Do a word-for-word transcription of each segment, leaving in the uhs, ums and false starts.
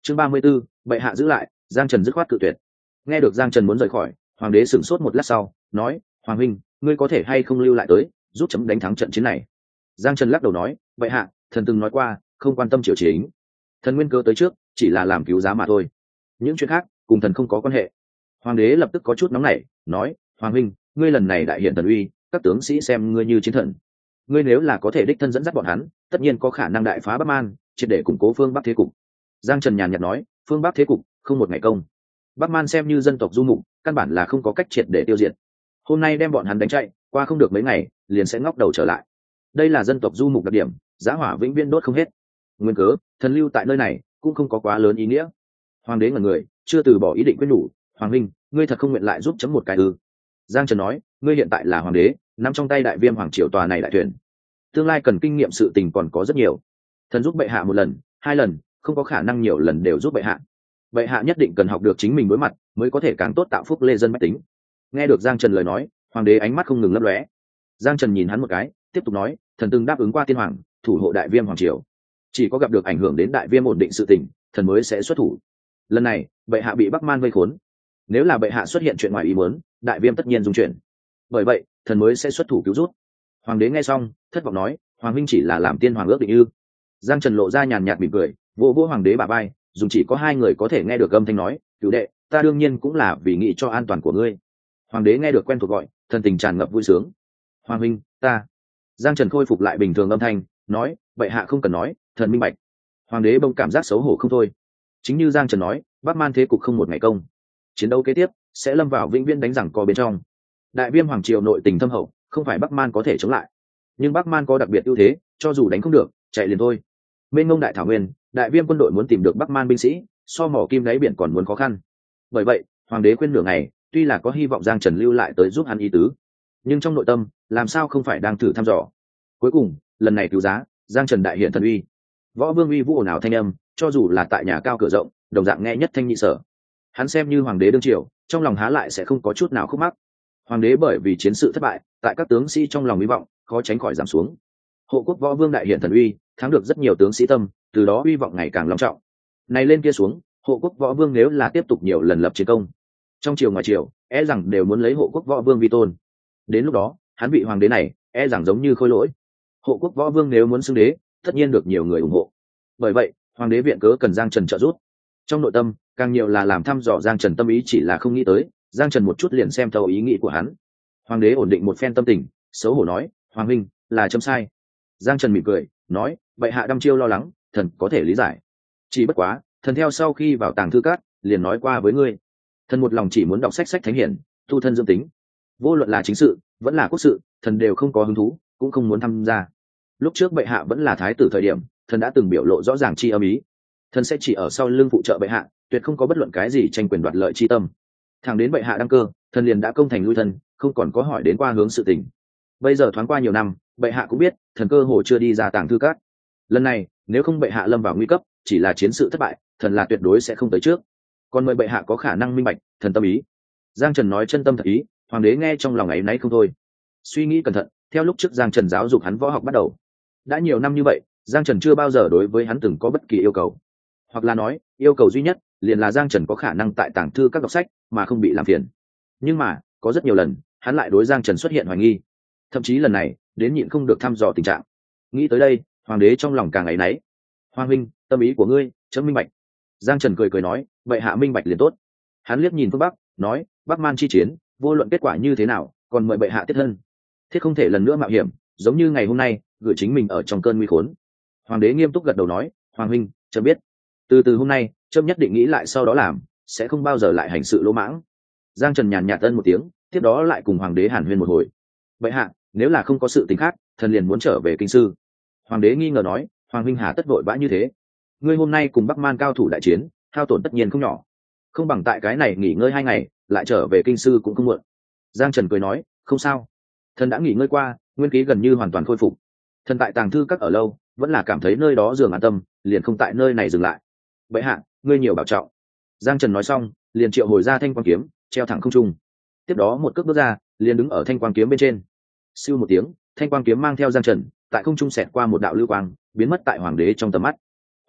chương ba mươi 34, bệ hạ giữ lại. Giang Trần dứt khoát cự tuyệt. Nghe được Giang Trần muốn rời khỏi, hoàng đế sửng sốt một lát sau nói, hoàng huynh, ngươi có thể hay không lưu lại tới giúp chấm đánh thắng trận chiến này? Giang Trần lắc đầu nói, bệ hạ, thần từng nói qua không quan tâm triều chính, thần nguyên cơ tới trước chỉ là làm cứu giá mà thôi, những chuyện khác cùng thần không có quan hệ. Hoàng đế lập tức có chút nóng nảy, nói, hoàng huynh, ngươi lần này đại hiện thần uy, các tướng sĩ xem ngươi như chiến thần, ngươi nếu là có thể đích thân dẫn dắt bọn hắn, tất nhiên có khả năng đại phá Bắc Man, triệt để củng cố phương Bắc thế cục. Giang Trần nhàn nhạt nói, phương Bắc thế cục không một ngày công, Bắc Man xem như dân tộc du mục, căn bản là không có cách triệt để tiêu diệt. Hôm nay đem bọn hắn đánh chạy, qua không được mấy ngày liền sẽ ngóc đầu trở lại. Đây là dân tộc du mục đặc điểm, giá hỏa vĩnh viễn đốt không hết. Nguyên cớ, thần lưu tại nơi này cũng không có quá lớn ý nghĩa. Hoàng đế ngẩn người, chưa từ bỏ ý định quyết nhủ, hoàng huynh, ngươi thật không nguyện lại giúp chấm một cái ư? Giang Trần nói, ngươi hiện tại là hoàng đế, nắm trong tay đại viêm hoàng triều tòa này đại thuyền, tương lai cần kinh nghiệm sự tình còn có rất nhiều. Thần giúp bệ hạ một lần, hai lần, không có khả năng nhiều lần đều giúp bệ hạ. Bệ hạ nhất định cần học được chính mình đối mặt, mới có thể càng tốt tạo phúc lê dân bách tính. Nghe được Giang Trần lời nói, hoàng đế ánh mắt không ngừng lấp lóe. Giang Trần nhìn hắn một cái, tiếp tục nói, thần từng đáp ứng qua tiên hoàng, thủ hộ đại viêm hoàng triều, chỉ có gặp được ảnh hưởng đến đại viêm ổn định sự tình, thần mới sẽ xuất thủ. Lần này bệ hạ bị Bắc Man vây khốn, nếu là bệ hạ xuất hiện chuyện ngoài ý muốn, đại viêm tất nhiên dung chuyển, bởi vậy thần mới sẽ xuất thủ cứu rút. Hoàng đế nghe xong thất vọng nói, hoàng huynh chỉ là làm tiên hoàng ước định ư? Giang Trần lộ ra nhàn nhạt mỉm cười, vỗ vỗ hoàng đế bả vai, dùng chỉ có hai người có thể nghe được âm thanh nói, cửu đệ, ta đương nhiên cũng là vì nghĩ cho an toàn của ngươi. Hoàng đế nghe được quen thuộc gọi, thần tình tràn ngập vui sướng. Hoàng huynh, ta. Giang Trần khôi phục lại bình thường âm thanh, nói, bệ hạ không cần nói, thần minh bạch. Hoàng đế bỗng cảm giác xấu hổ không thôi. Chính như Giang Trần nói, Bắc Man thế cục không một ngày công, chiến đấu kế tiếp sẽ lâm vào vĩnh viễn đánh giằng co bên trong. Đại viêm hoàng triều nội tình thâm hậu, không phải Bắc Man có thể chống lại, nhưng Bắc Man có đặc biệt ưu thế, cho dù đánh không được, chạy liền thôi. Bên ngông đại thảo nguyên, đại viêm quân đội muốn tìm được Bắc Man binh sĩ, so mỏ kim đáy biển còn muốn khó khăn. Bởi vậy hoàng đế khuyên nửa ngày, tuy là có hy vọng Giang Trần lưu lại tới giúp hắn ý tứ, nhưng trong nội tâm làm sao không phải đang thử thăm dò. Cuối cùng lần này cứu giá, Giang Trần đại hiện thần uy, võ vương uy vũ ồn ào thanh âm, cho dù là tại nhà cao cửa rộng, đồng dạng nghe nhất thanh nhị sở. Hắn xem như hoàng đế đương triều, trong lòng há lại sẽ không có chút nào khúc mắc. Hoàng đế bởi vì chiến sự thất bại, tại các tướng sĩ trong lòng hy vọng khó tránh khỏi giảm xuống. Hộ quốc võ vương đại hiện thần uy, thắng được rất nhiều tướng sĩ tâm, từ đó hy vọng ngày càng long trọng. Này lên kia xuống, hộ quốc võ vương nếu là tiếp tục nhiều lần lập chiến công, trong triều ngoài triều e rằng đều muốn lấy hộ quốc võ vương vi tôn. Đến lúc đó hắn vị hoàng đế này e rằng giống như khôi lỗi. Hộ quốc võ vương nếu muốn xưng đế, tất nhiên được nhiều người ủng hộ. Bởi vậy hoàng đế viện cớ cần Giang Trần trợ giúp. Trong nội tâm càng nhiều là làm thăm dò Giang Trần tâm ý, chỉ là không nghĩ tới Giang Trần một chút liền xem thấu ý nghĩ của hắn. Hoàng đế ổn định một phen tâm tình, xấu hổ nói, hoàng huynh, là chấm sai. Giang Trần mỉm cười nói, bệ hạ đăm chiêu lo lắng, thần có thể lý giải. Chỉ bất quá thần theo sau khi vào tàng thư cát liền nói qua với ngươi, thần một lòng chỉ muốn đọc sách sách thánh hiển, tu thân dưỡng tính, vô luận là chính sự vẫn là quốc sự, thần đều không có hứng thú, cũng không muốn tham gia. Lúc trước bệ hạ vẫn là thái tử thời điểm, thần đã từng biểu lộ rõ ràng chi âm ý, thần sẽ chỉ ở sau lưng phụ trợ bệ hạ, tuyệt không có bất luận cái gì tranh quyền đoạt lợi chi tâm. Thẳng đến bệ hạ đăng cơ, thần liền đã công thành lui thân, không còn có hỏi đến qua hướng sự tình. Bây giờ thoáng qua nhiều năm, bệ hạ cũng biết thần cơ hồ chưa đi ra tàng thư cát. Lần này nếu không bệ hạ lâm vào nguy cấp, chỉ là chiến sự thất bại, thần là tuyệt đối sẽ không tới trước. Còn mời bệ hạ có khả năng minh bạch thần tâm ý. Giang Trần nói chân tâm thật ý, hoàng đế nghe trong lòng ấy náy không thôi. Suy nghĩ cẩn thận, theo lúc trước Giang Trần giáo dục hắn võ học bắt đầu, đã nhiều năm như vậy, Giang Trần chưa bao giờ đối với hắn từng có bất kỳ yêu cầu, hoặc là nói yêu cầu duy nhất liền là Giang Trần có khả năng tại tàng thư các đọc sách mà không bị làm phiền. Nhưng mà có rất nhiều lần hắn lại đối Giang Trần xuất hiện hoài nghi, thậm chí lần này đến nhịn không được thăm dò tình trạng. Nghĩ tới đây hoàng đế trong lòng càng áy náy. Hoàng huynh, tâm ý của ngươi chấm minh bạch. Giang Trần cười cười nói, vậy hạ minh bạch liền tốt. Hắn liếc nhìn phương Bắc nói, Bắc Man chi chiến vô luận kết quả như thế nào, còn mời bệ hạ tiếp thân, thiết không thể lần nữa mạo hiểm giống như ngày hôm nay gửi chính mình ở trong cơn nguy khốn. Hoàng đế nghiêm túc gật đầu nói, hoàng huynh chấm biết, từ từ hôm nay chấm nhất định nghĩ lại sau đó làm, sẽ không bao giờ lại hành sự lỗ mãng. Giang Trần nhàn nhạt ân một tiếng, tiếp đó lại cùng hoàng đế hàn huyên một hồi. Bệ hạ, nếu là không có sự tình khác, thần liền muốn trở về kinh sư. Hoàng đế nghi ngờ nói, hoàng huynh hà tất vội vã như thế? Ngươi hôm nay cùng Bắc Man cao thủ đại chiến, hao tổn tất nhiên không nhỏ, không bằng tại cái này nghỉ ngơi hai ngày lại trở về kinh sư cũng không muộn. Giang Trần cười nói, không sao, thần đã nghỉ ngơi qua, nguyên khí gần như hoàn toàn khôi phục. Thần tại tàng thư các ở lâu, vẫn là cảm thấy nơi đó giường an tâm, liền không tại nơi này dừng lại. Bệ hạ, ngươi nhiều bảo trọng. Giang Trần nói xong liền triệu hồi ra thanh quang kiếm, treo thẳng không trung. Tiếp đó một cước bước ra, liền đứng ở thanh quang kiếm bên trên. Siêu một tiếng, thanh quang kiếm mang theo Giang Trần tại không trung xẹt qua một đạo lưu quang, biến mất tại hoàng đế trong tầm mắt.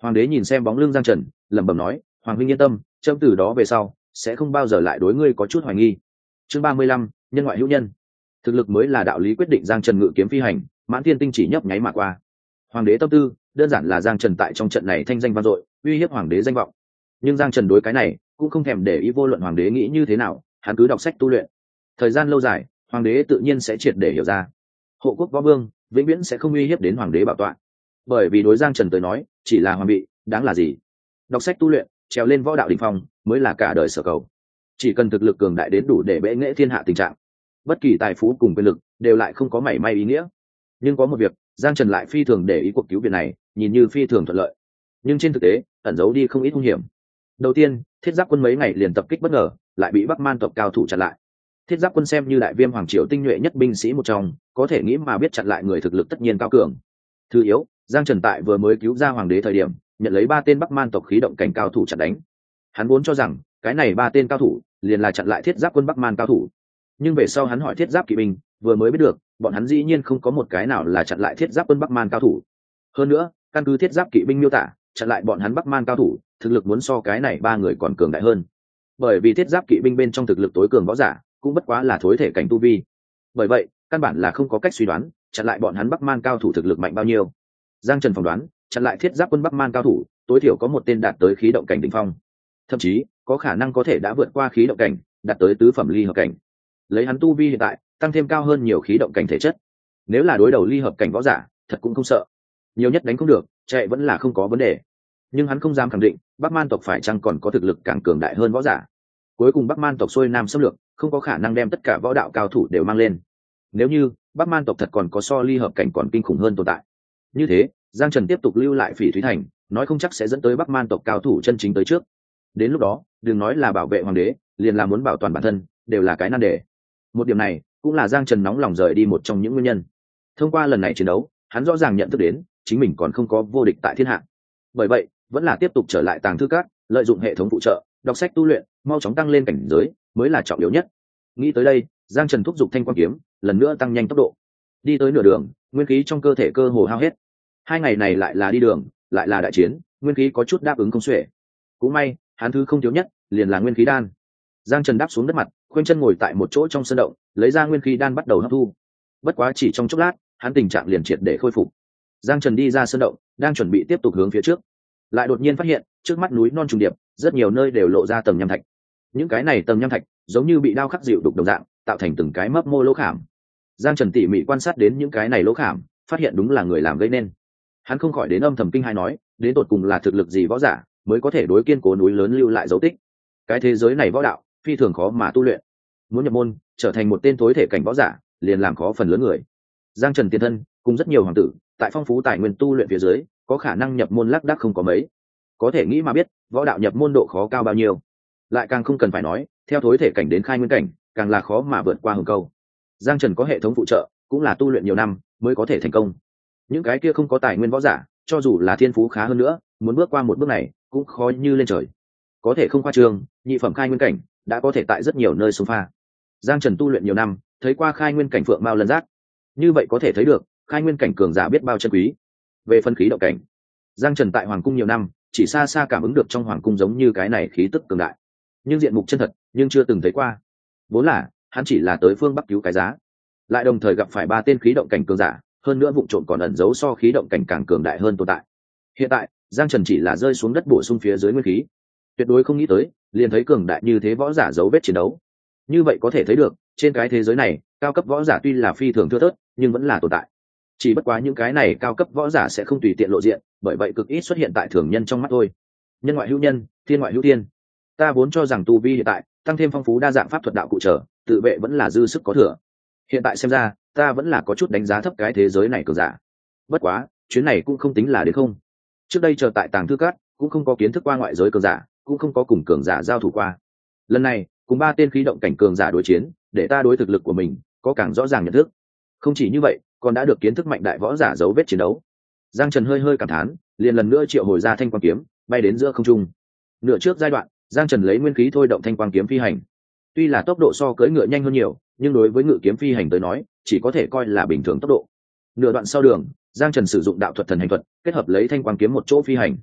Hoàng đế nhìn xem bóng lưng Giang Trần, lẩm bẩm nói, hoàng huynh yên tâm, trẫm từ đó về sau sẽ không bao giờ lại đối ngươi có chút hoài nghi. Chương ba mươi lăm, nhân ngoại hữu nhân. Thực lực mới là đạo lý quyết định. Giang Trần ngự kiếm phi hành, mãn thiên tinh chỉ nhấp nháy mà qua. Hoàng đế tâm tư đơn giản là Giang Trần tại trong trận này thanh danh vang dội, uy hiếp hoàng đế danh vọng. Nhưng Giang Trần đối cái này cũng không thèm để ý, vô luận hoàng đế nghĩ như thế nào, hắn cứ đọc sách tu luyện. Thời gian lâu dài, hoàng đế tự nhiên sẽ triệt để hiểu ra, hộ quốc võ vương vĩnh viễn sẽ không uy hiếp đến hoàng đế bảo tọa. Bởi vì đối Giang Trần tới nói, chỉ là hoàng vị đáng là gì? Đọc sách tu luyện, trèo lên võ đạo đỉnh phong mới là cả đời sở cầu. Chỉ cần thực lực cường đại đến đủ để bệ nghệ thiên hạ tình trạng, bất kỳ tài phú cùng quyền lực đều lại không có mảy may ý nghĩa. Nhưng có một việc, Giang Trần lại phi thường để ý cuộc cứu viện này, nhìn như phi thường thuận lợi, nhưng trên thực tế ẩn giấu đi không ít hung hiểm. Đầu tiên, Thiết Giáp quân mấy ngày liền tập kích bất ngờ, lại bị Bắc Man tộc cao thủ chặn lại. Thiết Giáp quân xem như đại viêm hoàng triều tinh nhuệ nhất binh sĩ một trong, có thể nghĩ mà biết chặn lại người thực lực tất nhiên cao cường. Thứ yếu, Giang Trần tại vừa mới cứu ra hoàng đế thời điểm, nhận lấy ba tên Bắc Man tộc khí động cảnh cao thủ chặn đánh. Hắn vốn cho rằng cái này ba tên cao thủ liền là chặn lại Thiết Giáp quân Bắc Man cao thủ, nhưng về sau hắn hỏi Thiết Giáp kỵ binh, vừa mới biết được bọn hắn dĩ nhiên không có một cái nào là chặn lại Thiết Giáp quân Bắc Man cao thủ. Hơn nữa, căn cứ Thiết Giáp kỵ binh miêu tả, chặn lại bọn hắn Bắc Man cao thủ thực lực muốn so cái này ba người còn cường đại hơn. Bởi vì Thiết Giáp kỵ binh bên trong thực lực tối cường võ giả cũng bất quá là thối thể cảnh tu vi, bởi vậy căn bản là không có cách suy đoán chặn lại bọn hắn Bắc Man cao thủ thực lực mạnh bao nhiêu. Giang Trần phỏng đoán chặn lại Thiết Giáp quân Bắc Man cao thủ tối thiểu có một tên đạt tới khí động cảnh đỉnh phong, thậm chí có khả năng có thể đã vượt qua khí động cảnh, đạt tới tứ phẩm ly hợp cảnh. Lấy hắn tu vi hiện tại, tăng thêm cao hơn nhiều khí động cảnh thể chất, nếu là đối đầu ly hợp cảnh võ giả, thật cũng không sợ, nhiều nhất đánh không được, chạy vẫn là không có vấn đề. Nhưng hắn không dám khẳng định Bắc Man tộc phải chăng còn có thực lực càng cường đại hơn võ giả. Cuối cùng Bắc Man tộc xuôi nam xâm lược, không có khả năng đem tất cả võ đạo cao thủ đều mang lên. Nếu như Bắc Man tộc thật còn có so ly hợp cảnh còn kinh khủng hơn tồn tại, như thế Giang Trần tiếp tục lưu lại Phỉ Thúy Thành, nói không chắc sẽ dẫn tới Bắc Man tộc cao thủ chân chính tới trước. Đến lúc đó, đừng nói là bảo vệ hoàng đế, liền là muốn bảo toàn bản thân, đều là cái nan đề. Một điểm này cũng là Giang Trần nóng lòng rời đi một trong những nguyên nhân. Thông qua lần này chiến đấu, hắn rõ ràng nhận thức đến chính mình còn không có vô địch tại thiên hạ. Bởi vậy, vẫn là tiếp tục trở lại Tàng Thư Các, lợi dụng hệ thống phụ trợ, đọc sách tu luyện, mau chóng tăng lên cảnh giới mới là trọng yếu nhất. Nghĩ tới đây, Giang Trần thúc giục Thanh Quang kiếm, lần nữa tăng nhanh tốc độ. Đi tới nửa đường, nguyên khí trong cơ thể cơ hồ hao hết. Hai ngày này lại là đi đường, lại là đại chiến, nguyên khí có chút đáp ứng không xuể. Cũng may, hắn thứ không thiếu nhất liền là nguyên khí đan. Giang Trần đáp xuống đất mặt, khoanh chân ngồi tại một chỗ trong sân động, lấy ra nguyên khí đan bắt đầu hấp thu. Bất quá chỉ trong chốc lát, hắn tình trạng liền triệt để khôi phục. Giang Trần đi ra sân động, đang chuẩn bị tiếp tục hướng phía trước, lại đột nhiên phát hiện trước mắt núi non trùng điệp, rất nhiều nơi đều lộ ra tầng nham thạch. Những cái này tầng nham thạch giống như bị đao khắc dịu đục đồng dạng, tạo thành từng cái mấp mô lỗ khảm. Giang Trần tỉ mỉ quan sát đến những cái này lỗ khảm, phát hiện đúng là người làm gây nên. Hắn không khỏi đến âm thầm kinh hai nói, đến tột cùng là thực lực gì võ giả mới có thể đối kiên cố núi lớn lưu lại dấu tích. Cái thế giới này võ đạo phi thường khó mà tu luyện, muốn nhập môn trở thành một tên tối thể cảnh võ giả liền làm khó phần lớn người. Giang Trần tiền thân cùng rất nhiều hoàng tử tại phong phú tài nguyên tu luyện phía dưới, có khả năng nhập môn lác đác không có mấy. Có thể nghĩ mà biết võ đạo nhập môn độ khó cao bao nhiêu. Lại càng không cần phải nói, theo thối thể cảnh đến khai nguyên cảnh, càng là khó mà vượt qua hừng câu. Giang Trần có hệ thống phụ trợ, cũng là tu luyện nhiều năm mới có thể thành công. Những cái kia không có tài nguyên võ giả, cho dù là thiên phú khá hơn nữa, muốn bước qua một bước này cũng khó như lên trời. Có thể không khoa trương, nhị phẩm khai nguyên cảnh đã có thể tại rất nhiều nơi xông pha. Giang Trần tu luyện nhiều năm, thấy qua khai nguyên cảnh phượng mao lân giác, như vậy có thể thấy được khai nguyên cảnh cường giả biết bao chân quý. Về phân khí động cảnh, Giang Trần tại hoàng cung nhiều năm, chỉ xa xa cảm ứng được trong hoàng cung giống như cái này khí tức cường đại, nhưng diện mục chân thật nhưng chưa từng thấy qua. Vốn là hắn chỉ là tới phương Bắc cứu cái giá, lại đồng thời gặp phải ba tên khí động cảnh cường giả, hơn nữa vụ trộm còn ẩn giấu so khí động cảnh càng cường đại hơn tồn tại. Hiện tại Giang Trần chỉ là rơi xuống đất bổ sung phía dưới nguyên khí, tuyệt đối không nghĩ tới liền thấy cường đại như thế võ giả dấu vết chiến đấu. Như vậy có thể thấy được trên cái thế giới này, cao cấp võ giả tuy là phi thường thưa thớt, nhưng vẫn là tồn tại. Chỉ bất quá những cái này cao cấp võ giả sẽ không tùy tiện lộ diện, bởi vậy cực ít xuất hiện tại thường nhân trong mắt thôi. Nhân ngoại hữu nhân, thiên ngoại hữu thiên. Ta vốn cho rằng tu vi hiện tại tăng thêm phong phú đa dạng pháp thuật đạo cụ trở, tự vệ vẫn là dư sức có thừa. Hiện tại xem ra, ta vẫn là có chút đánh giá thấp cái thế giới này cường giả. Bất quá, chuyến này cũng không tính là đến không. Trước đây chờ tại Tàng Thư Các, cũng không có kiến thức qua ngoại giới cường giả, cũng không có cùng cường giả giao thủ qua. Lần này, cùng ba tên khí động cảnh cường giả đối chiến, để ta đối thực lực của mình có càng rõ ràng nhận thức. Không chỉ như vậy, còn đã được kiến thức mạnh đại võ giả dấu vết chiến đấu. Giang Trần hơi hơi cảm thán, liền lần nữa triệu hồi ra Thanh Quang kiếm, bay đến giữa không trung. Nửa trước giai đoạn, Giang Trần lấy nguyên khí thôi động Thanh Quang kiếm phi hành. Tuy là tốc độ so cưỡi ngựa nhanh hơn nhiều, nhưng đối với ngự kiếm phi hành tới nói, chỉ có thể coi là bình thường tốc độ. Nửa đoạn sau đường, Giang Trần sử dụng đạo thuật thần hành thuật, kết hợp lấy Thanh Quang kiếm một chỗ phi hành.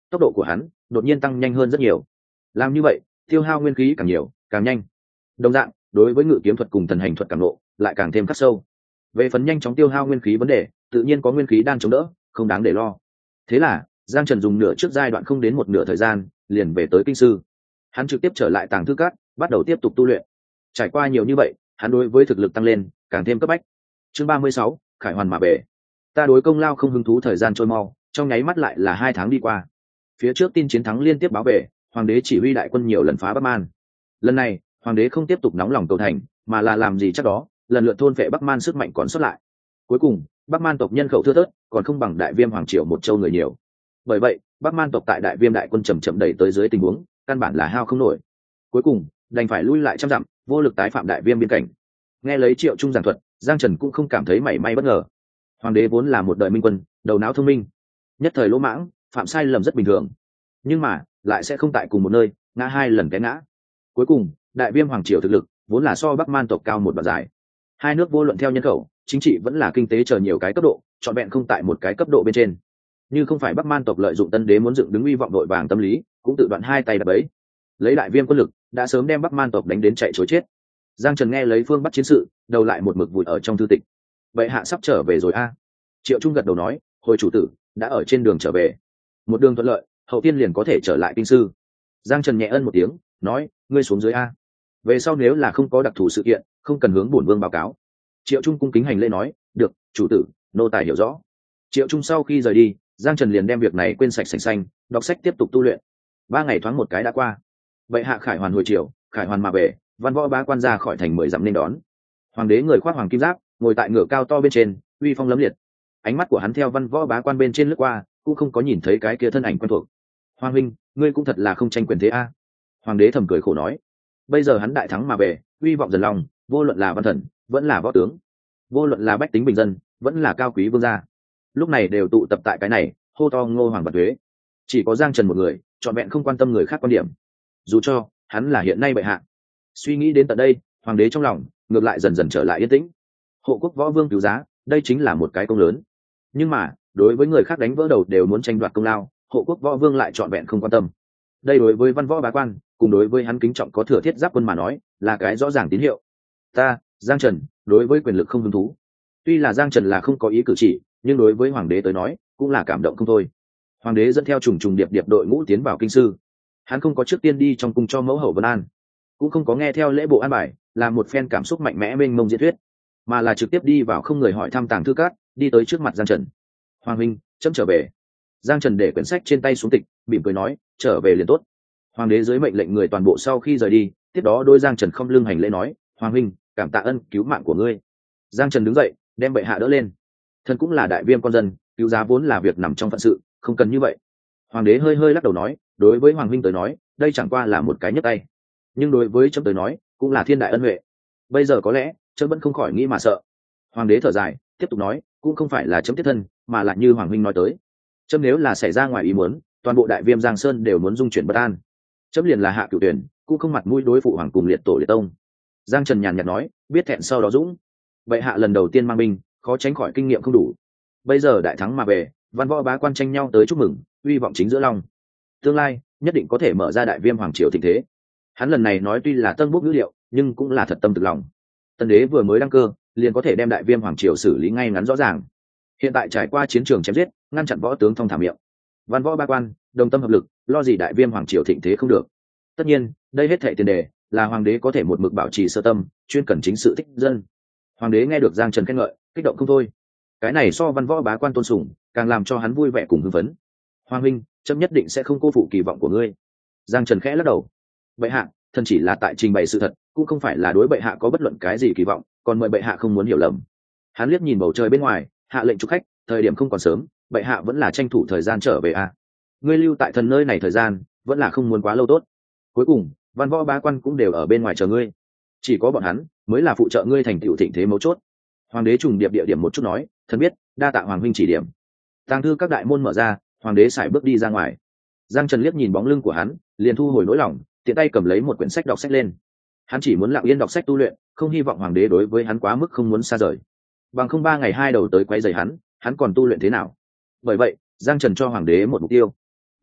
tốc độ của hắn đột nhiên tăng nhanh hơn rất nhiều. Làm như vậy tiêu hao nguyên khí càng nhiều càng nhanh. Đồng dạng đối với ngự kiếm thuật cùng thần hành thuật càng lộ lại càng thêm khắc sâu. Về phần nhanh chóng tiêu hao nguyên khí vấn đề, tự nhiên có nguyên khí đang chống đỡ, không đáng để lo. Thế là Giang Trần dùng nửa trước giai đoạn không đến một nửa thời gian liền về tới kinh sư. Hắn trực tiếp trở lại tàng thư cát, bắt đầu tiếp tục tu luyện. Trải qua nhiều như vậy, hắn đối với thực lực tăng lên càng thêm cấp bách. Chương ba mươi sáu, khải hoàn mà về. Ta đối công lao không hứng thú, thời gian trôi mau, trong nháy mắt lại là hai tháng đi qua. Phía trước tin chiến thắng liên tiếp báo về, hoàng đế chỉ huy đại quân nhiều lần phá Bắc Man. Lần này hoàng đế không tiếp tục nóng lòng cầu thành, mà là làm gì chắc đó, lần lượt thôn phệ Bắc Man sức mạnh còn sót lại. Cuối cùng Bắc Man tộc nhân khẩu thưa thớt, còn không bằng Đại Viêm hoàng triều một châu người nhiều. Bởi vậy Bắc Man tộc tại Đại Viêm đại quân chậm chậm đẩy tới dưới tình huống, căn bản là hao không nổi. Cuối cùng đành phải lui lại trăm dặm, vô lực tái phạm Đại Viêm biên cảnh. Nghe lấy Triệu Trung giảng thuật, Giang Trần cũng không cảm thấy mảy may bất ngờ. Hoàng đế vốn là một đời minh quân, đầu não thông minh, nhất thời lỗ mãng, phạm sai lầm rất bình thường, nhưng mà lại sẽ không tại cùng một nơi ngã hai lần cái ngã. Cuối cùng Đại Viêm hoàng triều thực lực vốn là so Bắc Man tộc cao một đoạn dài. Hai nước vô luận theo nhân khẩu, chính trị vẫn là kinh tế chờ nhiều cái cấp độ, trọn vẹn không tại một cái cấp độ bên trên. Như không phải Bắc Man tộc lợi dụng Tân Đế muốn dựng đứng uy vọng đội vàng tâm lý, cũng tự đoạn hai tay đập ấy. Lấy Đại Viêm quân lực, đã sớm đem Bắc Man tộc đánh đến chạy trối chết. Giang Trần nghe lấy phương Bắc chiến sự, đầu lại một mực vùi ở trong thư tịch. Bệ hạ sắp trở về rồi a. À. Triệu Trung gật đầu nói, hồi chủ tử đã ở trên đường trở về, một đường thuận lợi, hậu tiên liền có thể trở lại kinh sư. Giang Trần nhẹ ân một tiếng, nói, ngươi xuống dưới a. Về sau nếu là không có đặc thù sự kiện, không cần hướng bổn vương báo cáo. Triệu Trung cung kính hành lễ nói, được, chủ tử, nô tài hiểu rõ. Triệu Trung sau khi rời đi, Giang Trần liền đem việc này quên sạch sành xanh, đọc sách tiếp tục tu luyện. Ba ngày thoáng một cái đã qua. Bệ hạ khải hoàn hồi triều, khải hoàn mà về, văn võ bá quan ra khỏi thành mười dặm nên đón. Hoàng đế người khoác hoàng kim giáp, ngồi tại ngựa cao to bên trên, uy phong lẫm liệt. Ánh mắt của hắn theo văn võ bá quan bên trên lướt qua, cũng không có nhìn thấy cái kia thân ảnh quen thuộc. Hoàng huynh, ngươi cũng thật là không tranh quyền thế a. Hoàng đế thầm cười khổ nói, bây giờ hắn đại thắng mà về, uy vọng dần lòng, vô luận là văn thần vẫn là võ tướng, vô luận là bách tính bình dân vẫn là cao quý vương gia, lúc này đều tụ tập tại cái này, hô to ngô hoàng bạt thuế. Chỉ có Giang Trần một người trọn vẹn không quan tâm người khác quan điểm, dù cho hắn là hiện nay bệ hạ. Suy nghĩ đến tận đây, hoàng đế trong lòng ngược lại dần dần trở lại yên tĩnh. Hộ quốc võ vương cứu giá, đây chính là một cái công lớn. Nhưng mà đối với người khác đánh vỡ đầu đều muốn tranh đoạt công lao, hộ quốc võ vương lại trọn vẹn không quan tâm. Đây đối với văn võ bá quan cùng đối với hắn kính trọng có thừa thiết giáp quân mà nói là cái rõ ràng tín hiệu. Ta Giang Trần đối với quyền lực không hứng thú. Tuy là Giang Trần là không có ý cử chỉ, nhưng đối với hoàng đế tới nói cũng là cảm động không thôi. Hoàng đế dẫn theo trùng trùng điệp điệp đội ngũ tiến vào kinh sư. Hắn không có trước tiên đi trong cung cho mẫu hậu vân an, cũng không có nghe theo lễ bộ an bài làm một phen cảm xúc mạnh mẽ mênh mông diễn thuyết, mà là trực tiếp đi vào không người hỏi thăm tàng thư cát, đi tới trước mặt Giang Trần. Hoàng huynh, chấm trở về. Giang Trần để quyển sách trên tay xuống tịch, mỉm cười nói, trở về liền tốt. Hoàng đế dưới mệnh lệnh người toàn bộ sau khi rời đi, tiếp đó đôi Giang Trần không lưng hành lễ nói, hoàng huynh, cảm tạ ân cứu mạng của ngươi. Giang Trần đứng dậy, đem bệ hạ đỡ lên. Thần cũng là Đại Viêm con dân, cứu giá vốn là việc nằm trong phận sự, không cần như vậy. Hoàng đế hơi hơi lắc đầu nói, đối với hoàng huynh tới nói, đây chẳng qua là một cái nhấc tay, nhưng đối với chấm tới nói, cũng là thiên đại ân huệ. Bây giờ có lẽ chấm vẫn không khỏi nghĩ mà sợ. Hoàng đế thở dài, tiếp tục nói, cũng không phải là chấm tiết thân, mà là như hoàng huynh nói tới, chấm nếu là xảy ra ngoài ý muốn, toàn bộ Đại Viêm Giang Sơn đều muốn dung chuyển bất an. Chấm liền là hạ cửu tuyển, cũng không mặt mũi đối phụ hoàng cùng liệt tổ liệt tông. Giang Trần nhàn nhạt nói, biết thẹn sau đó dũng. Vậy hạ lần đầu tiên mang binh, khó tránh khỏi kinh nghiệm không đủ. Bây giờ đại thắng mà về, văn võ bá quan tranh nhau tới chúc mừng, uy vọng chính giữa lòng. Tương lai nhất định có thể mở ra Đại Viêm hoàng triều thịnh thế. Hắn lần này nói tuy là tân bốc ngữ liệu, nhưng cũng là thật tâm thực lòng. Tân đế vừa mới đăng cơ, liền có thể đem Đại Viêm hoàng triều xử lý ngay ngắn rõ ràng. Hiện tại trải qua chiến trường chém giết, ngăn chặn võ tướng thông thả miệng, văn võ ba quan đồng tâm hợp lực, lo gì Đại Viêm hoàng triều thịnh thế không được. Tất nhiên đây hết thảy tiền đề là hoàng đế có thể một mực bảo trì sơ tâm, chuyên cần chính sự thích dân. Hoàng đế nghe được Giang Trần khen ngợi, kích động không thôi. Cái này so văn võ bá quan tôn sùng, càng làm cho hắn vui vẻ cùng hưng phấn. Hoàng huynh, chấm nhất định sẽ không cô phụ kỳ vọng của ngươi. Giang Trần khẽ lắc đầu. Bệ hạ, thần chỉ là tại trình bày sự thật, cũng không phải là đối bệ hạ có bất luận cái gì kỳ vọng, còn mời bệ hạ không muốn hiểu lầm. Hắn liếc nhìn bầu trời bên ngoài, hạ lệnh chúc khách, thời điểm không còn sớm, bệ hạ vẫn là tranh thủ thời gian trở về à. Ngươi lưu tại thần nơi này thời gian, vẫn là không muốn quá lâu tốt. Cuối cùng văn võ bá quan cũng đều ở bên ngoài chờ ngươi, chỉ có bọn hắn mới là phụ trợ ngươi thành tựu thịnh thế mấu chốt. Hoàng đế trùng điệp địa điểm một chút nói, thần biết, đa tạ hoàng huynh chỉ điểm. Tàng thư các đại môn mở ra, hoàng đế sải bước đi ra ngoài. Giang Trần liếc nhìn bóng lưng của hắn, liền thu hồi nỗi lòng, tiện tay cầm lấy một quyển sách đọc sách lên. Hắn chỉ muốn lặng yên đọc sách tu luyện, không hy vọng hoàng đế đối với hắn quá mức không muốn xa rời. Bằng không ba ngày hai đầu tới quấy rầy hắn, hắn còn tu luyện thế nào? Bởi vậy Giang Trần cho hoàng đế một mục tiêu.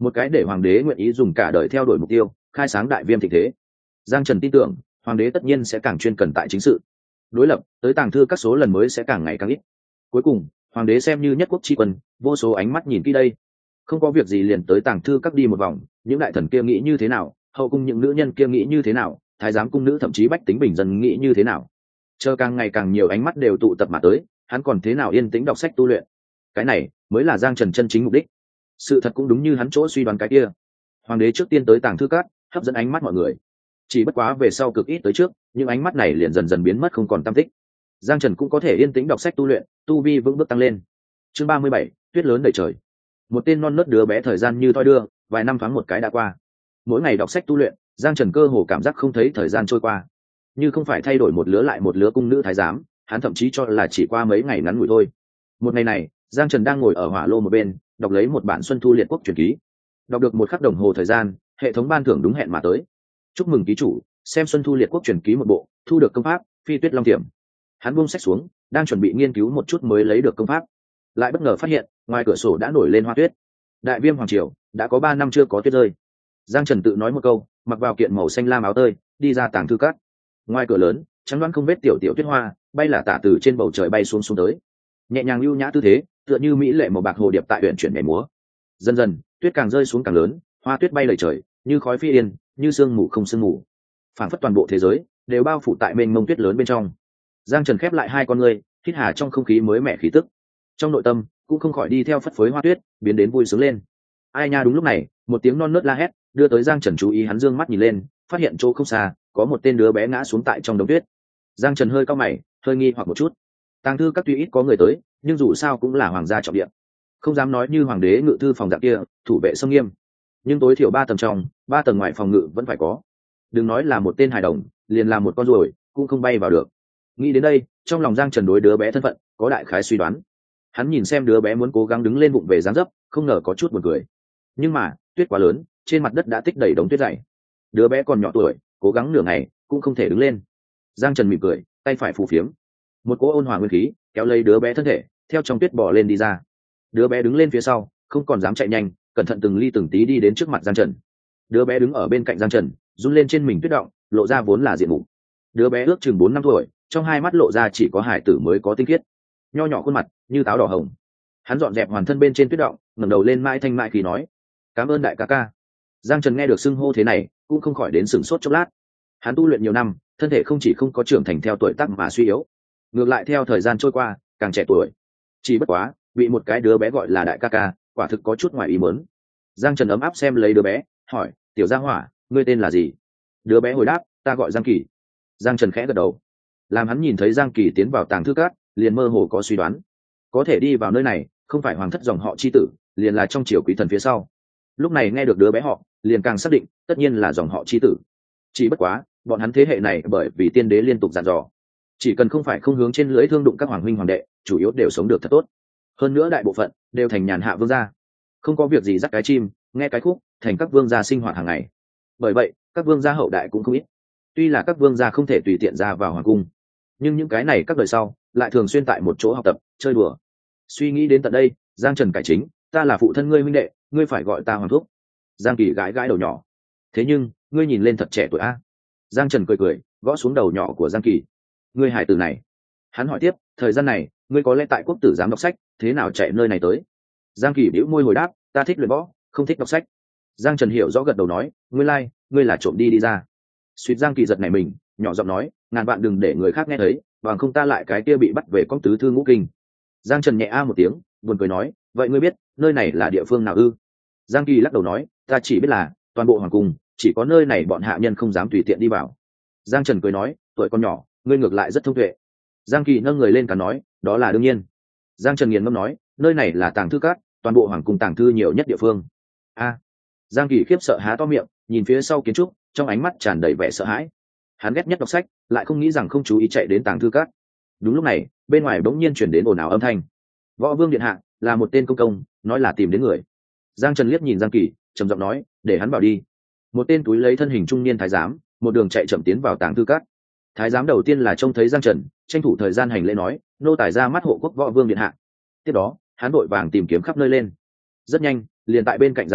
một cái để hoàng đế nguyện ý dùng cả đời theo đuổi mục tiêu, khai sáng đại viêm thịnh thế. Giang Trần tin tưởng hoàng đế tất nhiên sẽ càng chuyên cần tại chính sự, đối lập tới tàng thư các số lần mới sẽ càng ngày càng ít. Cuối cùng hoàng đế xem như nhất quốc tri quân, vô số ánh mắt nhìn kỹ đây, không có việc gì liền tới tàng thư các đi một vòng, những đại thần kia nghĩ như thế nào, hậu cung những nữ nhân kia nghĩ như thế nào, thái giám cung nữ thậm chí bách tính bình dân nghĩ như thế nào, chờ càng ngày càng nhiều ánh mắt đều tụ tập mà tới, hắn còn thế nào yên tĩnh đọc sách tu luyện. Cái này mới là Giang Trần chân chính mục đích. Sự thật cũng đúng như hắn chỗ suy đoán cái kia, hoàng đế trước tiên tới tàng thư các hấp dẫn ánh mắt mọi người, chỉ bất quá về sau cực ít tới trước, những ánh mắt này liền dần dần biến mất không còn tăm tích. Giang Trần cũng có thể yên tĩnh đọc sách tu luyện, tu vi vững bước tăng lên. Chương ba mươi bảy, tuyết lớn đầy trời. Một tên non nớt đứa bé thời gian như thoi đưa, vài năm thoáng một cái đã qua. Mỗi ngày đọc sách tu luyện, Giang Trần cơ hồ cảm giác không thấy thời gian trôi qua, như không phải thay đổi một lứa lại một lứa cung nữ thái giám, hắn thậm chí cho là chỉ qua mấy ngày ngắn ngủi thôi. Một ngày này, Giang Trần đang ngồi ở hỏa lô một bên, đọc lấy một bản Xuân Thu Liệt Quốc truyền ký. Đọc được một khắc đồng hồ thời gian, hệ thống ban thưởng đúng hẹn mà tới. Chúc mừng ký chủ, xem Xuân Thu Liệt Quốc truyền ký một bộ, thu được công pháp Phi Tuyết Long Tiềm. Hắn buông sách xuống, đang chuẩn bị nghiên cứu một chút mới lấy được công pháp, lại bất ngờ phát hiện ngoài cửa sổ đã nổi lên hoa tuyết. Đại viêm hoàng triều đã có ba năm chưa có tuyết rơi. Giang Trần tự nói một câu, mặc vào kiện màu xanh lam áo tơi, đi ra tàng thư các. Ngoài cửa lớn, trắng đoán không vết tiểu tiểu tuyết hoa bay là tả từ trên bầu trời bay xuống xuống tới, nhẹ nhàng lưu nhã tư thế, tựa như mỹ lệ màu bạc hồ điệp tại huyện chuyển nhảy múa. Dần dần, tuyết càng rơi xuống càng lớn, hoa tuyết bay lầy trời, như khói phi yên, như sương mù không sương mù, phảng phất toàn bộ thế giới đều bao phủ tại mênh mông tuyết lớn bên trong. Giang Trần khép lại hai con ngươi, hít hà trong không khí mới mẻ khí tức, trong nội tâm cũng không khỏi đi theo phất phới hoa tuyết, biến đến vui sướng lên. Ai nha, đúng lúc này, một tiếng non nớt la hét đưa tới Giang Trần chú ý, hắn dương mắt nhìn lên, phát hiện chỗ không xa có một tên đứa bé ngã xuống tại trong đống tuyết. Giang Trần hơi cau mày, hơi nghi hoặc một chút. Tàng thư các tuy ít có người tới, nhưng dù sao cũng là hoàng gia trọng địa, không dám nói như hoàng đế ngự thư phòng dạng kia thủ vệ sông nghiêm, nhưng tối thiểu ba tầng trong, ba tầng ngoài phòng ngự vẫn phải có. Đừng nói là một tên hài đồng, liền là một con ruồi cũng không bay vào được. Nghĩ đến đây, trong lòng Giang Trần đối đứa bé thân phận có đại khái suy đoán. Hắn nhìn xem đứa bé muốn cố gắng đứng lên bụng về dáng dấp, không ngờ có chút buồn cười. Nhưng mà tuyết quá lớn, trên mặt đất đã tích đầy đống tuyết dày. Đứa bé còn nhỏ tuổi, cố gắng nửa ngày cũng không thể đứng lên. Giang Trần mỉm cười, tay phải phù phiếm, một cỗ ôn hòa nguyên khí kéo lấy đứa bé thân thể theo trong tuyết bò lên đi ra. Đứa bé đứng lên phía sau, không còn dám chạy nhanh, cẩn thận từng ly từng tí đi đến trước mặt Giang Trần. Đứa bé đứng ở bên cạnh Giang Trần, run lên trên mình tuyết động, lộ ra vốn là diện mục. Đứa bé ước chừng bốn năm tuổi, trong hai mắt lộ ra chỉ có hải tử mới có tinh khiết, nho nhỏ khuôn mặt như táo đỏ hồng. Hắn dọn dẹp hoàn thân bên trên tuyết động, ngẩng đầu lên mãi thanh mại khí nói: "Cảm ơn đại ca ca." Giang Trần nghe được xưng hô thế này, cũng không khỏi đến sửng sốt chốc lát. Hắn tu luyện nhiều năm, thân thể không chỉ không có trưởng thành theo tuổi tác mà suy yếu, ngược lại theo thời gian trôi qua càng trẻ tuổi. Chỉ bất quá bị một cái đứa bé gọi là đại ca ca, quả thực có chút ngoài ý muốn. Giang Trần ấm áp xem lấy đứa bé, hỏi: "Tiểu Gia Hỏa, ngươi tên là gì?" Đứa bé hồi đáp: "Ta gọi Giang Kỳ." Giang Trần khẽ gật đầu. Làm hắn nhìn thấy Giang Kỳ tiến vào tàng thư các, liền mơ hồ có suy đoán, có thể đi vào nơi này không phải hoàng thất dòng họ chi tử, liền là trong triều quý thần phía sau. Lúc này nghe được đứa bé họ, liền càng xác định tất nhiên là dòng họ chi tử. Chỉ bất quá bọn hắn thế hệ này bởi vì tiên đế liên tục dặn dò, chỉ cần không phải không hướng trên lưỡi thương đụng các hoàng huynh hoàng đệ, chủ yếu đều sống được thật tốt. Hơn nữa đại bộ phận đều thành nhàn hạ vương gia, không có việc gì dắt cái chim nghe cái khúc, thành các vương gia sinh hoạt hàng ngày. Bởi vậy các vương gia hậu đại cũng không ít. Tuy là các vương gia không thể tùy tiện ra vào hoàng cung, nhưng những cái này các đời sau lại thường xuyên tại một chỗ học tập chơi đùa. Suy nghĩ đến tận đây, Giang Trần cải chính: "Ta là phụ thân ngươi huynh đệ, ngươi phải gọi ta hoàng thúc." Giang Kỳ gãi gãi đầu nhỏ: "Thế nhưng ngươi nhìn lên thật trẻ tuổi a." Giang Trần cười cười, gõ xuống đầu nhỏ của Giang Kỳ: "Ngươi hải tử này." Hắn hỏi tiếp: "Thời gian này ngươi có lẽ tại quốc tử giám đọc sách, thế nào chạy nơi này tới?" Giang Kỳ bĩu môi hồi đáp: "Ta thích luyện võ, không thích đọc sách." Giang Trần hiểu rõ gật đầu nói: "Ngươi lai, ngươi là trộm đi đi ra." Suýt Giang Kỳ giật này mình, nhỏ giọng nói: "Ngàn vạn đừng để người khác nghe thấy, bằng không ta lại cái kia bị bắt về con tứ thư ngũ kinh." Giang Trần nhẹ a một tiếng, buồn cười nói: "Vậy ngươi biết nơi này là địa phương nào ư?" Giang Kỳ lắc đầu nói: "Ta chỉ biết là toàn bộ hoàng cung chỉ có nơi này bọn hạ nhân không dám tùy tiện đi vào." Giang Trần cười nói: "Tuổi con nhỏ, ngươi ngược lại rất thông tuệ." Giang Kỳ nâng người lên cả nói: "Đó là đương nhiên." Giang Trần nghiền ngẫm nói: "Nơi này là tàng thư các, toàn bộ hoàng cung tàng thư nhiều nhất địa phương." A. Giang Kỳ khiếp sợ há to miệng, nhìn phía sau kiến trúc, trong ánh mắt tràn đầy vẻ sợ hãi. Hắn ghét nhất đọc sách, lại không nghĩ rằng không chú ý chạy đến tàng thư các. Đúng lúc này, bên ngoài bỗng nhiên chuyển đến ồn ào âm thanh. Võ Vương điện hạ, là một tên công công, nói là tìm đến người. Giang Trần liếc nhìn Giang Kỳ, trầm giọng nói: "Để hắn vào đi." Một tên túi lấy thân hình trung niên thái giám, một đường chạy chậm tiến vào tàng thư các. Thái giám đầu tiên là trông thấy Giang Trần, tranh thủ thời gian hành lễ nói: "Nô tài ra mắt hộ quốc Võ Vương điện hạ." Tiếp đó hắn vội vàng tìm kiếm khắp nơi lên. Rất nhanh, liền tại bên cạnh Giang Trần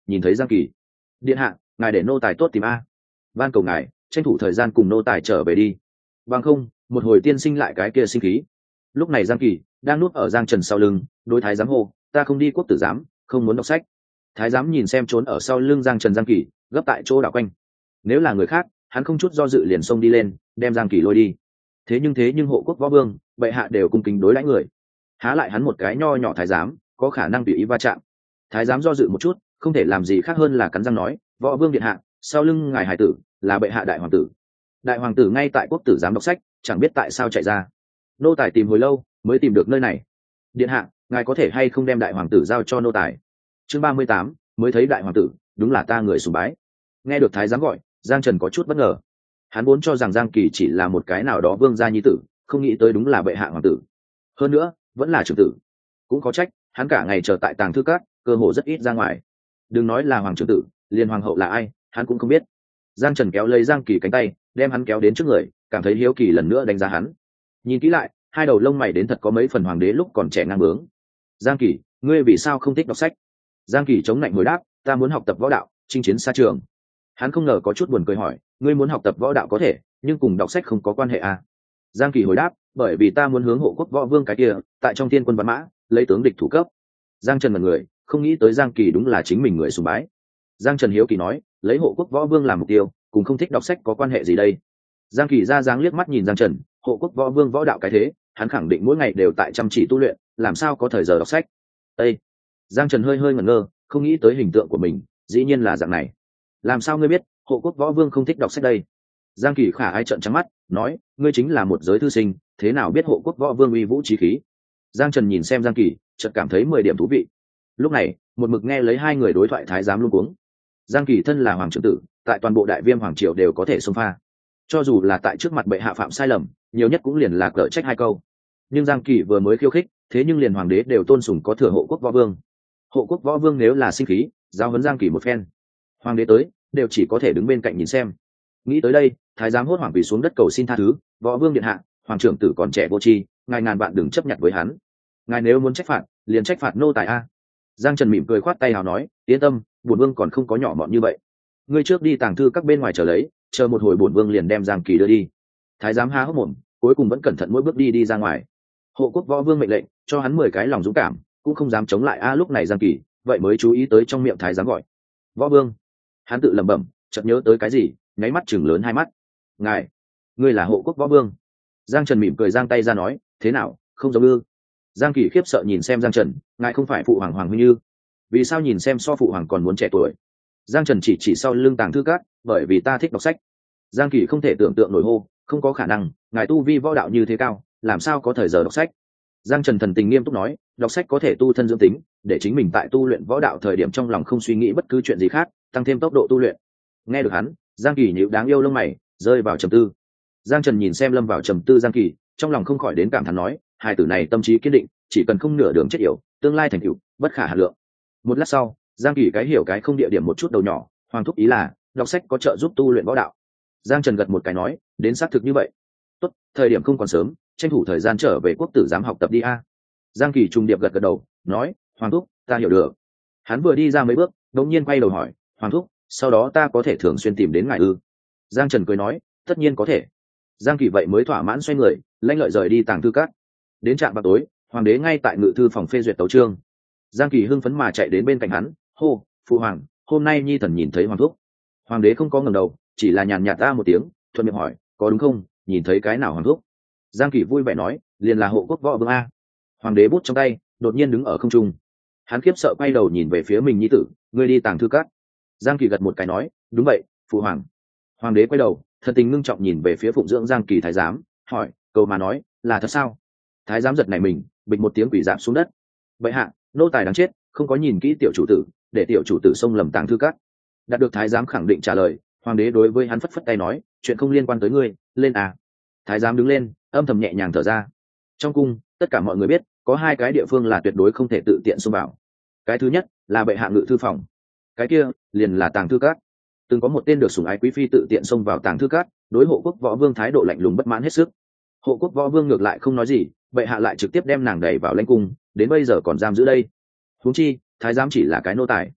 nhìn thấy giang kỳ. Điện hạ, ngài để nô tài tốt tìm a. Van cầu ngài tranh thủ thời gian cùng nô tài trở về đi, bằng không một hồi tiên sinh lại cái kia sinh khí. Lúc này giang kỳ đang nuốt ở giang trần sau lưng, đối thái giám hô, ta không đi quốc tử giám, không muốn đọc sách. Thái giám nhìn xem trốn ở sau lưng giang trần giang kỳ, gấp tại chỗ đảo quanh. Nếu là người khác, hắn không chút do dự liền xông đi lên, đem giang kỳ lôi đi. Thế nhưng thế nhưng hộ quốc võ vương, bệ hạ đều cung kính đối đãi người, há lại hắn một cái nho nhỏ thái giám có khả năng tùy ý va chạm. Thái giám do dự một chút, không thể làm gì khác hơn là cắn răng nói, võ vương điện hạ, sau lưng ngài hải tử là bệ hạ đại hoàng tử. Đại hoàng tử ngay tại quốc tử giám đọc sách, chẳng biết tại sao chạy ra. Nô tài tìm hồi lâu mới tìm được nơi này. Điện hạ, ngài có thể hay không đem đại hoàng tử giao cho nô tài. Chương ba mươi tám, mới thấy đại hoàng tử, đúng là ta người sùng bái. Nghe được thái giám gọi, giang trần có chút bất ngờ. Hắn vốn cho rằng giang kỳ chỉ là một cái nào đó vương gia nhi tử, không nghĩ tới đúng là bệ hạ hoàng tử, hơn nữa vẫn là trưởng tử. Cũng có trách hắn cả ngày chờ tại tàng thư cát, cơ hồ rất ít ra ngoài. Đừng nói là hoàng trưởng tử, liền hoàng hậu là ai hắn cũng không biết. Giang trần kéo lấy giang kỳ cánh tay, đem hắn kéo đến trước người, cảm thấy hiếu kỳ lần nữa đánh giá hắn. Nhìn kỹ lại, hai đầu lông mày đến thật có mấy phần hoàng đế lúc còn trẻ ngang bướng. Giang kỳ, ngươi vì sao không thích đọc sách? Giang kỳ chống lạnh hồi đáp, ta muốn học tập võ đạo, chinh chiến xa trường. Hắn không ngờ có chút buồn cười hỏi, ngươi muốn học tập võ đạo có thể, nhưng cùng đọc sách không có quan hệ à? Giang kỳ hồi đáp, bởi vì ta muốn hướng hộ quốc võ vương cái kia, tại trong thiên quân văn mã lấy tướng địch thủ cấp. Giang trần mật người, không nghĩ tới giang kỳ đúng là chính mình người sùng bái. Giang trần hiếu kỳ nói, lấy hộ quốc võ vương làm mục tiêu, cùng không thích đọc sách có quan hệ gì đây? Giang kỳ ra dáng liếc mắt nhìn giang trần, hộ quốc võ vương võ đạo cái thế, hắn khẳng định mỗi ngày đều tại chăm chỉ tu luyện, làm sao có thời giờ đọc sách. Ê! Giang trần hơi hơi ngẩn ngơ, không nghĩ tới hình tượng của mình dĩ nhiên là dạng này. Làm sao ngươi biết hộ quốc võ vương không thích đọc sách đây? Giang kỳ khả ai trợn trắng mắt, nói, ngươi chính là một giới thư sinh, thế nào biết hộ quốc võ vương uy vũ trí khí? Giang trần nhìn xem giang kỳ, chợt cảm thấy mười điểm thú vị. Lúc này một mực nghe lấy hai người đối thoại thái giám luôn cuống. Giang kỳ thân là hoàng trưởng tử, tại toàn bộ đại viêm hoàng triều đều có thể xông pha, cho dù là tại trước mặt bệ hạ phạm sai lầm, nhiều nhất cũng liền là cở trách hai câu. Nhưng giang kỳ vừa mới khiêu khích, thế nhưng liền hoàng đế đều tôn sùng có thừa hộ quốc võ vương. Hộ quốc võ vương nếu là sinh khí, giao huấn giang kỳ một phen, hoàng đế tới đều chỉ có thể đứng bên cạnh nhìn xem. Nghĩ tới đây, thái giám hốt hoảng quỳ xuống đất cầu xin tha thứ, võ vương điện hạ, hoàng trưởng tử còn trẻ vô tri, ngài ngàn bạn đừng chấp nhận với hắn. Ngài nếu muốn trách phạt, liền trách phạt nô tài a. Giang trần mỉm cười khoát tay hào nói, yên tâm, bổn vương còn không có nhỏ mọn như vậy. Ngươi trước đi tàng thư các bên ngoài chờ lấy, chờ một hồi bổn vương liền đem giang kỳ đưa đi. Thái giám há hốc mồm, cuối cùng vẫn cẩn thận mỗi bước đi đi ra ngoài. Hộ quốc võ vương mệnh lệnh, cho hắn mười cái lòng dũng cảm, cũng không dám chống lại a. Lúc này giang kỳ vậy mới chú ý tới trong miệng thái giám gọi võ vương. Hắn tự lẩm bẩm, chợt nhớ tới cái gì, nháy mắt chừng lớn hai mắt. Ngài, ngươi là hộ quốc võ vương? Giang trần mỉm cười giang tay ra nói, thế nào, không giống ư? Giang kỳ khiếp sợ nhìn xem giang trần, ngài không phải phụ hoàng hoàng huynh như, vì sao nhìn xem so phụ hoàng còn muốn trẻ tuổi? Giang trần chỉ chỉ sau lưng tàng thư cát, bởi vì ta thích đọc sách. Giang kỳ không thể tưởng tượng nổi hô, không có khả năng, ngài tu vi võ đạo như thế cao, làm sao có thời giờ đọc sách? Giang trần thần tình nghiêm túc nói, đọc sách có thể tu thân dưỡng tính, để chính mình tại tu luyện võ đạo thời điểm trong lòng không suy nghĩ bất cứ chuyện gì khác, tăng thêm tốc độ tu luyện. Nghe được hắn, giang kỳ nhíu đáng yêu lông mày, rơi vào trầm tư. Giang trần nhìn xem lâm vào trầm tư giang kỳ, trong lòng không khỏi đến cảm thán nói, hai tử này tâm trí kiên định, chỉ cần không nửa đường chết yểu, tương lai thành tựu bất khả hà lượng. Một lát sau, giang kỳ cái hiểu cái không địa điểm một chút đầu nhỏ, hoàng thúc ý là đọc sách có trợ giúp tu luyện võ đạo. Giang trần gật một cái nói, đến xác thực như vậy. Tốt, thời điểm không còn sớm, tranh thủ thời gian trở về quốc tử giám học tập đi a. Giang kỳ trùng điệp gật gật đầu, nói, hoàng thúc, ta hiểu được. Hắn vừa đi ra mấy bước, đột nhiên quay đầu hỏi, hoàng thúc, sau đó ta có thể thường xuyên tìm đến ngài ư? Giang trần cười nói, tất nhiên có thể. Giang kỳ vậy mới thỏa mãn xoay người, lanh lợi rời đi tàng thư cát. Đến trạm vào tối, hoàng đế ngay tại ngự thư phòng phê duyệt tấu chương. Giang kỳ hưng phấn mà chạy đến bên cạnh hắn, hô, phụ hoàng, hôm nay nhi thần nhìn thấy hoàng thúc. Hoàng đế không có ngẩng đầu, chỉ là nhàn nhạt ta một tiếng, thuận miệng hỏi, có đúng không, nhìn thấy cái nào hoàng thúc? Giang kỳ vui vẻ nói, liền là hộ quốc võ vương a. Hoàng đế bút trong tay đột nhiên đứng ở không trung, hắn khiếp sợ quay đầu nhìn về phía mình nhi tử, ngươi đi tàng thư cát. Giang kỳ gật một cái nói, đúng vậy, phụ hoàng. Hoàng đế quay đầu, thần tình ngưng trọng nhìn về phía phụng dưỡng Giang kỳ thái giám, hỏi, cầu mà nói, là thật sao? Thái giám giật nảy mình, bịch một tiếng quỷ giảm xuống đất. Bệ hạ, nô tài đáng chết, không có nhìn kỹ tiểu chủ tử, để tiểu chủ tử xông lầm tàng thư cát. Đạt được thái giám khẳng định trả lời, hoàng đế đối với hắn phất phất tay nói, chuyện không liên quan tới ngươi, lên à. Thái giám đứng lên, âm thầm nhẹ nhàng thở ra. Trong cung, tất cả mọi người biết, có hai cái địa phương là tuyệt đối không thể tự tiện xông vào. Cái thứ nhất là bệ hạ ngự thư phòng, cái kia liền là tàng thư cát. Từng có một tên được sủng ái quý phi tự tiện xông vào tàng thư cát, đối hộ quốc võ vương thái độ lạnh lùng bất mãn hết sức. Hộ quốc võ vương ngược lại không nói gì, bệ hạ lại trực tiếp đem nàng đẩy vào lãnh cung, đến bây giờ còn giam giữ đây. Huống chi thái giám chỉ là cái nô tài,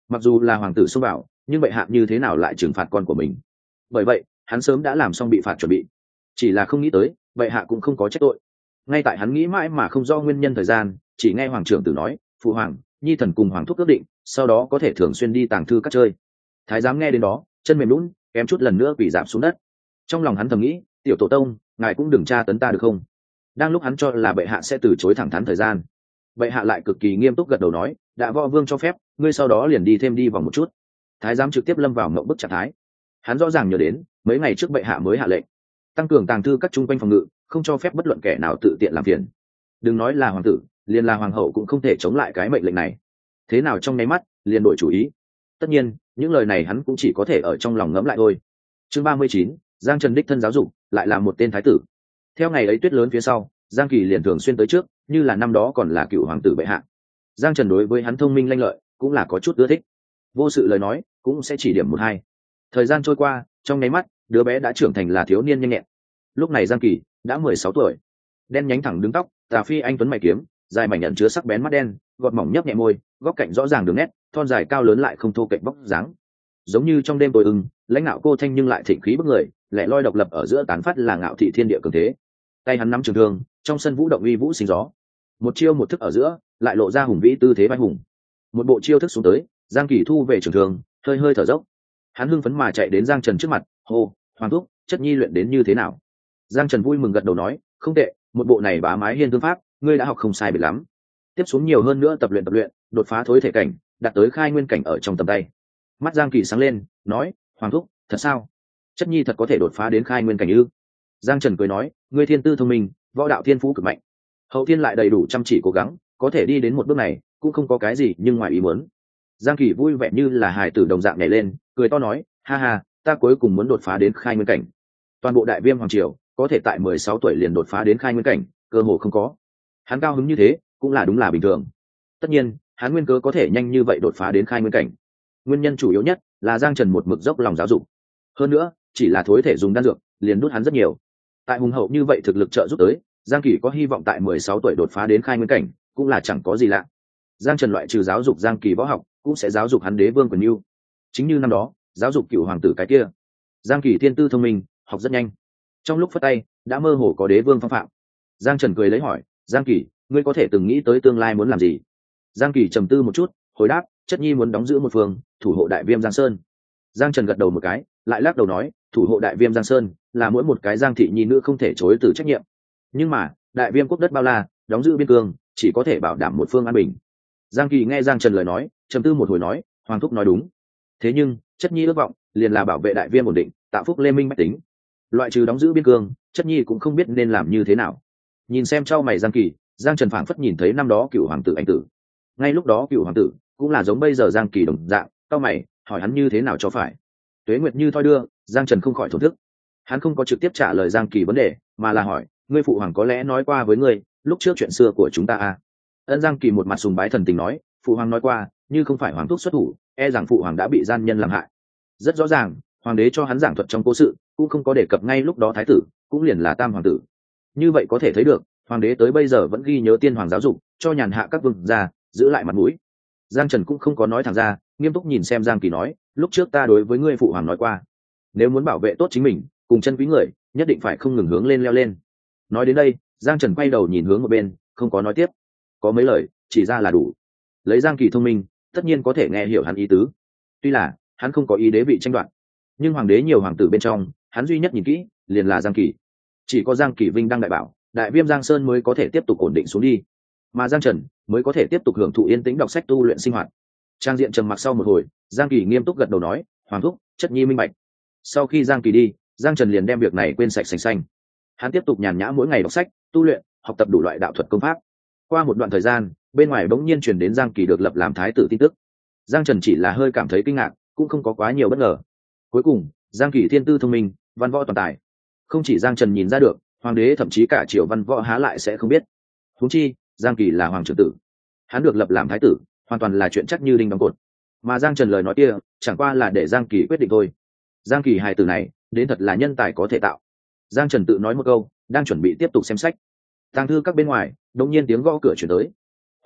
mặc dù là hoàng tử xông vào, nhưng bệ hạ như thế nào lại trừng phạt con của mình? Bởi vậy hắn sớm đã làm xong bị phạt chuẩn bị, chỉ là không nghĩ tới bệ hạ cũng không có trách tội. Ngay tại hắn nghĩ mãi mà không do nguyên nhân thời gian, chỉ nghe hoàng trưởng tử nói, phụ hoàng, nhi thần cùng hoàng thúc ước định sau đó có thể thường xuyên đi tàng thư các chơi. Thái giám nghe đến đó chân mềm lún, kém chút lần nữa quỳ giảm xuống đất. Trong lòng hắn thầm nghĩ, tiểu tổ tông, ngài cũng đừng tra tấn ta được không? Đang lúc hắn cho là bệ hạ sẽ từ chối thẳng thắn thời gian, bệ hạ lại cực kỳ nghiêm túc gật đầu nói, đã võ vương cho phép, ngươi sau đó liền đi thêm đi vòng một chút. Thái giám trực tiếp lâm vào mộng bức trạng thái. Hắn rõ ràng nhớ đến mấy ngày trước bệ hạ mới hạ lệnh tăng cường tàng thư các chung quanh phòng ngự, không cho phép bất luận kẻ nào tự tiện làm phiền. Đừng nói là hoàng tử, liền là hoàng hậu cũng không thể chống lại cái mệnh lệnh này. Thế nào trong nháy mắt liền đổi chủ ý? Tất nhiên những lời này hắn cũng chỉ có thể ở trong lòng ngẫm lại thôi. Chương ba mươi chín, Giang Trần đích thân giáo dục, lại là một tên thái tử. Theo ngày ấy tuyết lớn phía sau, Giang Kỳ liền thường xuyên tới trước, như là năm đó còn là cựu hoàng tử bệ hạ. Giang Trần đối với hắn thông minh lanh lợi, cũng là có chút ưa thích. Vô sự lời nói, cũng sẽ chỉ điểm một hai. Thời gian trôi qua, trong nháy mắt, đứa bé đã trưởng thành là thiếu niên nhanh nhẹn. Lúc này Giang Kỳ đã mười sáu tuổi, đen nhánh thẳng đứng tóc, tà phi anh tuấn mày kiếm, dài mảnh nhận chứa sắc bén mắt đen, gọt mỏng nhấp nhẹ môi, góc cạnh rõ ràng đường nét, thon dài cao lớn lại không thô kệch vóc dáng. Giống như trong đêm tối ưng, lãnh ngạo cô thanh nhưng lại thịnh khí bức người, lẻ loi độc lập ở giữa tán phát là ngạo thị thiên địa cường thế. Tay hắn nắm trường thương, trong sân vũ động uy vũ sinh gió. Một chiêu một thức ở giữa, lại lộ ra hùng vĩ tư thế vai hùng. Một bộ chiêu thức xuống tới, Giang Kỳ thu về trường thương, hơi hơi thở dốc. Hắn hưng phấn mà chạy đến Giang Trần trước mặt, hô, hoàng thúc, chất nhi luyện đến như thế nào? Giang Trần vui mừng gật đầu nói, không tệ, một bộ này bá mái hiên thương pháp, ngươi đã học không sai biệt lắm. Tiếp xuống nhiều hơn nữa tập luyện tập luyện, đột phá thối thể cảnh, đạt tới khai nguyên cảnh ở trong tầm tay. Mắt Giang Kỳ sáng lên, nói, hoàng thúc, thật sao? Chất nhi thật có thể đột phá đến khai nguyên cảnh ư? Giang Trần cười nói, ngươi thiên tư thông minh, võ đạo thiên phú cực mạnh, hậu thiên lại đầy đủ chăm chỉ cố gắng, có thể đi đến một bước này cũng không có cái gì nhưng ngoài ý muốn. Giang Kỳ vui vẻ như là hài tử đồng dạng nhảy lên, cười to nói, ha ha, ta cuối cùng muốn đột phá đến khai nguyên cảnh. Toàn bộ đại viêm hoàng triều có thể tại mười sáu tuổi liền đột phá đến khai nguyên cảnh, cơ hồ không có. Hắn cao hứng như thế cũng là đúng là bình thường. Tất nhiên hắn nguyên cớ có thể nhanh như vậy đột phá đến khai nguyên cảnh, nguyên nhân chủ yếu nhất là Giang Trần một mực dốc lòng giáo dục. Hơn nữa chỉ là thối thể dùng đan dược liền đút hắn rất nhiều. Tại hùng hậu như vậy thực lực trợ giúp tới, Giang Kỳ có hy vọng tại mười sáu tuổi đột phá đến khai nguyên cảnh cũng là chẳng có gì lạ. Giang Trần loại trừ giáo dục Giang Kỳ võ học, cũng sẽ giáo dục hắn đế vương quyền mưu. Chính như năm đó giáo dục cựu hoàng tử cái kia, Giang Kỳ thiên tư thông minh, học rất nhanh, trong lúc phất tay đã mơ hồ có đế vương phong phạm. Giang Trần cười lấy hỏi, Giang Kỳ, ngươi có thể từng nghĩ tới tương lai muốn làm gì? Giang Kỳ trầm tư một chút, hồi đáp, chất nhi muốn đóng giữ một phương, thủ hộ đại viêm Giang Sơn. Giang Trần gật đầu một cái, lại lắc đầu nói, thủ hộ đại viêm Giang Sơn là mỗi một cái Giang thị nhi nữ không thể chối từ trách nhiệm. Nhưng mà đại viêm quốc đất bao la, đóng giữ biên cương chỉ có thể bảo đảm một phương an bình. Giang Kỳ nghe Giang Trần lời nói, trầm tư một hồi nói, hoàng thúc nói đúng. Thế nhưng chất nhi ước vọng liền là bảo vệ đại viêm ổn định, tạo phúc lê minh bách tính. Loại trừ đóng giữ biên cương, chất nhi cũng không biết nên làm như thế nào. Nhìn xem trao mày Giang Kỳ, Giang Trần phảng phất nhìn thấy năm đó cựu hoàng tử anh tử. Ngay lúc đó cựu hoàng tử cũng là giống bây giờ Giang Kỳ đồng dạng, trao mày hỏi hắn như thế nào cho phải. Tuế nguyệt như thoi đưa, Giang Trần không khỏi thổn thức. Hắn không có trực tiếp trả lời Giang Kỳ vấn đề, mà là hỏi, ngươi phụ hoàng có lẽ nói qua với ngươi lúc trước chuyện xưa của chúng ta à? Ân. Giang Kỳ một mặt sùng bái thần tình nói, phụ hoàng nói qua, như không phải hoàng thúc xuất thủ, e rằng phụ hoàng đã bị gian nhân làm hại. Rất rõ ràng hoàng đế cho hắn giảng thuật trong cố sự cũng không có đề cập ngay lúc đó thái tử cũng liền là tam hoàng tử. Như vậy có thể thấy được hoàng đế tới bây giờ vẫn ghi nhớ tiên hoàng giáo dục, cho nhàn hạ các vương gia giữ lại mặt mũi. Giang Trần cũng không có nói thẳng ra, nghiêm túc nhìn xem Giang Kỳ nói, lúc trước ta đối với ngươi phụ hoàng nói qua, nếu muốn bảo vệ tốt chính mình cùng chân quý người, nhất định phải không ngừng hướng lên leo lên. Nói đến đây Giang Trần quay đầu nhìn hướng một bên, không có nói tiếp. Có mấy lời chỉ ra là đủ. Lấy Giang Kỳ thông minh, tất nhiên có thể nghe hiểu hắn ý tứ. Tuy là hắn không có ý đế vị tranh đoạt, nhưng hoàng đế nhiều hoàng tử bên trong, hắn duy nhất nhìn kỹ liền là Giang Kỳ. Chỉ có Giang Kỳ vinh đăng đại bảo, đại viêm Giang Sơn mới có thể tiếp tục ổn định xuống đi, mà Giang Trần mới có thể tiếp tục hưởng thụ yên tĩnh đọc sách tu luyện sinh hoạt. Trang diện trầm mặc sau một hồi, Giang Kỳ nghiêm túc gật đầu nói, hoàng thúc, chất nhi minh bạch. Sau khi Giang Kỳ đi, Giang Trần liền đem việc này quên sạch sành xanh. Hắn tiếp tục nhàn nhã mỗi ngày đọc sách tu luyện, học tập đủ loại đạo thuật công pháp. Qua một đoạn thời gian, bên ngoài bỗng nhiên truyền đến Giang Kỳ được lập làm thái tử tin tức. Giang Trần chỉ là hơi cảm thấy kinh ngạc, cũng không có quá nhiều bất ngờ. Cuối cùng Giang Kỳ thiên tư thông minh, văn võ toàn tài, không chỉ Giang Trần nhìn ra được, hoàng đế thậm chí cả triều văn võ há lại sẽ không biết. Huống chi Giang Kỳ là hoàng trưởng tử, hắn được lập làm thái tử hoàn toàn là chuyện chắc như đinh đóng cột. Mà Giang Trần lời nói kia chẳng qua là để Giang Kỳ quyết định thôi. Giang Kỳ hài tử này đến thật là nhân tài có thể tạo. Giang Trần tự nói một câu, đang chuẩn bị tiếp tục xem sách. Tàng thư các bên ngoài đột nhiên tiếng gõ cửa chuyển tới.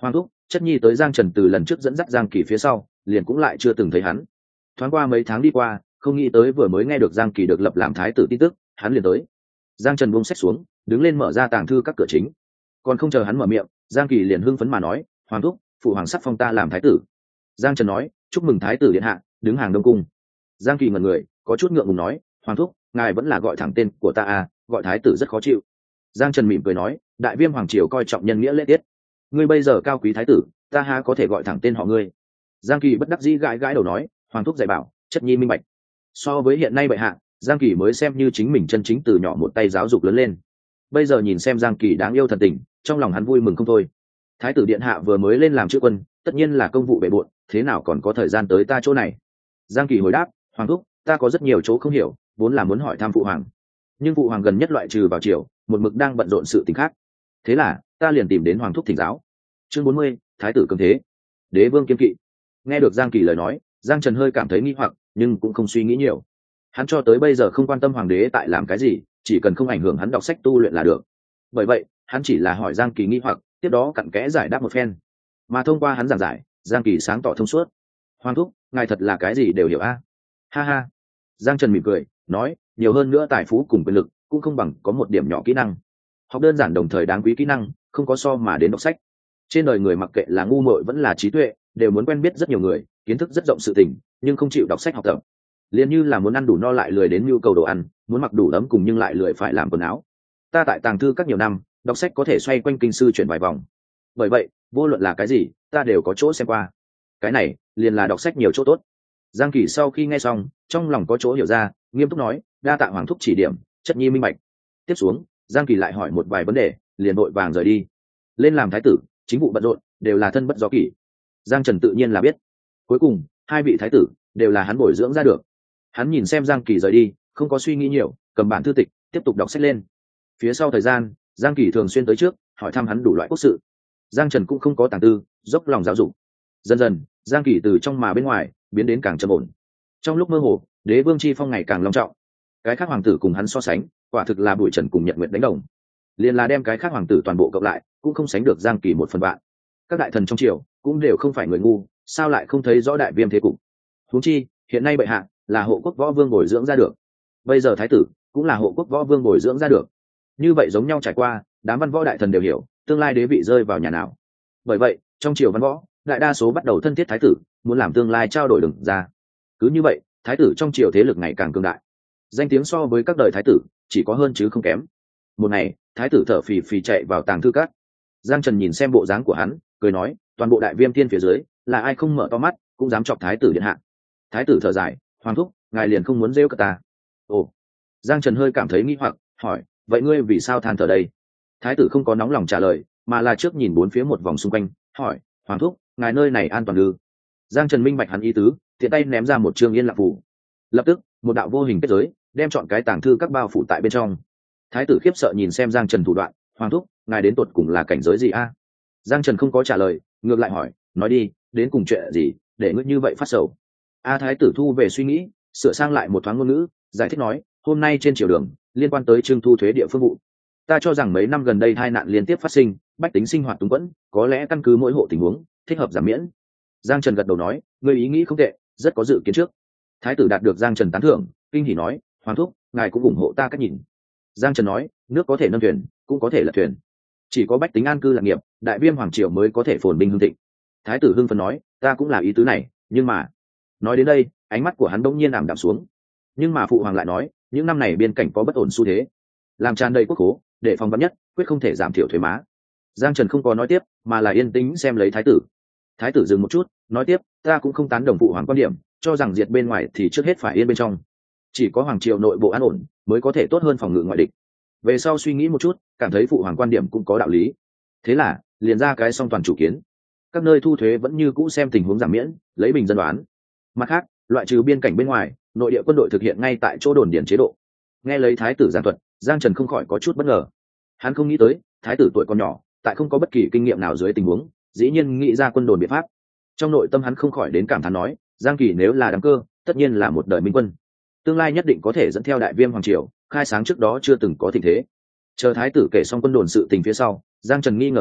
Hoàng thúc, chất nhi tới Giang Trần từ lần trước dẫn dắt Giang Kỳ phía sau liền cũng lại chưa từng thấy hắn. Thoáng qua mấy tháng đi qua, không nghĩ tới vừa mới nghe được Giang Kỳ được lập làm thái tử tin tức, hắn liền tới. Giang Trần buông sách xuống, đứng lên mở ra tàng thư các cửa chính. Còn không chờ hắn mở miệng, Giang Kỳ liền hưng phấn mà nói, hoàng thúc, phụ hoàng sắc phong ta làm thái tử. Giang Trần nói, chúc mừng thái tử điện hạ, đứng hàng đông cung. Giang Kỳ ngẩn người, có chút ngượng ngùng nói, hoàng thúc, ngài vẫn là gọi thẳng tên của ta à, gọi thái tử rất khó chịu. Giang Trần mỉm cười nói, đại viêm hoàng triều coi trọng nhân nghĩa lễ tiết, ngươi bây giờ cao quý thái tử, ta há có thể gọi thẳng tên họ ngươi. Giang Kỳ bất đắc dĩ gãi gãi đầu nói, hoàng thúc dạy bảo, chất nhi minh bạch. So với hiện nay bệ hạ, Giang Kỳ mới xem như chính mình chân chính từ nhỏ một tay giáo dục lớn lên. Bây giờ nhìn xem Giang Kỳ đáng yêu thần tình, trong lòng hắn vui mừng không thôi. Thái tử điện hạ vừa mới lên làm chữ quân, tất nhiên là công vụ bề bộn, thế nào còn có thời gian tới ta chỗ này. Giang Kỳ hồi đáp, hoàng thúc, ta có rất nhiều chỗ không hiểu, vốn là muốn hỏi thăm phụ hoàng, nhưng phụ hoàng gần nhất loại trừ vào triều, một mực đang bận rộn sự tình khác, thế là ta liền tìm đến hoàng thúc thỉnh giáo. Chương bốn mươi, thái tử cường thế, đế vương kiên kỵ. Nghe được Giang Kỳ lời nói, Giang Trần hơi cảm thấy nghi hoặc, nhưng cũng không suy nghĩ nhiều. Hắn cho tới bây giờ không quan tâm hoàng đế tại làm cái gì, chỉ cần không ảnh hưởng hắn đọc sách tu luyện là được. Bởi vậy hắn chỉ là hỏi Giang Kỳ nghi hoặc, tiếp đó cặn kẽ giải đáp một phen. Mà thông qua hắn giảng giải, Giang Kỳ sáng tỏ thông suốt. Hoàng thúc, ngài thật là cái gì đều hiểu a. Ha ha. Giang Trần mỉm cười nói, nhiều hơn nữa tài phú cùng quyền lực cũng không bằng có một điểm nhỏ kỹ năng. Học đơn giản đồng thời đáng quý kỹ năng, không có so mà đến đọc sách. Trên đời người mặc kệ là ngu muội vẫn là trí tuệ, đều muốn quen biết rất nhiều người, kiến thức rất rộng sự tình, nhưng không chịu đọc sách học tập. Liền như là muốn ăn đủ no lại lười đến nhu cầu đồ ăn, muốn mặc đủ ấm cùng nhưng lại lười phải làm quần áo. Ta tại tàng thư các nhiều năm, đọc sách có thể xoay quanh kinh sư chuyển vài vòng. Bởi vậy, vô luận là cái gì, ta đều có chỗ xem qua. Cái này, liền là đọc sách nhiều chỗ tốt. Giang Kỳ sau khi nghe xong, trong lòng có chỗ hiểu ra, nghiêm túc nói, đa tạ hoàng thúc chỉ điểm, chất nhi minh bạch. Tiếp xuống, Giang Kỳ lại hỏi một vài vấn đề, liền vội vàng rời đi. Lên làm thái tử, chính vụ bận rộn, đều là thân bất do kỷ. Giang Trần tự nhiên là biết. Cuối cùng, hai vị thái tử đều là hắn bồi dưỡng ra được. Hắn nhìn xem Giang Kỳ rời đi, không có suy nghĩ nhiều, cầm bản thư tịch tiếp tục đọc sách lên. Phía sau thời gian, Giang Kỳ thường xuyên tới trước, hỏi thăm hắn đủ loại quốc sự. Giang Trần cũng không có tàng tư, dốc lòng giáo dục. Dần dần, Giang Kỳ từ trong mà bên ngoài biến đến càng trầm ổn. Trong lúc mơ hồ, đế vương chi phong ngày càng long trọng. Cái khác hoàng tử cùng hắn so sánh, quả thực là bụi trần cùng nhật nguyệt đánh đồng. Liền là đem cái khác hoàng tử toàn bộ cộng lại, cũng không sánh được Giang Kỳ một phần vạn. Các đại thần trong triều cũng đều không phải người ngu, sao lại không thấy rõ đại viêm thế cục. Huống chi, hiện nay bệ hạ là hộ quốc võ vương bồi dưỡng ra được, bây giờ thái tử cũng là hộ quốc võ vương bồi dưỡng ra được. Như vậy giống nhau trải qua, đám văn võ đại thần đều hiểu tương lai đế vị rơi vào nhà nào. Bởi vậy, trong triều văn võ, đại đa số bắt đầu thân thiết thái tử, muốn làm tương lai trao đổi đừng ra. Cứ như vậy, thái tử trong triều thế lực ngày càng cường đại. Danh tiếng so với các đời thái tử chỉ có hơn chứ không kém. Một ngày, thái tử thở phì phì chạy vào tàng thư các. Giang Trần nhìn xem bộ dáng của hắn, cười nói, toàn bộ đại viêm tiên phía dưới, là ai không mở to mắt, cũng dám chọc thái tử điện hạ. Thái tử thở dài, hoàng thúc, ngài liền không muốn rêu cả ta. Ồ. Giang Trần hơi cảm thấy nghi hoặc, hỏi, vậy ngươi vì sao than thở đây? Thái tử không có nóng lòng trả lời, mà là trước nhìn bốn phía một vòng xung quanh, hỏi, hoàng thúc, ngài nơi này an toàn ư? Giang Trần minh bạch hắn ý tứ, tiện tay ném ra một chương yên lạc phủ. Lập tức, một đạo vô hình kết giới đem chọn cái tàng thư các bao phủ tại bên trong. Thái tử khiếp sợ nhìn xem Giang Trần thủ đoạn, hoàng thúc, ngài đến tột cùng là cảnh giới gì a? Giang Trần không có trả lời, ngược lại hỏi, nói đi, đến cùng chuyện gì để ngươi như vậy phát sầu? A thái tử thu về suy nghĩ, sửa sang lại một thoáng ngôn ngữ, giải thích nói, hôm nay trên triều đường liên quan tới trưng thu thuế địa phương vụ, ta cho rằng mấy năm gần đây tai nạn liên tiếp phát sinh, bách tính sinh hoạt túng quẫn, có lẽ căn cứ mỗi hộ tình huống thích hợp giảm miễn. Giang Trần gật đầu nói, ngươi ý nghĩ không tệ, rất có dự kiến trước. Thái tử đạt được Giang Trần tán thưởng, kinh hỉ nói, hoàng thúc, ngài cũng ủng hộ ta cách nhìn. Giang Trần nói, nước có thể nâng thuyền, cũng có thể lật thuyền, chỉ có bách tính an cư lạc nghiệp, đại viêm hoàng triều mới có thể phồn binh hưng thịnh. Thái tử hưng phấn nói, ta cũng là ý tứ này, nhưng mà, nói đến đây, ánh mắt của hắn đông nhiên ảm đạm xuống. Nhưng mà phụ hoàng lại nói, những năm này biên cảnh có bất ổn xu thế, làm tràn đầy quốc khố, để phòng vắn nhất, quyết không thể giảm thiểu thuế má. Giang Trần không có nói tiếp, mà là yên tĩnh xem lấy thái tử. Thái tử dừng một chút, nói tiếp, ta cũng không tán đồng phụ hoàng quan điểm, cho rằng diệt bên ngoài thì trước hết phải yên bên trong. Chỉ có hoàng triều nội bộ an ổn, mới có thể tốt hơn phòng ngự ngoại địch. Về sau suy nghĩ một chút, cảm thấy phụ hoàng quan điểm cũng có đạo lý. Thế là, liền ra cái song toàn chủ kiến. Các nơi thu thuế vẫn như cũ xem tình huống giảm miễn, lấy bình dân đoán. Mặt khác, loại trừ biên cảnh bên ngoài, nội địa quân đội thực hiện ngay tại chỗ đồn điền chế độ. Nghe lấy thái tử giảng thuật, Giang Trần không khỏi có chút bất ngờ. Hắn không nghĩ tới, thái tử tuổi còn nhỏ, tại không có bất kỳ kinh nghiệm nào dưới tình huống, dĩ nhiên nghĩ ra quân đồn biện pháp. Trong nội tâm hắn không khỏi đến cảm thán nói, Giang Kỳ nếu là đáng cơ, tất nhiên là một đời minh quân, tương lai nhất định có thể dẫn theo đại viêm hoàng triều, khai sáng trước đó chưa từng có tình thế. Chờ thái tử kể xong quân đồn sự tình phía sau, Giang Trần nghi ngờ hỏi,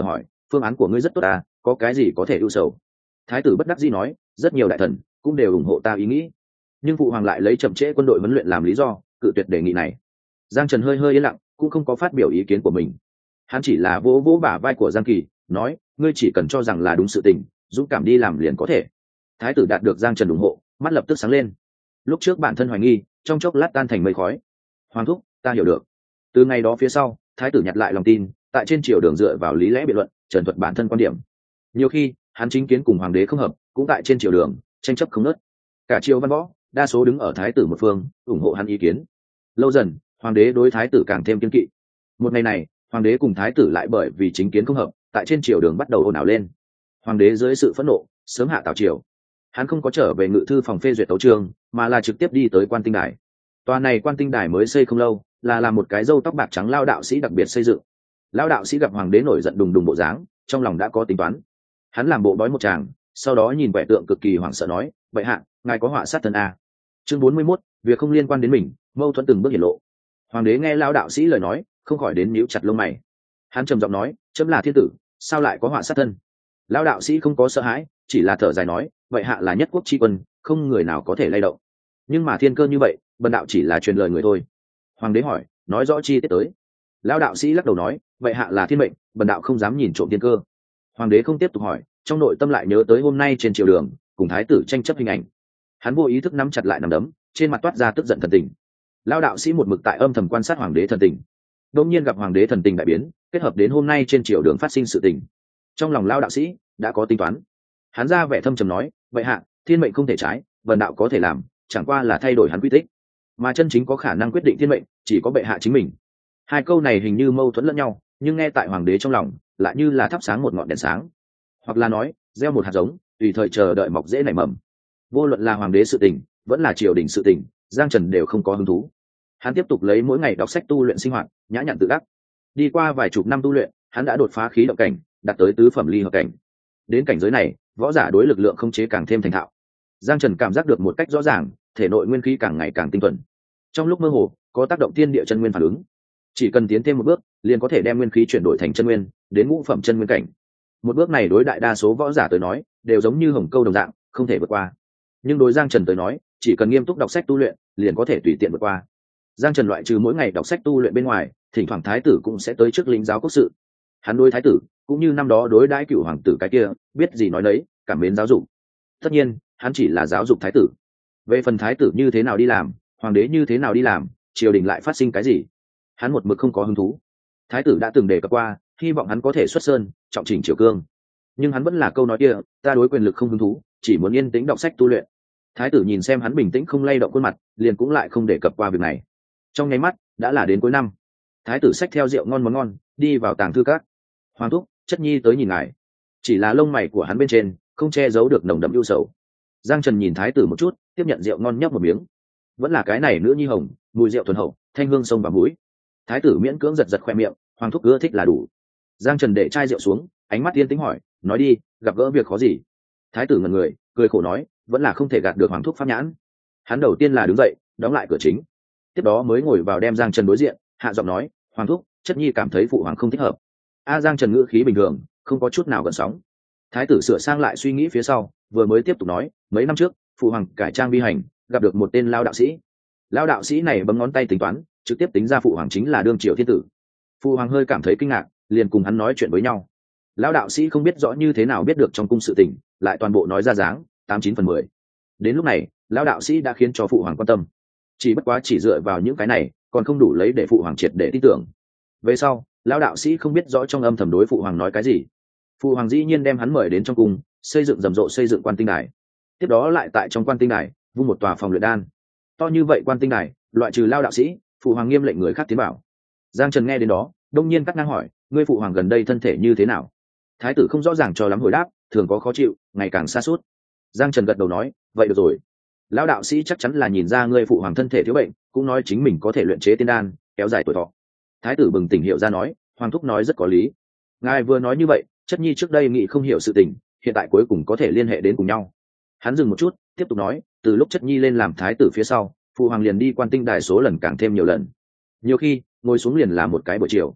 phương án của ngươi rất tốt à, có cái gì có thể ưu sầu? Thái tử bất đắc dĩ nói, rất nhiều đại thần cũng đều ủng hộ ta ý nghĩ, nhưng phụ hoàng lại lấy chậm trễ quân đội huấn luyện làm lý do cự tuyệt đề nghị này. Giang Trần hơi hơi yên lặng, cũng không có phát biểu ý kiến của mình. Hắn chỉ là vỗ vỗ bả vai của Giang Kỳ, nói, ngươi chỉ cần cho rằng là đúng sự tình, dũng cảm đi làm liền có thể. Thái tử đạt được Giang Trần ủng hộ, mắt lập tức sáng lên. Lúc trước bản thân hoài nghi, trong chốc lát tan thành mây khói. Hoàng thúc, ta hiểu được. Từ ngày đó phía sau, Thái tử nhặt lại lòng tin, tại trên triều đường dựa vào lý lẽ biện luận, trần thuật bản thân quan điểm. Nhiều khi, hắn chính kiến cùng hoàng đế không hợp, cũng tại trên triều đường tranh chấp không nớt. Cả triều văn võ, đa số đứng ở Thái tử một phương, ủng hộ hắn ý kiến. Lâu dần, hoàng đế đối Thái tử càng thêm kiên kỵ. Một ngày này, hoàng đế cùng Thái tử lại bởi vì chính kiến không hợp, tại trên triều đường bắt đầu ồn ào lên. Hoàng đế dưới sự phẫn nộ, sớm hạ tảo triều. Hắn không có trở về ngự thư phòng phê duyệt tấu chương, mà là trực tiếp đi tới quan tinh đài. Tòa này quan tinh đài mới xây không lâu, là làm một cái râu tóc bạc trắng lao đạo sĩ đặc biệt xây dựng. Lao đạo sĩ gặp hoàng đế nổi giận đùng đùng bộ dáng, trong lòng đã có tính toán. Hắn làm bộ bói một tràng, sau đó nhìn vẻ tượng cực kỳ hoảng sợ nói, vậy hạ, ngài có họa sát thân à? Chương bốn mươi mốt, việc không liên quan đến mình, mâu thuẫn từng bước hiển lộ. Hoàng đế nghe lao đạo sĩ lời nói, không khỏi đến nhíu chặt lông mày. Hắn trầm giọng nói, chấm là thiên tử, sao lại có họa sát thân? Lao đạo sĩ không có sợ hãi, chỉ là thở dài nói, vậy hạ là nhất quốc tri quân, không người nào có thể lay động. Nhưng mà thiên cơ như vậy, bần đạo chỉ là truyền lời người thôi. Hoàng đế hỏi, nói rõ chi tiết tới. Lao đạo sĩ lắc đầu nói, vậy hạ là thiên mệnh, bần đạo không dám nhìn trộm thiên cơ. Hoàng đế không tiếp tục hỏi, trong nội tâm lại nhớ tới hôm nay trên triều đường cùng thái tử tranh chấp hình ảnh. Hắn vô ý thức nắm chặt lại nắm đấm, trên mặt toát ra tức giận thần tình. Lao đạo sĩ một mực tại âm thầm quan sát hoàng đế thần tình. Đột nhiên gặp hoàng đế thần tình đại biến, kết hợp đến hôm nay trên triều đường phát sinh sự tình. Trong lòng Lao đạo sĩ đã có tính toán. Hắn ra vẻ thâm trầm nói, vậy hạ, thiên mệnh không thể trái, bần đạo có thể làm, chẳng qua là thay đổi hắn quy tích, mà chân chính có khả năng quyết định thiên mệnh chỉ có bệ hạ chính mình. Hai câu này hình như mâu thuẫn lẫn nhau, nhưng nghe tại hoàng đế trong lòng lại như là thắp sáng một ngọn đèn sáng, hoặc là nói gieo một hạt giống, tùy thời chờ đợi mọc rễ nảy mầm. Vô luận là hoàng đế sự tình vẫn là triều đình sự tình, Giang Trần đều không có hứng thú. Hắn tiếp tục lấy mỗi ngày đọc sách tu luyện sinh hoạt, nhã nhặn tự đắc. Đi qua vài chục năm tu luyện, hắn đã đột phá khí động cảnh, đạt tới tứ phẩm ly hợp cảnh. Đến cảnh giới này, võ giả đối lực lượng khống chế càng thêm thành thạo. Giang Trần cảm giác được một cách rõ ràng, thể nội nguyên khí càng ngày càng tinh thuần. Trong lúc mơ hồ, có tác động thiên địa chân nguyên phản ứng. Chỉ cần tiến thêm một bước, liền có thể đem nguyên khí chuyển đổi thành chân nguyên, đến ngũ phẩm chân nguyên cảnh. Một bước này đối đại đa số võ giả tới nói, đều giống như hồng câu đồng dạng, không thể vượt qua. Nhưng đối Giang Trần tới nói, chỉ cần nghiêm túc đọc sách tu luyện, liền có thể tùy tiện vượt qua. Giang Trần loại trừ mỗi ngày đọc sách tu luyện bên ngoài, thỉnh thoảng thái tử cũng sẽ tới trước lĩnh giáo quốc sự. Hắn đối thái tử, cũng như năm đó đối đãi cửu hoàng tử cái kia, biết gì nói nấy, cảm mến giáo dục. Tất nhiên, hắn chỉ là giáo dục thái tử. Về phần thái tử như thế nào đi làm, hoàng đế như thế nào đi làm, triều đình lại phát sinh cái gì, hắn một mực không có hứng thú. Thái tử đã từng đề cập qua, hy vọng hắn có thể xuất sơn, trọng chỉnh triều cương. Nhưng hắn vẫn là câu nói kia, ta đối quyền lực không hứng thú, chỉ muốn yên tĩnh đọc sách tu luyện. Thái tử nhìn xem hắn bình tĩnh không lay động khuôn mặt, liền cũng lại không đề cập qua việc này. Trong nháy mắt, đã là đến cuối năm. Thái tử xách theo rượu ngon món ngon, đi vào tàng thư các. Hoàng thúc, chất nhi tới nhìn ngài. Chỉ là lông mày của hắn bên trên, không che giấu được nồng đậm ưu sầu. Giang Trần nhìn thái tử một chút, tiếp nhận rượu ngon nhấp một miếng. Vẫn là cái này nữ nhi hồng, mùi rượu thuần hậu, thanh hương sông vào mũi. Thái tử miễn cưỡng giật giật khoe miệng, hoàng thúc ưa thích là đủ. Giang Trần để chai rượu xuống, ánh mắt yên tĩnh hỏi, nói đi, gặp gỡ việc khó gì? Thái tử ngẩn người, cười khổ nói, vẫn là không thể gạt được hoàng thúc pháp nhãn. Hắn đầu tiên là đứng dậy, đóng lại cửa chính, tiếp đó mới ngồi vào đem Giang Trần đối diện, hạ giọng nói, hoàng thúc, chất nhi cảm thấy phụ hoàng không thích hợp. A Giang Trần ngữ khí bình thường, không có chút nào gợn sóng. Thái tử sửa sang lại suy nghĩ phía sau, vừa mới tiếp tục nói, mấy năm trước, phụ hoàng cải trang vi hành, gặp được một tên lao đạo sĩ. Lao đạo sĩ này bấm ngón tay tính toán, trực tiếp tính ra phụ hoàng chính là đương triều thiên tử. Phụ hoàng hơi cảm thấy kinh ngạc, liền cùng hắn nói chuyện với nhau. Lao đạo sĩ không biết rõ như thế nào biết được trong cung sự tình, lại toàn bộ nói ra dáng, tám chín phần mười. Đến lúc này, Lao đạo sĩ đã khiến cho phụ hoàng quan tâm. Chỉ bất quá chỉ dựa vào những cái này, còn không đủ lấy để phụ hoàng triệt để tin tưởng. Về sau, Lao đạo sĩ không biết rõ trong âm thầm đối phụ hoàng nói cái gì. Phụ hoàng dĩ nhiên đem hắn mời đến trong cung, xây dựng rầm rộ xây dựng quan tinh đài. Tiếp đó lại tại trong quan tinh đài vung một tòa phòng luyện đan. To như vậy quan tinh đài, loại trừ Lao đạo sĩ, phụ hoàng nghiêm lệnh người khác tiến vào. Giang Trần nghe đến đó, đông nhiên cắt ngang hỏi, ngươi phụ hoàng gần đây thân thể như thế nào? Thái tử không rõ ràng cho lắm hồi đáp, thường có khó chịu, ngày càng xa suốt. Giang Trần gật đầu nói, vậy được rồi. Lão đạo sĩ chắc chắn là nhìn ra ngươi phụ hoàng thân thể thiếu bệnh, cũng nói chính mình có thể luyện chế tiên đan, kéo dài tuổi thọ. Thái tử bừng tỉnh hiểu ra nói, hoàng thúc nói rất có lý. Ngài vừa nói như vậy, chất nhi trước đây nghĩ không hiểu sự tình, hiện tại cuối cùng có thể liên hệ đến cùng nhau. Hắn dừng một chút, tiếp tục nói, từ lúc chất nhi lên làm thái tử phía sau, phụ hoàng liền đi quan tinh đài số lần càng thêm nhiều lần. Nhiều khi, ngồi xuống liền là một cái buổi chiều.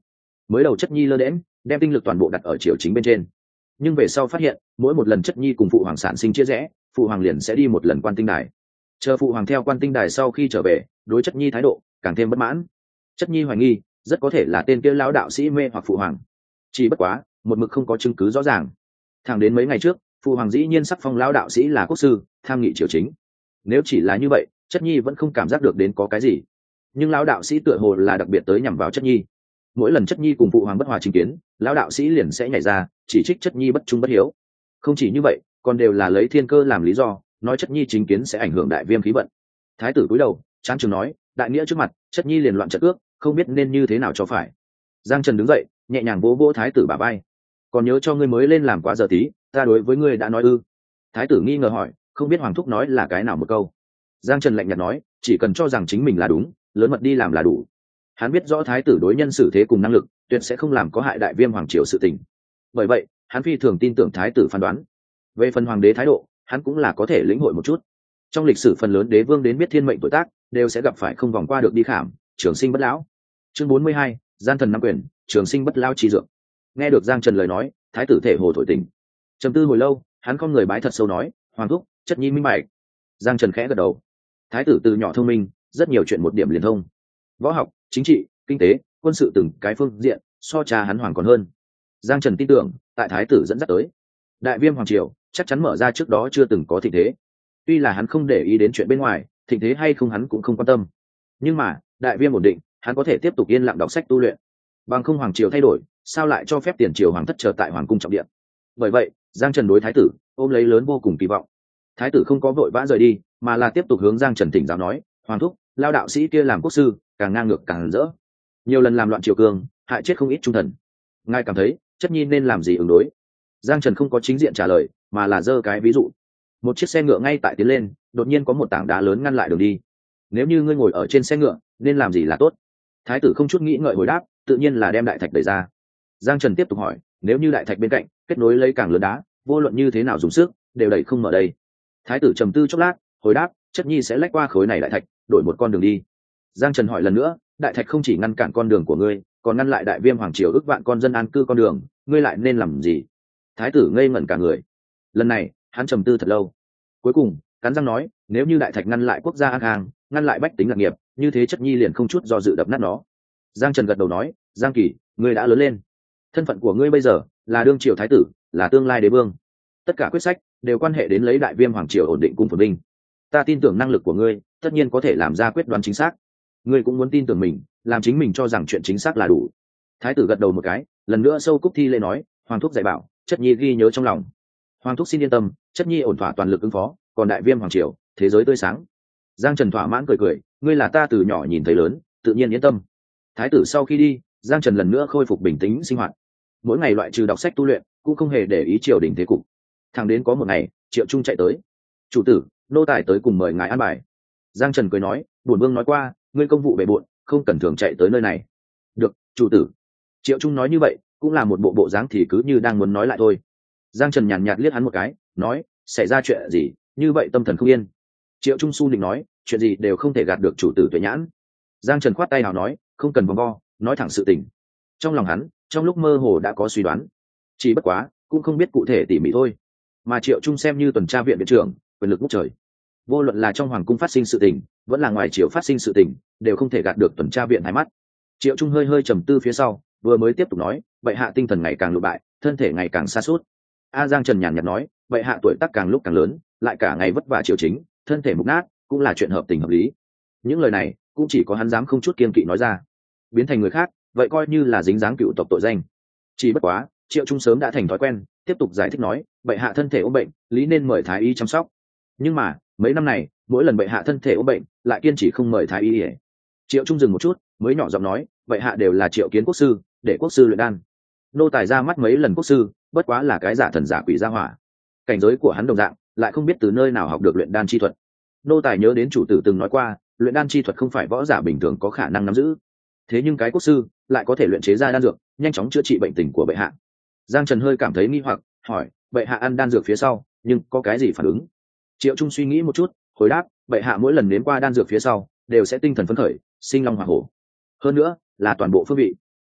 mới đầu chất nhi lơ đễm đem tinh lực toàn bộ đặt ở triều chính bên trên, nhưng về sau phát hiện mỗi một lần chất nhi cùng phụ hoàng sản sinh chia rẽ, phụ hoàng liền sẽ đi một lần quan tinh đài, chờ phụ hoàng theo quan tinh đài sau khi trở về, đối chất nhi thái độ càng thêm bất mãn. Chất nhi hoài nghi rất có thể là tên kia lão đạo sĩ mê hoặc phụ hoàng, chỉ bất quá một mực không có chứng cứ rõ ràng. Thẳng đến mấy ngày trước, phụ hoàng dĩ nhiên sắc phong lão đạo sĩ là quốc sư, tham nghị triều chính. Nếu chỉ là như vậy, chất nhi vẫn không cảm giác được đến có cái gì, nhưng lão đạo sĩ tựa hồ là đặc biệt tới nhằm vào chất nhi. Mỗi lần chất nhi cùng phụ hoàng bất hòa chính kiến, lão đạo sĩ liền sẽ nhảy ra chỉ trích chất nhi bất trung bất hiếu. Không chỉ như vậy, còn đều là lấy thiên cơ làm lý do, nói chất nhi chính kiến sẽ ảnh hưởng đại viêm khí vận. Thái tử cúi đầu chán chừng nói, đại nghĩa trước mặt, chất nhi liền loạn trận ước, không biết nên như thế nào cho phải. Giang Trần đứng dậy nhẹ nhàng vỗ vỗ thái tử bả vai, còn nhớ cho ngươi mới lên làm quá giờ tí, ta đối với ngươi đã nói ư? Thái tử nghi ngờ hỏi, không biết hoàng thúc nói là cái nào một câu. Giang Trần lạnh nhạt nói, chỉ cần cho rằng chính mình là đúng, lớn mật đi làm là đủ. Hắn biết rõ thái tử đối nhân xử thế cùng năng lực, tuyệt sẽ không làm có hại đại viêm hoàng triều sự tình. Bởi vậy hắn phi thường tin tưởng thái tử phán đoán. Về phần hoàng đế thái độ, hắn cũng là có thể lĩnh hội một chút. Trong lịch sử phần lớn đế vương đến biết thiên mệnh tuổi tác, đều sẽ gặp phải không vòng qua được đi khảm, trường sinh bất lão. Chương bốn mươi hai, gian thần năm quyền, trường sinh bất lão chi dược. Nghe được Giang Trần lời nói, thái tử thể hồ thổi tỉnh. Trầm tư hồi lâu, hắn không người bái thật sâu nói, hoàng thúc, chất nhi minh bạch. Giang Trần khẽ gật đầu. Thái tử từ nhỏ thông minh, rất nhiều chuyện một điểm liền thông. Võ học, chính trị, kinh tế, quân sự từng cái phương diện, so cha hắn hoàng còn hơn. Giang Trần tin tưởng, tại thái tử dẫn dắt tới, đại viêm hoàng triều chắc chắn mở ra trước đó chưa từng có thịnh thế. Tuy là hắn không để ý đến chuyện bên ngoài, thịnh thế hay không hắn cũng không quan tâm, nhưng mà đại viêm ổn định, hắn có thể tiếp tục yên lặng đọc sách tu luyện. Bằng không hoàng triều thay đổi, sao lại cho phép tiền triều hoàng thất chờ tại hoàng cung trọng điện? Bởi vậy Giang Trần đối thái tử ôm lấy lớn vô cùng kỳ vọng. Thái tử không có vội vã rời đi, mà là tiếp tục hướng Giang Trần thỉnh giáo nói, hoàng thúc, lao đạo sĩ kia làm quốc sư càng ngang ngược càng rỡ, nhiều lần làm loạn triều cường, hại chết không ít trung thần, ngài cảm thấy chất nhi nên làm gì ứng đối? Giang Trần không có chính diện trả lời, mà là giơ cái ví dụ. Một chiếc xe ngựa ngay tại tiến lên, đột nhiên có một tảng đá lớn ngăn lại đường đi. Nếu như ngươi ngồi ở trên xe ngựa, nên làm gì là tốt? Thái tử không chút nghĩ ngợi hồi đáp, tự nhiên là đem đại thạch đẩy ra. Giang Trần tiếp tục hỏi, nếu như đại thạch bên cạnh kết nối lấy càng lớn đá, vô luận như thế nào dùng sức, đều đẩy không mở đây. Thái tử trầm tư chốc lát, hồi đáp, chất nhi sẽ lách qua khối này đại thạch, đổi một con đường đi. Giang Trần hỏi lần nữa, đại thạch không chỉ ngăn cản con đường của ngươi, còn ngăn lại đại viêm hoàng triều ước vạn con dân an cư con đường, ngươi lại nên làm gì? Thái tử ngây ngẩn cả người. Lần này hắn trầm tư thật lâu, cuối cùng cắn răng nói, nếu như đại thạch ngăn lại quốc gia an khang, ngăn lại bách tính lạc nghiệp, như thế chất nhi liền không chút do dự đập nát nó. Giang Trần gật đầu nói, Giang Kỳ, ngươi đã lớn lên, thân phận của ngươi bây giờ là đương triều thái tử, là tương lai đế vương, tất cả quyết sách đều quan hệ đến lấy đại viêm hoàng triều ổn định cùng phồn vinh. Ta tin tưởng năng lực của ngươi, tất nhiên có thể làm ra quyết đoán chính xác. Ngươi cũng muốn tin tưởng mình, làm chính mình cho rằng chuyện chính xác là đủ. Thái tử gật đầu một cái, lần nữa sâu cúc thi lễ nói, hoàng thúc dạy bảo, chất nhi ghi nhớ trong lòng. Hoàng thúc xin yên tâm, chất nhi ổn thỏa toàn lực ứng phó, còn đại viêm hoàng triều, thế giới tươi sáng. Giang Trần thỏa mãn cười cười, ngươi là ta từ nhỏ nhìn thấy lớn, tự nhiên yên tâm. Thái tử sau khi đi, Giang Trần lần nữa khôi phục bình tĩnh sinh hoạt. Mỗi ngày loại trừ đọc sách tu luyện, cũng không hề để ý triều đình thế cục. Thẳng đến có một ngày, Triệu Trung chạy tới, chủ tử, nô tài tới cùng mời ngài an bài. Giang Trần cười nói, bổn vương nói qua, ngươi công vụ bề bộn, không cần thường chạy tới nơi này. Được, chủ tử. Triệu Trung nói như vậy, cũng là một bộ bộ dáng thì cứ như đang muốn nói lại thôi. Giang Trần nhàn nhạt liếc hắn một cái, nói, xảy ra chuyện gì, như vậy tâm thần không yên. Triệu Trung su định nói, chuyện gì đều không thể gạt được chủ tử tuệ nhãn. Giang Trần khoát tay nào nói, không cần vòng vo, nói thẳng sự tình. Trong lòng hắn, trong lúc mơ hồ đã có suy đoán, chỉ bất quá cũng không biết cụ thể tỉ mỉ thôi. Mà Triệu Trung xem như tuần tra viện viện trưởng, quyền lực ngút trời, vô luận là trong hoàng cung phát sinh sự tình, vẫn là ngoài triều phát sinh sự tình, đều không thể gạt được tuần tra viện hai mắt. Triệu Trung hơi hơi trầm tư phía sau, vừa mới tiếp tục nói, bệ hạ tinh thần ngày càng lụ bại, thân thể ngày càng sa sút. A Giang Trần nhàn nhạt nói, bệ hạ tuổi tác càng lúc càng lớn, lại cả ngày vất vả triều chính, thân thể mục nát, cũng là chuyện hợp tình hợp lý. Những lời này cũng chỉ có hắn dám không chút kiêng kỵ nói ra, biến thành người khác, vậy coi như là dính dáng cựu tộc tội danh. Chỉ bất quá Triệu Trung sớm đã thành thói quen, tiếp tục giải thích nói, bệ hạ thân thể ốm bệnh, lý nên mời thái y chăm sóc. Nhưng mà mấy năm này, mỗi lần bệ hạ thân thể ốm bệnh, lại kiên trì không mời thái y. Triệu Trung dừng một chút, mới nhỏ giọng nói, bệ hạ đều là Triệu Kiến quốc sư, để quốc sư luyện đan. Nô tài ra mắt mấy lần quốc sư, bất quá là cái giả thần giả quỷ gia hỏa. Cảnh giới của hắn đồng dạng, lại không biết từ nơi nào học được luyện đan chi thuật. Nô tài nhớ đến chủ tử từng nói qua, luyện đan chi thuật không phải võ giả bình thường có khả năng nắm giữ. Thế nhưng cái quốc sư lại có thể luyện chế ra đan dược, nhanh chóng chữa trị bệnh tình của bệ hạ. Giang Trần hơi cảm thấy nghi hoặc, hỏi, bệ hạ ăn đan dược phía sau, nhưng có cái gì phản ứng? Triệu Trung suy nghĩ một chút, hồi đáp, bệ hạ mỗi lần nếm qua đan dược phía sau, đều sẽ tinh thần phấn khởi, sinh long hỏa hổ. Hơn nữa, là toàn bộ phương vị.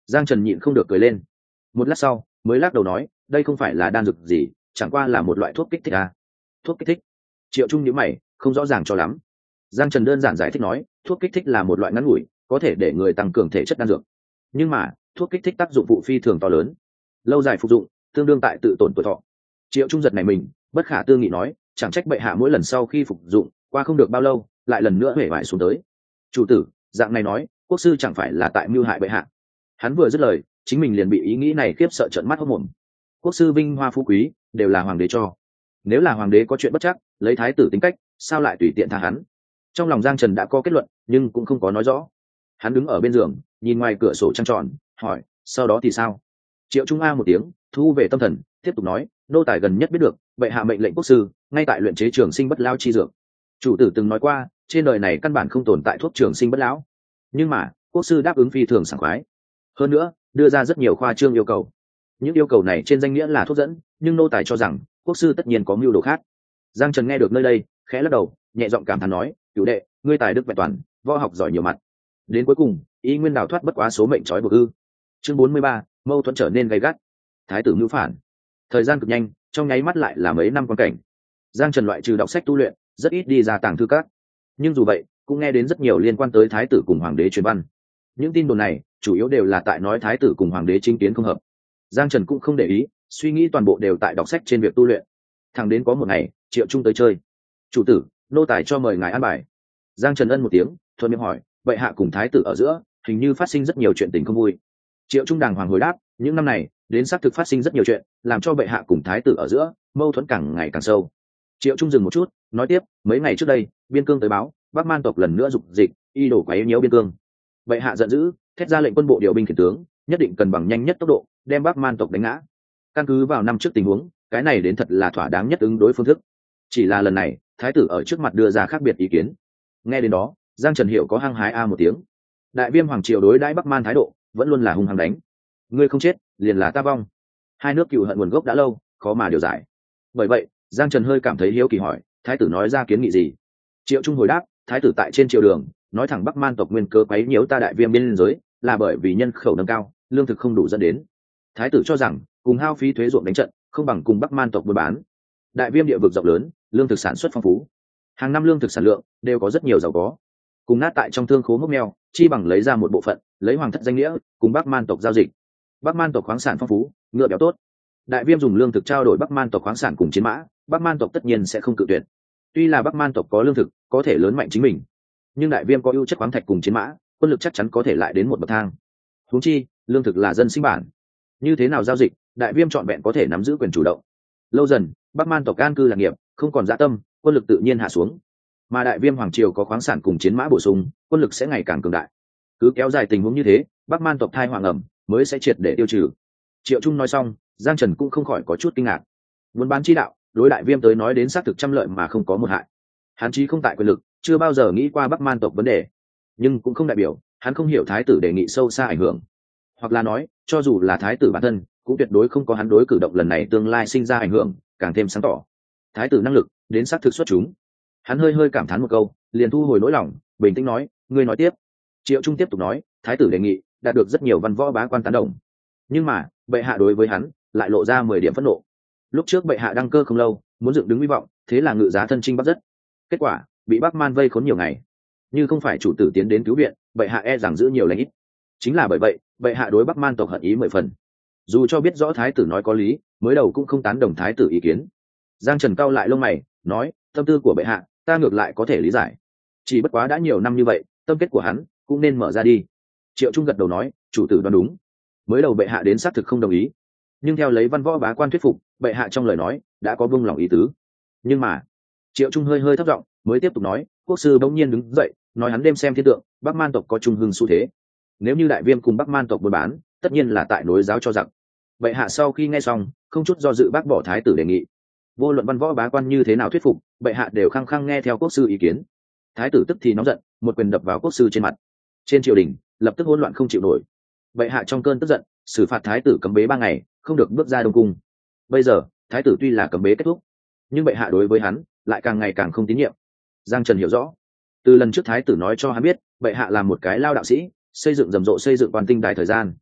Giang Trần nhịn không được cười lên. Một lát sau mới lắc đầu nói, đây không phải là đan dược gì, chẳng qua là một loại thuốc kích thích à. Thuốc kích thích? Triệu Trung nhíu mày, không rõ ràng cho lắm. Giang Trần đơn giản giải thích nói, thuốc kích thích là một loại ngắn ngủi, có thể để người tăng cường thể chất đan dược. Nhưng mà thuốc kích thích tác dụng phụ phi thường to lớn, lâu dài phục dụng tương đương tại tự tổn tuổi thọ. Triệu Trung giật này mình, bất khả tư nghị nói, chẳng trách bệ hạ mỗi lần sau khi phục dụng qua không được bao lâu lại lần nữa hể vải xuống tới. Chủ tử, dạng này nói quốc sư chẳng phải là tại mưu hại bệ hạ? Hắn vừa dứt lời, chính mình liền bị ý nghĩ này khiếp sợ trợn mắt hốt mồm. Quốc sư vinh hoa phú quý đều là hoàng đế cho, nếu là hoàng đế có chuyện bất chắc, lấy thái tử tính cách sao lại tùy tiện tha hắn? Trong lòng Giang Trần đã có kết luận, nhưng cũng không có nói rõ. Hắn đứng ở bên giường, nhìn ngoài cửa sổ trăng tròn, hỏi, sau đó thì sao? Triệu Trung a một tiếng, thu về tâm thần, tiếp tục nói, nô tài gần nhất biết được bệ hạ mệnh lệnh quốc sư ngay tại luyện chế trường sinh bất lao chi dược. Chủ tử từng nói qua, trên đời này căn bản không tồn tại thuốc trường sinh bất lão, nhưng mà quốc sư đáp ứng phi thường sảng khoái, hơn nữa đưa ra rất nhiều khoa trương yêu cầu. Những yêu cầu này trên danh nghĩa là thuốc dẫn, nhưng nô tài cho rằng quốc sư tất nhiên có mưu đồ khác. Giang Trần nghe được nơi đây, khẽ lắc đầu, nhẹ giọng cảm thán nói, cửu đệ, ngươi tài đức vẹn toàn, võ học giỏi nhiều mặt, đến cuối cùng ý nguyên đào thoát bất quá số mệnh trói buộc ư? Chương bốn mươi ba, mâu thuẫn trở nên gay gắt. Thái tử mưu phản. Thời gian cực nhanh, trong nháy mắt lại là mấy năm quan cảnh. Giang Trần loại trừ đọc sách tu luyện, rất ít đi ra tàng thư các, nhưng dù vậy cũng nghe đến rất nhiều liên quan tới thái tử cùng hoàng đế truyền văn. Những tin đồn này chủ yếu đều là tại nói thái tử cùng hoàng đế chính kiến không hợp. Giang Trần cũng không để ý, suy nghĩ toàn bộ đều tại đọc sách trên việc tu luyện. Thẳng đến có một ngày Triệu Trung tới chơi. Chủ tử, nô tài cho mời ngài ăn bài. Giang Trần ân một tiếng, thuận miệng hỏi, bệ hạ cùng thái tử ở giữa hình như phát sinh rất nhiều chuyện tình không vui. Triệu Trung đàng hoàng hồi đáp, những năm này đến xác thực phát sinh rất nhiều chuyện, làm cho bệ hạ cùng thái tử ở giữa mâu thuẫn càng ngày càng sâu. Triệu Trung dừng một chút, nói tiếp, mấy ngày trước đây biên cương tới báo Bắc Man tộc lần nữa dục dịch, y đổ quấy nhiễu biên cương. Bệ hạ giận dữ, thét ra lệnh quân bộ điều binh khiển tướng, nhất định cần bằng nhanh nhất tốc độ đem Bắc Man tộc đánh ngã. Căn cứ vào năm trước tình huống, cái này đến thật là thỏa đáng nhất ứng đối phương thức. Chỉ là lần này thái tử ở trước mặt đưa ra khác biệt ý kiến. Nghe đến đó, Giang Trần Hiệu có hăng hái a một tiếng. Đại Viêm hoàng triều đối đãi Bắc Man thái độ vẫn luôn là hung hăng đánh. Ngươi không chết, liền là ta vong. Hai nước cựu hận nguồn gốc đã lâu, khó mà điều giải. Bởi vậy Giang Trần hơi cảm thấy hiếu kỳ hỏi, thái tử nói ra kiến nghị gì? Triệu Trung hồi đáp, thái tử tại trên triều đường nói thẳng Bắc Man tộc nguyên cơ quấy nhiễu ta Đại Viêm biên giới là bởi vì nhân khẩu nâng cao, lương thực không đủ dẫn đến. Thái tử cho rằng cùng hao phí thuế ruộng đánh trận không bằng cùng Bắc Man tộc buôn bán. Đại Viêm địa vực rộng lớn, lương thực sản xuất phong phú, hàng năm lương thực sản lượng đều có rất nhiều giàu có. Cùng nát tại trong thương khố mốc meo, chi bằng lấy ra một bộ phận, lấy hoàng thất danh nghĩa cùng Bắc Man tộc giao dịch. Bắc Man tộc khoáng sản phong phú, ngựa béo tốt. Đại Viêm dùng lương thực trao đổi Bắc Man tộc khoáng sản cùng chiến mã, Bắc Man tộc tất nhiên sẽ không cự tuyệt. Tuy là Bắc Man tộc có lương thực, có thể lớn mạnh chính mình, nhưng Đại Viêm có ưu chất khoáng thạch cùng chiến mã, quân lực chắc chắn có thể lại đến một bậc thang. Huống chi, lương thực là dân sinh bản, như thế nào giao dịch, Đại Viêm trọn vẹn có thể nắm giữ quyền chủ động. Lâu dần, Bắc Man tộc an cư lạc nghiệp, không còn dã tâm, quân lực tự nhiên hạ xuống. Mà Đại Viêm hoàng triều có khoáng sản cùng chiến mã bổ sung, quân lực sẽ ngày càng cường đại. Cứ kéo dài tình huống như thế, Bắc Man tộc thai hoàng ẩm mới sẽ triệt để tiêu trừ. Triệu Trung nói xong, Giang Trần cũng không khỏi có chút kinh ngạc. Muốn bán chi đạo, đối Đại Viêm tới nói đến xác thực trăm lợi mà không có một hại. Hắn chí không tại quyền lực, chưa bao giờ nghĩ qua Bắc Man tộc vấn đề, nhưng cũng không đại biểu hắn không hiểu thái tử đề nghị sâu xa ảnh hưởng. Hoặc là nói, cho dù là thái tử bản thân, cũng tuyệt đối không có hắn đối cử động lần này tương lai sinh ra ảnh hưởng càng thêm sáng tỏ. Thái tử năng lực đến xác thực xuất chúng. Hắn hơi hơi cảm thán một câu, liền thu hồi nỗi lòng, bình tĩnh nói, ngươi nói tiếp. Triệu Trung tiếp tục nói, thái tử đề nghị đạt được rất nhiều văn võ bá quan tán đồng, nhưng mà bệ hạ đối với hắn lại lộ ra mười điểm phẫn nộ. Lúc trước bệ hạ đăng cơ không lâu, muốn dựng đứng hy vọng, thế là ngự giá thân chinh bắc rất, kết quả bị Bắc Man vây khốn nhiều ngày, như không phải chủ tử tiến đến cứu viện, bệ hạ e rằng giữ nhiều lãnh ít. Chính là bởi vậy bệ hạ đối Bắc Man tộc hận ý mười phần, dù cho biết rõ thái tử nói có lý, mới đầu cũng không tán đồng thái tử ý kiến. Giang Trần cau lại lông mày, nói, tâm tư của bệ hạ ta ngược lại có thể lý giải, chỉ bất quá đã nhiều năm như vậy, tâm kết của hắn cũng nên mở ra đi. Triệu Trung gật đầu nói, chủ tử đoán đúng, mới đầu bệ hạ đến xác thực không đồng ý, nhưng theo lấy văn võ bá quan thuyết phục, bệ hạ trong lời nói đã có buông lòng ý tứ. Nhưng mà Triệu Trung hơi hơi thấp giọng mới tiếp tục nói, quốc sư bỗng nhiên đứng dậy nói, hắn đêm xem thiên tượng, Bắc Man tộc có trung hưng xu thế, nếu như Đại Viêm cùng Bắc Man tộc buôn bán, tất nhiên là tại nối giáo cho giặc. Bệ hạ sau khi nghe xong, không chút do dự bác bỏ thái tử đề nghị. Vô luận văn võ bá quan như thế nào thuyết phục, bệ hạ đều khăng khăng nghe theo quốc sư ý kiến. Thái tử tức thì nóng giận, một quyền đập vào quốc sư trên mặt. Trên triều đình lập tức hỗn loạn không chịu nổi. Bệ hạ trong cơn tức giận xử phạt thái tử cấm bế ba ngày, không được bước ra đông cung. Bây giờ thái tử tuy là cấm bế kết thúc, nhưng bệ hạ đối với hắn lại càng ngày càng không tín nhiệm. Giang Trần hiểu rõ, từ lần trước thái tử nói cho hắn biết bệ hạ là một cái lao đạo sĩ, xây dựng rầm rộ xây dựng quan tinh đài thời gian,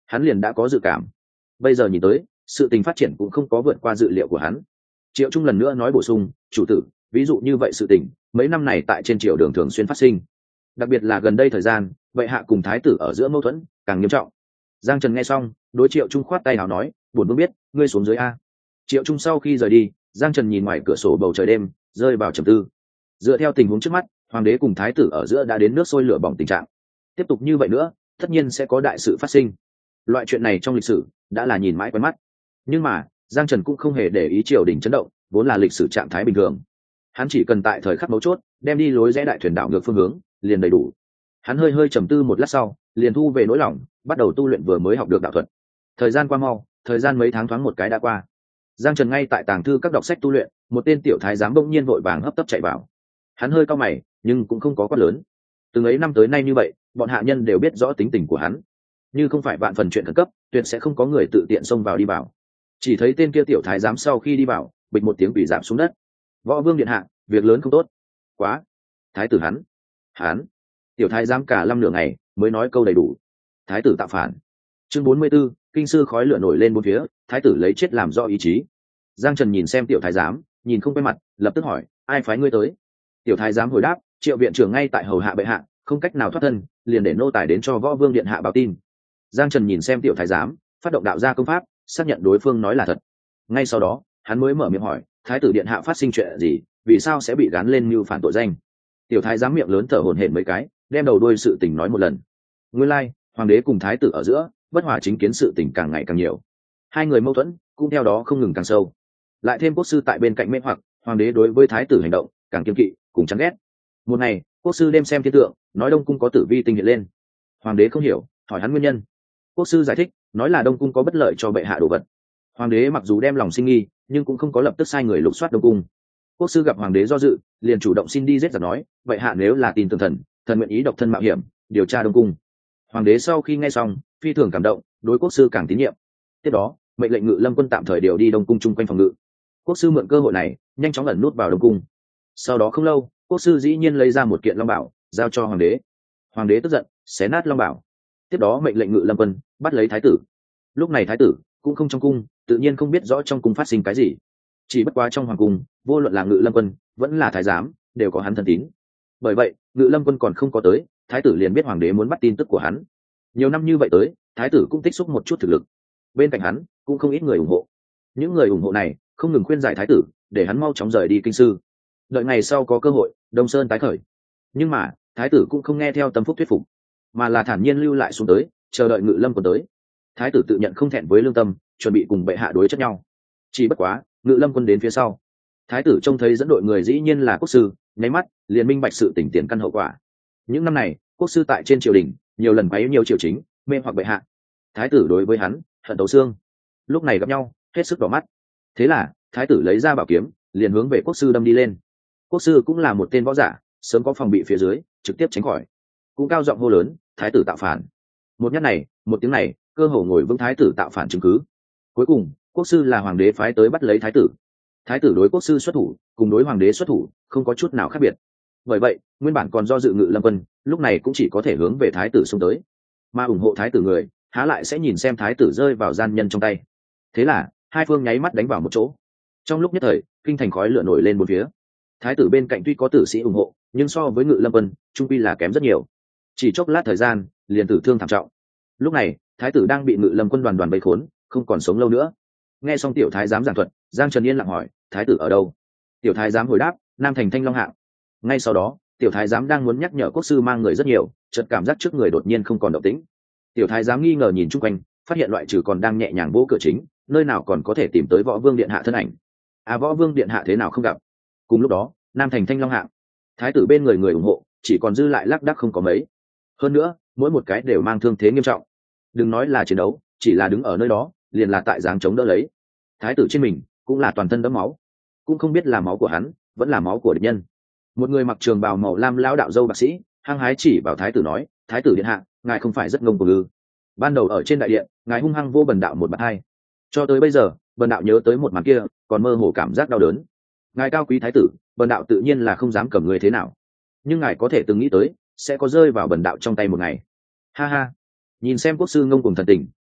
hắn liền đã có dự cảm. Bây giờ nhìn tới, sự tình phát triển cũng không có vượt qua dự liệu của hắn. Triệu Trung lần nữa nói bổ sung, chủ tử, ví dụ như vậy sự tình mấy năm này tại trên triều đường thường xuyên phát sinh, đặc biệt là gần đây thời gian bệ hạ cùng thái tử ở giữa mâu thuẫn càng nghiêm trọng. Giang Trần nghe xong, đối Triệu Trung khoát tay nào nói, buồn vương biết, ngươi xuống dưới a. Triệu Trung sau khi rời đi, Giang Trần nhìn ngoài cửa sổ bầu trời đêm, rơi vào trầm tư. Dựa theo tình huống trước mắt, hoàng đế cùng thái tử ở giữa đã đến nước sôi lửa bỏng tình trạng. Tiếp tục như vậy nữa, tất nhiên sẽ có đại sự phát sinh. Loại chuyện này trong lịch sử đã là nhìn mãi quen mắt. Nhưng mà, Giang Trần cũng không hề để ý triều đình chấn động, vốn là lịch sử trạng thái bình thường. Hắn chỉ cần tại thời khắc mấu chốt, đem đi lối rẽ đại thuyền đảo ngược phương hướng, liền đầy đủ. Hắn hơi hơi trầm tư một lát sau, liền thu về nỗi lòng, bắt đầu tu luyện vừa mới học được đạo thuật. Thời gian qua mau, thời gian mấy tháng thoáng một cái đã qua. Giang Trần ngay tại tàng thư các đọc sách tu luyện, một tên tiểu thái giám bỗng nhiên vội vàng hấp tấp chạy vào. Hắn hơi cau mày, nhưng cũng không có quát lớn. Từng ấy năm tới nay như vậy, bọn hạ nhân đều biết rõ tính tình của hắn, như không phải vạn phần chuyện khẩn cấp, tuyệt sẽ không có người tự tiện xông vào đi vào. Chỉ thấy tên kia tiểu thái giám sau khi đi vào, bịch một tiếng bị giảm xuống đất. Võ vương điện hạ, việc lớn không tốt. Quá. Thái tử hắn. Hắn. Tiểu thái giám cả lâm nửa ngày mới nói câu đầy đủ. Thái tử tạo phản. Chương bốn mươi 44, kinh sư khói lửa nổi lên bốn phía, thái tử lấy chết làm do ý chí. Giang Trần nhìn xem tiểu thái giám, nhìn không quen mặt, lập tức hỏi, ai phái ngươi tới? Tiểu thái giám hồi đáp, Triệu viện trưởng ngay tại hầu hạ bệ hạ, không cách nào thoát thân, liền để nô tài đến cho võ vương điện hạ báo tin. Giang Trần nhìn xem tiểu thái giám, phát động đạo gia công pháp, xác nhận đối phương nói là thật. Ngay sau đó, hắn mới mở miệng hỏi, thái tử điện hạ phát sinh chuyện gì, vì sao sẽ bị gán lên mưu phản tội danh? Tiểu thái giám miệng lớn thở hổn hển mấy cái, đem đầu đuôi sự tình nói một lần. Nguyên lai, hoàng đế cùng thái tử ở giữa bất hòa chính kiến sự tình càng ngày càng nhiều, hai người mâu thuẫn cũng theo đó không ngừng càng sâu. Lại thêm quốc sư tại bên cạnh mê hoặc, hoàng đế đối với thái tử hành động càng kiêng kỵ, cùng chán ghét. Một ngày, quốc sư đêm xem thiên tượng, nói đông cung có tử vi tinh hiện lên. Hoàng đế không hiểu, hỏi hắn nguyên nhân. Quốc sư giải thích, nói là đông cung có bất lợi cho bệ hạ đồ vật. Hoàng đế mặc dù đem lòng sinh nghi, nhưng cũng không có lập tức sai người lục soát đông cung. Quốc sư gặp hoàng đế do dự, liền chủ động xin đi giết giặc, nói, vậy hạ nếu là tin tưởng thần, thần nguyện ý độc thân mạo hiểm điều tra đông cung. Hoàng đế sau khi nghe xong, phi thường cảm động, đối quốc sư càng tín nhiệm. Tiếp đó, mệnh lệnh ngự lâm quân tạm thời điều đi đông cung chung quanh phòng ngự. Quốc sư mượn cơ hội này, nhanh chóng ẩn nút vào đông cung. Sau đó không lâu, quốc sư dĩ nhiên lấy ra một kiện long bảo, giao cho hoàng đế. Hoàng đế tức giận, xé nát long bảo. Tiếp đó mệnh lệnh ngự lâm quân bắt lấy thái tử. Lúc này thái tử cũng không trong cung, tự nhiên không biết rõ trong cung phát sinh cái gì. Chỉ bất quá trong hoàng cung, vô luận là ngự lâm quân vẫn là thái giám, đều có hắn thân tín. Bởi vậy, ngự lâm quân còn không có tới, thái tử liền biết hoàng đế muốn bắt tin tức của hắn. Nhiều năm như vậy tới, thái tử cũng tích xúc một chút thực lực. Bên cạnh hắn cũng không ít người ủng hộ. Những người ủng hộ này không ngừng khuyên giải thái tử, để hắn mau chóng rời đi kinh sư, đợi ngày sau có cơ hội đông sơn tái khởi. Nhưng mà thái tử cũng không nghe theo tâm phúc thuyết phục, mà là thản nhiên lưu lại xuống tới, chờ đợi ngự lâm quân tới. Thái tử tự nhận không thẹn với lương tâm, chuẩn bị cùng bệ hạ đối chất nhau. Chỉ bất quá ngự lâm quân đến phía sau, thái tử trông thấy dẫn đội người dĩ nhiên là quốc sư, nháy mắt liền minh bạch sự tỉnh tiền căn hậu quả. Những năm này quốc sư tại trên triều đình nhiều lần quấy nhiều triều chính, mê hoặc bệ hạ. Thái tử đối với hắn hận tấu xương. Lúc này gặp nhau, hết sức đỏ mắt. Thế là thái tử lấy ra bảo kiếm, liền hướng về quốc sư đâm đi lên. Quốc sư cũng là một tên võ giả, sớm có phòng bị phía dưới, trực tiếp tránh khỏi. Cũng cao giọng hô lớn, thái tử tạo phản. Một nhát này, một tiếng này, cơ hồ ngồi vững thái tử tạo phản chứng cứ. Cuối cùng, quốc sư là hoàng đế phái tới bắt lấy thái tử. Thái tử đối quốc sư xuất thủ, cùng đối hoàng đế xuất thủ, không có chút nào khác biệt. Bởi vậy, nguyên bản còn do dự ngự lâm quân, lúc này cũng chỉ có thể hướng về thái tử xông tới. Mà ủng hộ thái tử người, há lại sẽ nhìn xem thái tử rơi vào gian nhân trong tay. Thế là, hai phương nháy mắt đánh vào một chỗ. Trong lúc nhất thời, kinh thành khói lửa nổi lên một phía. Thái tử bên cạnh tuy có tử sĩ ủng hộ, nhưng so với ngự lâm quân, trung quy là kém rất nhiều. Chỉ chốc lát thời gian, liền tử thương thảm trọng. Lúc này, thái tử đang bị ngự lâm quân đoàn đoàn vây khốn, không còn sống lâu nữa. Nghe xong tiểu thái giám giảng thuật, Giang Trần yên lặng hỏi, thái tử ở đâu? Tiểu thái giám hồi đáp, Nam thành Thanh Long hạng. Ngay sau đó, tiểu thái giám đang muốn nhắc nhở quốc sư mang người rất nhiều, chợt cảm giác trước người đột nhiên không còn động tĩnh. Tiểu thái giám nghi ngờ nhìn chung quanh, phát hiện loại trừ còn đang nhẹ nhàng vỗ cửa chính, nơi nào còn có thể tìm tới võ vương điện hạ thân ảnh. À, võ vương điện hạ thế nào không gặp? Cùng lúc đó, Nam thành Thanh Long hạng, thái tử bên người người ủng hộ chỉ còn dư lại lác đác không có mấy. Hơn nữa, mỗi một cái đều mang thương thế nghiêm trọng. Đừng nói là chiến đấu, chỉ là đứng ở nơi đó, liền là tại dáng chống đỡ lấy. Thái tử trên mình cũng là toàn thân đẫm máu, cũng không biết là máu của hắn, vẫn là máu của địch nhân. Một người mặc trường bào màu lam lão đạo dâu bác sĩ, hăng hái chỉ vào thái tử nói, thái tử điện hạ, ngài không phải rất ngông cuồng ư? Ban đầu ở trên đại điện, ngài hung hăng vô bần đạo một bạt hai. Cho tới bây giờ, bần đạo nhớ tới một màn kia, còn mơ hồ cảm giác đau đớn. Ngài cao quý thái tử, bần đạo tự nhiên là không dám cầm người thế nào. Nhưng ngài có thể từng nghĩ tới, sẽ có rơi vào bần đạo trong tay một ngày. Ha ha. Nhìn xem quốc sư ngông cuồng thần tình,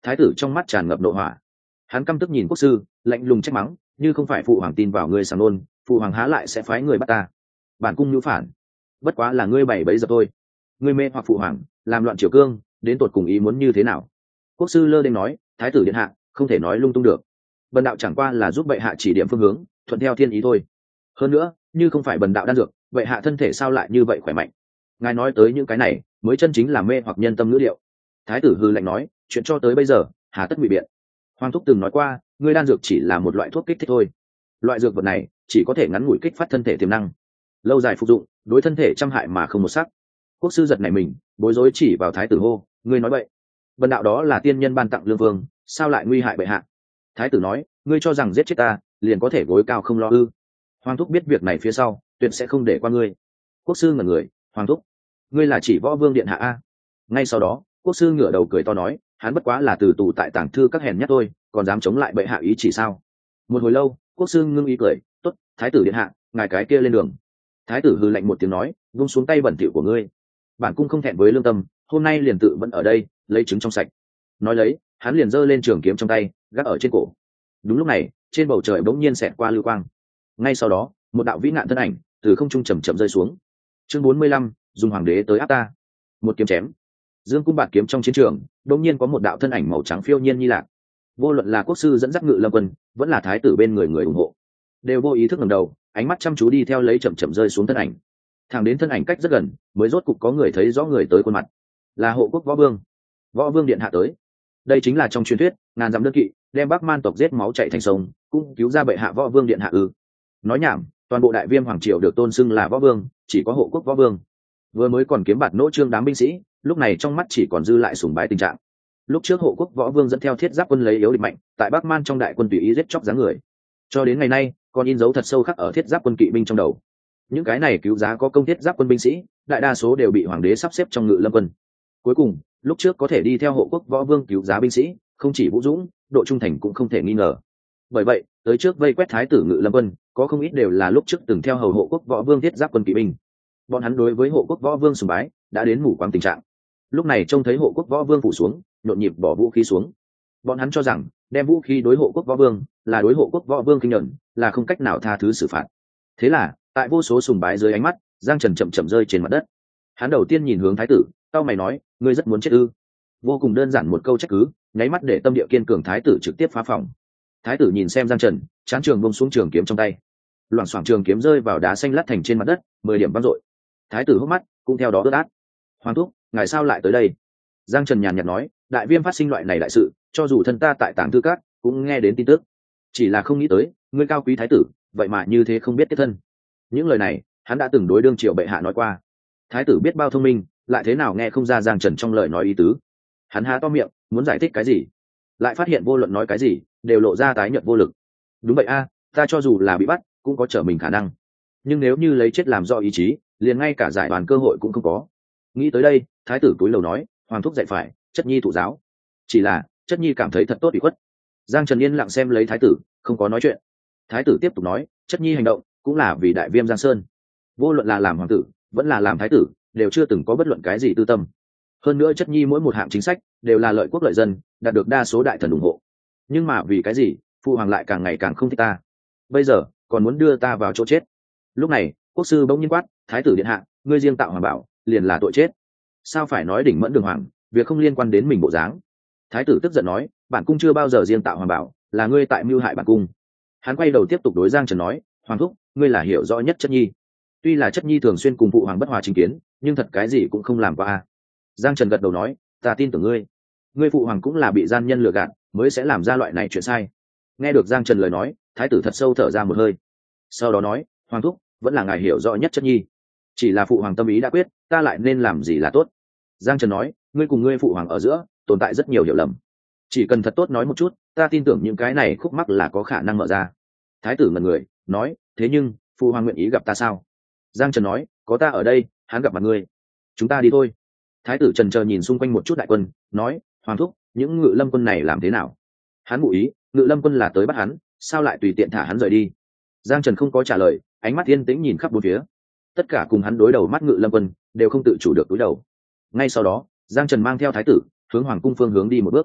Thái tử trong mắt tràn ngập nội hỏa, hắn căm tức nhìn quốc sư, lạnh lùng trách mắng, như không phải phụ hoàng tin vào ngươi sàng nôn, phụ hoàng há lại sẽ phái người bắt ta. Bản cung nhu phản, bất quá là ngươi bày bẫy dập thôi. Ngươi mê hoặc phụ hoàng, làm loạn triều cương, đến tột cùng ý muốn như thế nào? Quốc sư lơ đênh nói, thái tử điện hạ không thể nói lung tung được, bần đạo chẳng qua là giúp bệ hạ chỉ điểm phương hướng, thuận theo thiên ý thôi. Hơn nữa, như không phải bần đạo đan dược, bệ hạ thân thể sao lại như vậy khỏe mạnh? Ngài nói tới những cái này mới chân chính là mê hoặc nhân tâm ngữ điệu. Thái tử hư lạnh nói, chuyện cho tới bây giờ hà tất ngụy biện. Hoàng thúc từng nói qua, ngươi đan dược chỉ là một loại thuốc kích thích thôi, loại dược vật này chỉ có thể ngắn ngủi kích phát thân thể tiềm năng, lâu dài phục dụng đối thân thể trăm hại mà không một sắc. Quốc sư giật này mình, bối rối chỉ vào thái tử hô, ngươi nói vậy, bần đạo đó là tiên nhân ban tặng lương vương, sao lại nguy hại bệ hạ? Thái tử nói, ngươi cho rằng giết chết ta liền có thể gối cao không lo ư? Hoàng thúc biết việc này phía sau tuyệt sẽ không để qua ngươi. Quốc sư ngẩn người, hoàng thúc, ngươi là chỉ võ vương điện hạ a? Ngay sau đó quốc sư ngửa đầu cười to nói, hắn bất quá là từ tù tại tàng thư các hèn nhát tôi, còn dám chống lại bệ hạ ý chỉ sao? Một hồi lâu quốc sư ngưng ý cười, tốt, thái tử điện hạ, ngài cái kia lên đường. Thái tử hừ lạnh một tiếng nói, vung xuống tay bẩn thỉu của ngươi, bản cung không thẹn với lương tâm, hôm nay liền tự vẫn ở đây lấy trứng trong sạch. Nói lấy hắn liền giơ lên trường kiếm trong tay, gác ở trên cổ. Đúng lúc này trên bầu trời bỗng nhiên xẹt qua lưu quang, ngay sau đó một đạo vĩ nạn thân ảnh từ không trung chầm chậm rơi xuống. Chương bốn mươi lăm, dùng hoàng đế tới áp ta. Một kiếm chém dương cung bạt kiếm trong chiến trường, đột nhiên có một đạo thân ảnh màu trắng phiêu nhiên như lạc. Vô luận là quốc sư dẫn dắt ngự lâm quân, vẫn là thái tử bên người người ủng hộ, đều vô ý thức ngẩng đầu, ánh mắt chăm chú đi theo lấy chậm chậm rơi xuống thân ảnh. Thẳng đến thân ảnh cách rất gần, mới rốt cục có người thấy rõ người tới khuôn mặt, là hộ quốc võ vương. Võ vương điện hạ tới. Đây chính là trong truyền thuyết ngàn dặm đơn kỵ đem Bắc Man tộc giết máu chảy thành sông, cũng cứu ra bệ hạ võ vương điện hạ ư? Nói nhảm, toàn bộ đại viêm hoàng triều được tôn xưng là võ vương, chỉ có hộ quốc võ vương. Vừa mới còn kiếm bạt nỗ trương đám binh sĩ, lúc này trong mắt chỉ còn dư lại sùng bái tình trạng. Lúc trước hộ quốc võ vương dẫn theo thiết giáp quân lấy yếu địch mạnh, tại Bắc Man trong đại quân tùy ý giết chóc dáng người, cho đến ngày nay còn in dấu thật sâu khắc ở thiết giáp quân kỵ binh trong đầu. Những cái này cứu giá có công thiết giáp quân binh sĩ, đại đa số đều bị hoàng đế sắp xếp trong ngự lâm quân. Cuối cùng lúc trước có thể đi theo hộ quốc võ vương cứu giá binh sĩ, không chỉ vũ dũng, độ trung thành cũng không thể nghi ngờ. Bởi vậy tới trước vây quét thái tử ngự lâm quân, có không ít đều là lúc trước từng theo hầu hộ quốc võ vương thiết giáp quân kỵ binh. Bọn hắn đối với hộ quốc võ vương sùng bái đã đến mù quáng tình trạng. Lúc này trông thấy hộ quốc võ vương phủ xuống, nhộn nhịp bỏ vũ khí xuống. Bọn hắn cho rằng đem vũ khí đối hộ quốc võ vương là đối hộ quốc võ vương kinh nhẫn, là không cách nào tha thứ xử phạt. Thế là tại vô số sùng bái dưới ánh mắt, Giang Trần chậm chậm rơi trên mặt đất. Hắn đầu tiên nhìn hướng thái tử, tao mày nói, ngươi rất muốn chết ư? Vô cùng đơn giản một câu trách cứ, nháy mắt để tâm địa kiên cường thái tử trực tiếp phá phòng. Thái tử nhìn xem Giang Trần, chán trường bông xuống trường kiếm trong tay, loảng xoảng trường kiếm rơi vào đá xanh lát thành trên mặt đất, mười điểm vang dội. Thái tử hốc mắt cũng theo đó ướt át. Hoàng thúc, ngài sao lại tới đây? Giang Trần nhàn nhạt nói, đại viêm phát sinh loại này đại sự, cho dù thân ta tại tàng thư các cũng nghe đến tin tức, chỉ là không nghĩ tới ngươi cao quý thái tử vậy mà như thế không biết tiếp thân. Những lời này hắn đã từng đối đương triều bệ hạ nói qua. Thái tử biết bao thông minh, lại thế nào nghe không ra Giang Trần trong lời nói ý tứ. Hắn há to miệng muốn giải thích cái gì, lại phát hiện vô luận nói cái gì đều lộ ra tái nhợt vô lực. Đúng vậy a, ta cho dù là bị bắt cũng có trở mình khả năng, nhưng nếu như lấy chết làm do ý chí, liền ngay cả giải đoàn cơ hội cũng không có. Nghĩ tới đây thái tử túi lầu nói, hoàng thúc dạy phải, chất nhi thụ giáo. Chỉ là chất nhi cảm thấy thật tốt bị khuất. Giang Trần yên lặng xem lấy thái tử, không có nói chuyện. Thái tử tiếp tục nói, chất nhi hành động cũng là vì đại viêm Giang Sơn, vô luận là làm hoàng tử vẫn là làm thái tử đều chưa từng có bất luận cái gì tư tâm. Hơn nữa chất nhi mỗi một hạng chính sách đều là lợi quốc lợi dân, đạt được đa số đại thần ủng hộ. Nhưng mà vì cái gì phụ hoàng lại càng ngày càng không thích ta, bây giờ còn muốn đưa ta vào chỗ chết? Lúc này quốc sư bỗng nhiên quát, thái tử điện hạ, ngươi riêng tạo hoàng bảo liền là tội chết, sao phải nói đỉnh mẫn đường hoàng, việc không liên quan đến mình bộ dáng? Thái tử tức giận nói, bản cung chưa bao giờ riêng tạo hoàng bảo, là ngươi tại mưu hại bản cung. Hắn quay đầu tiếp tục đối Giang Trần nói, hoàng thúc, ngươi là hiểu rõ nhất chất nhi. Tuy là chất nhi thường xuyên cùng phụ hoàng bất hòa chính kiến, nhưng thật cái gì cũng không làm qua. Giang Trần gật đầu nói, ta tin tưởng ngươi. Ngươi phụ hoàng cũng là bị gian nhân lừa gạt mới sẽ làm ra loại này chuyện sai. Nghe được Giang Trần lời nói, thái tử thật sâu thở ra một hơi, sau đó nói, hoàng thúc, vẫn là ngài hiểu rõ nhất chất nhi. Chỉ là phụ hoàng tâm ý đã quyết, ta lại nên làm gì là tốt? Giang Trần nói, ngươi cùng ngươi phụ hoàng ở giữa tồn tại rất nhiều hiểu lầm, chỉ cần thật tốt nói một chút, ta tin tưởng những cái này khúc mắc là có khả năng mở ra. Thái tử ngẩn người nói, thế nhưng phụ hoàng nguyện ý gặp ta sao? Giang Trần nói, có ta ở đây hắn gặp mặt ngươi, chúng ta đi thôi. Thái tử trần chờ nhìn xung quanh một chút đại quân, nói, hoàng thúc, những ngự lâm quân này làm thế nào? Hắn ngụ ý ngự lâm quân là tới bắt hắn, sao lại tùy tiện thả hắn rời đi? Giang Trần không có trả lời, ánh mắt yên tĩnh nhìn khắp bốn phía. Tất cả cùng hắn đối đầu mắt ngự lâm quân đều không tự chủ được cúi đầu. Ngay sau đó Giang Trần mang theo thái tử hướng hoàng cung phương hướng đi một bước.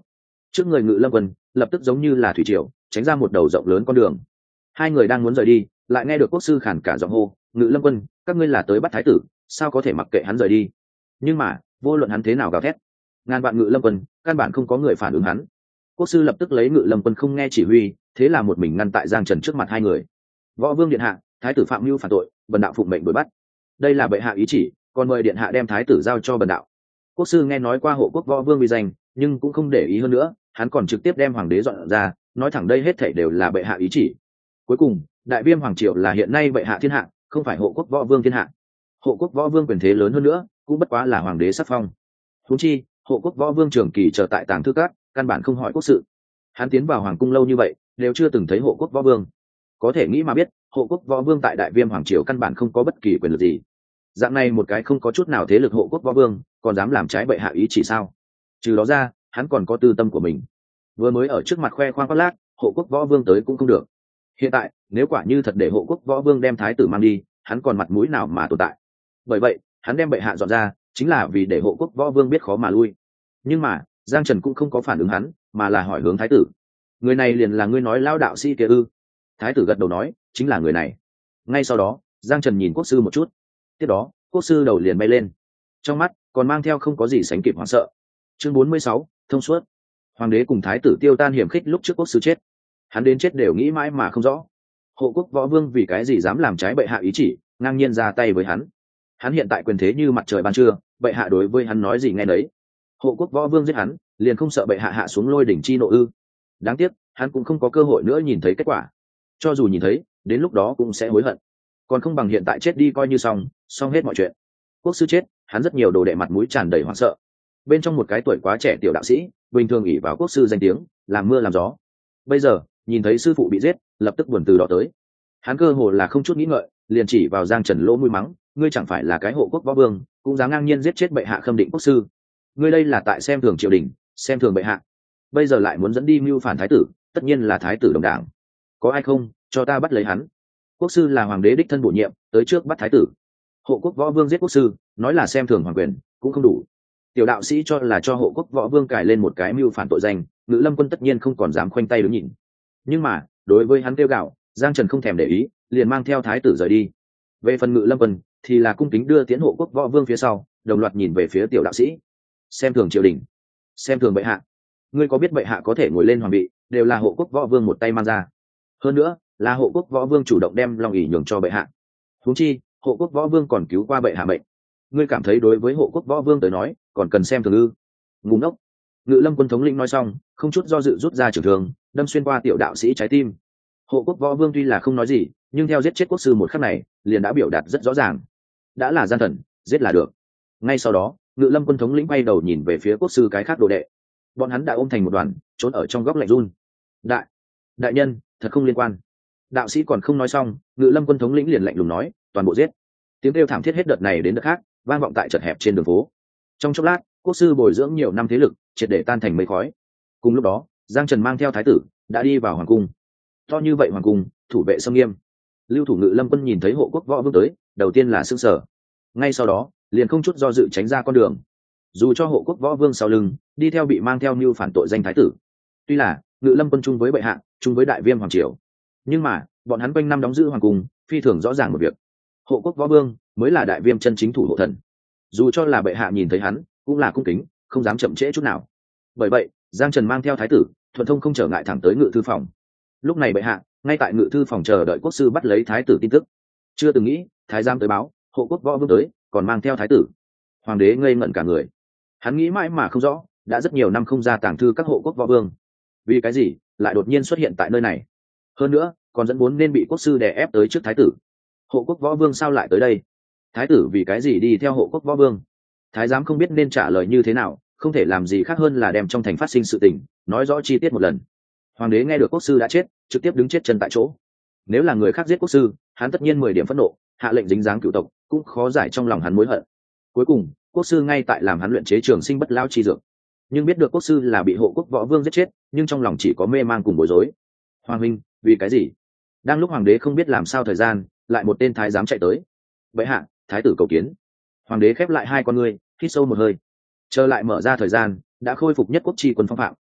trước người Ngự Lâm Quân lập tức giống như là thủy triều tránh ra một đầu rộng lớn con đường. Hai người đang muốn rời đi, lại nghe được quốc sư khản cả giọng hô: Ngự Lâm Quân, các ngươi là tới bắt thái tử, sao có thể mặc kệ hắn rời đi? Nhưng mà vô luận hắn thế nào gào thét, ngàn vạn Ngự Lâm Quân căn bản không có người phản ứng hắn. Quốc sư lập tức lấy Ngự Lâm Quân không nghe chỉ huy, thế là một mình ngăn tại Giang Trần trước mặt hai người. Võ vương điện hạ, thái tử phạm mưu phản tội, bần đạo phụng mệnh đuổi bắt. Đây là bệ hạ ý chỉ, còn mời điện hạ đem thái tử giao cho bần đạo. Quốc sư nghe nói qua hộ quốc võ vương uy danh, nhưng cũng không để ý hơn nữa, hắn còn trực tiếp đem hoàng đế dọn ra, nói thẳng đây hết thảy đều là bệ hạ ý chỉ. Cuối cùng đại viêm hoàng triều là hiện nay bệ hạ thiên hạ, không phải hộ quốc võ vương thiên hạ. Hộ quốc võ vương quyền thế lớn hơn nữa, cũng bất quá là hoàng đế sắc phong. Huống chi hộ quốc võ vương trường kỳ chờ tại tàng thư cát, căn bản không hỏi quốc sự. Hắn tiến vào hoàng cung lâu như vậy, đều chưa từng thấy hộ quốc võ vương. Có thể nghĩ mà biết, hộ quốc võ vương tại đại viêm hoàng triều căn bản không có bất kỳ quyền lực gì. Dạng này một cái không có chút nào thế lực hộ quốc võ vương, còn dám làm trái bệ hạ ý chỉ sao? Trừ đó ra, hắn còn có tư tâm của mình. Vừa mới ở trước mặt khoe khoang khoác lác, hộ quốc võ vương tới cũng không được. Hiện tại nếu quả như thật để hộ quốc võ vương đem thái tử mang đi, hắn còn mặt mũi nào mà tồn tại? Bởi vậy hắn đem bệ hạ dọn ra, chính là vì để hộ quốc võ vương biết khó mà lui. Nhưng mà Giang Trần cũng không có phản ứng hắn, mà là hỏi hướng thái tử: người này liền là ngươi nói lao đạo sĩ kia ư? Thái tử gật đầu nói: chính là người này. Ngay sau đó Giang Trần nhìn quốc sư một chút, tiếp đó quốc sư đầu liền bay lên, trong mắt còn mang theo không có gì sánh kịp hoảng sợ. Chương bốn mươi sáu, thông suốt. Hoàng đế cùng thái tử tiêu tan hiểm khích lúc trước quốc sư chết, hắn đến chết đều nghĩ mãi mà không rõ. Hộ quốc võ vương vì cái gì dám làm trái bệ hạ ý chỉ, ngang nhiên ra tay với hắn? Hắn hiện tại quyền thế như mặt trời ban trưa, bệ hạ đối với hắn nói gì nghe nấy. Hộ quốc võ vương giết hắn, liền không sợ bệ hạ hạ xuống lôi đỉnh chi nộ ư? Đáng tiếc hắn cũng không có cơ hội nữa nhìn thấy kết quả, cho dù nhìn thấy, đến lúc đó cũng sẽ hối hận. Còn không bằng hiện tại chết đi coi như xong, xong hết mọi chuyện. Quốc sư chết, hắn rất nhiều đồ đệ mặt mũi tràn đầy hoảng sợ. Bên trong một cái tuổi quá trẻ tiểu đạo sĩ, bình thường ỷ vào quốc sư danh tiếng, làm mưa làm gió. Bây giờ nhìn thấy sư phụ bị giết, lập tức buồn từ đó tới. Hắn cơ hồ là không chút nghĩ ngợi, liền chỉ vào Giang Trần lỗ mũi mắng: ngươi chẳng phải là cái hộ quốc võ vương, cũng dám ngang nhiên giết chết bệ hạ khâm định quốc sư. Ngươi đây là tại xem thường triều đình, xem thường bệ hạ. Bây giờ lại muốn dẫn đi mưu phản thái tử, tất nhiên là thái tử đồng đảng. Có ai không, cho ta bắt lấy hắn. Quốc sư là hoàng đế đích thân bổ nhiệm, tới trước bắt thái tử. Hộ quốc võ vương giết quốc sư, nói là xem thường hoàng quyền, cũng không đủ. Tiểu đạo sĩ cho là cho hộ quốc võ vương cài lên một cái mưu phản tội danh, Ngự Lâm Quân tất nhiên không còn dám khoanh tay đứng nhìn. Nhưng mà đối với hắn kêu gạo, Giang Trần không thèm để ý, liền mang theo thái tử rời đi. Về phần Ngự Lâm Quân thì là cung kính đưa tiến hộ quốc võ vương phía sau, đồng loạt nhìn về phía tiểu đạo sĩ. Xem thường triều đình, xem thường bệ hạ. Ngươi có biết bệ hạ có thể ngồi lên hoàng vị, đều là hộ quốc võ vương một tay mang ra. Hơn nữa là hộ quốc võ vương chủ động đem long ỷ nhường cho bệ hạ. Huống chi hộ quốc võ vương còn cứu qua bệ hạ mệnh. Ngươi cảm thấy đối với hộ quốc võ vương tới nói còn cần xem thường ư? Ngu ngốc. Ngự Lâm Quân thống lĩnh nói xong, không chút do dự rút ra trường thương, đâm xuyên qua tiểu đạo sĩ trái tim. Hộ quốc võ vương tuy là không nói gì, nhưng theo giết chết quốc sư một khắc này, liền đã biểu đạt rất rõ ràng. Đã là gian thần, giết là được. Ngay sau đó Ngự Lâm Quân thống lĩnh bay đầu nhìn về phía quốc sư cái khác đồ đệ. Bọn hắn đã ôm thành một đoàn, trốn ở trong góc lạnh run. Đại, đại nhân, thật không liên quan. Đạo sĩ còn không nói xong, Ngự Lâm Quân thống lĩnh liền lạnh lùng nói: toàn bộ giết. Tiếng kêu thảm thiết hết đợt này đến đợt khác, vang vọng tại chật hẹp trên đường phố. Trong chốc lát, quốc sư bồi dưỡng nhiều năm thế lực triệt để tan thành mây khói. Cùng lúc đó Giang Trần mang theo thái tử đã đi vào hoàng cung. To như vậy hoàng cung, thủ vệ xâm nghiêm. Lưu thủ Ngự Lâm Quân nhìn thấy hộ quốc võ vương tới, đầu tiên là sững sờ, ngay sau đó liền không chút do dự tránh ra con đường. Dù cho hộ quốc võ vương sau lưng đi theo bị mang theo mưu phản tội danh thái tử, tuy là Ngự Lâm Quân chung với bệ hạ, chung với đại viêm hoàng triều, nhưng mà bọn hắn quanh năm đóng giữ hoàng cung, phi thường rõ ràng một việc: hộ quốc võ vương mới là đại viêm chân chính thủ hộ thần. Dù cho là bệ hạ nhìn thấy hắn, cũng là cung kính, không dám chậm trễ chút nào. Bởi vậy Giang Trần mang theo thái tử thuận thông không trở ngại thẳng tới ngự thư phòng. Lúc này bệ hạ ngay tại ngự thư phòng chờ đợi quốc sư bắt lấy thái tử tin tức. Chưa từng nghĩ thái giám tới báo hộ quốc võ vương tới, còn mang theo thái tử. Hoàng đế ngây ngẩn cả người. Hắn nghĩ mãi mà không rõ, đã rất nhiều năm không ra tàng thư các hộ quốc võ vương, vì cái gì lại đột nhiên xuất hiện tại nơi này, hơn nữa còn dẫn vốn nên bị quốc sư đè ép tới trước thái tử. Hộ quốc võ vương sao lại tới đây? Thái tử vì cái gì đi theo hộ quốc võ vương? Thái giám không biết nên trả lời như thế nào, không thể làm gì khác hơn là đem trong thành phát sinh sự tình nói rõ chi tiết một lần. Hoàng đế nghe được quốc sư đã chết, trực tiếp đứng chết chân tại chỗ. Nếu là người khác giết quốc sư, hắn tất nhiên mười điểm phẫn nộ, hạ lệnh dính dáng cựu tộc, cũng khó giải trong lòng hắn mối hận. Cuối cùng quốc sư ngay tại làm hắn luyện chế trường sinh bất lão chi dược, nhưng biết được quốc sư là bị hộ quốc võ vương giết chết, nhưng trong lòng chỉ có mê mang cùng bối rối. Hoàng huynh, vì cái gì? Đang lúc hoàng đế không biết làm sao thời gian, lại một tên thái giám chạy tới. Bệ hạ, thái tử cầu kiến. Hoàng đế khép lại hai con ngươi, hít sâu một hơi. Chờ lại mở ra thời gian, đã khôi phục nhất quốc chi quân phong phạm.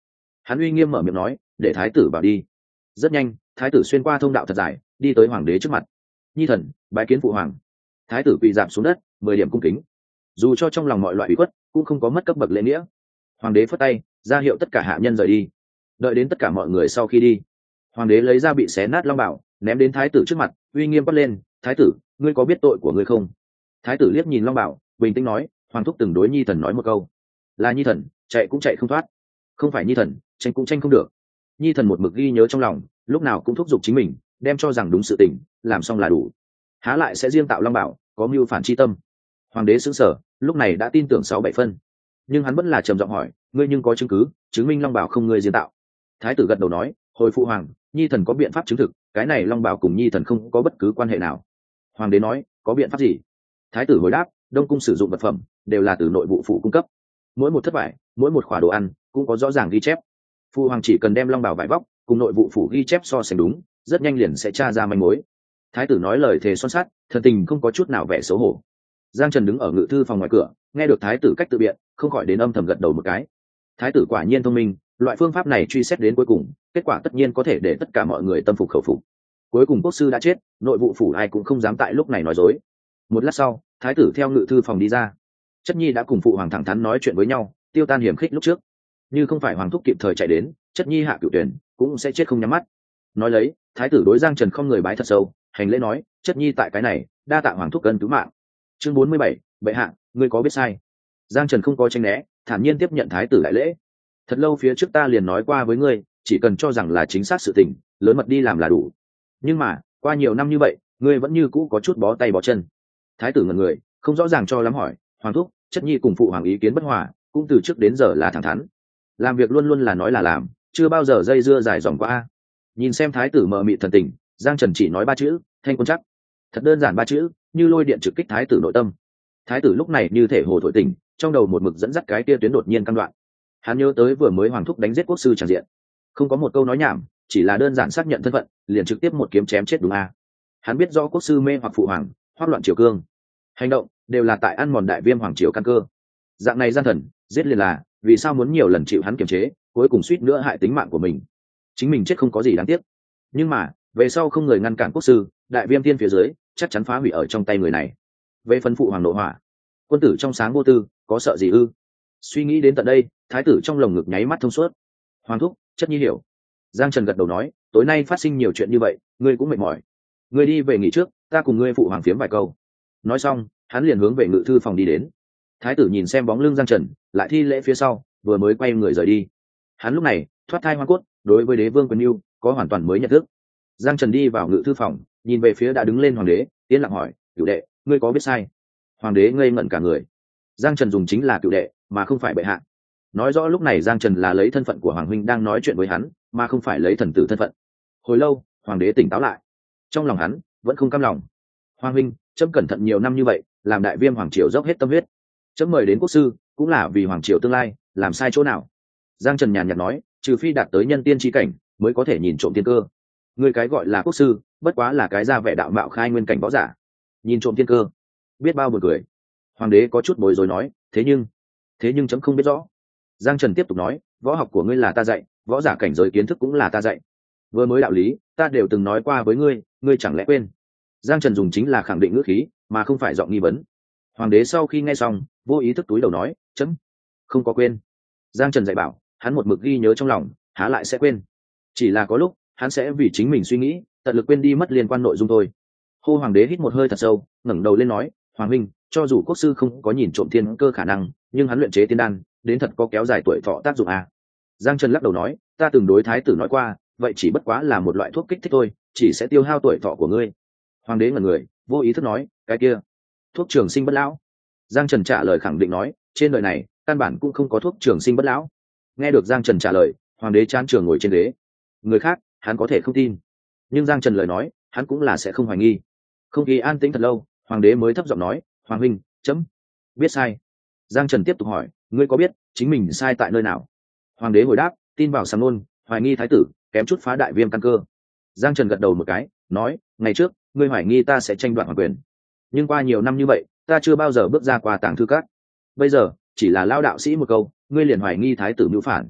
Hắn uy nghiêm mở miệng nói, để thái tử vào đi. Rất nhanh, thái tử xuyên qua thông đạo thật dài, đi tới hoàng đế trước mặt. Nhi thần bái kiến phụ hoàng. Thái tử quỳ dạp xuống đất, mười điểm cung kính. Dù cho trong lòng mọi loại ủy khuất, cũng không có mất cấp bậc lễ nghĩa. Hoàng đế phất tay ra hiệu tất cả hạ nhân rời đi. Đợi đến tất cả mọi người sau khi đi, hoàng đế lấy ra bị xé nát long bảo, ném đến thái tử trước mặt, uy nghiêm quát lên, thái tử, ngươi có biết tội của ngươi không? Thái tử liếc nhìn long bảo, bình tĩnh nói, hoàng thúc từng đối nhi thần nói một câu, là nhi thần chạy cũng chạy không thoát, không phải nhi thần tranh cũng tranh không được. Nhi thần một mực ghi nhớ trong lòng, lúc nào cũng thúc giục chính mình, đem cho rằng đúng sự tình, làm xong là đủ, há lại sẽ riêng tạo long bảo có mưu phản chi tâm. Hoàng đế sững sờ, lúc này đã tin tưởng sáu bảy phân, nhưng hắn vẫn là trầm giọng hỏi, ngươi nhưng có chứng cứ chứng minh long bảo không ngươi riêng tạo? Thái tử gật đầu nói, hồi phụ hoàng, nhi thần có biện pháp chứng thực cái này long bảo cùng nhi thần không có bất cứ quan hệ nào. Hoàng đế nói, có biện pháp gì? Thái tử hồi đáp, đông cung sử dụng vật phẩm đều là từ nội vụ phủ cung cấp, mỗi một thất vải, mỗi một khỏa đồ ăn cũng có rõ ràng ghi chép. Phụ hoàng chỉ cần đem long bảo vải vóc cùng nội vụ phủ ghi chép so sánh đúng, rất nhanh liền sẽ tra ra manh mối. Thái tử nói lời thề son sắt, thần tình không có chút nào vẻ xấu hổ. Giang Trần đứng ở ngự thư phòng ngoài cửa, nghe được thái tử cách tự biện, không khỏi đến âm thầm gật đầu một cái. Thái tử quả nhiên thông minh, loại phương pháp này truy xét đến cuối cùng, kết quả tất nhiên có thể để tất cả mọi người tâm phục khẩu phục. Cuối cùng quốc sư đã chết, nội vụ phủ ai cũng không dám tại lúc này nói dối. Một lát sau, thái tử theo ngự thư phòng đi ra. Chất nhi đã cùng phụ hoàng thẳng thắn nói chuyện với nhau, tiêu tan hiểm khích lúc trước. Như không phải hoàng thúc kịp thời chạy đến, chất nhi hạ cửu tuyển cũng sẽ chết không nhắm mắt. Nói lấy, thái tử đối Giang Trần không người bái thật sâu, hành lễ nói, chất nhi tại cái này đa tạ hoàng thúc ân cứu mạng. Chương bốn mươi bảy, bệ hạ, ngươi có biết sai? Giang Trần không có tranh né, thản nhiên tiếp nhận thái tử đại lễ. Thật lâu phía trước ta liền nói qua với ngươi, chỉ cần cho rằng là chính xác sự tình, lớn mật đi làm là đủ. Nhưng mà qua nhiều năm như vậy, ngươi vẫn như cũ có chút bó tay bó chân. Thái tử ngẩn người, không rõ ràng cho lắm hỏi, hoàng thúc, chất nhi cùng phụ hoàng ý kiến bất hòa, cũng từ trước đến giờ là thẳng thắn, làm việc luôn luôn là nói là làm, chưa bao giờ dây dưa dài dòng qua. Nhìn xem thái tử mờ mịt thần tình, Giang Trần chỉ nói ba chữ, thanh quân chắc. Thật đơn giản ba chữ, như lôi điện trực kích thái tử nội tâm. Thái tử lúc này như thể hồ thổi tỉnh, trong đầu một mực dẫn dắt cái kia tuyến đột nhiên căn đoạn. Hắn nhớ tới vừa mới hoàng thúc đánh giết quốc sư tràn diện, không có một câu nói nhảm, chỉ là đơn giản xác nhận thân phận, liền trực tiếp một kiếm chém chết đúng a. Hắn biết do quốc sư mê hoặc phụ hoàng, hoắc loạn triều cương, hành động đều là tại ăn mòn đại viêm hoàng triều căn cơ. Dạng này gian thần giết liền là vì sao muốn nhiều lần chịu hắn kiềm chế, cuối cùng suýt nữa hại tính mạng của mình. Chính mình chết không có gì đáng tiếc, nhưng mà về sau không người ngăn cản quốc sư, đại viêm tiên phía dưới chắc chắn phá hủy ở trong tay người này. Về phân phụ hoàng nội hỏa, quân tử trong sáng vô tư, có sợ gì ư? Suy nghĩ đến tận đây, thái tử trong lồng ngực nháy mắt thông suốt. Hoàng thúc, chất nhi hiểu. Giang Trần gật đầu nói, tối nay phát sinh nhiều chuyện như vậy, ngươi cũng mệt mỏi, ngươi đi về nghỉ trước, ta cùng ngươi phụ hoàng phiếm vài câu. Nói xong, hắn liền hướng về ngự thư phòng đi đến. Thái tử nhìn xem bóng lưng Giang Trần, lại thi lễ phía sau, vừa mới quay người rời đi. Hắn lúc này thoát thai hoa cốt, đối với đế vương quyền yêu có hoàn toàn mới nhận thức. Giang Trần đi vào ngự thư phòng, nhìn về phía đã đứng lên hoàng đế, yên lặng hỏi, cửu đệ, ngươi có biết sai? Hoàng đế ngây ngẩn cả người. Giang Trần dùng chính là cửu đệ, mà không phải bệ hạ. Nói rõ lúc này Giang Trần là lấy thân phận của hoàng huynh đang nói chuyện với hắn, mà không phải lấy thần tử thân phận. Hồi lâu, hoàng đế tỉnh táo lại. Trong lòng hắn vẫn không cam lòng. Hoàng huynh, chấm cẩn thận nhiều năm như vậy, làm đại viêm hoàng triều dốc hết tâm huyết, chấm mời đến quốc sư cũng là vì hoàng triều tương lai, làm sai chỗ nào? Giang Trần nhàn nhạt nói, trừ phi đạt tới nhân tiên chi cảnh mới có thể nhìn trộm thiên cơ. Người cái gọi là quốc sư bất quá là cái ra vẻ đạo mạo khai nguyên cảnh võ giả, nhìn trộm thiên cơ, biết bao buồn cười. Hoàng đế có chút bối rối nói, thế nhưng thế nhưng chấm không biết rõ. Giang Trần tiếp tục nói, võ học của ngươi là ta dạy, võ giả cảnh giới kiến thức cũng là ta dạy, vừa mới đạo lý ta đều từng nói qua với ngươi, ngươi chẳng lẽ quên? Giang Trần dùng chính là khẳng định ngữ khí, mà không phải giọng nghi vấn. Hoàng đế sau khi nghe xong, vô ý thức túi đầu nói, chấm không có quên. Giang Trần dạy bảo, hắn một mực ghi nhớ trong lòng, há lại sẽ quên? Chỉ là có lúc hắn sẽ vì chính mình suy nghĩ, tận lực quên đi mất liên quan nội dung thôi. Hô Hoàng đế hít một hơi thật sâu, ngẩng đầu lên nói, Hoàng huynh, cho dù quốc sư không có nhìn trộm thiên cơ khả năng, nhưng hắn luyện chế tiên đan đến thật có kéo dài tuổi thọ tác dụng à? Giang Trần lắc đầu nói, ta từng đối thái tử nói qua, vậy chỉ bất quá là một loại thuốc kích thích thôi, chỉ sẽ tiêu hao tuổi thọ của ngươi. Hoàng đế ngẩn người, vô ý thức nói, cái kia thuốc trường sinh bất lão? Giang Trần trả lời khẳng định nói, trên đời này căn bản cũng không có thuốc trường sinh bất lão. Nghe được Giang Trần trả lời, hoàng đế chán trường ngồi trên ghế. Người khác hắn có thể không tin, nhưng Giang Trần lời nói hắn cũng là sẽ không hoài nghi. Không khí an tĩnh thật lâu, hoàng đế mới thấp giọng nói, hoàng huynh, chấm biết sai. Giang Trần tiếp tục hỏi, ngươi có biết chính mình sai tại nơi nào? Hoàng đế hồi đáp, tin vào sàng ngôn, hoài nghi thái tử, kém chút phá đại viêm căn cơ. Giang Trần gật đầu một cái, nói, ngày trước ngươi hoài nghi ta sẽ tranh đoạt hoàng quyền, nhưng qua nhiều năm như vậy ta chưa bao giờ bước ra qua tàng thư các. Bây giờ chỉ là lao đạo sĩ một câu, ngươi liền hoài nghi thái tử mưu phản.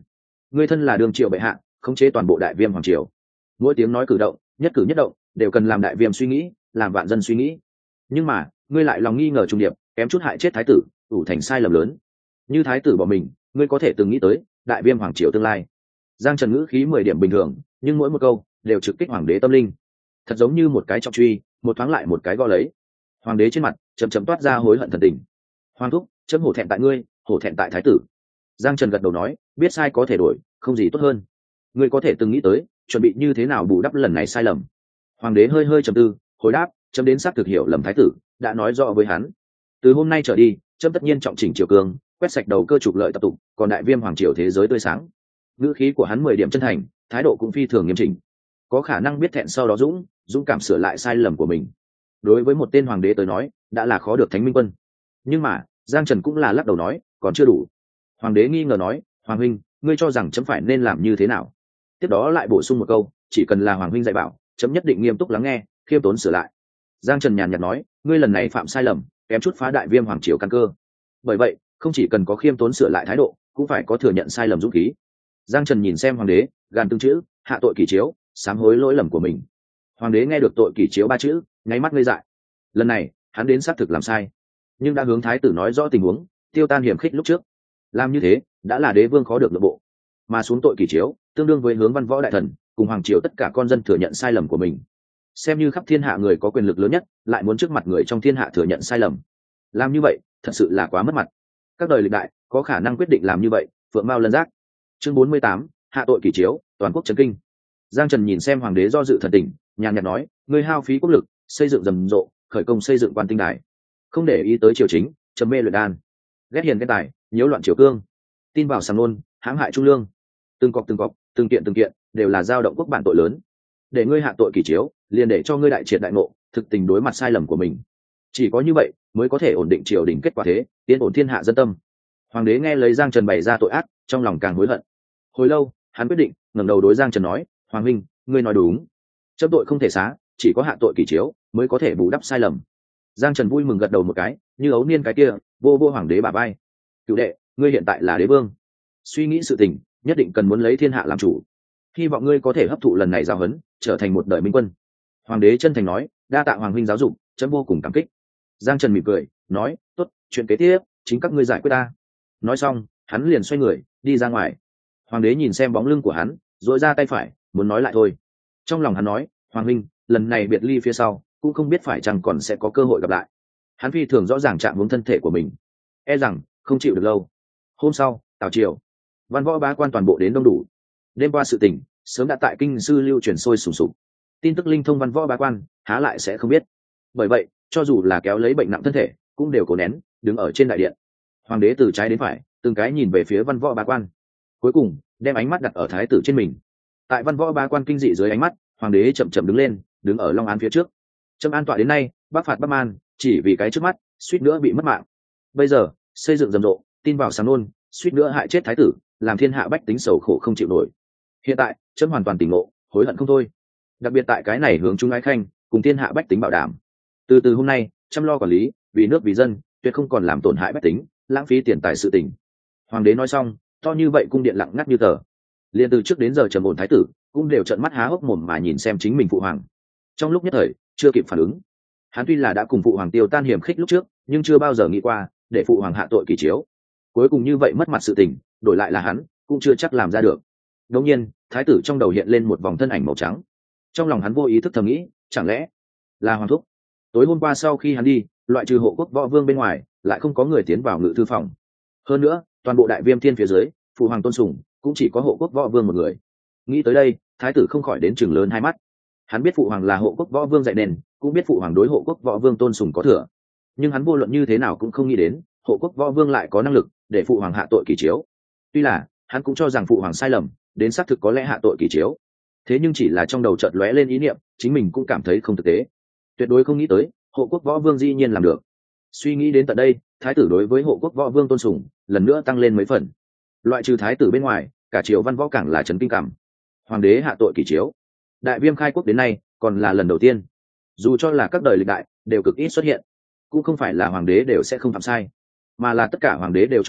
ngươi thân là đương triều bệ hạ, khống chế toàn bộ đại viêm hoàng triều, mỗi tiếng nói cử động, nhất cử nhất động đều cần làm đại viêm suy nghĩ, làm vạn dân suy nghĩ. Nhưng mà ngươi lại lòng nghi ngờ trung điệp, kém chút hại chết thái tử, ủ thành sai lầm lớn. Như thái tử bỏ mình, ngươi có thể từng nghĩ tới đại viêm hoàng triều tương lai. Giang Trần ngữ khí mười điểm bình thường, nhưng mỗi một câu đều trực kích hoàng đế tâm linh, thật giống như một cái trọng truy, một thoáng lại một cái gõ lấy. Hoàng đế trên mặt chậm chậm toát ra hối hận thần tình. Hoàng thúc, chấm hổ thẹn tại ngươi, hổ thẹn tại thái tử. Giang Trần gật đầu nói, biết sai có thể đổi, không gì tốt hơn. Ngươi có thể từng nghĩ tới chuẩn bị như thế nào bù đắp lần này sai lầm. Hoàng đế hơi hơi trầm tư, hồi đáp, chấm đến xác thực hiểu lầm thái tử, đã nói rõ với hắn. Từ hôm nay trở đi, chấm tất nhiên trọng chỉnh triều cương, quét sạch đầu cơ trục lợi tập tục, còn đại viêm hoàng triều thế giới tươi sáng. Ngữ khí của hắn mười điểm chân thành, thái độ cũng phi thường nghiêm chỉnh, có khả năng biết thẹn sau đó dũng dũng cảm sửa lại sai lầm của mình. Đối với một tên hoàng đế tới nói, đã là khó được thánh minh quân. Nhưng mà Giang Trần cũng là lắc đầu nói, còn chưa đủ. Hoàng đế nghi ngờ nói, hoàng huynh, ngươi cho rằng chấm phải nên làm như thế nào? Tiếp đó lại bổ sung một câu, chỉ cần là hoàng huynh dạy bảo, chấm nhất định nghiêm túc lắng nghe, khiêm tốn sửa lại. Giang Trần nhàn nhạt nói, ngươi lần này phạm sai lầm, kém chút phá đại viêm hoàng triều căn cơ. Bởi vậy không chỉ cần có khiêm tốn sửa lại thái độ, cũng phải có thừa nhận sai lầm dũng khí. Giang Trần nhìn xem hoàng đế, gàn từng chữ, hạ tội kỷ chiếu, sám hối lỗi lầm của mình. Hoàng đế nghe được tội kỷ chiếu ba chữ, nháy mắt ngây dại. Lần này hắn đến xác thực làm sai, nhưng đã hướng thái tử nói rõ tình huống, tiêu tan hiểm khích lúc trước. Làm như thế đã là đế vương khó được nội bộ, mà xuống tội kỷ chiếu tương đương với hướng văn võ đại thần cùng hoàng triều tất cả con dân thừa nhận sai lầm của mình. Xem như khắp thiên hạ người có quyền lực lớn nhất, lại muốn trước mặt người trong thiên hạ thừa nhận sai lầm, làm như vậy thật sự là quá mất mặt. Các đời lịch đại có khả năng quyết định làm như vậy, phượng mao lân giác. Chương bốn mươi tám, hạ tội kỷ chiếu, toàn quốc chấn kinh. Giang Trần nhìn xem hoàng đế do dự thần tình, nhàn nhạt nói, ngươi hao phí quốc lực xây dựng rầm rộ, khởi công xây dựng quan tinh đài, không để ý tới triều chính, trầm mê luyện đan, ghét hiền cái tài, nhiễu loạn triều cương, tin vào sàng nôn, hãm hại trung lương, từng cọc từng cọc, từng kiện từng kiện đều là giao động quốc bản tội lớn. Để ngươi hạ tội kỷ chiếu, liền để cho ngươi đại triệt đại ngộ, thực tình đối mặt sai lầm của mình. Chỉ có như vậy mới có thể ổn định triều đình kết quả thế, tiến ổn thiên hạ dân tâm. Hoàng đế nghe lấy Giang Trần bày ra tội ác, trong lòng càng hối hận. Hồi lâu hắn quyết định ngẩng đầu đối Giang Trần nói, hoàng huynh, ngươi nói đúng, chấm tội không thể xá, chỉ có hạ tội kỷ chiếu mới có thể bù đắp sai lầm. Giang Trần vui mừng gật đầu một cái, như ấu niên cái kia vô vô hoàng đế bà bay. Cựu đệ, ngươi hiện tại là đế vương, suy nghĩ sự tình nhất định cần muốn lấy thiên hạ làm chủ, hy vọng ngươi có thể hấp thụ lần này giáo huấn, trở thành một đời minh quân. Hoàng đế chân thành nói, đa tạ hoàng huynh giáo dục, chấm vô cùng cảm kích. Giang Trần mỉm cười nói, tốt, chuyện kế tiếp chính các ngươi giải quyết ta. Nói xong hắn liền xoay người đi ra ngoài. Hoàng đế nhìn xem bóng lưng của hắn, dội ra tay phải muốn nói lại thôi. Trong lòng hắn nói, hoàng huynh, lần này biệt ly phía sau cũng không biết phải chăng còn sẽ có cơ hội gặp lại. Hắn phi thường rõ ràng trạng hướng thân thể của mình, e rằng không chịu được lâu. Hôm sau tào triều, văn võ bá quan toàn bộ đến đông đủ. Đêm qua sự tình sớm đã tại kinh sư lưu truyền sôi sùng sục, tin tức linh thông văn võ bá quan há lại sẽ không biết. Bởi vậy cho dù là kéo lấy bệnh nặng thân thể cũng đều cố nén, đứng ở trên đại điện. Hoàng đế từ trái đến phải từng cái nhìn về phía văn võ bá quan, cuối cùng đem ánh mắt đặt ở thái tử trên mình. Tại văn võ bá quan kinh dị dưới ánh mắt, hoàng đế chậm chậm đứng lên, đứng ở long án phía trước. Trâm an tọa đến nay, bắc phạt bắc man, chỉ vì cái trước mắt suýt nữa bị mất mạng. Bây giờ xây dựng rầm rộ, tin vào sáng nôn, suýt nữa hại chết thái tử, làm thiên hạ bách tính sầu khổ không chịu nổi. Hiện tại Trâm hoàn toàn tỉnh ngộ, hối hận không thôi. Đặc biệt tại cái này hướng chúng ái khanh cùng thiên hạ bách tính bảo đảm, từ từ hôm nay chăm lo quản lý, vì nước vì dân, tuyệt không còn làm tổn hại bách tính, lãng phí tiền tài sự tình. Hoàng đế nói xong, to như vậy cung điện lặng ngắt như tờ. Liên từ trước đến giờ trầm ổn thái tử cũng đều trợn mắt há hốc mồm mà nhìn xem chính mình phụ hoàng. Trong lúc nhất thời chưa kịp phản ứng. Hắn tuy là đã cùng phụ hoàng tiêu tan hiểm khích lúc trước, nhưng chưa bao giờ nghĩ qua để phụ hoàng hạ tội kỷ chiếu. Cuối cùng như vậy mất mặt sự tình, đổi lại là hắn cũng chưa chắc làm ra được. Đột nhiên thái tử trong đầu hiện lên một vòng thân ảnh màu trắng. Trong lòng hắn vô ý thức thầm nghĩ, chẳng lẽ là hoàng thúc. Tối hôm qua sau khi hắn đi, loại trừ hộ quốc võ vương bên ngoài, lại không có người tiến vào ngự thư phòng. Hơn nữa toàn bộ đại viêm thiên phía dưới, phụ hoàng tôn sùng cũng chỉ có hộ quốc võ vương một người. Nghĩ tới đây thái tử không khỏi đến chừng lớn hai mắt. Hắn biết phụ hoàng là hộ quốc võ vương dạy nên, cũng biết phụ hoàng đối hộ quốc võ vương tôn sùng có thừa, nhưng hắn vô luận như thế nào cũng không nghĩ đến hộ quốc võ vương lại có năng lực để phụ hoàng hạ tội kỷ chiếu. Tuy là hắn cũng cho rằng phụ hoàng sai lầm, đến xác thực có lẽ hạ tội kỷ chiếu, thế nhưng chỉ là trong đầu chợt lóe lên ý niệm, chính mình cũng cảm thấy không thực tế, tuyệt đối không nghĩ tới hộ quốc võ vương dĩ nhiên làm được. Suy nghĩ đến tận đây, thái tử đối với hộ quốc võ vương tôn sùng lần nữa tăng lên mấy phần. Loại trừ thái tử bên ngoài, cả triều văn võ càng là chấn kinh cảm. Hoàng đế hạ tội kỷ chiếu, đại viêm khai quốc đến nay còn là lần đầu tiên. Dù cho là các đời lịch đại đều cực ít xuất hiện, cũng không phải là hoàng đế đều sẽ không phạm sai, mà là tất cả hoàng đế đều cho rằng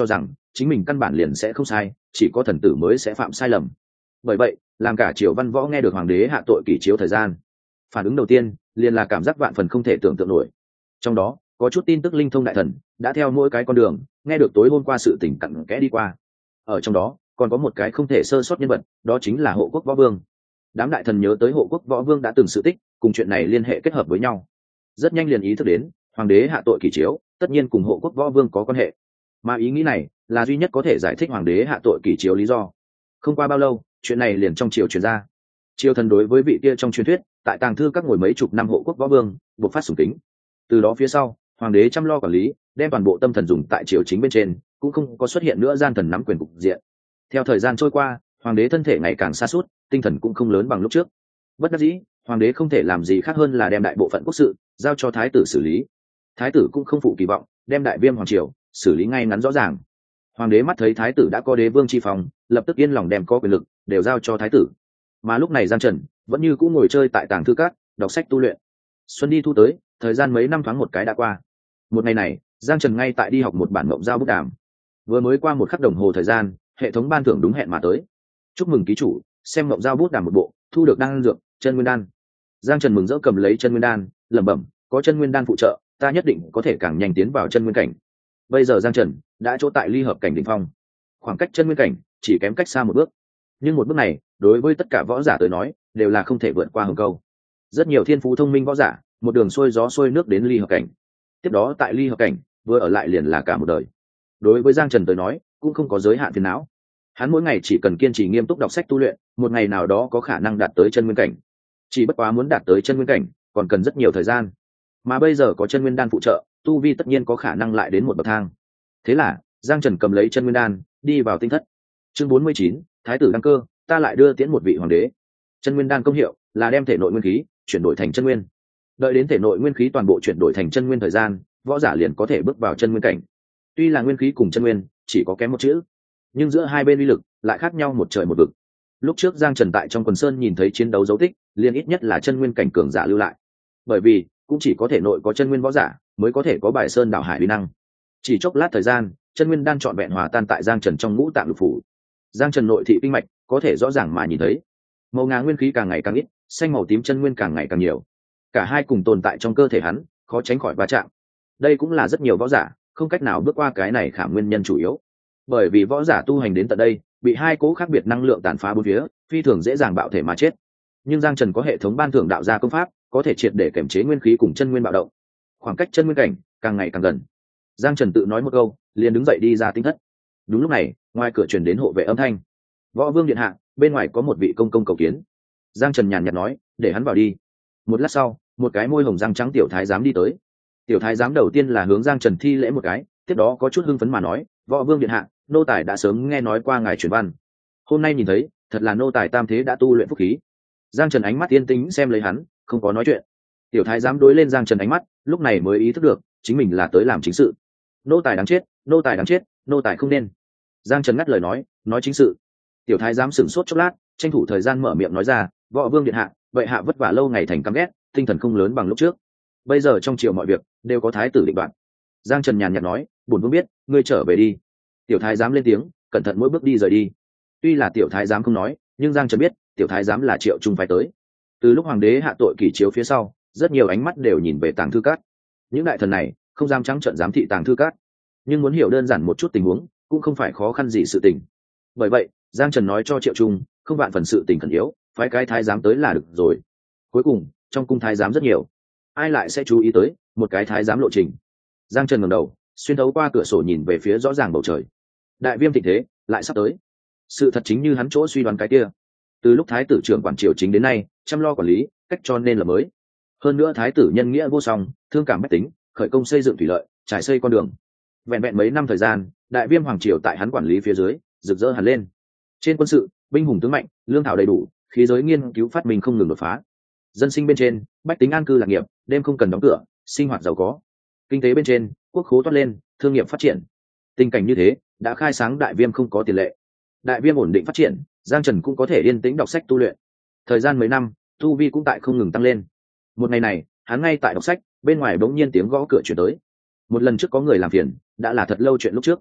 chính mình căn bản liền sẽ không sai, chỉ có thần tử mới sẽ phạm sai lầm. Bởi vậy làm cả triều văn võ nghe được hoàng đế hạ tội kỷ chiếu thời gian, phản ứng đầu tiên liền là cảm giác vạn phần không thể tưởng tượng nổi. Trong đó có chút tin tức linh thông đại thần đã theo mỗi cái con đường nghe được tối hôm qua sự tình cặn kẽ đi qua. Ở trong đó còn có một cái không thể sơ sót nhân vật, đó chính là Hộ Quốc Võ Vương. Đám đại thần nhớ tới Hộ Quốc Võ Vương đã từng sự tích, cùng chuyện này liên hệ kết hợp với nhau, rất nhanh liền ý thức đến hoàng đế hạ tội kỷ chiếu tất nhiên cùng Hộ Quốc Võ Vương có quan hệ, mà ý nghĩ này là duy nhất có thể giải thích hoàng đế hạ tội kỷ chiếu lý do. Không qua bao lâu, chuyện này liền trong triều truyền ra. Triều thần đối với vị kia trong truyền thuyết tại tàng thư các ngồi mấy chục năm Hộ Quốc Võ Vương buộc phát sùng kính. Từ đó phía sau, hoàng đế chăm lo quản lý, đem toàn bộ tâm thần dùng tại triều chính bên trên, cũng không có xuất hiện nữa gian thần nắm quyền cục diện. Theo thời gian trôi qua, hoàng đế thân thể ngày càng sa sút, tinh thần cũng không lớn bằng lúc trước. Bất đắc dĩ, hoàng đế không thể làm gì khác hơn là đem đại bộ phận quốc sự giao cho thái tử xử lý. Thái tử cũng không phụ kỳ vọng, đem đại viêm hoàng triều xử lý ngay ngắn rõ ràng. Hoàng đế mắt thấy thái tử đã có đế vương chi phòng, lập tức yên lòng đem có quyền lực đều giao cho thái tử. Mà lúc này Giang Trần vẫn như cũ ngồi chơi tại tàng thư các, đọc sách tu luyện. Xuân đi thu tới, thời gian mấy năm thoáng một cái đã qua. Một ngày này, Giang Trần ngay tại đi học một bản mộng giao bút đàm. Vừa mới qua một khắc đồng hồ thời gian, hệ thống ban thưởng đúng hẹn mà tới. Chúc mừng ký chủ, xem mộng giao bút đàm một bộ, thu được đan dược chân nguyên đan. Giang Trần mừng rỡ cầm lấy chân nguyên đan, lẩm bẩm, có chân nguyên đan phụ trợ, ta nhất định có thể càng nhanh tiến vào chân nguyên cảnh. Bây giờ Giang Trần đã chỗ tại ly hợp cảnh đỉnh phong, khoảng cách chân nguyên cảnh chỉ kém cách xa một bước. Nhưng một bước này, đối với tất cả võ giả tới nói, đều là không thể vượt qua hừng câu. Rất nhiều thiên phú thông minh võ giả, một đường xuôi gió xuôi nước đến ly hợp cảnh. Tiếp đó tại ly hợp cảnh, vừa ở lại liền là cả một đời. Đối với Giang Trần tới nói, cũng không có giới hạn phiền não. Hắn mỗi ngày chỉ cần kiên trì nghiêm túc đọc sách tu luyện, một ngày nào đó có khả năng đạt tới chân nguyên cảnh. Chỉ bất quá muốn đạt tới chân nguyên cảnh, còn cần rất nhiều thời gian. Mà bây giờ có chân nguyên đan phụ trợ, tu vi tất nhiên có khả năng lại đến một bậc thang. Thế là, Giang Trần cầm lấy chân nguyên đan, đi vào tinh thất. Chương bốn mươi chín, Thái tử đăng cơ, ta lại đưa tiễn một vị hoàng đế. Chân nguyên đan công hiệu là đem thể nội nguyên khí chuyển đổi thành chân nguyên. Đợi đến thể nội nguyên khí toàn bộ chuyển đổi thành chân nguyên thời gian, võ giả liền có thể bước vào chân nguyên cảnh. Tuy là nguyên khí cùng chân nguyên chỉ có kém một chữ, nhưng giữa hai bên uy lực lại khác nhau một trời một vực. Lúc trước Giang Trần tại trong quần sơn nhìn thấy chiến đấu dấu tích, liền ít nhất là chân nguyên cảnh cường giả lưu lại. Bởi vì cũng chỉ có thể nội có chân nguyên võ giả mới có thể có bài sơn đảo hải uy năng. Chỉ chốc lát thời gian, chân nguyên đan trọn vẹn hòa tan tại Giang Trần trong ngũ tạng lục phủ. Giang Trần nội thị kinh mạch có thể rõ ràng mà nhìn thấy, màu ngà nguyên khí càng ngày càng ít, xanh màu tím chân nguyên càng ngày càng nhiều. Cả hai cùng tồn tại trong cơ thể hắn, khó tránh khỏi va chạm. Đây cũng là rất nhiều võ giả không cách nào bước qua cái này khảm nguyên nhân chủ yếu. Bởi vì võ giả tu hành đến tận đây, bị hai cỗ khác biệt năng lượng tàn phá bốn phía, phi thường dễ dàng bạo thể mà chết. Nhưng Giang Trần có hệ thống ban thưởng đạo gia công pháp, có thể triệt để kiểm chế nguyên khí cùng chân nguyên bạo động. Khoảng cách chân nguyên cảnh càng ngày càng gần. Giang Trần tự nói một câu, liền đứng dậy đi ra tinh thất. Đúng lúc này, ngoài cửa truyền đến hộ vệ âm thanh. Võ Vương điện hạ, bên ngoài có một vị công công cầu kiến. Giang Trần nhàn nhạt nói, để hắn vào đi. Một lát sau, một cái môi hồng răng trắng tiểu thái giám đi tới. Tiểu thái giám đầu tiên là hướng Giang Trần thi lễ một cái, tiếp đó có chút hưng phấn mà nói, Võ Vương điện hạ, nô tài đã sớm nghe nói qua ngài truyền văn, hôm nay nhìn thấy, thật là nô tài tam thế đã tu luyện phúc khí. Giang Trần ánh mắt yên tĩnh xem lấy hắn, không có nói chuyện. Tiểu thái giám đối lên Giang Trần ánh mắt, lúc này mới ý thức được chính mình là tới làm chính sự. Nô tài đáng chết, nô tài đáng chết, nô tài không nên. Giang Trần ngắt lời nói, nói chính sự. Tiểu thái giám sửng sốt chốc lát, tranh thủ thời gian mở miệng nói ra, Võ Vương điện hạ, vậy hạ vất vả lâu ngày thành căm ghét, tinh thần không lớn bằng lúc trước. Bây giờ trong triều mọi việc đều có thái tử định đoạt. Giang Trần nhàn nhạt nói, bổn vương biết, ngươi trở về đi. Tiểu thái giám lên tiếng, cẩn thận mỗi bước đi rời đi. Tuy là tiểu thái giám không nói, nhưng Giang Trần biết, tiểu thái giám là Triệu Trung phải tới. Từ lúc hoàng đế hạ tội kỷ chiếu phía sau, rất nhiều ánh mắt đều nhìn về tàng thư cát. Những đại thần này không dám trắng trợn giám thị tàng thư cát, nhưng muốn hiểu đơn giản một chút tình huống, cũng không phải khó khăn gì sự tình. Bởi vậy, Giang Trần nói cho Triệu Trung, không vạn phần sự tình khẩn yếu, phái cái thái giám tới là được rồi. Cuối cùng, trong cung thái giám rất nhiều, ai lại sẽ chú ý tới một cái thái giám lộ trình. Giang Trần ngẩng đầu, xuyên thấu qua cửa sổ nhìn về phía rõ ràng bầu trời. Đại viêm thịnh thế lại sắp tới. Sự thật chính như hắn chỗ suy đoán cái kia. Từ lúc thái tử trưởng quản triều chính đến nay, chăm lo quản lý, cách cho nên là mới. Hơn nữa thái tử nhân nghĩa vô song, thương cảm bách tính, khởi công xây dựng thủy lợi, trải xây con đường. Vẹn vẹn mấy năm thời gian, đại viêm hoàng triều tại hắn quản lý phía dưới, rực rỡ hẳn lên. Trên quân sự, binh hùng tướng mạnh, lương thảo đầy đủ, khí giới nghiên cứu phát minh không ngừng đột phá. Dân sinh bên trên, bách tính an cư lạc nghiệp, đêm không cần đóng cửa, sinh hoạt giàu có. Kinh tế bên trên, quốc khố toát lên, thương nghiệp phát triển. Tình cảnh như thế đã khai sáng đại viêm không có tiền lệ. Đại viêm ổn định phát triển, Giang Trần cũng có thể yên tĩnh đọc sách tu luyện. Thời gian mấy năm, tu vi cũng tại không ngừng tăng lên. Một ngày này, hắn ngay tại đọc sách, bên ngoài bỗng nhiên tiếng gõ cửa chuyển tới. Một lần trước có người làm phiền, đã là thật lâu chuyện lúc trước.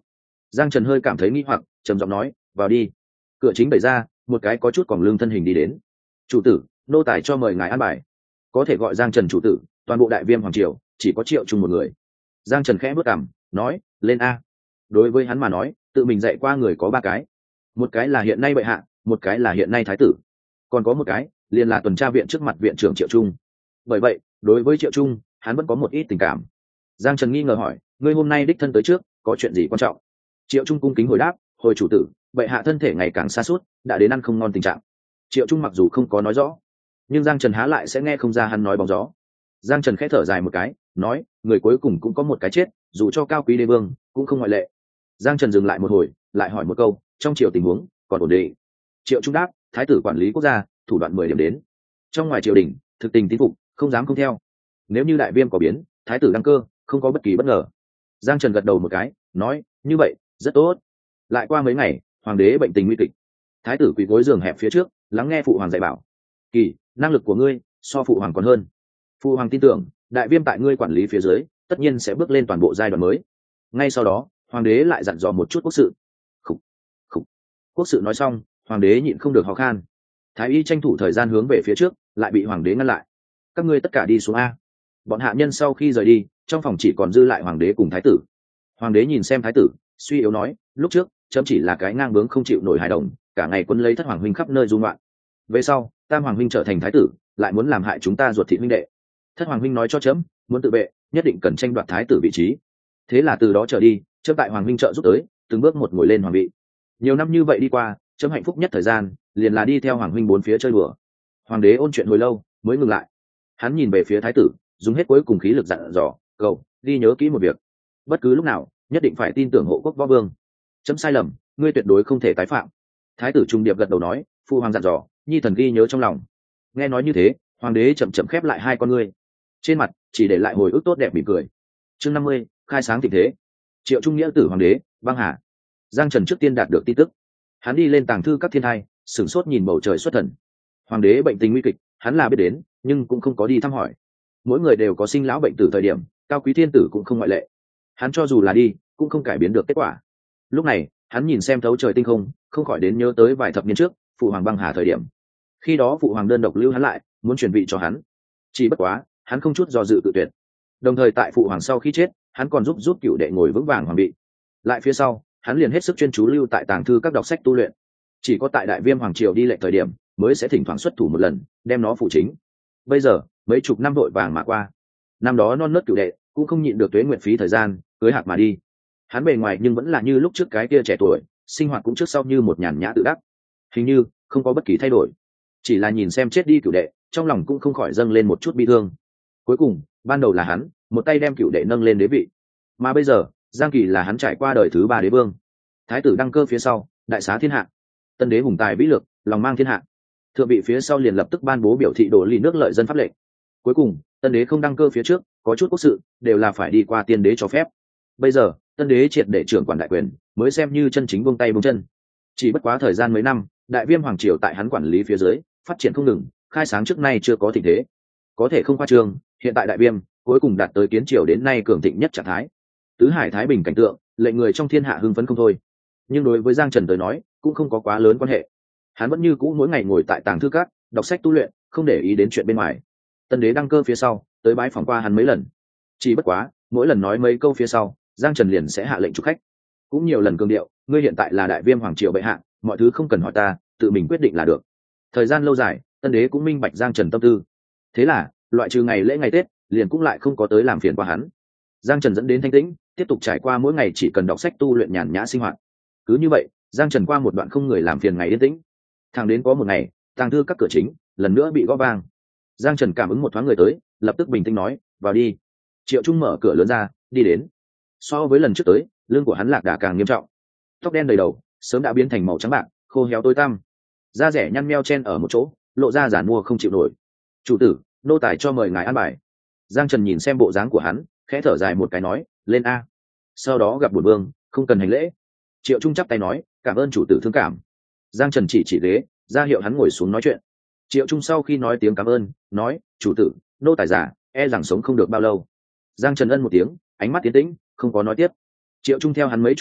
Giang Trần hơi cảm thấy nghi hoặc, trầm giọng nói, vào đi. Cửa chính đẩy ra, một cái có chút quòng lưng thân hình đi đến. Chủ tử, nô tài cho mời ngài an bài. Có thể gọi Giang Trần chủ tử, toàn bộ đại viêm hoàng triều chỉ có Triệu Trung một người. Giang Trần khẽ bước cằm, nói, lên a. Đối với hắn mà nói, tự mình dạy qua người có ba cái, một cái là hiện nay bệ hạ, một cái là hiện nay thái tử, còn có một cái liền là tuần tra viện trước mặt viện trưởng Triệu Trung. Bởi vậy, đối với Triệu Trung, hắn vẫn có một ít tình cảm. Giang Trần nghi ngờ hỏi, ngươi hôm nay đích thân tới trước, có chuyện gì quan trọng? Triệu Trung cung kính hồi đáp, hồi chủ tử, bệ hạ thân thể ngày càng sa sút, đã đến ăn không ngon tình trạng. Triệu Trung mặc dù không có nói rõ, nhưng Giang Trần há lại sẽ nghe không ra hắn nói bóng gió. Giang Trần khẽ thở dài một cái, nói, người cuối cùng cũng có một cái chết, dù cho cao quý đế vương cũng không ngoại lệ. Giang Trần dừng lại một hồi, lại hỏi một câu, trong triều tình huống còn ổn định? Triệu Trung đáp, thái tử quản lý quốc gia, thủ đoạn mười điểm đến. Trong ngoài triều đình, thực tình tín phục, không dám không theo. Nếu như đại viêm có biến, thái tử đăng cơ, không có bất kỳ bất ngờ. Giang Trần gật đầu một cái, nói, như vậy rất tốt. Lại qua mấy ngày, hoàng đế bệnh tình nguy kịch, thái tử quỳ gối giường hẹp phía trước, lắng nghe phụ hoàng dạy bảo. Kỳ, năng lực của ngươi so phụ hoàng còn hơn. Phụ hoàng tin tưởng, đại viêm tại ngươi quản lý phía dưới, tất nhiên sẽ bước lên toàn bộ giai đoạn mới. Ngay sau đó, hoàng đế lại dặn dò một chút quốc sự. Khủ, khủ. Quốc sự nói xong, hoàng đế nhịn không được ho khan. Thái y tranh thủ thời gian hướng về phía trước, lại bị hoàng đế ngăn lại. Các ngươi tất cả đi xuống a. Bọn hạ nhân sau khi rời đi, trong phòng chỉ còn dư lại hoàng đế cùng thái tử. Hoàng đế nhìn xem thái tử, suy yếu nói, lúc trước chấm chỉ là cái ngang bướng không chịu nổi hài đồng, cả ngày quân lấy thất hoàng huynh khắp nơi dung loạn. Về sau tam hoàng huynh trở thành thái tử, lại muốn làm hại chúng ta ruột thịt huynh đệ. Thất hoàng huynh nói cho chấm, muốn tự vệ nhất định cần tranh đoạt thái tử vị trí. Thế là từ đó trở đi, chấm tại hoàng huynh trợ giúp tới, từng bước một ngồi lên hoàng vị. Nhiều năm như vậy đi qua, chấm hạnh phúc nhất thời gian liền là đi theo hoàng huynh bốn phía chơi đùa. Hoàng đế ôn chuyện hồi lâu mới ngừng lại. Hắn nhìn về phía thái tử, dùng hết cuối cùng khí lực dặn dò, cầu ghi nhớ kỹ một việc, bất cứ lúc nào nhất định phải tin tưởng hộ quốc võ vương. Chấm sai lầm, ngươi tuyệt đối không thể tái phạm. Thái tử trung điệp gật đầu nói, phụ hoàng dặn dò, nhi thần ghi nhớ trong lòng. Nghe nói như thế, hoàng đế chậm chậm khép lại hai con ngươi, trên mặt chỉ để lại hồi ức tốt đẹp mỉm cười. Chương năm mươi, khai sáng tình thế. Triệu Trung nghĩa tử hoàng đế băng hà. Giang Trần trước tiên đạt được tin tức, hắn đi lên tàng thư các thiên thai, sửng sốt nhìn bầu trời xuất thần. Hoàng đế bệnh tình nguy kịch, hắn là biết đến, nhưng cũng không có đi thăm hỏi. Mỗi người đều có sinh lão bệnh tử thời điểm, cao quý thiên tử cũng không ngoại lệ. Hắn cho dù là đi, cũng không cải biến được kết quả. Lúc này, hắn nhìn xem thấu trời tinh không, không khỏi đến nhớ tới vài thập niên trước, phụ hoàng băng hà thời điểm. Khi đó phụ hoàng đơn độc lưu hắn lại, muốn truyền vị cho hắn. Chỉ bất quá, hắn không chút do dự tự tuyệt. Đồng thời tại phụ hoàng sau khi chết, hắn còn giúp giúp cựu đệ ngồi vững vàng hoàng vị. Lại phía sau, hắn liền hết sức chuyên chú lưu tại tàng thư các đọc sách tu luyện. Chỉ có tại đại viêm hoàng triều đi lệnh thời điểm, mới sẽ thỉnh thoảng xuất thủ một lần, đem nó phụ chính. Bây giờ, mấy chục năm vội vàng mà qua, năm đó non nớt cựu đệ cũng không nhịn được tuế nguyện phí thời gian, cưới hạc mà đi. Hắn bề ngoài nhưng vẫn là như lúc trước cái kia trẻ tuổi, sinh hoạt cũng trước sau như một nhàn nhã tự đắc, hình như không có bất kỳ thay đổi. Chỉ là nhìn xem chết đi cựu đệ, trong lòng cũng không khỏi dâng lên một chút bi thương. Cuối cùng, ban đầu là hắn một tay đem cựu đệ nâng lên đế vị, mà bây giờ Giang Kỳ là hắn trải qua đời thứ ba đế vương. Thái tử đăng cơ phía sau, đại xá thiên hạ, tân đế hùng tài vĩ lược, lòng mang thiên hạ. Thượng vị phía sau liền lập tức ban bố biểu thị đổ lì nước lợi dân pháp lệnh. Cuối cùng, tân đế không đăng cơ phía trước, có chút quốc sự đều là phải đi qua tiên đế cho phép. Bây giờ, tân đế triệt để trưởng quản đại quyền, mới xem như chân chính buông tay buông chân. Chỉ bất quá thời gian mấy năm, đại viêm hoàng triều tại hắn quản lý phía dưới, phát triển không ngừng, khai sáng trước nay chưa có tình thế. Có thể không khoa trương, hiện tại đại viêm cuối cùng đạt tới kiến triều đến nay cường thịnh nhất trạng thái. Tứ hải thái bình cảnh tượng, lệnh người trong thiên hạ hưng phấn không thôi. Nhưng đối với Giang Trần tới nói, cũng không có quá lớn quan hệ. Hắn vẫn như cũ mỗi ngày ngồi tại tàng thư các, đọc sách tu luyện, không để ý đến chuyện bên ngoài. Tân đế đăng cơ phía sau, tới bái phỏng qua hắn mấy lần. Chỉ bất quá, mỗi lần nói mấy câu phía sau, Giang Trần liền sẽ hạ lệnh chúc khách. Cũng nhiều lần cường điệu, ngươi hiện tại là đại viêm hoàng triều bệ hạ, mọi thứ không cần hỏi ta, tự mình quyết định là được. Thời gian lâu dài, tân đế cũng minh bạch Giang Trần tâm tư. Thế là, loại trừ ngày lễ ngày Tết, liền cũng lại không có tới làm phiền qua hắn. Giang Trần dẫn đến thanh tĩnh, tiếp tục trải qua mỗi ngày chỉ cần đọc sách tu luyện nhàn nhã sinh hoạt. Cứ như vậy, Giang Trần qua một đoạn không người làm phiền ngày yên tĩnh. Thẳng đến có một ngày, tàng thư các cửa chính lần nữa bị gõ vang. Giang Trần cảm ứng một thoáng người tới, lập tức bình tĩnh nói, vào đi. Triệu Trung mở cửa lớn ra, đi đến. So với lần trước tới, lưng của hắn lạc đà càng nghiêm trọng, tóc đen đầy đầu, sớm đã biến thành màu trắng bạc, khô héo tối tăm, da rẻ nhăn meo chen ở một chỗ, lộ ra giản mua không chịu nổi. Chủ tử, nô tài cho mời ngài ăn bài. Giang Trần nhìn xem bộ dáng của hắn, khẽ thở dài một cái nói, lên a. Sau đó gặp bổn vương, không cần hành lễ. Triệu Trung chắp tay nói, cảm ơn chủ tử thương cảm. Giang Trần chỉ chỉ ghế, ra hiệu hắn ngồi xuống nói chuyện. Triệu Trung sau khi nói tiếng cảm ơn, nói, chủ tử, nô tài giả, e rằng sống không được bao lâu. Giang Trần ân một tiếng, ánh mắt tiến tĩnh, không có nói tiếp. Triệu Trung theo hắn mấy chục năm,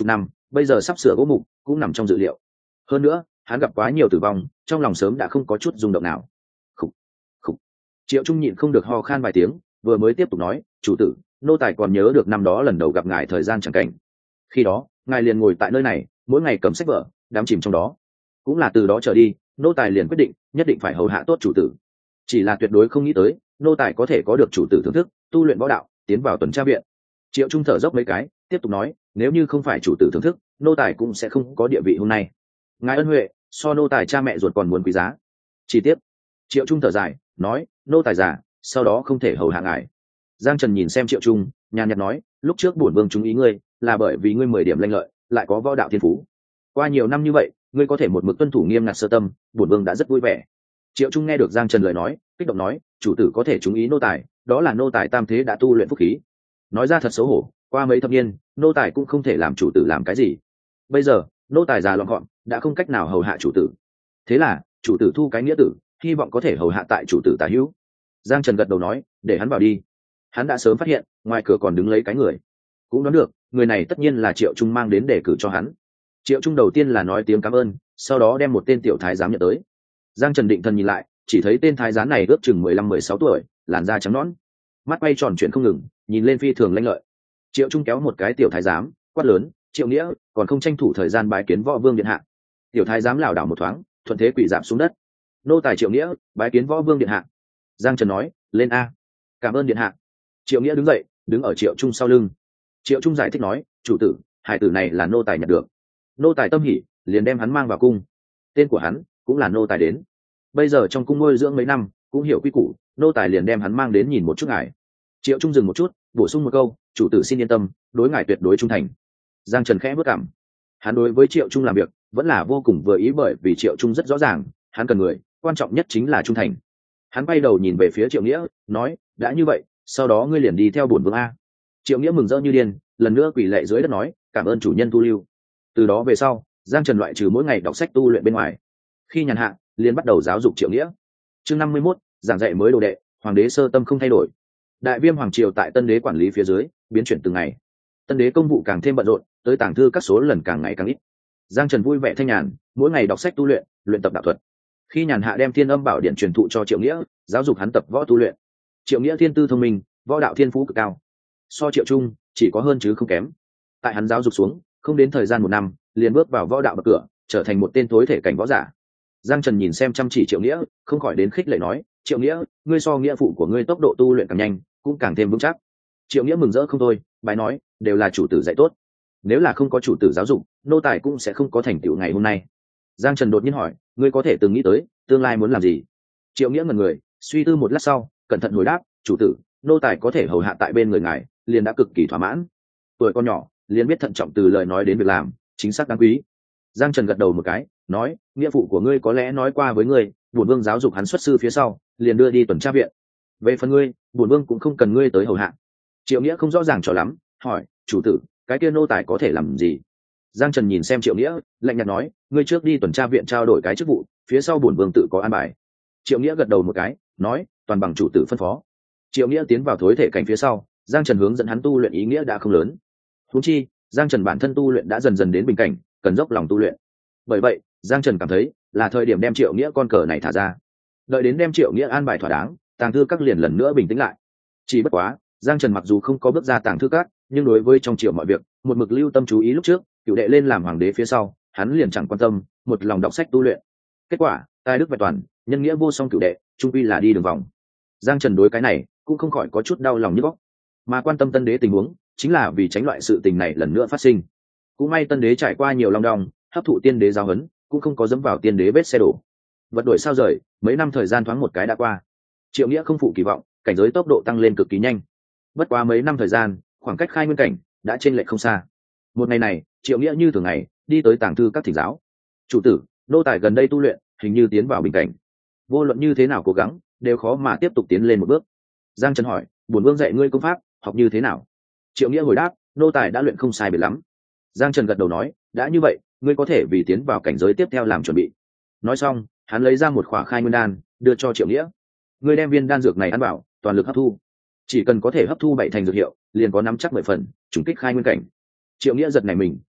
bây giờ sắp sửa gỗ mục cũng nằm trong dự liệu. Hơn nữa hắn gặp quá nhiều tử vong, trong lòng sớm đã không có chút rung động nào. Khủ, khủ. Triệu Trung nhịn không được ho khan vài tiếng, vừa mới tiếp tục nói, chủ tử, nô tài còn nhớ được năm đó lần đầu gặp ngài thời gian chẳng cảnh. Khi đó ngài liền ngồi tại nơi này, mỗi ngày cầm sách vở đắm chìm trong đó. Cũng là từ đó trở đi, nô tài liền quyết định nhất định phải hầu hạ tốt chủ tử. Chỉ là tuyệt đối không nghĩ tới nô tài có thể có được chủ tử thưởng thức, tu luyện võ đạo, tiến vào tuần tra viện. Triệu Trung thở dốc mấy cái, tiếp tục nói, nếu như không phải chủ tử thưởng thức, nô tài cũng sẽ không có địa vị hôm nay. Ngài ân huệ so nô tài cha mẹ ruột còn muốn quý giá. Chi tiết. Triệu Trung thở dài nói, nô tài già, sau đó không thể hầu hạ ngài. Giang Trần nhìn xem Triệu Trung, nhàn nhạt nói, lúc trước bổn vương chú ý ngươi là bởi vì ngươi mười điểm lanh lợi, lại có võ đạo thiên phú. Qua nhiều năm như vậy, ngươi có thể một mực tuân thủ nghiêm ngặt sơ tâm, bổn vương đã rất vui vẻ. Triệu Trung nghe được Giang Trần lời nói, kích động nói, chủ tử có thể chú ý nô tài, đó là nô tài tam thế đã tu luyện phúc khí. Nói ra thật xấu hổ, qua mấy thập niên, nô tài cũng không thể làm chủ tử làm cái gì. Bây giờ nô tài già lọn gọn, đã không cách nào hầu hạ chủ tử. Thế là chủ tử thu cái nghĩa tử, hy vọng có thể hầu hạ tại chủ tử tả hữu. Giang Trần gật đầu nói, để hắn vào đi. Hắn đã sớm phát hiện ngoài cửa còn đứng lấy cái người, cũng đoán được người này tất nhiên là Triệu Trung mang đến để cử cho hắn. Triệu Trung đầu tiên là nói tiếng cảm ơn, sau đó đem một tên tiểu thái giám nhận tới. Giang Trần định thần nhìn lại, chỉ thấy tên thái giám này ước chừng mười lăm mười sáu tuổi, làn da trắng nõn, mắt quay tròn chuyện không ngừng, nhìn lên phi thường lanh lợi. Triệu Trung kéo một cái tiểu thái giám, quát lớn, Triệu Nghĩa, còn không tranh thủ thời gian bái kiến võ vương điện hạ. Tiểu thái giám lảo đảo một thoáng, thuận thế quỳ rạp xuống đất. Nô tài Triệu Nghĩa bái kiến võ vương điện hạ. Giang Trần nói, lên a. Cảm ơn điện hạ. Triệu Nghĩa đứng dậy, đứng ở Triệu Trung sau lưng. Triệu Trung giải thích nói, chủ tử, hải tử này là nô tài nhận được. Nô tài tâm hỉ, liền đem hắn mang vào cung. Tên của hắn cũng là nô tài đến. Bây giờ trong cung nuôi dưỡng mấy năm, cũng hiểu quy củ, nô tài liền đem hắn mang đến nhìn một chút ngài. Triệu Trung dừng một chút, bổ sung một câu, chủ tử xin yên tâm, đối ngài tuyệt đối trung thành. Giang Trần khẽ bước cảm. Hắn đối với Triệu Trung làm việc vẫn là vô cùng vừa ý, bởi vì Triệu Trung rất rõ ràng, hắn cần người, quan trọng nhất chính là trung thành. Hắn bay đầu nhìn về phía Triệu Nghĩa, nói, đã như vậy, sau đó ngươi liền đi theo bổn vương a. Triệu Nghĩa mừng rỡ như điên, lần nữa quỳ lạy dưới đất nói, cảm ơn chủ nhân thu lưu. Từ đó về sau, Giang Trần loại trừ mỗi ngày đọc sách tu luyện bên ngoài, khi nhàn hạ liền bắt đầu giáo dục Triệu Nghĩa. Chương năm mươi mốt, giảng dạy mới đồ đệ, hoàng đế sơ tâm không thay đổi. Đại Viêm hoàng triều tại Tân đế quản lý phía dưới, biến chuyển từng ngày. Tân đế công vụ càng thêm bận rộn, tới tàng thư các số lần càng ngày càng ít. Giang Trần vui vẻ thanh nhàn, mỗi ngày đọc sách tu luyện, luyện tập đạo thuật. Khi nhàn hạ đem Thiên Âm Bảo Điện truyền thụ cho Triệu Nghĩa, giáo dục hắn tập võ tu luyện. Triệu Nghĩa thiên tư thông minh, võ đạo thiên phú cực cao, so Triệu Trung chỉ có hơn chứ không kém. Tại hắn giáo dục xuống, không đến thời gian một năm, liền bước vào võ đạo bậc cửa, trở thành một tên tối thể cảnh võ giả. Giang Trần nhìn xem chăm chỉ Triệu Nghĩa, không khỏi đến khích lệ nói, Triệu Nghĩa, ngươi so nghĩa phụ của ngươi tốc độ tu luyện càng nhanh, cũng càng thêm vững chắc. Triệu Nghĩa mừng rỡ không thôi, bái nói, đều là chủ tử dạy tốt. Nếu là không có chủ tử giáo dục, nô tài cũng sẽ không có thành tựu ngày hôm nay. Giang Trần đột nhiên hỏi, ngươi có thể từng nghĩ tới tương lai muốn làm gì? Triệu Nghĩa ngẩn người, suy tư một lát sau, cẩn thận hồi đáp, chủ tử, nô tài có thể hầu hạ tại bên người ngài, liền đã cực kỳ thỏa mãn. Tuổi con nhỏ, liền biết thận trọng từ lời nói đến việc làm, chính xác đáng quý. Giang Trần gật đầu một cái, nói, nghĩa phụ của ngươi có lẽ nói qua với ngươi, bổn vương giáo dục hắn xuất sư phía sau, liền đưa đi tuần tra viện. Về phần ngươi, bổn vương cũng không cần ngươi tới hầu hạ. Triệu Nghĩa không rõ ràng cho lắm, hỏi, chủ tử, cái kia nô tài có thể làm gì? Giang Trần nhìn xem Triệu Nghĩa, lạnh nhạt nói, ngươi trước đi tuần tra viện trao đổi cái chức vụ, phía sau bổn vương tự có an bài. Triệu Nghĩa gật đầu một cái, nói, toàn bằng chủ tử phân phó. Triệu Nghĩa tiến vào thối thể cảnh phía sau, Giang Trần hướng dẫn hắn tu luyện ý nghĩa đã không lớn. Huống chi, Giang Trần bản thân tu luyện đã dần dần đến bình cảnh, cần dốc lòng tu luyện. Bởi vậy, Giang Trần cảm thấy là thời điểm đem Triệu Nghĩa con cờ này thả ra. Đợi đến đem Triệu Nghĩa an bài thỏa đáng, tàng thư các liền lần nữa bình tĩnh lại. Chỉ bất quá, Giang Trần mặc dù không có bước ra tàng thư các, nhưng đối với trong Triệu mọi việc, một mực lưu tâm chú ý. Lúc trước cựu đệ lên làm hoàng đế phía sau, hắn liền chẳng quan tâm, một lòng đọc sách tu luyện. Kết quả, tài đức vẹn toàn, nhân nghĩa vô song cựu đệ, trung quy là đi đường vòng. Giang Trần đối cái này cũng không khỏi có chút đau lòng nhức óc, mà quan tâm Tân đế tình huống, chính là vì tránh loại sự tình này lần nữa phát sinh. Cũng may Tân đế trải qua nhiều long đong, hấp thụ tiên đế giáo huấn, cũng không có dẫm vào tiên đế vết xe đổ. Vật đổi sao rời, mấy năm thời gian thoáng một cái đã qua. Triệu Nghĩa không phụ kỳ vọng, cảnh giới tốc độ tăng lên cực kỳ nhanh. Bất quá mấy năm thời gian, khoảng cách khai nguyên cảnh đã chênh lệch không xa. Một ngày này, Triệu Nghĩa như thường ngày đi tới tàng thư các thỉnh giáo. Chủ tử, nô tài gần đây tu luyện, hình như tiến vào bình cảnh. Vô luận như thế nào cố gắng, đều khó mà tiếp tục tiến lên một bước. Giang Trần hỏi, bổn vương dạy ngươi công pháp, học như thế nào? Triệu Nghĩa hồi đáp, nô tài đã luyện không sai biệt lắm. Giang Trần gật đầu nói, đã như vậy, ngươi có thể vì tiến vào cảnh giới tiếp theo làm chuẩn bị. Nói xong, hắn lấy ra một khỏa khai nguyên đan, đưa cho Triệu Nghĩa. Ngươi đem viên đan dược này ăn vào, toàn lực hấp thu. Chỉ cần có thể hấp thu bảy thành dược hiệu, liền có nắm chắc mười phần, trùng kích khai nguyên cảnh. Triệu Nghĩa giật này mình,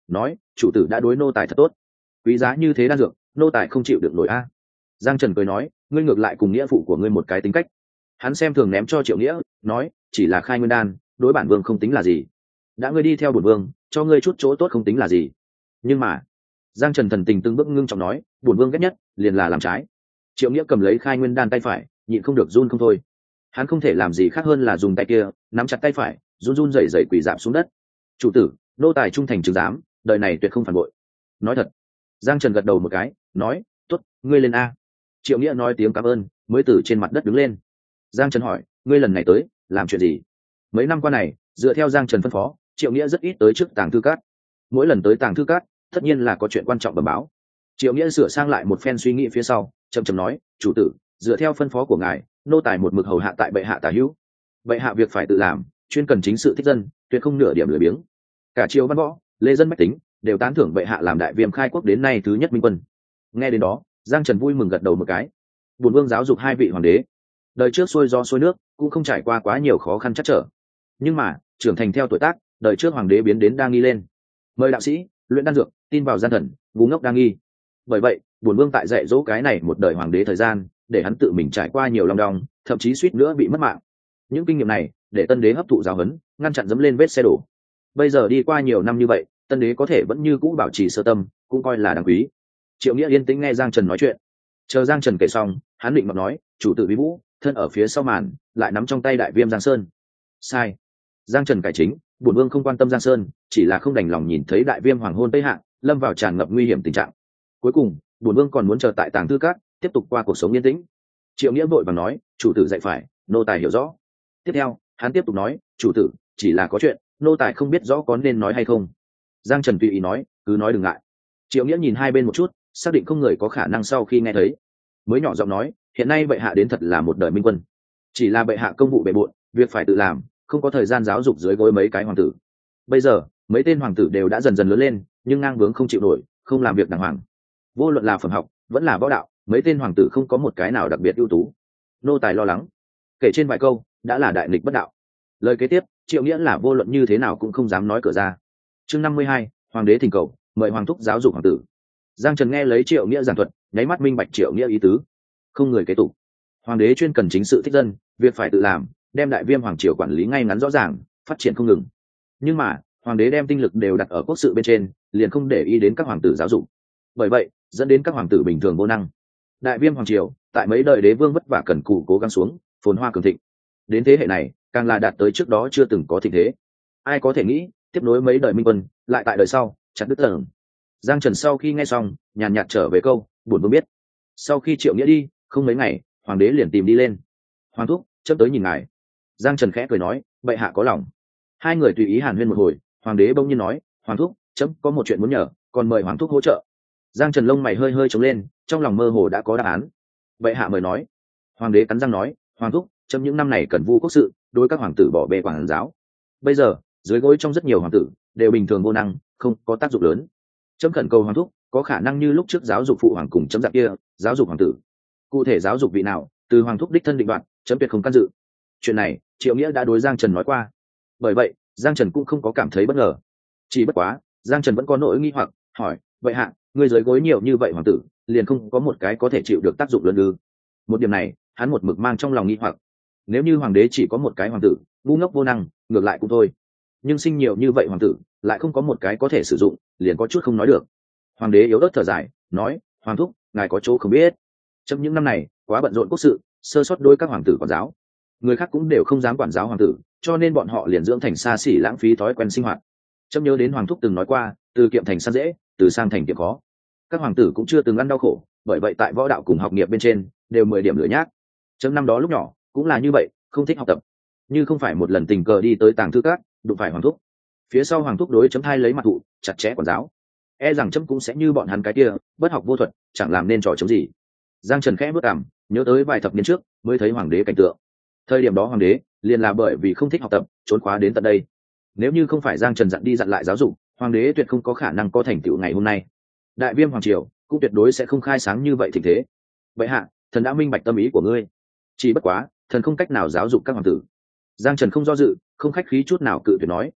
nói chủ tử đã đối nô tài thật tốt, quý giá như thế đan dược nô tài không chịu được nổi a. Giang Trần cười nói, ngươi ngược lại cùng nghĩa phụ của ngươi một cái tính cách. Hắn xem thường ném cho Triệu Nghĩa, nói chỉ là khai nguyên đan, đối bản vương không tính là gì, đã ngươi đi theo bổn vương, cho ngươi chút chỗ tốt không tính là gì. Nhưng mà Giang Trần thần tình từng bước ngưng trọng nói, bổn vương ghét nhất liền là làm trái. Triệu Nghĩa cầm lấy khai nguyên đan tay phải, nhịn không được run không thôi. Hắn không thể làm gì khác hơn là dùng tay kia nắm chặt tay phải, run run rẩy rẩy quỳ rạp xuống đất. Chủ tử, nô tài trung thành chứng giám, đời này tuyệt không phản bội. Nói thật. Giang Trần gật đầu một cái, nói, tốt, ngươi lên a. Triệu Nghĩa nói tiếng cảm ơn, mới từ trên mặt đất đứng lên. Giang Trần hỏi, ngươi lần này tới làm chuyện gì? Mấy năm qua này, dựa theo Giang Trần phân phó, Triệu Nghĩa rất ít tới trước tàng thư cát. Mỗi lần tới tàng thư cát, tất nhiên là có chuyện quan trọng bẩm báo. Triệu Nghĩa sửa sang lại một phen suy nghĩ phía sau, chậm chậm nói, chủ tử, dựa theo phân phó của ngài, nô tài một mực hầu hạ tại bệ hạ tả hữu. Bệ hạ việc phải tự làm, chuyên cần chính sự thích dân, tuyệt không nửa điểm lười biếng. Cả triều văn võ, lê dân bách tính đều tán thưởng bệ hạ làm đại viêm khai quốc đến nay thứ nhất minh quân. Nghe đến đó, Giang Trần vui mừng gật đầu một cái. Bổn vương giáo dục hai vị hoàng đế, đời trước xuôi do xuôi nước, cũng không trải qua quá nhiều khó khăn chắc trở. Nhưng mà trưởng thành theo tuổi tác, đời trước hoàng đế biến đến đa nghi lên. Mời đạo sĩ luyện đan dược, tin vào gian thần, ngu ngốc đa nghi. Bởi vậy bổn vương tại dạy dỗ cái này một đời hoàng đế thời gian, để hắn tự mình trải qua nhiều lòng đong, thậm chí suýt nữa bị mất mạng. Những kinh nghiệm này để tân đế hấp thụ giáo huấn, ngăn chặn dẫm lên vết xe đổ. Bây giờ đi qua nhiều năm như vậy, tân đế có thể vẫn như cũ bảo trì sơ tâm, cũng coi là đáng quý. Triệu Nghĩa yên tĩnh nghe Giang Trần nói chuyện. Chờ Giang Trần kể xong, hắn định mặc nói, chủ tử Bí Vũ thân ở phía sau màn, lại nắm trong tay đại viêm Giang Sơn. Sai. Giang Trần cải chính, bổn vương không quan tâm Giang Sơn, chỉ là không đành lòng nhìn thấy đại viêm hoàng hôn tây hạ, lâm vào tràn ngập nguy hiểm tình trạng. Cuối cùng bổn vương còn muốn chờ tại tàng thư cát, tiếp tục qua cuộc sống yên tĩnh. Triệu Nghĩa vội vàng nói, chủ tử dạy phải, nô tài hiểu rõ. Tiếp theo hắn tiếp tục nói, chủ tử, chỉ là có chuyện nô tài không biết rõ có nên nói hay không. Giang Trần tùy ý nói, cứ nói đừng ngại. Triệu Nghĩa nhìn hai bên một chút, xác định không người có khả năng, sau khi nghe thấy mới nhỏ giọng nói, hiện nay bệ hạ đến thật là một đời minh quân, chỉ là bệ hạ công vụ bề bộn, việc phải tự làm, không có thời gian giáo dục dưới gối mấy cái hoàng tử. Bây giờ mấy tên hoàng tử đều đã dần dần lớn lên, nhưng ngang bướng không chịu nổi, không làm việc đàng hoàng. Vô luận là phẩm học vẫn là võ đạo, mấy tên hoàng tử không có một cái nào đặc biệt ưu tú. Nô tài lo lắng. Kể trên vài câu đã là đại nghịch bất đạo. Lời kế tiếp Triệu Nghĩa là vô luận như thế nào cũng không dám nói cửa ra. Chương năm mươi hai, hoàng đế thỉnh cầu mời hoàng thúc giáo dục hoàng tử. Giang Trần nghe lấy Triệu Nghĩa giảng thuật, nháy mắt minh bạch Triệu Nghĩa ý tứ. Không người kế tục, hoàng đế chuyên cần chính sự thích dân, việc phải tự làm, đem đại viêm hoàng triều quản lý ngay ngắn rõ ràng, phát triển không ngừng. Nhưng mà hoàng đế đem tinh lực đều đặt ở quốc sự bên trên, liền không để ý đến các hoàng tử giáo dục. Bởi vậy dẫn đến các hoàng tử bình thường vô năng. Đại viêm hoàng triều tại mấy đời đế vương vất vả cần cù cố gắng xuống, phồn hoa cường thịnh. Đến thế hệ này càng là đạt tới trước đó chưa từng có thịnh thế. Ai có thể nghĩ tiếp nối mấy đời minh quân, lại tại đời sau chặt đứt tầng. Giang Trần sau khi nghe xong nhàn nhạt trở về câu, buồn vương biết. Sau khi Triệu Nghĩa đi không mấy ngày, hoàng đế liền tìm đi lên. Hoàng thúc, chấm tới nhìn ngài. Giang Trần khẽ cười nói, bệ hạ có lòng. Hai người tùy ý hàn huyên một hồi, hoàng đế bỗng nhiên nói, hoàng thúc, chấm có một chuyện muốn nhờ, còn mời hoàng thúc hỗ trợ. Giang Trần lông mày hơi hơi trống lên, trong lòng mơ hồ đã có đáp án. Bệ hạ mời nói. Hoàng đế cắn răng nói, hoàng thúc, chấm những năm này cần vu quốc sự, đối các hoàng tử bỏ bê quản giáo. Bây giờ dưới gối trong rất nhiều hoàng tử đều bình thường vô năng, không có tác dụng lớn. Chấm khẩn cầu hoàng thúc có khả năng như lúc trước giáo dục phụ hoàng cùng chấm dạng kia giáo dục hoàng tử. Cụ thể giáo dục vị nào, từ hoàng thúc đích thân định đoạt, chấm tuyệt không can dự. Chuyện này Triệu Nghĩa đã đối Giang Trần nói qua, bởi vậy Giang Trần cũng không có cảm thấy bất ngờ. Chỉ bất quá Giang Trần vẫn có nỗi nghi hoặc, hỏi, vậy hạ, người dưới gối nhiều như vậy hoàng tử, liền không có một cái có thể chịu được tác dụng lớn ư? Một điểm này hắn một mực mang trong lòng nghi hoặc. Nếu như hoàng đế chỉ có một cái hoàng tử ngu ngốc vô năng, ngược lại cũng thôi, nhưng sinh nhiều như vậy hoàng tử lại không có một cái có thể sử dụng, liền có chút không nói được. Hoàng đế yếu ớt thở dài, nói, hoàng thúc, ngài có chỗ không biết, trong những năm này quá bận rộn quốc sự, sơ sót đôi các hoàng tử quản giáo, người khác cũng đều không dám quản giáo hoàng tử, cho nên bọn họ liền dưỡng thành xa xỉ lãng phí thói quen sinh hoạt. Trâm nhớ đến hoàng thúc từng nói qua, từ kiệm thành sang dễ, từ sang thành kiệm khó. Các hoàng tử cũng chưa từng ăn đau khổ, bởi vậy tại võ đạo cùng học nghiệp bên trên đều mười điểm lửa nhác. Trâm năm đó lúc nhỏ cũng là như vậy, không thích học tập, như không phải một lần tình cờ đi tới tàng thư cát, đụng phải hoàng thúc, phía sau hoàng thúc đối chấm thai lấy mặt thụ chặt chẽ quản giáo, e rằng chấm cũng sẽ như bọn hắn cái kia, bất học vô thuật, chẳng làm nên trò chống gì. Giang Trần khẽ bước cảm, nhớ tới vài thập niên trước mới thấy hoàng đế cảnh tượng. Thời điểm đó hoàng đế liền là bởi vì không thích học tập, trốn khóa đến tận đây. Nếu như không phải Giang Trần dặn đi dặn lại giáo dục, hoàng đế tuyệt không có khả năng có thành tựu ngày hôm nay. Đại viêm hoàng triều cũng tuyệt đối sẽ không khai sáng như vậy thịnh thế. Vậy hạ, thần đã minh bạch tâm ý của ngươi, chỉ bất quá thần không cách nào giáo dục các hoàng tử. Giang Trần không do dự, không khách khí chút nào cự tuyệt nói.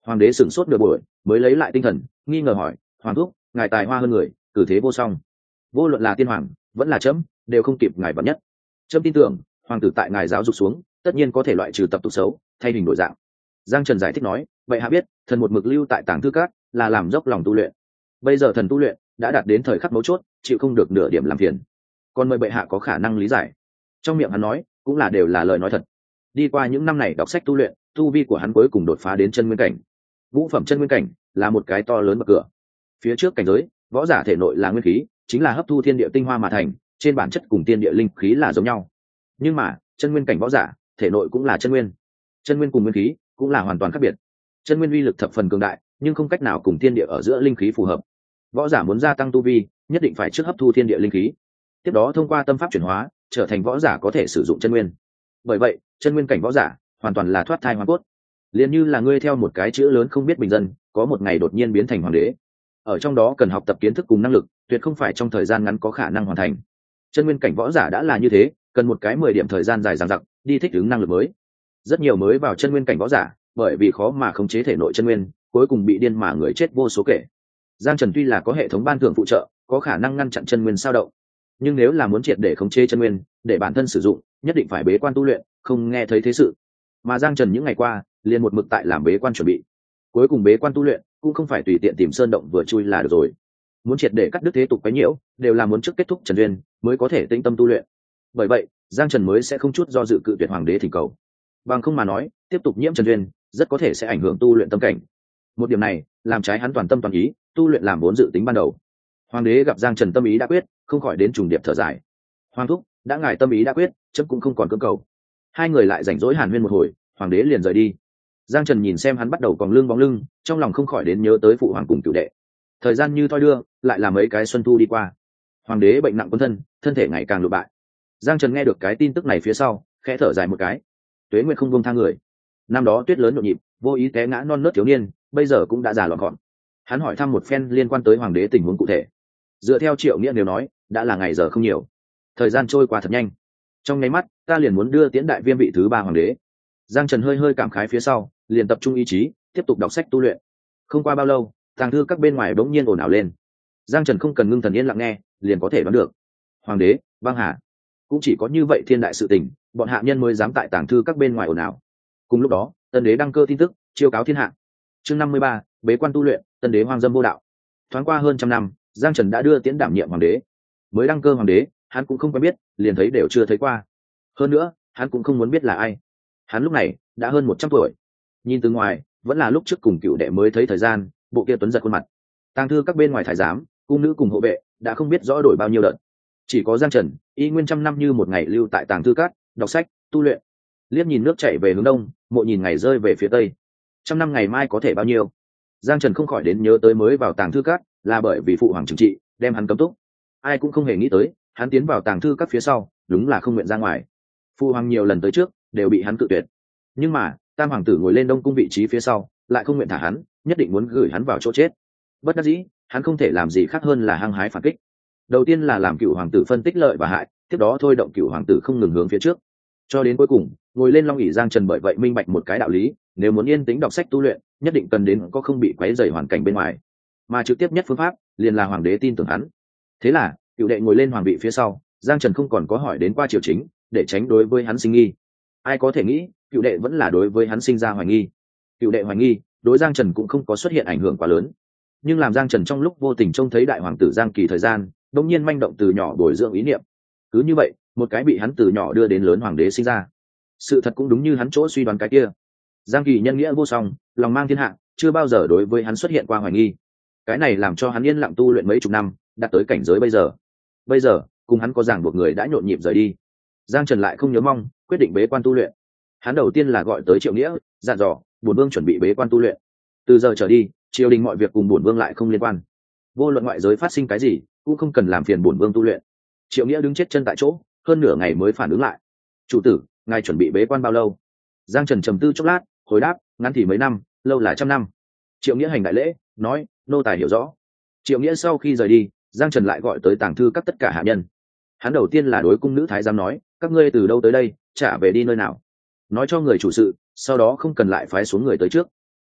Hoàng đế sửng sốt nửa buổi mới lấy lại tinh thần, nghi ngờ hỏi: hoàng thúc, ngài tài hoa hơn người, cử thế vô song, vô luận là tiên hoàng vẫn là trẫm đều không kịp ngài bậc nhất. Trẫm tin tưởng hoàng tử tại ngài giáo dục xuống tất nhiên có thể loại trừ tập tục xấu, thay hình đổi dạng. Giang Trần giải thích nói: vậy hạ biết thần một mực lưu tại Tàng Thư Các là làm dốc lòng tu luyện, bây giờ thần tu luyện đã đạt đến thời khắc mấu chốt, chịu không được nửa điểm làm phiền, còn mời bệ hạ có khả năng lý giải. Trong miệng hắn nói cũng là đều là lời nói thật. Đi qua những năm này đọc sách tu luyện, tu vi của hắn cuối cùng đột phá đến chân nguyên cảnh. Vũ phẩm chân nguyên cảnh là một cái to lớn bậc cửa. Phía trước cảnh giới, võ giả thể nội là nguyên khí, chính là hấp thu thiên địa tinh hoa mà thành, trên bản chất cùng tiên địa linh khí là giống nhau. Nhưng mà chân nguyên cảnh võ giả thể nội cũng là chân nguyên, chân nguyên cùng nguyên khí cũng là hoàn toàn khác biệt. Chân nguyên uy lực thập phần cường đại, nhưng không cách nào cùng thiên địa ở giữa linh khí phù hợp. Võ giả muốn gia tăng tu vi, nhất định phải trước hấp thu thiên địa linh khí, tiếp đó thông qua tâm pháp chuyển hóa trở thành võ giả có thể sử dụng chân nguyên. Bởi vậy chân nguyên cảnh võ giả hoàn toàn là thoát thai hóa cốt, liền như là ngươi theo một cái chữ lớn không biết bình dân, có một ngày đột nhiên biến thành hoàng đế. Ở trong đó cần học tập kiến thức cùng năng lực, tuyệt không phải trong thời gian ngắn có khả năng hoàn thành. Chân nguyên cảnh võ giả đã là như thế, cần một cái mười điểm thời gian dài dằng dặc đi thích ứng năng lực mới. Rất nhiều mới vào chân nguyên cảnh võ giả bởi vì khó mà khống chế thể nội chân nguyên, cuối cùng bị điên mà người chết vô số kể. Giang Trần tuy là có hệ thống ban thưởng phụ trợ, có khả năng ngăn chặn chân nguyên sao động, nhưng nếu là muốn triệt để khống chế chân nguyên để bản thân sử dụng, nhất định phải bế quan tu luyện, không nghe thấy thế sự. Mà Giang Trần những ngày qua liền một mực tại làm bế quan chuẩn bị. Cuối cùng bế quan tu luyện cũng không phải tùy tiện tìm sơn động vừa chui là được rồi, muốn triệt để cắt đứt thế tục quấy nhiễu, đều là muốn trước kết thúc trần duyên mới có thể tĩnh tâm tu luyện. Bởi vậy Giang Trần mới sẽ không chút do dự cự tuyệt hoàng đế thỉnh cầu. Bằng không mà nói, tiếp tục nhiễm trần duyên rất có thể sẽ ảnh hưởng tu luyện tâm cảnh. Một điểm này làm trái hắn toàn tâm toàn ý tu luyện làm vốn dự tính ban đầu. Hoàng đế gặp Giang Trần tâm ý đã quyết, không khỏi đến trùng điệp thở dài. Hoàng thúc, đã ngài tâm ý đã quyết, chấm cũng không còn cưỡng cầu. Hai người lại rảnh rỗi hàn huyên một hồi, hoàng đế liền rời đi. Giang Trần nhìn xem hắn bắt đầu còn lưng bóng lưng, trong lòng không khỏi đến nhớ tới phụ hoàng cùng cửu đệ. Thời gian như thoi đưa, lại là mấy cái xuân thu đi qua. Hoàng đế bệnh nặng quân thân, thân thể ngày càng lụ bại. Giang Trần nghe được cái tin tức này phía sau, khẽ thở dài một cái. Tuế nguyệt không buông tha người. Năm đó tuyết lớn nhộn nhịp, vô ý té ngã non nớt thiếu niên, bây giờ cũng đã già lọn gọn. Hắn hỏi thăm một phen liên quan tới hoàng đế tình huống cụ thể. Dựa theo Triệu Nghĩa nếu nói, đã là ngày giờ không nhiều. Thời gian trôi qua thật nhanh. Trong nháy mắt, ta liền muốn đưa Tiễn Đại Viêm vị thứ ba hoàng đế. Giang Trần hơi hơi cảm khái phía sau, liền tập trung ý chí, tiếp tục đọc sách tu luyện. Không qua bao lâu, Tàng Thư Các bên ngoài bỗng nhiên ồn ào lên. Giang Trần không cần ngưng thần yên lặng nghe, liền có thể đoán được. Hoàng đế, băng hà. Cũng chỉ có như vậy thiên đại sự tình, bọn hạ nhân mới dám tại Tàng Thư Các bên ngoài ồn ào. Cùng lúc đó, Tân đế đăng cơ tin tức, chiêu cáo thiên hạ. Chương năm mươi ba, bế quan tu luyện, Tân đế hoang dâm vô đạo. Thoáng qua hơn trăm năm, Giang Trần đã đưa Tiễn đảm nhiệm hoàng đế. Mới đăng cơ hoàng đế, hắn cũng không quen biết, liền thấy đều chưa thấy qua. Hơn nữa, hắn cũng không muốn biết là ai. Hắn lúc này đã hơn một trăm tuổi. Nhìn từ ngoài, vẫn là lúc trước cùng cựu đệ mới thấy thời gian, bộ kia tuấn giật khuôn mặt. Tàng Thư Các bên ngoài thái giám, cung nữ cùng hộ vệ đã không biết rõ đổi bao nhiêu đợt. Chỉ có Giang Trần, y nguyên trăm năm như một ngày lưu tại Tàng Thư Các, đọc sách, tu luyện. Liếc nhìn nước chảy về hướng đông, mộ nhìn ngày rơi về phía tây. Trăm năm ngày mai có thể bao nhiêu? Giang Trần không khỏi đến nhớ tới mới vào Tàng Thư Các, là bởi vì phụ hoàng trừng trị, đem hắn cấm túc. Ai cũng không hề nghĩ tới, hắn tiến vào Tàng Thư Các phía sau, đúng là không nguyện ra ngoài. Phụ hoàng nhiều lần tới trước, đều bị hắn cự tuyệt. Nhưng mà, Tam hoàng tử ngồi lên Đông cung vị trí phía sau, lại không nguyện thả hắn, nhất định muốn gửi hắn vào chỗ chết. Bất đắc dĩ, hắn không thể làm gì khác hơn là hăng hái phản kích. Đầu tiên là làm cựu hoàng tử phân tích lợi và hại, tiếp đó thôi động cựu hoàng tử không ngừng hướng phía trước. Cho đến cuối cùng, ngồi lên long ỷ Giang Trần bởi vậy minh bạch một cái đạo lý, nếu muốn yên tĩnh đọc sách tu luyện, nhất định cần đến có không bị quấy rầy hoàn cảnh bên ngoài. Mà trực tiếp nhất phương pháp, liền là hoàng đế tin tưởng hắn. Thế là, cựu đệ ngồi lên hoàng vị phía sau, Giang Trần không còn có hỏi đến qua triều chính, để tránh đối với hắn sinh nghi. Ai có thể nghĩ, cựu đệ vẫn là đối với hắn sinh ra hoài nghi. Cựu đệ hoài nghi, đối Giang Trần cũng không có xuất hiện ảnh hưởng quá lớn. Nhưng làm Giang Trần trong lúc vô tình trông thấy đại hoàng tử Giang Kỳ thời gian, đột nhiên manh động từ nhỏ bồi dưỡng ý niệm. Cứ như vậy, một cái bị hắn từ nhỏ đưa đến lớn hoàng đế sinh ra. Sự thật cũng đúng như hắn chỗ suy đoán cái kia. Giang Kỳ nhân nghĩa vô song, lòng mang thiên hạ, chưa bao giờ đối với hắn xuất hiện qua hoài nghi. Cái này làm cho hắn yên lặng tu luyện mấy chục năm, đạt tới cảnh giới bây giờ. Bây giờ, cùng hắn có ràng buộc người đã nhộn nhịp rời đi. Giang Trần lại không nhớ mong, quyết định bế quan tu luyện. Hắn đầu tiên là gọi tới Triệu Nghĩa, dặn dò, bổn vương chuẩn bị bế quan tu luyện. Từ giờ trở đi, triều đình mọi việc cùng bổn vương lại không liên quan. Vô luận ngoại giới phát sinh cái gì, cũng không cần làm phiền bổn vương tu luyện. Triệu Nghĩa đứng chết chân tại chỗ, hơn nửa ngày mới phản ứng lại. Chủ tử, ngài chuẩn bị bế quan bao lâu? Giang Trần trầm tư chốc lát, hồi đáp, ngắn thì mấy năm, lâu là trăm năm. Triệu Nghĩa hành đại lễ, nói, nô tài hiểu rõ. Triệu Nghĩa sau khi rời đi, Giang Trần lại gọi tới Tàng Thư Các tất cả hạ nhân. Hắn đầu tiên là đối cung nữ thái giám nói, các ngươi từ đâu tới đây, trả về đi nơi nào. Nói cho người chủ sự, sau đó không cần lại phái xuống người tới trước.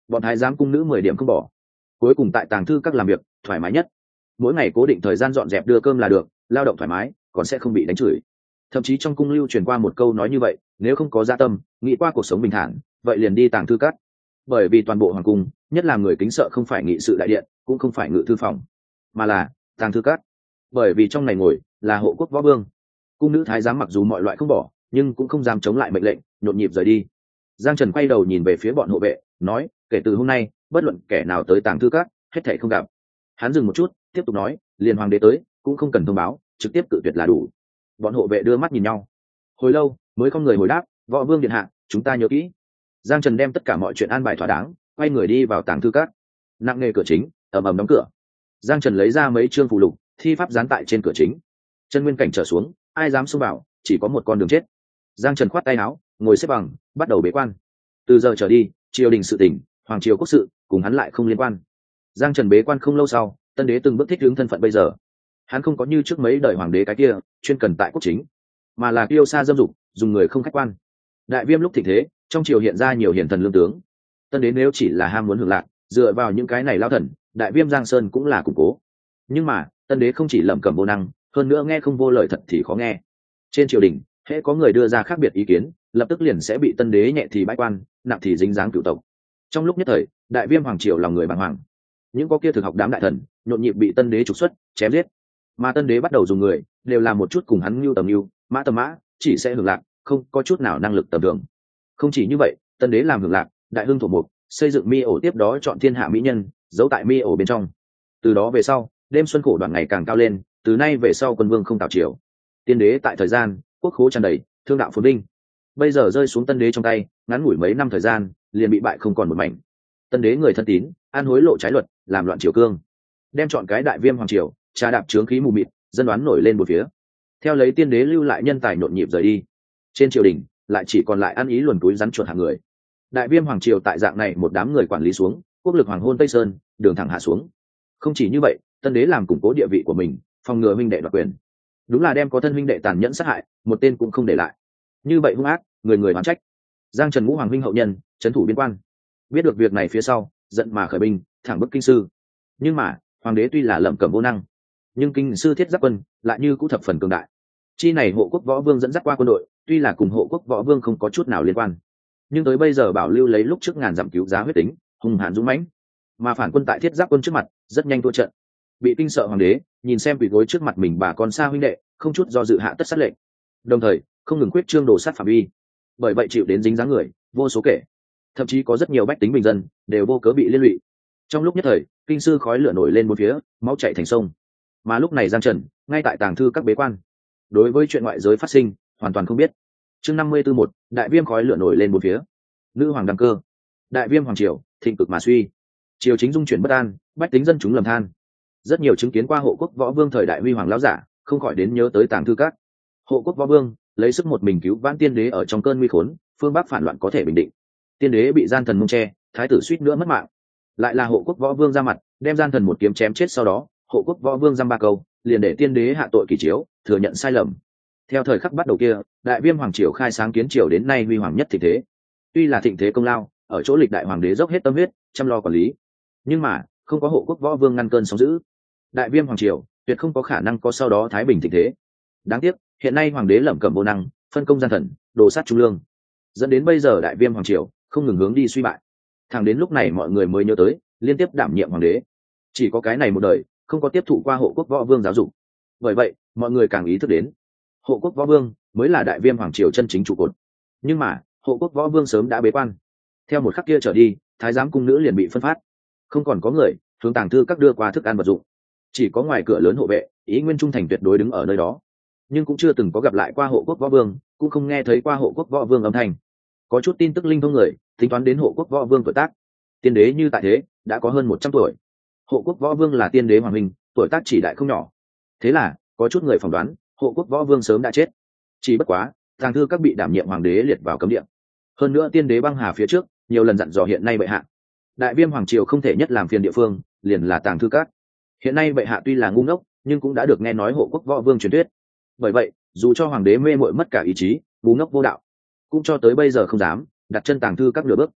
bọn thái giám cung nữ mười điểm không bỏ. Cuối cùng tại tàng thư các làm việc thoải mái nhất, mỗi ngày cố định thời gian dọn dẹp đưa cơm là được, lao động thoải mái, còn sẽ không bị đánh chửi. Thậm chí trong cung lưu truyền qua một câu nói như vậy, nếu không có dạ tâm nghĩ qua cuộc sống bình thản, vậy liền đi tàng thư các. Bởi vì toàn bộ hoàng cung, nhất là người kính sợ không phải nghị sự đại điện, cũng không phải ngự thư phòng, mà là tàng thư các. Bởi vì trong này ngồi là hộ quốc võ vương. Cung nữ thái giám mặc dù mọi loại không bỏ, nhưng cũng không dám chống lại mệnh lệnh, nhộn nhịp rời đi. Giang Trần quay đầu nhìn về phía bọn hộ vệ, nói, kể từ hôm nay bất luận kẻ nào tới tàng thư các, hết thảy không gặp. Hắn dừng một chút, tiếp tục nói, liền hoàng đế tới cũng không cần thông báo, trực tiếp cự tuyệt là đủ. Bọn hộ vệ đưa mắt nhìn nhau, hồi lâu mới không người hồi đáp, võ vương điện hạ, chúng ta nhớ kỹ. Giang Trần đem tất cả mọi chuyện an bài thỏa đáng, quay người đi vào tàng thư các. Nặng nề cửa chính ầm ầm đóng cửa. Giang Trần lấy ra mấy chương phù lục, thi pháp dán tại trên cửa chính. Chân nguyên cảnh trở xuống, ai dám xông vào, chỉ có một con đường chết. Giang Trần khoát tay áo, ngồi xếp bằng, bắt đầu bế quan. Từ giờ trở đi, triều đình sự tình, hoàng triều quốc sự, cùng hắn lại không liên quan. Giang Trần bế quan không lâu sau, tân đế từng bước thích ứng thân phận bây giờ. Hắn không có như trước mấy đời hoàng đế cái kia chuyên cần tại quốc chính, mà là kiêu sa dâm dục, dùng người không khách quan. Đại viêm lúc thịnh thế, trong triều hiện ra nhiều hiển thần lương tướng. Tân đế nếu chỉ là ham muốn hưởng lạc, dựa vào những cái này lao thần, đại viêm Giang Sơn cũng là củng cố. Nhưng mà tân đế không chỉ lẩm cẩm vô năng, hơn nữa nghe không vô lời thật thì khó nghe. Trên triều đình, hễ có người đưa ra khác biệt ý kiến, lập tức liền sẽ bị tân đế nhẹ thì bãi quan, nặng thì dính dáng cửu tộc. Trong lúc nhất thời, đại viêm hoàng triều lòng người bàng hoàng. Những có kia thực học đám đại thần nhộn nhịp bị tân đế trục xuất, chém giết. Mà tân đế bắt đầu dùng người, đều là một chút cùng hắn mưu tầm mưu, mã tầm mã, chỉ sẽ hưởng lạc, không có chút nào năng lực tầm thường. Không chỉ như vậy, tân đế làm hưởng lạc, đại hưng thổ mục, xây dựng mi ổ, tiếp đó chọn thiên hạ mỹ nhân, giấu tại mi ổ bên trong. Từ đó về sau, đêm xuân khổ đoạn ngày càng cao lên, từ nay về sau quân vương không tạo triều. Tiên đế tại thời gian, quốc khố tràn đầy, thương đạo phồn vinh. Bây giờ rơi xuống tân đế trong tay, ngắn ngủi mấy năm thời gian, liền bị bại không còn một mảnh. Tân đế người thân tín, ăn hối lộ trái luật, làm loạn triều cương, đem chọn cái đại viêm hoàng triều trà đạp chướng khí mù mịt, dân đoán nổi lên một phía. Theo lấy tiên đế lưu lại nhân tài nhộn nhịp rời đi, trên triều đình lại chỉ còn lại ăn ý luồn túi rắn chuột hàng người. Đại viêm hoàng triều tại dạng này một đám người quản lý xuống, quốc lực hoàng hôn tây sơn, đường thẳng hạ xuống. Không chỉ như vậy, tân đế làm củng cố địa vị của mình, phòng ngừa huynh đệ đoạt quyền, đúng là đem có thân huynh đệ tàn nhẫn sát hại, một tên cũng không để lại. Như vậy hung ác, người người oán trách. Giang Trần ngũ hoàng huynh hậu nhân, trấn thủ biên quan, biết được việc này phía sau, giận mà khởi binh, thẳng bức kinh sư. Nhưng mà hoàng đế tuy là lẩm cẩm vô năng, nhưng kinh sư thiết giáp quân lại như cũ thập phần cường đại. Chi này hộ quốc võ vương dẫn dắt qua quân đội, tuy là cùng hộ quốc võ vương không có chút nào liên quan, nhưng tới bây giờ bảo lưu lấy lúc trước ngàn dặm cứu giá huyết tính, hung hãn dũng mãnh. Mà phản quân tại thiết giáp quân trước mặt, rất nhanh thua trận. Bị kinh sợ hoàng đế nhìn xem quỳ gối trước mặt mình bà con xa huynh đệ, không chút do dự hạ tất sát lệnh, đồng thời không ngừng quyết trương đồ sát phạm vi. Bởi vậy chịu đến dính dáng người vô số kể, thậm chí có rất nhiều bách tính bình dân đều vô cớ bị liên lụy. Trong lúc nhất thời, kinh sư khói lửa nổi lên bốn phía, máu chảy thành sông. Mà lúc này Giang Trần ngay tại tàng thư các bế quan, đối với chuyện ngoại giới phát sinh hoàn toàn không biết. Chương năm mươi tư một, đại viêm khói lửa nổi lên bốn phía. Nữ hoàng đăng cơ, đại viêm hoàng triều thịnh cực mà suy, triều chính dung chuyển bất an, bách tính dân chúng lầm than. Rất nhiều chứng kiến qua hộ quốc võ vương thời đại huy hoàng lão giả không khỏi đến nhớ tới tàng thư các. Hộ quốc võ vương lấy sức một mình cứu vãn tiên đế ở trong cơn nguy khốn, phương bắc phản loạn có thể bình định. Tiên đế bị gian thần mông che, thái tử suýt nữa mất mạng, lại là hộ quốc võ vương ra mặt đem gian thần một kiếm chém chết. Sau đó hộ quốc võ vương dăm ba câu, liền để tiên đế hạ tội kỳ chiếu, thừa nhận sai lầm. Theo thời khắc bắt đầu kia, đại viêm hoàng triều khai sáng kiến triều đến nay huy hoàng nhất thịnh thế. Tuy là thịnh thế công lao ở chỗ lịch đại hoàng đế dốc hết tâm huyết chăm lo quản lý, nhưng mà không có hộ quốc võ vương ngăn cơn sóng dữ, đại viêm hoàng triều tuyệt không có khả năng có sau đó thái bình thịnh thế. Đáng tiếc hiện nay hoàng đế lẩm cẩm vô năng, phân công gian thần, đồ sát trung lương, dẫn đến bây giờ đại viêm hoàng triều không ngừng hướng đi suy bại. Thẳng đến lúc này mọi người mới nhớ tới, liên tiếp đảm nhiệm hoàng đế chỉ có cái này một đời, không có tiếp thụ qua hộ quốc võ vương giáo dục. Bởi vậy mọi người càng ý thức đến, hộ quốc võ vương mới là đại viêm hoàng triều chân chính trụ cột. Nhưng mà hộ quốc võ vương sớm đã bế quan. Theo một khắc kia trở đi, thái giám cung nữ liền bị phân phát, không còn có người hướng tàng thư các đưa qua thức ăn vật dụng. Chỉ có ngoài cửa lớn hộ vệ ý nguyên trung thành tuyệt đối đứng ở nơi đó, nhưng cũng chưa từng có gặp lại qua hộ quốc võ vương, cũng không nghe thấy qua hộ quốc võ vương âm thanh. Có chút tin tức linh thông người tính toán đến hộ quốc võ vương tuổi tác, tiên đế như tại thế đã có hơn một trăm tuổi. Hộ quốc võ vương là tiên đế hoàng minh, tuổi tác chỉ đại không nhỏ. Thế là có chút người phỏng đoán hộ quốc võ vương sớm đã chết. Chỉ bất quá tàng thư các bị đảm nhiệm hoàng đế liệt vào cấm địa. Hơn nữa tiên đế băng hà phía trước nhiều lần dặn dò hiện nay bệ hạ, đại viêm hoàng triều không thể nhất làm phiền địa phương liền là tàng thư các. Hiện nay bệ hạ tuy là ngu ngốc, nhưng cũng đã được nghe nói hộ quốc võ vương truyền thuyết. Bởi vậy dù cho hoàng đế mê muội mất cả ý chí, ngu ngốc vô đạo, cũng cho tới bây giờ không dám đặt chân tàng thư các nửa bước.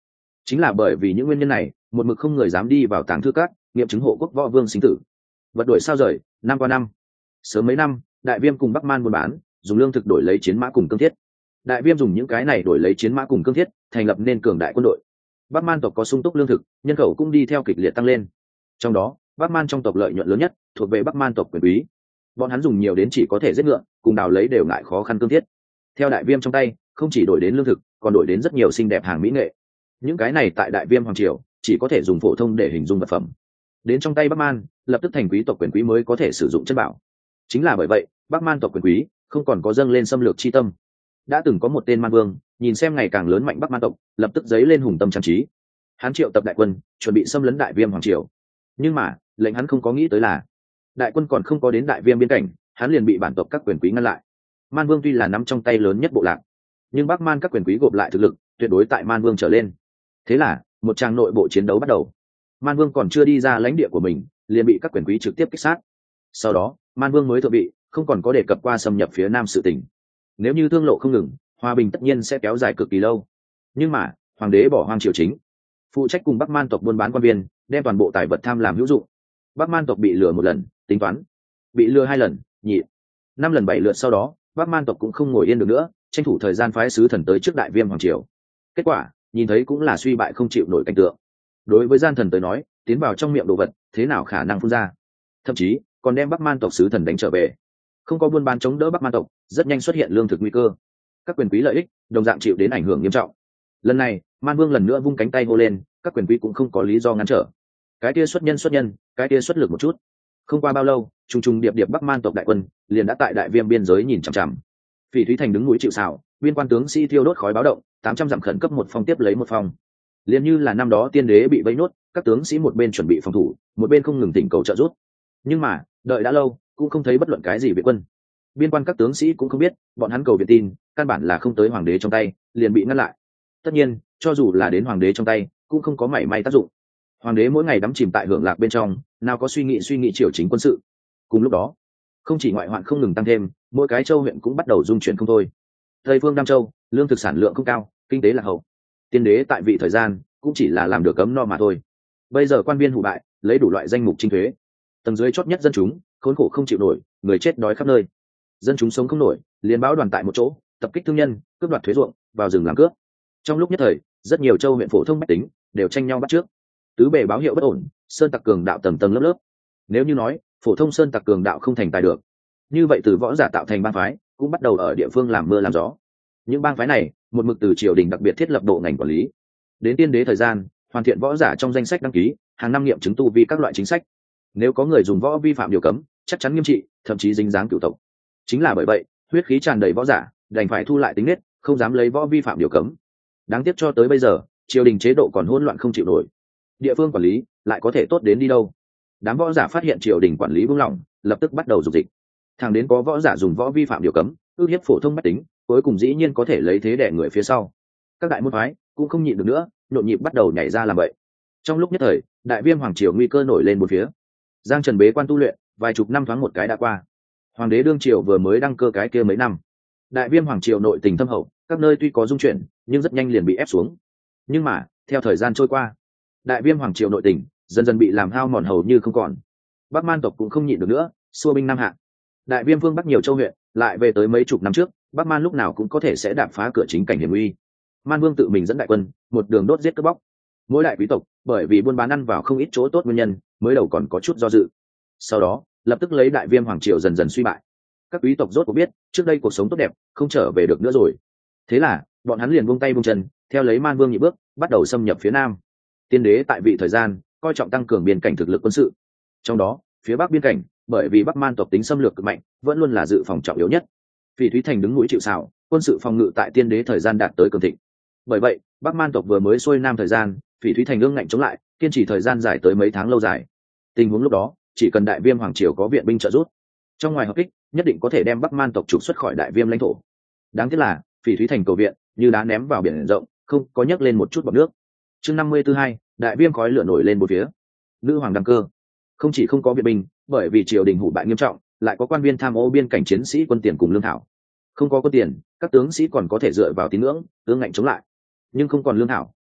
Chính là bởi vì những nguyên nhân này, một mực không người dám đi vào tàng thư các nghiệm chứng hộ quốc võ vương sinh tử. Vật đổi sao rời, năm qua năm. Sớm mấy năm, Đại Viêm cùng Bắc Man buôn bán, dùng lương thực đổi lấy chiến mã cùng cương thiết. Đại Viêm dùng những cái này đổi lấy chiến mã cùng cương thiết, thành lập nên cường đại quân đội. Bắc Man tộc có sung túc lương thực, nhân khẩu cũng đi theo kịch liệt tăng lên. Trong đó, Bắc Man trong tộc lợi nhuận lớn nhất thuộc về Bắc Man tộc quyền quý. Bọn hắn dùng nhiều đến chỉ có thể giết ngựa, cùng đào lấy đều ngại khó khăn cương thiết. Theo Đại Viêm trong tay, không chỉ đổi đến lương thực, còn đổi đến rất nhiều xinh đẹp hàng mỹ nghệ. Những cái này tại Đại Viêm hoàng triều chỉ có thể dùng phổ thông để hình dung vật phẩm. Đến trong tay Bắc Man, lập tức thành quý tộc quyền quý mới có thể sử dụng chất bảo. Chính là bởi vậy, Bắc Man tộc quyền quý không còn có dâng lên xâm lược chi tâm. Đã từng có một tên man vương, nhìn xem ngày càng lớn mạnh Bắc Man tộc, lập tức dấy lên hùng tâm trang trí. Hắn triệu tập đại quân, chuẩn bị xâm lấn Đại Viêm hoàng triều. Nhưng mà, lệnh hắn không có nghĩ tới là, đại quân còn không có đến Đại Viêm biên cảnh, hắn liền bị bản tộc các quyền quý ngăn lại. Man vương tuy là nắm trong tay lớn nhất bộ lạc, nhưng Bắc Man các quyền quý gộp lại thực lực, tuyệt đối tại Man vương trở lên. Thế là, một tràng nội bộ chiến đấu bắt đầu. Man vương còn chưa đi ra lãnh địa của mình, liền bị các quyền quý trực tiếp kích sát. Sau đó, Man vương mới thượng vị, không còn có đề cập qua xâm nhập phía nam sự tình. Nếu như thương lộ không ngừng, hòa bình tất nhiên sẽ kéo dài cực kỳ lâu. Nhưng mà, hoàng đế bỏ hoang triều chính, phụ trách cùng Bắc Man tộc buôn bán quan viên, đem toàn bộ tài vật tham làm hữu dụng. Bắc Man tộc bị lừa một lần, tính toán; bị lừa hai lần, nhị, năm lần bảy lượt sau đó, Bắc Man tộc cũng không ngồi yên được nữa, tranh thủ thời gian phái sứ thần tới trước Đại Viêm hoàng triều. Kết quả, nhìn thấy cũng là suy bại không chịu nổi cảnh tượng. Đối với gian thần tới nói, tiến vào trong miệng đồ vật, thế nào khả năng phun ra? Thậm chí, còn đem Bắc Man tộc sứ thần đánh trở về. Không có buôn bán chống đỡ Bắc Man tộc, rất nhanh xuất hiện lương thực nguy cơ. Các quyền quý lợi ích đồng dạng chịu đến ảnh hưởng nghiêm trọng. Lần này, Man Vương lần nữa vung cánh tay hô lên, các quyền quý cũng không có lý do ngăn trở. Cái kia xuất nhân xuất nhân, cái kia xuất lực một chút. Không qua bao lâu, trùng trùng điệp điệp Bắc Man tộc đại quân liền đã tại Đại Viêm biên giới nhìn chằm chằm. Phỉ Thúy Thành đứng núi chịu sào, viên quan tướng sĩ thiêu đốt khói báo động, tám trăm dặm khẩn cấp một phong tiếp lấy một phong. Liền như là năm đó tiên đế bị vây nốt, các tướng sĩ một bên chuẩn bị phòng thủ, một bên không ngừng thỉnh cầu trợ giúp. Nhưng mà, đợi đã lâu, cũng không thấy bất luận cái gì viện quân. Biên quan các tướng sĩ cũng không biết, bọn hắn cầu viện tin, căn bản là không tới hoàng đế trong tay, liền bị ngăn lại. Tất nhiên, cho dù là đến hoàng đế trong tay, cũng không có mảy may tác dụng. Hoàng đế mỗi ngày đắm chìm tại hưởng lạc bên trong, nào có suy nghĩ suy nghĩ triều chính quân sự. Cùng lúc đó, không chỉ ngoại hoạn không ngừng tăng thêm, mỗi cái châu huyện cũng bắt đầu dung chuyển không thôi. Tây phương Nam Châu, lương thực sản lượng không cao, kinh tế lạc hậu. Tiên đế tại vị thời gian cũng chỉ là làm được cấm no mà thôi. Bây giờ quan viên hủ bại, lấy đủ loại danh mục trinh thuế. Tầng dưới chót nhất dân chúng, khốn khổ không chịu nổi, người chết đói khắp nơi. Dân chúng sống không nổi, liền báo đoàn tại một chỗ, tập kích thương nhân, cướp đoạt thuế ruộng, vào rừng làm cướp. Trong lúc nhất thời, rất nhiều châu huyện phổ thông bách tính đều tranh nhau bắt trước. Tứ bề báo hiệu bất ổn, sơn tặc cường đạo tầng tầng lớp lớp. Nếu như nói phổ thông sơn tặc cường đạo không thành tài được, như vậy từ võ giả tạo thành bang phái cũng bắt đầu ở địa phương làm mưa làm gió. Những bang phái này một mực từ triều đình đặc biệt thiết lập độ ngành quản lý. Đến tiên đế thời gian, hoàn thiện võ giả trong danh sách đăng ký, hàng năm nghiệm chứng tu vi các loại chính sách. Nếu có người dùng võ vi phạm điều cấm, chắc chắn nghiêm trị, thậm chí dính dáng cửu tộc. Chính là bởi vậy, huyết khí tràn đầy võ giả, đành phải thu lại tính nết, không dám lấy võ vi phạm điều cấm. Đáng tiếc cho tới bây giờ, triều đình chế độ còn hỗn loạn không chịu nổi. Địa phương quản lý lại có thể tốt đến đi đâu? Đám võ giả phát hiện triều đình quản lý buông lỏng, lập tức bắt đầu dục dịch. Thẳng đến có võ giả dùng võ vi phạm điều cấm, ước hiếp phổ thông bách tính, cuối cùng dĩ nhiên có thể lấy thế đè người phía sau. Các đại môn phái cũng không nhịn được nữa, nhộn nhịp bắt đầu nhảy ra làm vậy. Trong lúc nhất thời, Đại Viêm hoàng triều nguy cơ nổi lên một phía. Giang Trần bế quan tu luyện, vài chục năm thoáng một cái đã qua. Hoàng đế đương triều vừa mới đăng cơ cái kia mấy năm. Đại Viêm hoàng triều nội tình thâm hậu, các nơi tuy có dung chuyển, nhưng rất nhanh liền bị ép xuống. Nhưng mà, theo thời gian trôi qua, Đại Viêm hoàng triều nội tình dần dần bị làm hao mòn hầu như không còn. Bắc Man tộc cũng không nhịn được nữa, xua binh nam hạ. Đại Viêm vương Bắc nhiều châu huyện, lại về tới mấy chục năm trước, Bắc Man lúc nào cũng có thể sẽ đạp phá cửa chính cảnh hiểm nguy. Man Vương tự mình dẫn đại quân, một đường đốt giết cướp bóc. Mỗi đại quý tộc, bởi vì buôn bán ăn vào không ít chỗ tốt nguyên nhân, mới đầu còn có chút do dự. Sau đó, lập tức lấy Đại Viêm hoàng triều dần dần suy bại. Các quý tộc rốt cuộc biết, trước đây cuộc sống tốt đẹp, không trở về được nữa rồi. Thế là, bọn hắn liền buông tay buông chân, theo lấy Man Vương nhị bước, bắt đầu xâm nhập phía nam. Tiên đế tại vị thời gian, coi trọng tăng cường biên cảnh thực lực quân sự. Trong đó, phía bắc biên cảnh, bởi vì Bắc Man tộc tính xâm lược cực mạnh, vẫn luôn là dự phòng trọng yếu nhất. Phỉ Thúy Thành đứng núi chịu sào, quân sự phòng ngự tại tiên đế thời gian đạt tới cường thịnh. Bởi vậy, Bắc Man tộc vừa mới xuôi nam thời gian, Phỉ Thúy Thành ương ngạnh chống lại, kiên trì thời gian dài tới mấy tháng lâu dài. Tình huống lúc đó, chỉ cần Đại Viêm hoàng triều có viện binh trợ giúp, trong ngoài hợp kích, nhất định có thể đem Bắc Man tộc trục xuất khỏi Đại Viêm lãnh thổ. Đáng tiếc là, Phỉ Thúy Thành cầu viện, như đá ném vào biển rộng, không có nhấc lên một chút bọt nước. Chương năm mươi tư hai, Đại Viêm khói lửa nổi lên bốn phía. Nữ hoàng đăng cơ, không chỉ không có viện binh, bởi vì triều đình hủ bại nghiêm trọng, lại có quan viên tham ô biên cảnh chiến sĩ quân tiền cùng lương thảo. Không có quân tiền, các tướng sĩ còn có thể dựa vào tín ngưỡng, ương ngạnh chống lại. Nhưng không còn lương thảo,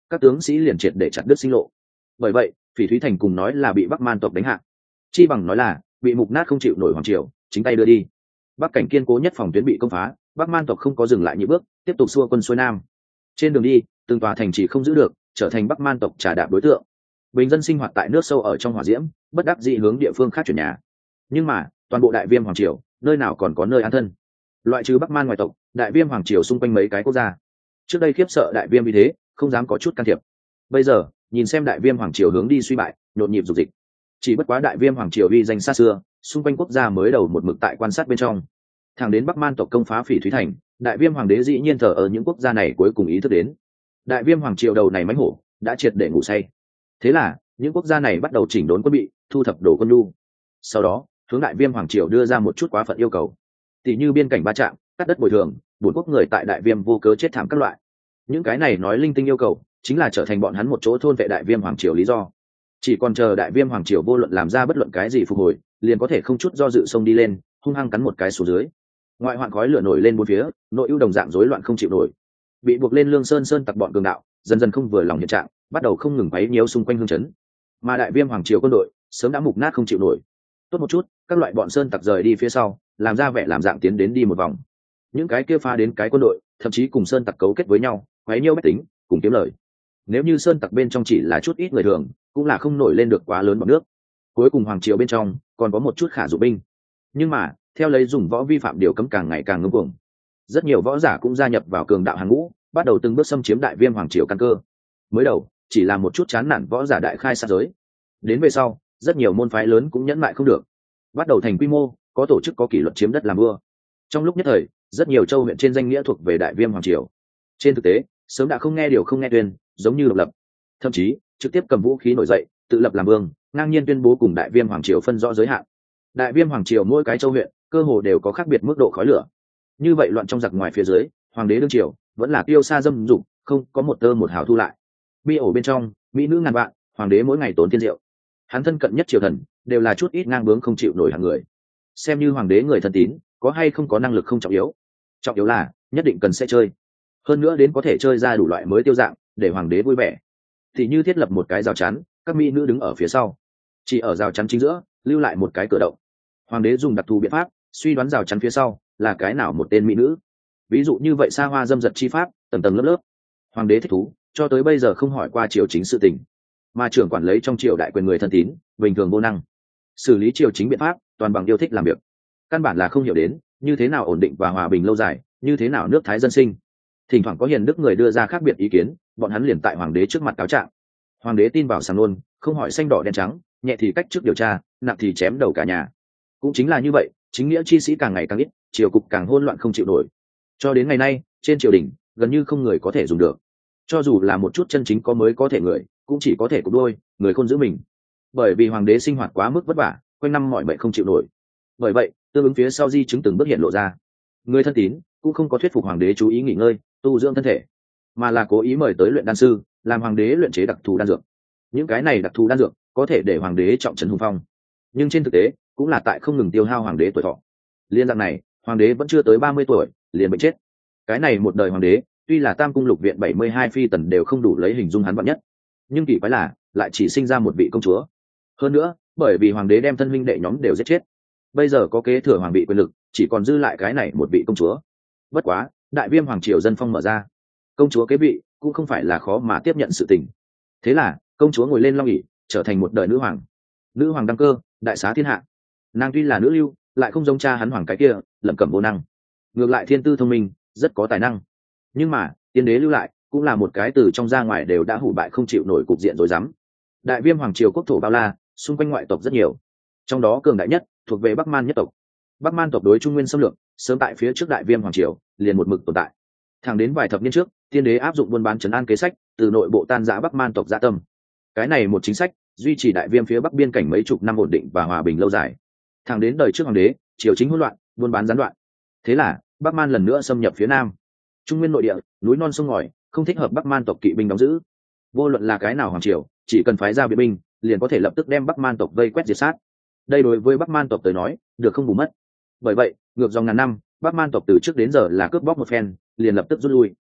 các tướng sĩ liền triệt để chặt đứt sinh lộ. Bởi vậy Phỉ Thúy Thành cùng nói là bị Bắc Man tộc đánh hạ, chi bằng nói là bị mục nát không chịu nổi hoàng triều chính tay đưa đi. Bắc cảnh kiên cố nhất phòng tuyến bị công phá, Bắc Man tộc không có dừng lại nhị bước, tiếp tục xua quân xuôi nam. Trên đường đi, từng tòa thành trì không giữ được, trở thành Bắc Man tộc trà đạp đối tượng. Bình dân sinh hoạt tại nước sâu ở trong hỏa diễm, bất đắc dĩ hướng địa phương khác chuyển nhà. Nhưng mà toàn bộ Đại Viêm hoàng triều, nơi nào còn có nơi an thân. Loại trừ Bắc Man ngoài tộc, Đại Viêm hoàng triều xung quanh mấy cái quốc gia, trước đây khiếp sợ Đại Viêm vì thế không dám có chút can thiệp. Bây giờ nhìn xem Đại Viêm hoàng triều hướng đi suy bại, nhộn nhịp dục dịch. Chỉ bất quá Đại Viêm hoàng triều uy danh xa xưa, xung quanh quốc gia mới đầu một mực tại quan sát bên trong. Thẳng đến Bắc Man tộc công phá Phỉ Thúy Thành, Đại Viêm hoàng đế dĩ nhiên thờ ở những quốc gia này cuối cùng ý thức đến. Đại Viêm hoàng triều đầu này mãnh hổ đã triệt để ngủ say. Thế là những quốc gia này bắt đầu chỉnh đốn quân bị, thu thập đồ quân nhu. Sau đó hướng Đại Viêm hoàng triều đưa ra một chút quá phận yêu cầu, tỷ như biên cảnh va chạm, cắt đất bồi thường, bốn quốc người tại Đại Viêm vô cớ chết thảm các loại. Những cái này nói linh tinh yêu cầu, chính là trở thành bọn hắn một chỗ thôn vệ Đại Viêm hoàng triều lý do. Chỉ còn chờ Đại Viêm hoàng triều vô luận làm ra bất luận cái gì phục hồi, liền có thể không chút do dự xông đi lên, hung hăng cắn một cái xuống dưới. Ngoại hoạn khói lửa nổi lên bốn phía, nội ưu đồng dạng rối loạn không chịu nổi. Bị buộc lên lương sơn sơn tặc bọn cường đạo, dần dần không vừa lòng hiện trạng, bắt đầu không ngừng quấy nhiễu xung quanh hương chấn. Mà Đại Viêm hoàng triều quân đội sớm đã mục nát không chịu nổi. Tốt một chút, các loại bọn sơn tặc rời đi phía sau, làm ra vẻ làm dạng tiến đến đi một vòng. Những cái kia phá đến cái quân đội, thậm chí cùng sơn tặc cấu kết với nhau, quấy nhiễu bách tính, cùng kiếm lời. Nếu như sơn tặc bên trong chỉ là chút ít người thường, cũng là không nổi lên được quá lớn bằng nước. Cuối cùng hoàng triều bên trong còn có một chút khả dụng binh, nhưng mà theo lấy dùng võ vi phạm điều cấm càng ngày càng ngưng cuồng, rất nhiều võ giả cũng gia nhập vào cường đạo hàng ngũ, bắt đầu từng bước xâm chiếm Đại Viêm hoàng triều căn cơ. Mới đầu chỉ là một chút chán nản võ giả đại khai sát giới, đến về sau rất nhiều môn phái lớn cũng nhẫn mại không được, bắt đầu thành quy mô, có tổ chức có kỷ luật chiếm đất làm vua. Trong lúc nhất thời, rất nhiều châu huyện trên danh nghĩa thuộc về Đại Viêm hoàng triều, trên thực tế sớm đã không nghe điều không nghe tuyên, giống như độc lập, thậm chí trực tiếp cầm vũ khí nổi dậy, tự lập làm vương, ngang nhiên tuyên bố cùng Đại Viêm hoàng triều phân rõ giới hạn. Đại Viêm hoàng triều mỗi cái châu huyện cơ hồ đều có khác biệt mức độ khói lửa. Như vậy loạn trong giặc ngoài phía dưới, hoàng đế đương triều vẫn là tiêu xa dâm dục, không có một tơ một hào thu lại. Bi ổ bên trong, mỹ nữ ngàn vạn, hoàng đế mỗi ngày tốn tiên rượu. Hắn thân cận nhất triều thần đều là chút ít ngang bướng không chịu nổi hàng người. Xem như hoàng đế người thân tín, có hay không có năng lực không trọng yếu, trọng yếu là nhất định cần sẽ chơi. Hơn nữa đến có thể chơi ra đủ loại mới tiêu dạng, để hoàng đế vui vẻ. Thì như thiết lập một cái rào chắn, các mỹ nữ đứng ở phía sau, chỉ ở rào chắn chính giữa lưu lại một cái cửa động. Hoàng đế dùng đặc thù biện pháp suy đoán rào chắn phía sau là cái nào một tên mỹ nữ, ví dụ như vậy xa hoa dâm dật chi pháp tầng tầng lớp lớp. Hoàng đế thích thú, cho tới bây giờ không hỏi qua triều chính sự tình, mà trưởng quản lấy trong triều đại quyền người thân tín bình thường vô năng, xử lý triều chính biện pháp toàn bằng yêu thích làm việc, căn bản là không hiểu đến như thế nào ổn định và hòa bình lâu dài, như thế nào nước thái dân sinh. Thỉnh thoảng có hiền đức người đưa ra khác biệt ý kiến, bọn hắn liền tại hoàng đế trước mặt cáo trạng. Hoàng đế tin vào sàng luôn, không hỏi xanh đỏ đen trắng, nhẹ thì cách trước điều tra, nặng thì chém đầu cả nhà. Cũng chính là như vậy, chính nghĩa chi sĩ càng ngày càng ít, triều cục càng hỗn loạn không chịu nổi. Cho đến ngày nay, trên triều đình gần như không người có thể dùng được. Cho dù là một chút chân chính có mới có thể người, cũng chỉ có thể cục đôi, người khôn giữ mình. Bởi vì hoàng đế sinh hoạt quá mức vất vả, quanh năm mọi mệnh không chịu nổi. Bởi vậy, tương ứng phía sau di chứng từng bước hiện lộ ra. Người thân tín cũng không có thuyết phục hoàng đế chú ý nghỉ ngơi, tu dưỡng thân thể, mà là cố ý mời tới luyện đan sư, làm hoàng đế luyện chế đặc thù đan dược. Những cái này đặc thù đan dược có thể để hoàng đế trọng trấn hùng phong, nhưng trên thực tế cũng là tại không ngừng tiêu hao hoàng đế tuổi thọ. Liên dạng này, hoàng đế vẫn chưa tới ba mươi tuổi liền bệnh chết. Cái này một đời hoàng đế, tuy là tam cung lục viện bảy mươi hai phi tần đều không đủ lấy hình dung hắn vạn nhất, nhưng kỳ quái là lại chỉ sinh ra một vị công chúa. Hơn nữa, bởi vì hoàng đế đem thân huynh đệ nhóm đều giết chết, bây giờ có kế thừa hoàng vị quyền lực chỉ còn dư lại cái này một vị công chúa. Bất quá, Đại Viêm hoàng triều dân phong mở ra, công chúa kế vị cũng không phải là khó mà tiếp nhận sự tình. Thế là công chúa ngồi lên long ỷ, trở thành một đời nữ hoàng. Nữ hoàng đăng cơ, đại xá thiên hạ. Nàng tuy là nữ lưu, lại không giống cha hắn hoàng cái kia lẩm cẩm vô năng, ngược lại thiên tư thông minh, rất có tài năng. Nhưng mà tiên đế lưu lại cũng là một cái từ trong ra ngoài đều đã hủ bại không chịu nổi cục diện rồi dám. Đại Viêm hoàng triều quốc thổ bao la, xung quanh ngoại tộc rất nhiều, trong đó cường đại nhất thuộc về Bắc Man nhất tộc. Bắc Man tộc đối Trung Nguyên xâm lược sớm tại phía trước Đại Viêm hoàng triều liền một mực tồn tại. Thẳng đến vài thập niên trước, tiên đế áp dụng buôn bán trấn an kế sách, từ nội bộ tan rã Bắc Man tộc dạ tâm. Cái này một chính sách duy trì Đại Viêm phía bắc biên cảnh mấy chục năm ổn định và hòa bình lâu dài. Thẳng đến đời trước hoàng đế, triều chính hỗn loạn, buôn bán gián đoạn. Thế là Bắc Man lần nữa xâm nhập phía nam. Trung Nguyên nội địa, núi non sông ngòi, không thích hợp Bắc Man tộc kỵ binh đóng giữ. Vô luận là cái nào hoàng triều, chỉ cần phái ra viện binh, liền có thể lập tức đem Bắc Man tộc vây quét diệt sát. Đây đối với Bắc Man tộc tới nói, được không bù mất. Bởi vậy, ngược dòng ngàn năm, Bắc Man tộc từ trước đến giờ là cướp bóc một phen, liền lập tức rút lui.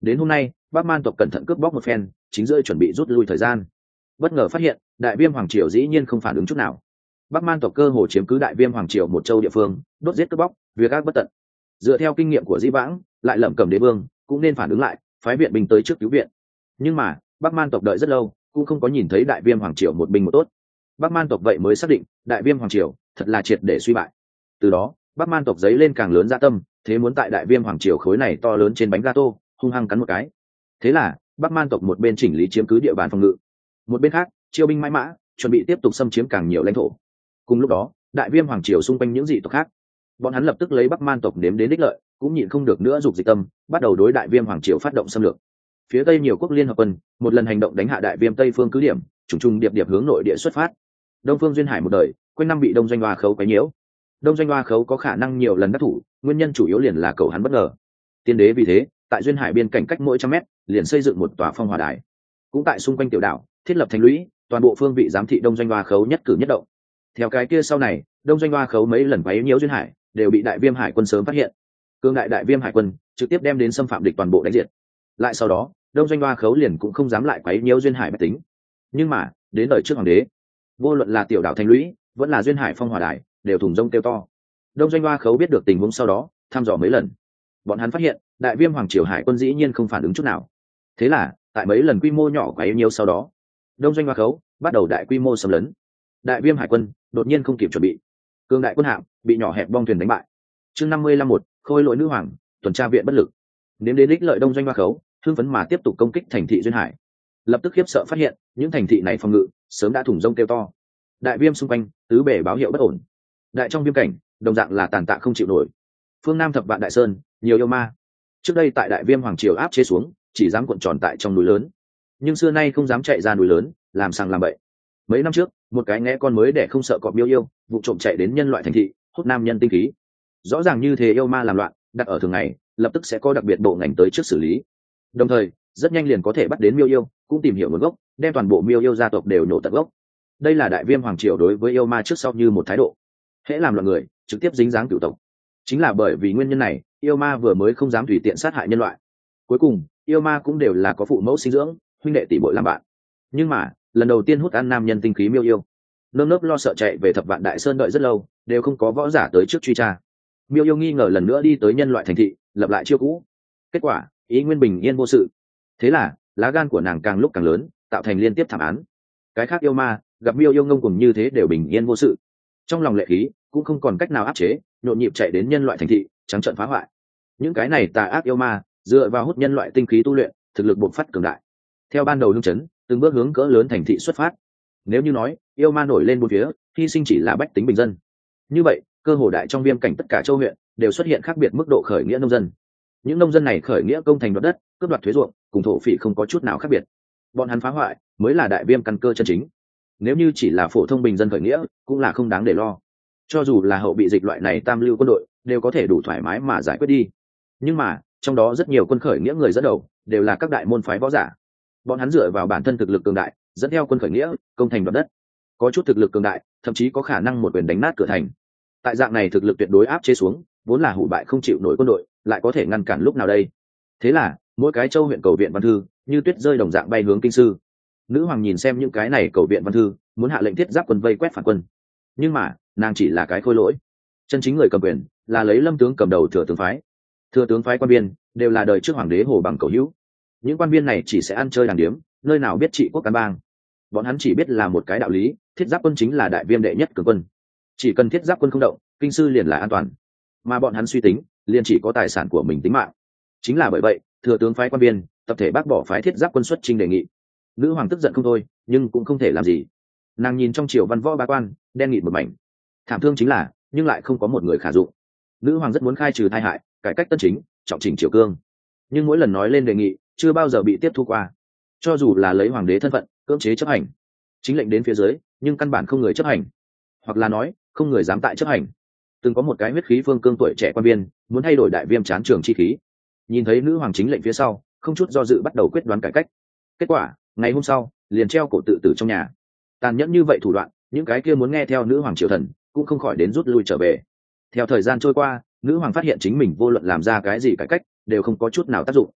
Đến hôm nay Bắc Man tộc cẩn thận cướp bóc một phen, chính giữa chuẩn bị rút lui thời gian, bất ngờ phát hiện đại viêm hoàng triều dĩ nhiên không phản ứng chút nào. Bắc Man tộc cơ hồ chiếm cứ đại viêm hoàng triều một châu địa phương, đốt giết cướp bóc, việc ác bất tận. Dựa theo kinh nghiệm của Dĩ Vãng, lại lẩm cẩm đế vương cũng nên phản ứng lại, phái viện binh tới trước cứu viện. Nhưng mà Bắc Man tộc đợi rất lâu, cũng không có nhìn thấy đại viêm hoàng triều một binh một tốt. Bắc Man tộc vậy mới xác định đại viêm hoàng triều thật là triệt để suy bại. Từ đó Bắc Man tộc dấy lên càng lớn dạ tâm, thế muốn tại đại viêm hoàng triều khối này to lớn trên bánh gato hung hăng cắn một cái. Thế là Bắc Man tộc một bên chỉnh lý chiếm cứ địa bàn phòng ngự, một bên khác chiêu binh mãi mã, chuẩn bị tiếp tục xâm chiếm càng nhiều lãnh thổ. Cùng lúc đó đại viêm hoàng triều xung quanh những dị tộc khác, bọn hắn lập tức lấy Bắc Man tộc nếm đến đích lợi, cũng nhịn không được nữa dục dịch tâm, bắt đầu đối đại viêm hoàng triều phát động xâm lược. Phía tây nhiều quốc liên hợp quân một lần hành động đánh hạ đại viêm tây phương cứ điểm, trùng trùng điệp điệp hướng nội địa xuất phát. Đông phương duyên hải một đời quanh năm bị đông doanh hoa khấu quấy nhiễu. Đông doanh hoa khấu có khả năng nhiều lần đắc thủ, nguyên nhân chủ yếu liền là cầu hắn bất ngờ. Tiên đế vì thế tại duyên hải biên cảnh cách mỗi trăm mét liền xây dựng một tòa phong hỏa đài, cũng tại xung quanh tiểu đảo thiết lập thành lũy, toàn bộ phương vị giám thị đông doanh hoa khấu nhất cử nhất động. Theo cái kia sau này đông doanh hoa khấu mấy lần quấy nhiễu duyên hải đều bị đại viêm hải quân sớm phát hiện, cương đại đại viêm hải quân trực tiếp đem đến xâm phạm địch toàn bộ đánh diệt. Lại sau đó đông doanh hoa khấu liền cũng không dám lại quấy nhiễu duyên hải bách tính. Nhưng mà đến đời trước hoàng đế, vô luận là tiểu đảo thành lũy vẫn là duyên hải phong hỏa đài đều thùng rông kêu to. Đông doanh hoa khấu biết được tình huống sau đó thăm dò mấy lần, bọn hắn phát hiện đại viêm hoàng triều hải quân dĩ nhiên không phản ứng chút nào. Thế là tại mấy lần quy mô nhỏ quấy nhiễu sau đó, đông doanh hoa khấu bắt đầu đại quy mô xâm lấn. Đại viêm hải quân đột nhiên không kịp chuẩn bị, cương đại quân hạm bị nhỏ hẹp bong thuyền đánh bại. Chương năm mươi lăm một khôi lỗi nữ hoàng tuần tra viện bất lực. Nếm đến đích lợi đông doanh hoa khấu hưng phấn mà tiếp tục công kích thành thị duyên hải, lập tức khiếp sợ phát hiện những thành thị này phòng ngự sớm đã thủng rông kêu to. Đại viêm xung quanh tứ bể báo hiệu bất ổn, đại trong viêm cảnh đồng dạng là tàn tạ không chịu nổi. Phương nam thập vạn đại sơn nhiều yêu ma, trước đây tại đại viêm hoàng triều áp chế xuống chỉ dám cuộn tròn tại trong núi lớn, nhưng xưa nay không dám chạy ra núi lớn làm sằng làm bậy. Mấy năm trước một cái nghe con mới để không sợ cọp miêu yêu vụ trộm chạy đến nhân loại thành thị hút nam nhân tinh khí. Rõ ràng như thế yêu ma làm loạn đặt ở thường ngày lập tức sẽ có đặc biệt bộ ngành tới trước xử lý, đồng thời rất nhanh liền có thể bắt đến miêu yêu, cũng tìm hiểu nguồn gốc, đem toàn bộ miêu yêu gia tộc đều nổ tận gốc. Đây là đại viêm hoàng triều đối với yêu ma trước sau như một thái độ, hễ làm loạn người trực tiếp dính dáng cửu tộc. Chính là bởi vì nguyên nhân này yêu ma vừa mới không dám tùy tiện sát hại nhân loại. Cuối cùng yêu ma cũng đều là có phụ mẫu sinh dưỡng, huynh đệ tỷ muội làm bạn. Nhưng mà lần đầu tiên hút ăn nam nhân tinh khí miêu yêu, nơm nớp lo sợ chạy về thập vạn đại sơn đợi rất lâu đều không có võ giả tới trước truy tra. Miêu yêu nghi ngờ lần nữa đi tới nhân loại thành thị lập lại chiêu cũ, kết quả ý nguyên bình yên vô sự. Thế là lá gan của nàng càng lúc càng lớn, tạo thành liên tiếp thảm án. Cái khác yêu ma gặp miêu yêu ngông cùng như thế đều bình yên vô sự, trong lòng lệ khí cũng không còn cách nào áp chế, nhộn nhịp chạy đến nhân loại thành thị trắng trợn phá hoại. Những cái này tà ác yêu ma dựa vào hút nhân loại tinh khí tu luyện, thực lực bộc phát cường đại. Theo ban đầu hưng chấn từng bước hướng cỡ lớn thành thị xuất phát. Nếu như nói yêu ma nổi lên bốn phía hy sinh chỉ là bách tính bình dân, như vậy cơ hồ đại trong viêm cảnh tất cả châu huyện đều xuất hiện khác biệt mức độ khởi nghĩa nông dân. Những nông dân này khởi nghĩa công thành đoạt đất, cướp đoạt thuế ruộng, cùng thổ phỉ không có chút nào khác biệt. Bọn hắn phá hoại mới là đại viêm căn cơ chân chính. Nếu như chỉ là phổ thông bình dân khởi nghĩa cũng là không đáng để lo, cho dù là hậu bị dịch loại này tam lưu quân đội đều có thể đủ thoải mái mà giải quyết đi. Nhưng mà trong đó rất nhiều quân khởi nghĩa người dẫn đầu đều là các đại môn phái võ giả. Bọn hắn dựa vào bản thân thực lực cường đại dẫn theo quân khởi nghĩa công thành đoạt đất, có chút thực lực cường đại thậm chí có khả năng một quyền đánh nát cửa thành. Tại dạng này thực lực tuyệt đối áp chế xuống, vốn là hủ bại không chịu nổi quân đội lại có thể ngăn cản lúc nào đây? Thế là mỗi cái châu huyện cầu viện văn thư như tuyết rơi đồng dạng bay hướng kinh sư. Nữ hoàng nhìn xem những cái này cầu viện văn thư, muốn hạ lệnh thiết giáp quân vây quét phản quân, nhưng mà nàng chỉ là cái khôi lỗi. Chân chính người cầm quyền là lấy Lâm tướng cầm đầu thừa tướng phái. Thừa tướng phái quan viên đều là đời trước hoàng đế Hồ Bằng cầu hữu. Những quan viên này chỉ sẽ ăn chơi đàng điếm, nơi nào biết trị quốc căn bang. Bọn hắn chỉ biết là một cái đạo lý, thiết giáp quân chính là đại viêm đệ nhất cường quân. Chỉ cần thiết giáp quân không động, kinh sư liền là an toàn. Mà bọn hắn suy tính, liền chỉ có tài sản của mình tính mạng. Chính là bởi vậy, thừa tướng phái quan viên tập thể bác bỏ phái thiết giáp quân xuất trình đề nghị. Nữ hoàng tức giận không thôi, nhưng cũng không thể làm gì. Nàng nhìn trong triều văn võ bá quan đen nghịt một mảnh, thảm thương chính là nhưng lại không có một người khả dụng. Nữ hoàng rất muốn khai trừ tai hại, cải cách tân chính, trọng chỉnh triều cương, nhưng mỗi lần nói lên đề nghị chưa bao giờ bị tiếp thu qua. Cho dù là lấy hoàng đế thân phận cưỡng chế chấp hành chính lệnh đến phía dưới, nhưng căn bản không người chấp hành, hoặc là nói không người dám tại chấp hành. Từng có một cái huyết khí phương cương tuổi trẻ quan viên muốn thay đổi đại viêm chán trường chi khí, nhìn thấy nữ hoàng chính lệnh phía sau không chút do dự bắt đầu quyết đoán cải cách. Kết quả ngày hôm sau liền treo cổ tự tử trong nhà. Tàn nhẫn như vậy thủ đoạn, những cái kia muốn nghe theo nữ hoàng triều thần cũng không khỏi đến rút lui trở về. Theo thời gian trôi qua, nữ hoàng phát hiện chính mình vô luận làm ra cái gì cải cách đều không có chút nào tác dụng.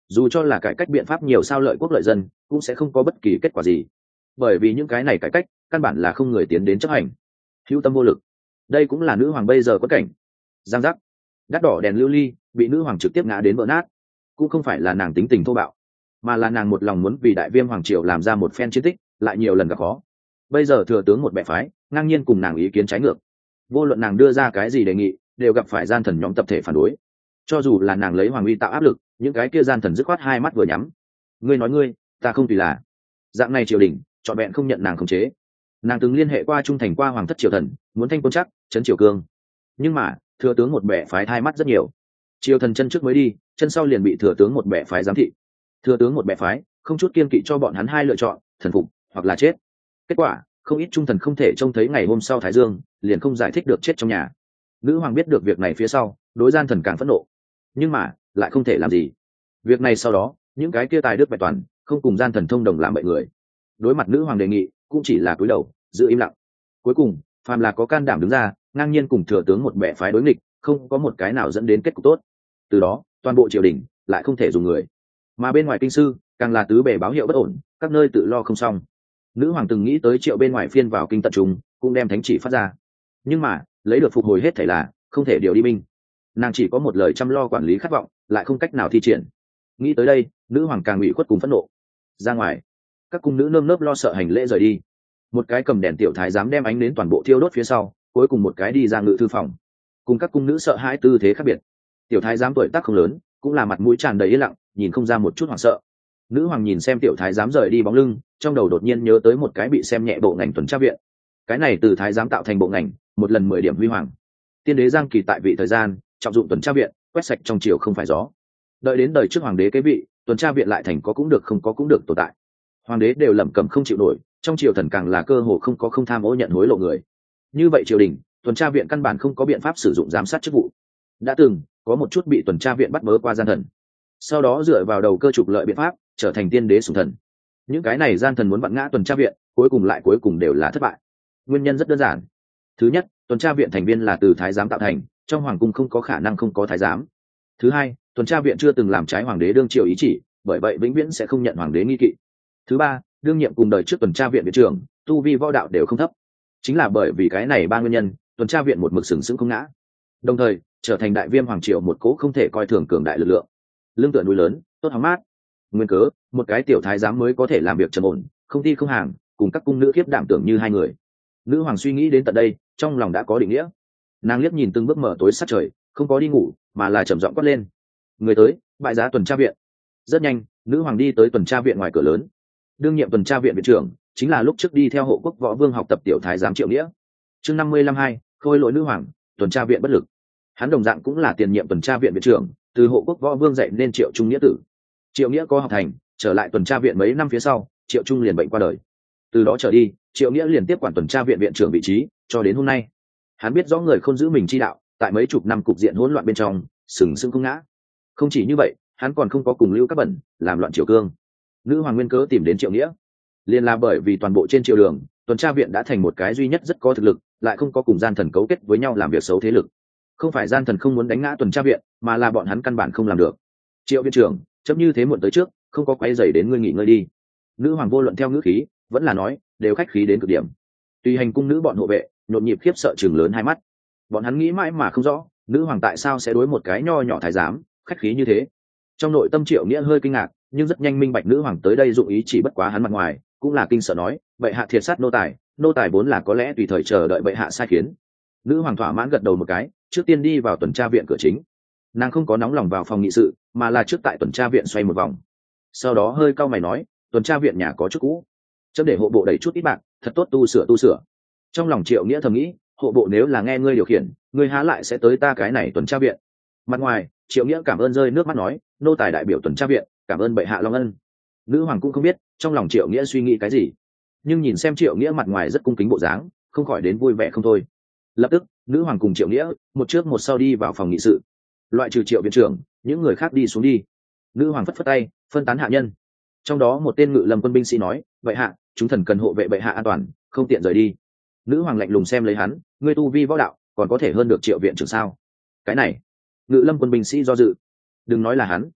dù cho là cải cách biện pháp nhiều sao lợi quốc lợi dân cũng sẽ không có bất kỳ kết quả gì, bởi vì những cái này cải cách căn bản là không người tiến đến chấp hành, hữu tâm vô lực. Đây cũng là nữ hoàng bây giờ có cảnh. Giang giác, đắt đỏ đèn lưu ly bị nữ hoàng trực tiếp ngã đến vỡ nát. Cũng không phải là nàng tính tình thô bạo, mà là nàng một lòng muốn vì đại viêm hoàng triều làm ra một phen chiến tích, lại nhiều lần gặp khó. Bây giờ thừa tướng một bè phái ngang nhiên cùng nàng ý kiến trái ngược, vô luận nàng đưa ra cái gì đề nghị đều gặp phải gian thần nhóm tập thể phản đối. Cho dù là nàng lấy hoàng uy tạo áp lực, những cái kia gian thần dứt khoát hai mắt vừa nhắm. Ngươi nói ngươi, ta không tùy là. Dạng này triều đình trọn vẹn không nhận nàng khống chế. Nàng từng liên hệ qua trung thành qua hoàng thất triều thần, muốn thanh quân chắc chấn triều cương, nhưng mà thừa tướng một bè phái hai mắt rất nhiều. Triều thần chân trước mới đi, chân sau liền bị thừa tướng một bè phái giám thị. Thừa tướng một bè phái không chút kiên kỵ cho bọn hắn hai lựa chọn, thần phục hoặc là chết. Kết quả không ít trung thần không thể trông thấy ngày hôm sau thái dương, liền không giải thích được chết trong nhà. Nữ hoàng biết được việc này phía sau, đối gian thần càng phẫn nộ, nhưng mà lại không thể làm gì. Việc này sau đó những cái kia tài đức bạch toàn không cùng gian thần thông đồng làm bậy người, đối mặt nữ hoàng đề nghị cũng chỉ là cúi đầu giữ im lặng. Cuối cùng phàm là có can đảm đứng ra ngang nhiên cùng thừa tướng một bè phái đối nghịch, không có một cái nào dẫn đến kết cục tốt. Từ đó toàn bộ triều đình lại không thể dùng người, mà bên ngoài kinh sư càng là tứ bề báo hiệu bất ổn, các nơi tự lo không xong. Nữ hoàng từng nghĩ tới triệu bên ngoài phiên vào kinh tận trung cũng đem thánh chỉ phát ra, nhưng mà lấy được phục hồi hết thể là không thể điều đi binh. Nàng chỉ có một lời chăm lo quản lý khát vọng, lại không cách nào thi triển. Nghĩ tới đây nữ hoàng càng ủy khuất cùng phẫn nộ. Ra ngoài, các cung nữ nơm nớp lo sợ hành lễ rời đi. Một cái cầm đèn tiểu thái giám đem ánh đến toàn bộ thiêu đốt phía sau, cuối cùng một cái đi ra ngự thư phòng. Cùng các cung nữ sợ hãi tư thế khác biệt. Tiểu thái giám tuổi tác không lớn, cũng là mặt mũi tràn đầy yên lặng, nhìn không ra một chút hoảng sợ. Nữ hoàng nhìn xem tiểu thái giám rời đi bóng lưng, trong đầu đột nhiên nhớ tới một cái bị xem nhẹ bộ ngành tuần tra viện. Cái này từ thái giám tạo thành bộ ngành, một lần mười điểm huy hoàng. Tiên đế Giang Kỳ tại vị thời gian trọng dụng tuần tra viện, quét sạch trong triều không phải gió. Đợi đến đời trước hoàng đế kế vị, tuần tra viện lại thành có cũng được không có cũng được tồn tại. Hoàng đế đều lẩm cẩm không chịu nổi, trong triều thần càng là cơ hồ không có không tham ô nhận hối lộ người. Như vậy triều đình, tuần tra viện căn bản không có biện pháp sử dụng giám sát chức vụ. Đã từng có một chút bị tuần tra viện bắt bớ qua gian thần, sau đó dựa vào đầu cơ trục lợi biện pháp trở thành tiên đế sủng thần. Những cái này gian thần muốn vặn ngã tuần tra viện, cuối cùng lại cuối cùng đều là thất bại. Nguyên nhân rất đơn giản. Thứ nhất, tuần tra viện thành viên là từ thái giám tạo thành, trong hoàng cung không có khả năng không có thái giám. Thứ hai, tuần tra viện chưa từng làm trái hoàng đế đương triều ý chỉ, bởi vậy vĩnh viễn sẽ không nhận hoàng đế nghi kỵ. Thứ ba, đương nhiệm cùng đời trước tuần tra viện viện trưởng tu vi võ đạo đều không thấp. Chính là bởi vì cái này ba nguyên nhân, tuần tra viện một mực sừng sững không ngã, đồng thời trở thành đại viêm hoàng triều một cố không thể coi thường cường đại lực lượng. Lương tựa núi lớn, tốt hóng mát. Nguyên cớ, một cái tiểu thái giám mới có thể làm việc trầm ổn, không thi không hàng, cùng các cung nữ khiếp đảm tưởng như hai người. Nữ hoàng suy nghĩ đến tận đây, trong lòng đã có định nghĩa. Nàng liếc nhìn từng bước mở tối sát trời, không có đi ngủ, mà là trầm giọng quát lên: người tới, bại giá tuần tra viện. Rất nhanh, nữ hoàng đi tới tuần tra viện ngoài cửa lớn. Đương nhiệm tuần tra viện viện trưởng chính là lúc trước đi theo hộ quốc võ vương học tập tiểu thái giám Triệu Nghĩa. Chương năm mươi lăm hai, khôi lỗi nữ hoàng, tuần tra viện bất lực. Hắn đồng dạng cũng là tiền nhiệm tuần tra viện viện trưởng, từ hộ quốc võ vương dạy nên Triệu Trung nghĩa tử. Triệu Nghĩa có học thành, trở lại tuần tra viện mấy năm phía sau, Triệu Trung liền bệnh qua đời. Từ đó trở đi, Triệu Nghĩa liền tiếp quản tuần tra viện viện trưởng vị trí, cho đến hôm nay. Hắn biết rõ người không giữ mình chi đạo, tại mấy chục năm cục diện hỗn loạn bên trong, sừng sững không ngã. Không chỉ như vậy, hắn còn không có cùng lưu các bẩn, làm loạn triều cương. Nữ hoàng nguyên cớ tìm đến Triệu Nghĩa, liền là bởi vì toàn bộ trên triều đường, tuần tra viện đã thành một cái duy nhất rất có thực lực, lại không có cùng gian thần cấu kết với nhau làm việc xấu thế lực. Không phải gian thần không muốn đánh ngã tuần tra viện, mà là bọn hắn căn bản không làm được. Triệu viện trưởng, chấm như thế muộn tới trước, không có quay dày đến ngươi nghỉ ngơi đi. Nữ hoàng vô luận theo ngữ khí, vẫn là nói, đều khách khí đến cực điểm. Tùy hành cung nữ bọn hộ vệ nhộn nhịp khiếp sợ chừng lớn hai mắt. Bọn hắn nghĩ mãi mà không rõ, nữ hoàng tại sao sẽ đối một cái nho nhỏ thái giám khách khí như thế. Trong nội tâm Triệu Nghĩa hơi kinh ngạc, nhưng rất nhanh minh bạch nữ hoàng tới đây dụng ý chỉ bất quá hắn mặt ngoài, cũng là kinh sợ nói, bệ hạ thiệt sát nô tài, nô tài vốn là có lẽ tùy thời chờ đợi bệ hạ sai khiến. Nữ hoàng thỏa mãn gật đầu một cái, trước tiên đi vào tuần tra viện cửa chính. Nàng không có nóng lòng vào phòng nghị sự, mà là trước tại tuần tra viện xoay một vòng. Sau đó hơi cau mày nói, tuần tra viện nhà có chút cũ, chấm để hộ bộ đầy chút ít bạc, thật tốt tu sửa tu sửa. Trong lòng Triệu Nghĩa thầm nghĩ, hộ bộ nếu là nghe ngươi điều khiển, ngươi há lại sẽ tới ta cái này tuần tra viện. Mặt ngoài, Triệu Nghĩa cảm ơn rơi nước mắt nói, nô tài đại biểu tuần tra viện, cảm ơn bệ hạ long ân. Nữ hoàng cũng không biết trong lòng Triệu Nghĩa suy nghĩ cái gì, nhưng nhìn xem Triệu Nghĩa mặt ngoài rất cung kính bộ dáng, không khỏi đến vui vẻ không thôi. Lập tức, nữ hoàng cùng Triệu Nghĩa một trước một sau đi vào phòng nghị sự. Loại trừ Triệu viện trưởng, những người khác đi xuống đi. Nữ hoàng phất phất tay, phân tán hạ nhân. Trong đó một tên ngự lâm quân binh sĩ nói, vậy hạ, chúng thần cần hộ vệ bệ hạ an toàn, không tiện rời đi. Nữ hoàng lạnh lùng xem lấy hắn, ngươi tu vi võ đạo còn có thể hơn được Triệu viện trưởng sao? Cái này, ngự lâm quân binh sĩ do dự. Đừng nói là hắn,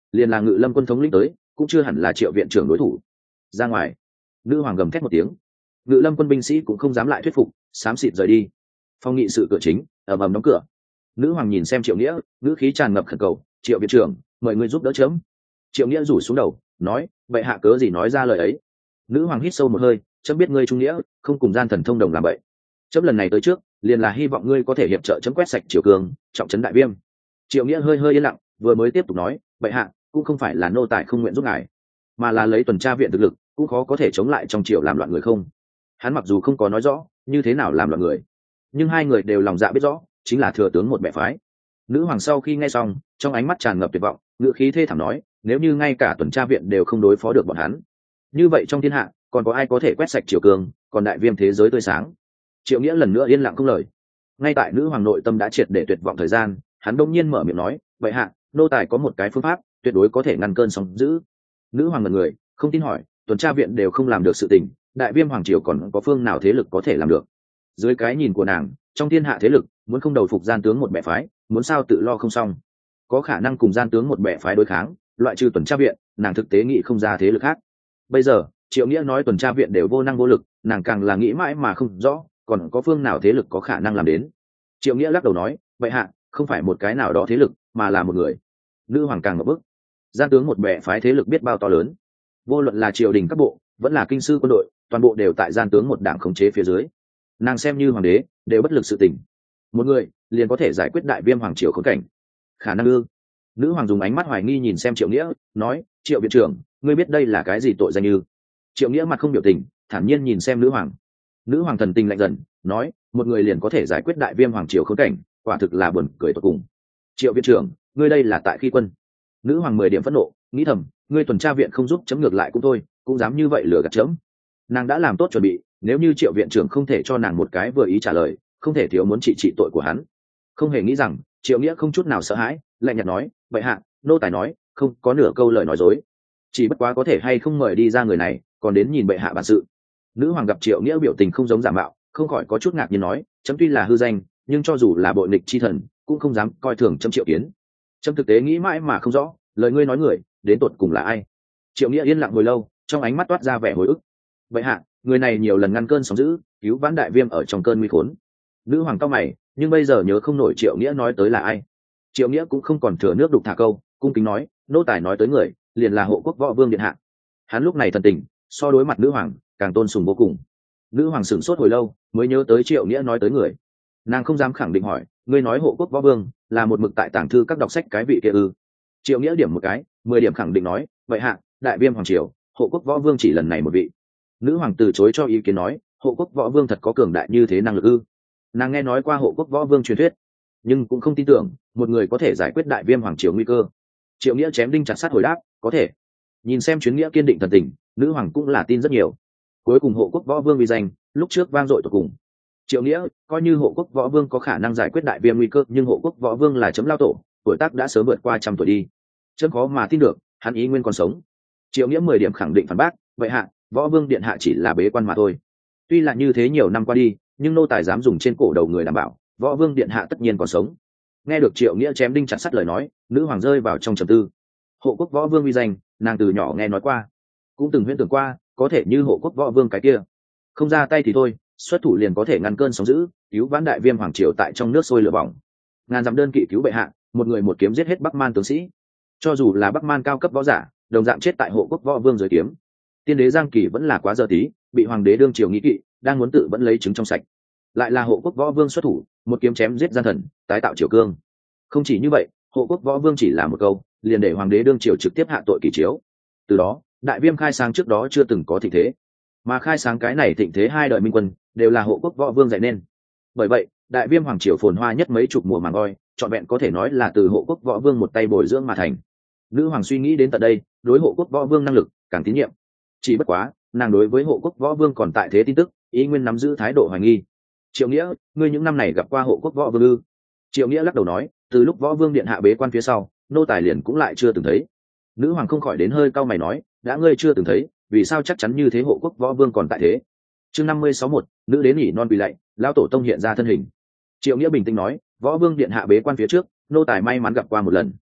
liền là Ngự Lâm quân thống lĩnh tới cũng chưa hẳn là Triệu viện trưởng đối thủ. Ra ngoài. Nữ hoàng gầm thét một tiếng. Ngự Lâm quân binh sĩ cũng không dám lại thuyết phục, xám xịt rời đi. Phòng nghị sự cửa chính ầm ầm đóng cửa. Nữ hoàng nhìn xem Triệu Nghĩa, ngữ khí tràn ngập khẩn cầu, Triệu viện trưởng, mời ngươi giúp đỡ chấm. Triệu Nghĩa rủ xuống đầu nói, vậy hạ cớ gì nói ra lời ấy. Nữ hoàng hít sâu một hơi, chấm biết ngươi trung nghĩa, không cùng gian thần thông đồng làm vậy. Chấm lần này tới trước liền là hy vọng ngươi có thể hiệp trợ chấm quét sạch Triều Cường, trọng trấn đại viêm. Triệu Nghĩa hơi hơi yên lặng, vừa mới tiếp tục nói, vậy hạ cũng không phải là nô tài không nguyện giúp ngài, mà là lấy tuần tra viện thực lực cũng khó có thể chống lại trong triều làm loạn người không. Hắn mặc dù không có nói rõ như thế nào làm loạn người, nhưng hai người đều lòng dạ biết rõ, chính là thừa tướng một bè phái. Nữ hoàng sau khi nghe xong, trong ánh mắt tràn ngập tuyệt vọng, ngữ khí thê thảm nói, nếu như ngay cả tuần tra viện đều không đối phó được bọn hắn, như vậy trong thiên hạ còn có ai có thể quét sạch Triều Cường, còn đại viêm thế giới tươi sáng. Triệu Nghĩa lần nữa yên lặng không lời. Ngay tại nữ hoàng nội tâm đã triệt để tuyệt vọng thời gian, hắn đông nhiên mở miệng nói, vậy hạ nô tài có một cái phương pháp tuyệt đối có thể ngăn cơn sóng dữ. Nữ hoàng ngần người, không tin hỏi, tuần tra viện đều không làm được sự tình, đại viêm hoàng triều còn có phương nào thế lực có thể làm được? Dưới cái nhìn của nàng, trong thiên hạ thế lực muốn không đầu phục gian tướng một bè phái, muốn sao tự lo không xong. Có khả năng cùng gian tướng một bè phái đối kháng, loại trừ tuần tra viện, nàng thực tế nghĩ không ra thế lực khác. Bây giờ Triệu Nghĩa nói tuần tra viện đều vô năng vô lực, nàng càng là nghĩ mãi mà không rõ còn có phương nào thế lực có khả năng làm đến. Triệu Nghĩa lắc đầu nói, vậy hạ không phải một cái nào đó thế lực, mà là một người. Nữ hoàng càng ngập bức. Gian tướng một bè phái thế lực biết bao to lớn, vô luận là triều đình các bộ vẫn là kinh sư quân đội, toàn bộ đều tại gian tướng một đảng khống chế phía dưới. Nàng xem như hoàng đế đều bất lực sự tình, một người liền có thể giải quyết đại viêm hoàng triều khốn cảnh, khả năng ư? Nữ hoàng dùng ánh mắt hoài nghi nhìn xem Triệu Nghĩa, nói, Triệu viện trưởng, ngươi biết đây là cái gì tội danh ư? Triệu Nghĩa mặt không biểu tình, thản nhiên nhìn xem nữ hoàng. Nữ hoàng thần tình lạnh dần, nói, một người liền có thể giải quyết đại viêm hoàng triều khốn cảnh, quả thực là buồn cười tột cùng. Triệu viện trưởng, ngươi đây là tại khi quân. Nữ hoàng mười điểm phẫn nộ, nghĩ thầm, ngươi tuần tra viện không giúp chấm ngược lại cũng thôi, cũng dám như vậy lừa gạt chấm. Nàng đã làm tốt chuẩn bị, nếu như Triệu viện trưởng không thể cho nàng một cái vừa ý trả lời, không thể thiếu muốn trị trị tội của hắn. Không hề nghĩ rằng Triệu Nghĩa không chút nào sợ hãi, lạnh nhạt nói, vậy hạ nô tài nói không có nửa câu lời nói dối, chỉ bất quá có thể hay không mời đi ra người này, còn đến nhìn bệ hạ bản sự. Nữ hoàng gặp Triệu Nghĩa biểu tình không giống giả mạo, không khỏi có chút ngạc nhiên nói, chấm tuy là hư danh, nhưng cho dù là bội nghịch chi thần cũng không dám coi thường chấm Triệu Kiến. Chấm thực tế nghĩ mãi mà không rõ, lời ngươi nói người đến tột cùng là ai. Triệu Nghĩa yên lặng hồi lâu, trong ánh mắt toát ra vẻ hồi ức. Vậy hạ người này nhiều lần ngăn cơn sóng dữ, cứu vãn đại viêm ở trong cơn nguy khốn. Nữ hoàng cao mày, nhưng bây giờ nhớ không nổi Triệu Nghĩa nói tới là ai. Triệu Nghĩa cũng không còn thừa nước đục thả câu, cung kính nói, nô tài nói tới người liền là hộ quốc võ vương điện hạ. Hắn lúc này thần tình so đối mặt nữ hoàng càng tôn sùng vô cùng. Nữ hoàng sửng sốt hồi lâu mới nhớ tới Triệu Nghĩa nói tới người. Nàng không dám khẳng định hỏi, ngươi nói hộ quốc võ vương là một mực tại tàng thư các đọc sách cái vị kia ư? Triệu Nghĩa điểm một cái, mười điểm khẳng định nói, vậy hạ đại viêm hoàng triều hộ quốc võ vương chỉ lần này một vị. Nữ hoàng từ chối cho ý kiến nói, hộ quốc võ vương thật có cường đại như thế năng lực ư? Nàng nghe nói qua hộ quốc võ vương truyền thuyết, nhưng cũng không tin tưởng một người có thể giải quyết đại viêm hoàng triều nguy cơ. Triệu Nghĩa chém đinh chặt sắt hồi đáp, có thể. Nhìn xem chuyến nghĩa kiên định thần tình, nữ hoàng cũng là tin rất nhiều. Cuối cùng hộ quốc võ vương uy danh lúc trước vang dội tột cùng. Triệu Nghĩa coi như hộ quốc võ vương có khả năng giải quyết đại viêm nguy cơ, nhưng hộ quốc võ vương là chấm lao tổ, tuổi tác đã sớm vượt qua trăm tuổi đi, chấm khó mà tin được hắn ý nguyên còn sống. Triệu Nghĩa mười điểm khẳng định phản bác, vậy hạ võ vương điện hạ chỉ là bế quan mà thôi. Tuy là như thế nhiều năm qua đi, nhưng nô tài dám dùng trên cổ đầu người đảm bảo võ vương điện hạ tất nhiên còn sống. Nghe được Triệu Nghĩa chém đinh chặt sắt lời nói, nữ hoàng rơi vào trong trầm tư. Hộ quốc võ vương uy danh nàng từ nhỏ nghe nói qua, cũng từng huyễn tưởng qua có thể như hộ quốc võ vương cái kia, không ra tay thì thôi, xuất thủ liền có thể ngăn cơn sóng dữ, cứu vãn đại viêm hoàng triều tại trong nước sôi lửa bỏng. Ngàn dặm đơn kỵ cứu bệ hạ, một người một kiếm giết hết Bắc Man tướng sĩ. Cho dù là Bắc Man cao cấp võ giả, đồng dạng chết tại hộ quốc võ vương dưới kiếm. Tiên đế Giang Kỳ vẫn là quá giờ tí, bị hoàng đế đương triều nghĩ kỵ, đang muốn tự vẫn lấy trứng trong sạch. Lại là hộ quốc võ vương xuất thủ, một kiếm chém giết gian thần, tái tạo triều cương. Không chỉ như vậy, hộ quốc võ vương chỉ là một câu, liền để hoàng đế đương triều trực tiếp hạ tội kỳ chiếu. Từ đó, đại viêm khai sáng trước đó chưa từng có thịnh thế, mà khai sáng cái này thịnh thế hai đời minh quân đều là hộ quốc võ vương dạy nên. Bởi vậy, đại viêm hoàng triều phồn hoa nhất mấy chục mùa màng ngoi, trọn vẹn có thể nói là từ hộ quốc võ vương một tay bồi dưỡng mà thành. Nữ hoàng suy nghĩ đến tận đây, đối hộ quốc võ vương năng lực càng tín nhiệm. Chỉ bất quá, nàng đối với hộ quốc võ vương còn tại thế tin tức ý nguyên nắm giữ thái độ hoài nghi. Triệu Nghĩa, ngươi những năm này gặp qua hộ quốc võ vương ư? Triệu Nghĩa lắc đầu nói, từ lúc võ vương điện hạ bế quan phía sau, nô tài liền cũng lại chưa từng thấy. Nữ hoàng không khỏi đến hơi cau mày nói, đã ngươi chưa từng thấy, vì sao chắc chắn như thế hộ quốc võ vương còn tại thế? Chương năm mươi sáu một, nữ đến nhỉ non quỳ lạy, lão tổ tông hiện ra thân hình. Triệu Nghĩa bình tĩnh nói, võ vương điện hạ bế quan phía trước, nô tài may mắn gặp qua một lần.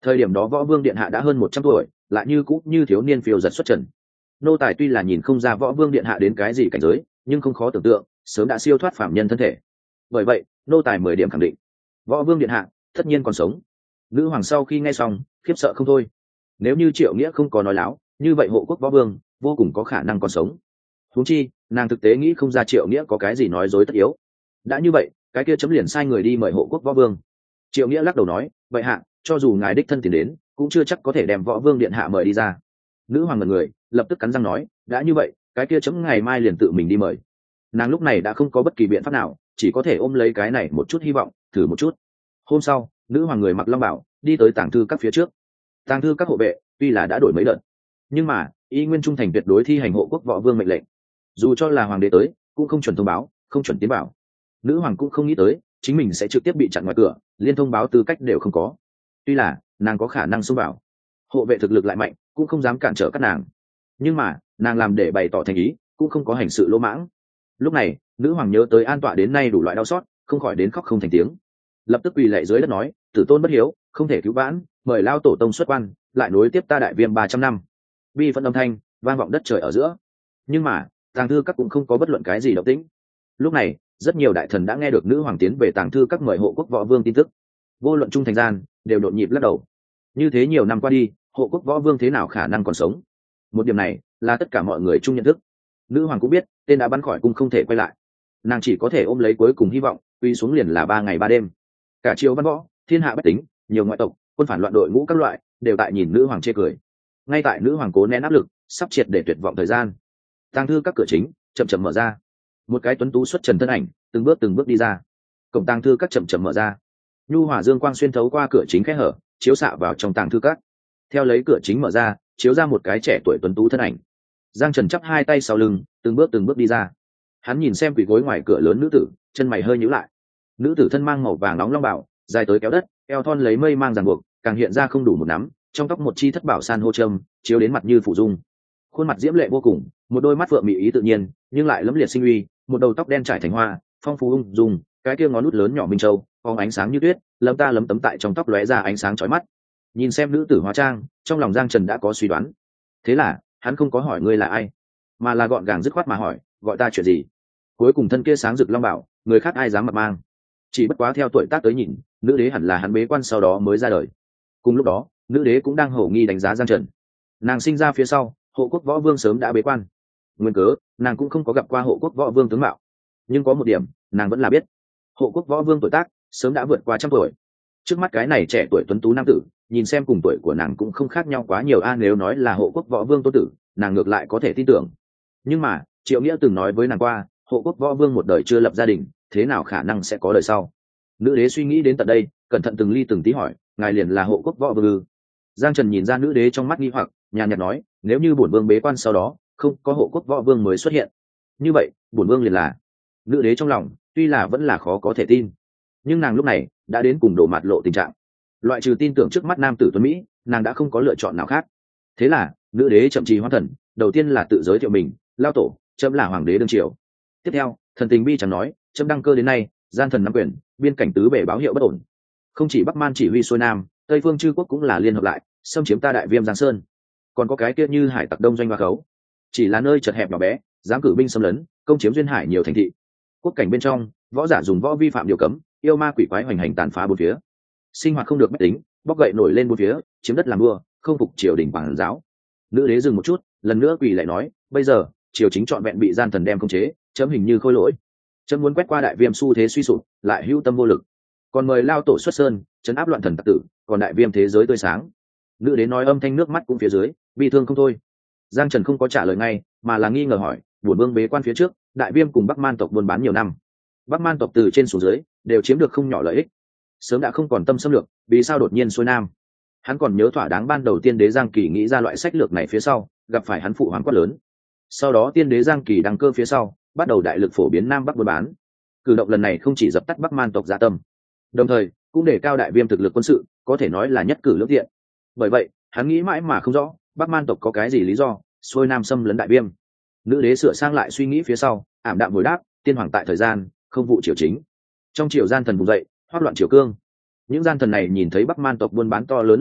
Thời điểm đó võ vương điện hạ đã hơn một trăm tuổi, lại như cũ như thiếu niên phiêu giật xuất trần. Nô tài tuy là nhìn không ra võ vương điện hạ đến cái gì cảnh giới, nhưng không khó tưởng tượng sớm đã siêu thoát phạm nhân thân thể. Bởi vậy nô tài mười điểm khẳng định võ vương điện hạ tất nhiên còn sống. Nữ hoàng sau khi nghe xong khiếp sợ không thôi. Nếu như Triệu Nghĩa không có nói láo, như vậy hộ quốc võ vương vô cùng có khả năng còn sống. Huống chi nàng thực tế nghĩ không ra Triệu Nghĩa có cái gì nói dối tất yếu. Đã như vậy cái kia chấm liền sai người đi mời hộ quốc võ vương. Triệu Nghĩa lắc đầu nói, vậy hạ, cho dù ngài đích thân tiền đến cũng chưa chắc có thể đem võ vương điện hạ mời đi ra. Nữ hoàng ngần người lập tức cắn răng nói, đã như vậy cái kia chấm ngày mai liền tự mình đi mời. Nàng lúc này đã không có bất kỳ biện pháp nào, chỉ có thể ôm lấy cái này một chút hy vọng, thử một chút. Hôm sau nữ hoàng người mặc long bảo đi tới tàng thư các phía trước. Tàng thư các hộ vệ tuy là đã đổi mấy đợt, nhưng mà y nguyên trung thành tuyệt đối thi hành hộ quốc võ vương mệnh lệnh. Dù cho là hoàng đế tới cũng không chuẩn thông báo, không chuẩn tiến vào. Nữ hoàng cũng không nghĩ tới chính mình sẽ trực tiếp bị chặn ngoài cửa, liên thông báo tư cách đều không có. Tuy là nàng có khả năng xông vào, hộ vệ thực lực lại mạnh cũng không dám cản trở các nàng, nhưng mà nàng làm để bày tỏ thành ý cũng không có hành sự lỗ mãng. Lúc này nữ hoàng nhớ tới an tọa đến nay đủ loại đau xót, không khỏi đến khóc không thành tiếng, lập tức quỳ lạy dưới đất nói, tử tôn bất hiếu không thể cứu vãn, mời lao tổ tông xuất quan lại nối tiếp ta đại viêm ba trăm năm. Bi phân âm thanh vang vọng đất trời ở giữa, nhưng mà tàng thư các cũng không có bất luận cái gì động tĩnh. Lúc này rất nhiều đại thần đã nghe được nữ hoàng tiến về tàng thư các mời hộ quốc võ vương tin tức, vô luận trung thành gian đều đột nhịp lắc đầu. Như thế nhiều năm qua đi, hộ quốc võ vương thế nào khả năng còn sống? Một điểm này là tất cả mọi người chung nhận thức. Nữ hoàng cũng biết tên đã bắn khỏi cung không thể quay lại, nàng chỉ có thể ôm lấy cuối cùng hy vọng, quy xuống liền là ba ngày ba đêm. Cả triều văn võ, thiên hạ bách tính, nhiều ngoại tộc, quân phản loạn đội ngũ các loại đều tại nhìn nữ hoàng chê cười. Ngay tại nữ hoàng cố nén áp lực sắp triệt để tuyệt vọng thời gian, tàng thư các cửa chính chậm chậm mở ra, một cái tuấn tú xuất trần thân ảnh từng bước từng bước đi ra. Cổng tàng thư các chậm chậm mở ra, nhu hỏa dương quang xuyên thấu qua cửa chính khẽ hở chiếu xạ vào trong tàng thư các. Theo lấy cửa chính mở ra, chiếu ra một cái trẻ tuổi tuấn tú thân ảnh. Giang Trần chắp hai tay sau lưng, từng bước từng bước đi ra. Hắn nhìn xem quỳ gối ngoài cửa lớn nữ tử, chân mày hơi nhíu lại. Nữ tử thân mang màu vàng nóng long bảo, dài tới kéo đất, eo thon lấy mây mang ràng buộc, càng hiện ra không đủ một nắm, trong tóc một chi thất bảo san hô trâm chiếu đến mặt như phủ dung. Khuôn mặt diễm lệ vô cùng, một đôi mắt phượng mỹ ý tự nhiên nhưng lại lẫm liệt sinh uy, một đầu tóc đen trải thành hoa, phong phú ung dung, cái kia ngón út lớn nhỏ minh châu phóng ánh sáng như tuyết, lấm ta lấm tấm tại trong tóc lóe ra ánh sáng chói mắt. Nhìn xem nữ tử hóa trang, trong lòng Giang Trần đã có suy đoán. Thế là hắn không có hỏi ngươi là ai, mà là gọn gàng dứt khoát mà hỏi, gọi ta chuyện gì? Cuối cùng thân kia sáng rực long bảo, người khác ai dám mặc mang. Chỉ bất quá theo tuổi tác tới nhìn, nữ đế hẳn là hắn bế quan sau đó mới ra đời. Cùng lúc đó nữ đế cũng đang hổ nghi đánh giá Giang Trần. Nàng sinh ra phía sau hộ quốc võ vương sớm đã bế quan, nguyên cớ nàng cũng không có gặp qua hộ quốc võ vương tướng mạo. Nhưng có một điểm nàng vẫn là biết, hộ quốc võ vương tuổi tác sớm đã vượt qua trăm tuổi. Trước mắt cái này trẻ tuổi tuấn tú nam tử, nhìn xem cùng tuổi của nàng cũng không khác nhau quá nhiều a. À, nếu nói là hộ quốc võ vương tô tử, nàng ngược lại có thể tin tưởng. Nhưng mà Triệu Nghĩa từng nói với nàng qua, hộ quốc võ vương một đời chưa lập gia đình, thế nào khả năng sẽ có đời sau? Nữ đế suy nghĩ đến tận đây, cẩn thận từng ly từng tí hỏi, ngài liền là hộ quốc võ vương ư? Giang Trần nhìn ra nữ đế trong mắt nghi hoặc, nhàn nhạt nói, nếu như bổn vương bế quan sau đó không có hộ quốc võ vương mới xuất hiện, như vậy bổn vương liền là. Nữ đế trong lòng tuy là vẫn là khó có thể tin, nhưng nàng lúc này đã đến cùng đổ mặt lộ tình trạng. Loại trừ tin tưởng trước mắt nam tử tuấn mỹ, nàng đã không có lựa chọn nào khác. Thế là nữ đế chậm trì hoan thần, đầu tiên là tự giới thiệu mình, lao tổ trẫm là hoàng đế đương triều. Tiếp theo thần tình bi chẳng nói, trẫm đăng cơ đến nay gian thần nắm quyền, biên cảnh tứ bể báo hiệu bất ổn, không chỉ Bắc Man chỉ huy xuôi nam, Tây phương chư quốc cũng là liên hợp lại xâm chiếm ta đại viêm Giang Sơn. Còn có cái kia như hải tặc đông doanh và khấu, chỉ là nơi chật hẹp nhỏ bé, dám cử binh xâm lấn công chiếm duyên hải nhiều thành thị. Quốc cảnh bên trong võ giả dùng võ vi phạm điều cấm, yêu ma quỷ quái hoành hành tàn phá bốn phía, sinh hoạt không được bách tính, bóc gậy nổi lên bốn phía, chiếm đất làm mưa, không phục triều đình quản giáo. Nữ đế dừng một chút, lần nữa quỳ lại nói, bây giờ triều chính trọn vẹn bị gian thần đem khống chế, chấm hình như khôi lỗi, chấm muốn quét qua đại viêm xu thế suy sụp, lại hữu tâm vô lực, còn mời lao tổ xuất sơn chấn áp loạn thần tặc tử, còn đại viêm thế giới tươi sáng. Nữ đế nói âm thanh nước mắt cũng phía dưới bi thương không thôi. Giang Trần không có trả lời ngay, mà là nghi ngờ hỏi, bổn vương bế quan phía trước, đại viêm cùng Bắc Man tộc buôn bán nhiều năm, Bắc Man tộc từ trên xuống dưới đều chiếm được không nhỏ lợi ích, sớm đã không còn tâm xâm lược, vì sao đột nhiên xuôi nam? Hắn còn nhớ thỏa đáng ban đầu tiên đế Giang Kỳ nghĩ ra loại sách lược này phía sau gặp phải hắn phụ hoàng quát lớn, sau đó tiên đế Giang Kỳ đăng cơ phía sau bắt đầu đại lực phổ biến nam bắc buôn bán. Cử động lần này không chỉ dập tắt Bắc Man tộc dạ tâm, đồng thời cũng để cao đại viêm thực lực quân sự, có thể nói là nhất cử lưỡng tiện. Bởi vậy hắn nghĩ mãi mà không rõ Bắc Man tộc có cái gì lý do xuôi nam xâm lấn đại viêm. Nữ đế sửa sang lại suy nghĩ phía sau, ảm đạm hồi đáp, tiên hoàng tại thời gian không vụ triều chính, trong triều gian thần vùng dậy hoác loạn triều cương. Những gian thần này nhìn thấy Bắc Man tộc buôn bán to lớn lợi ích,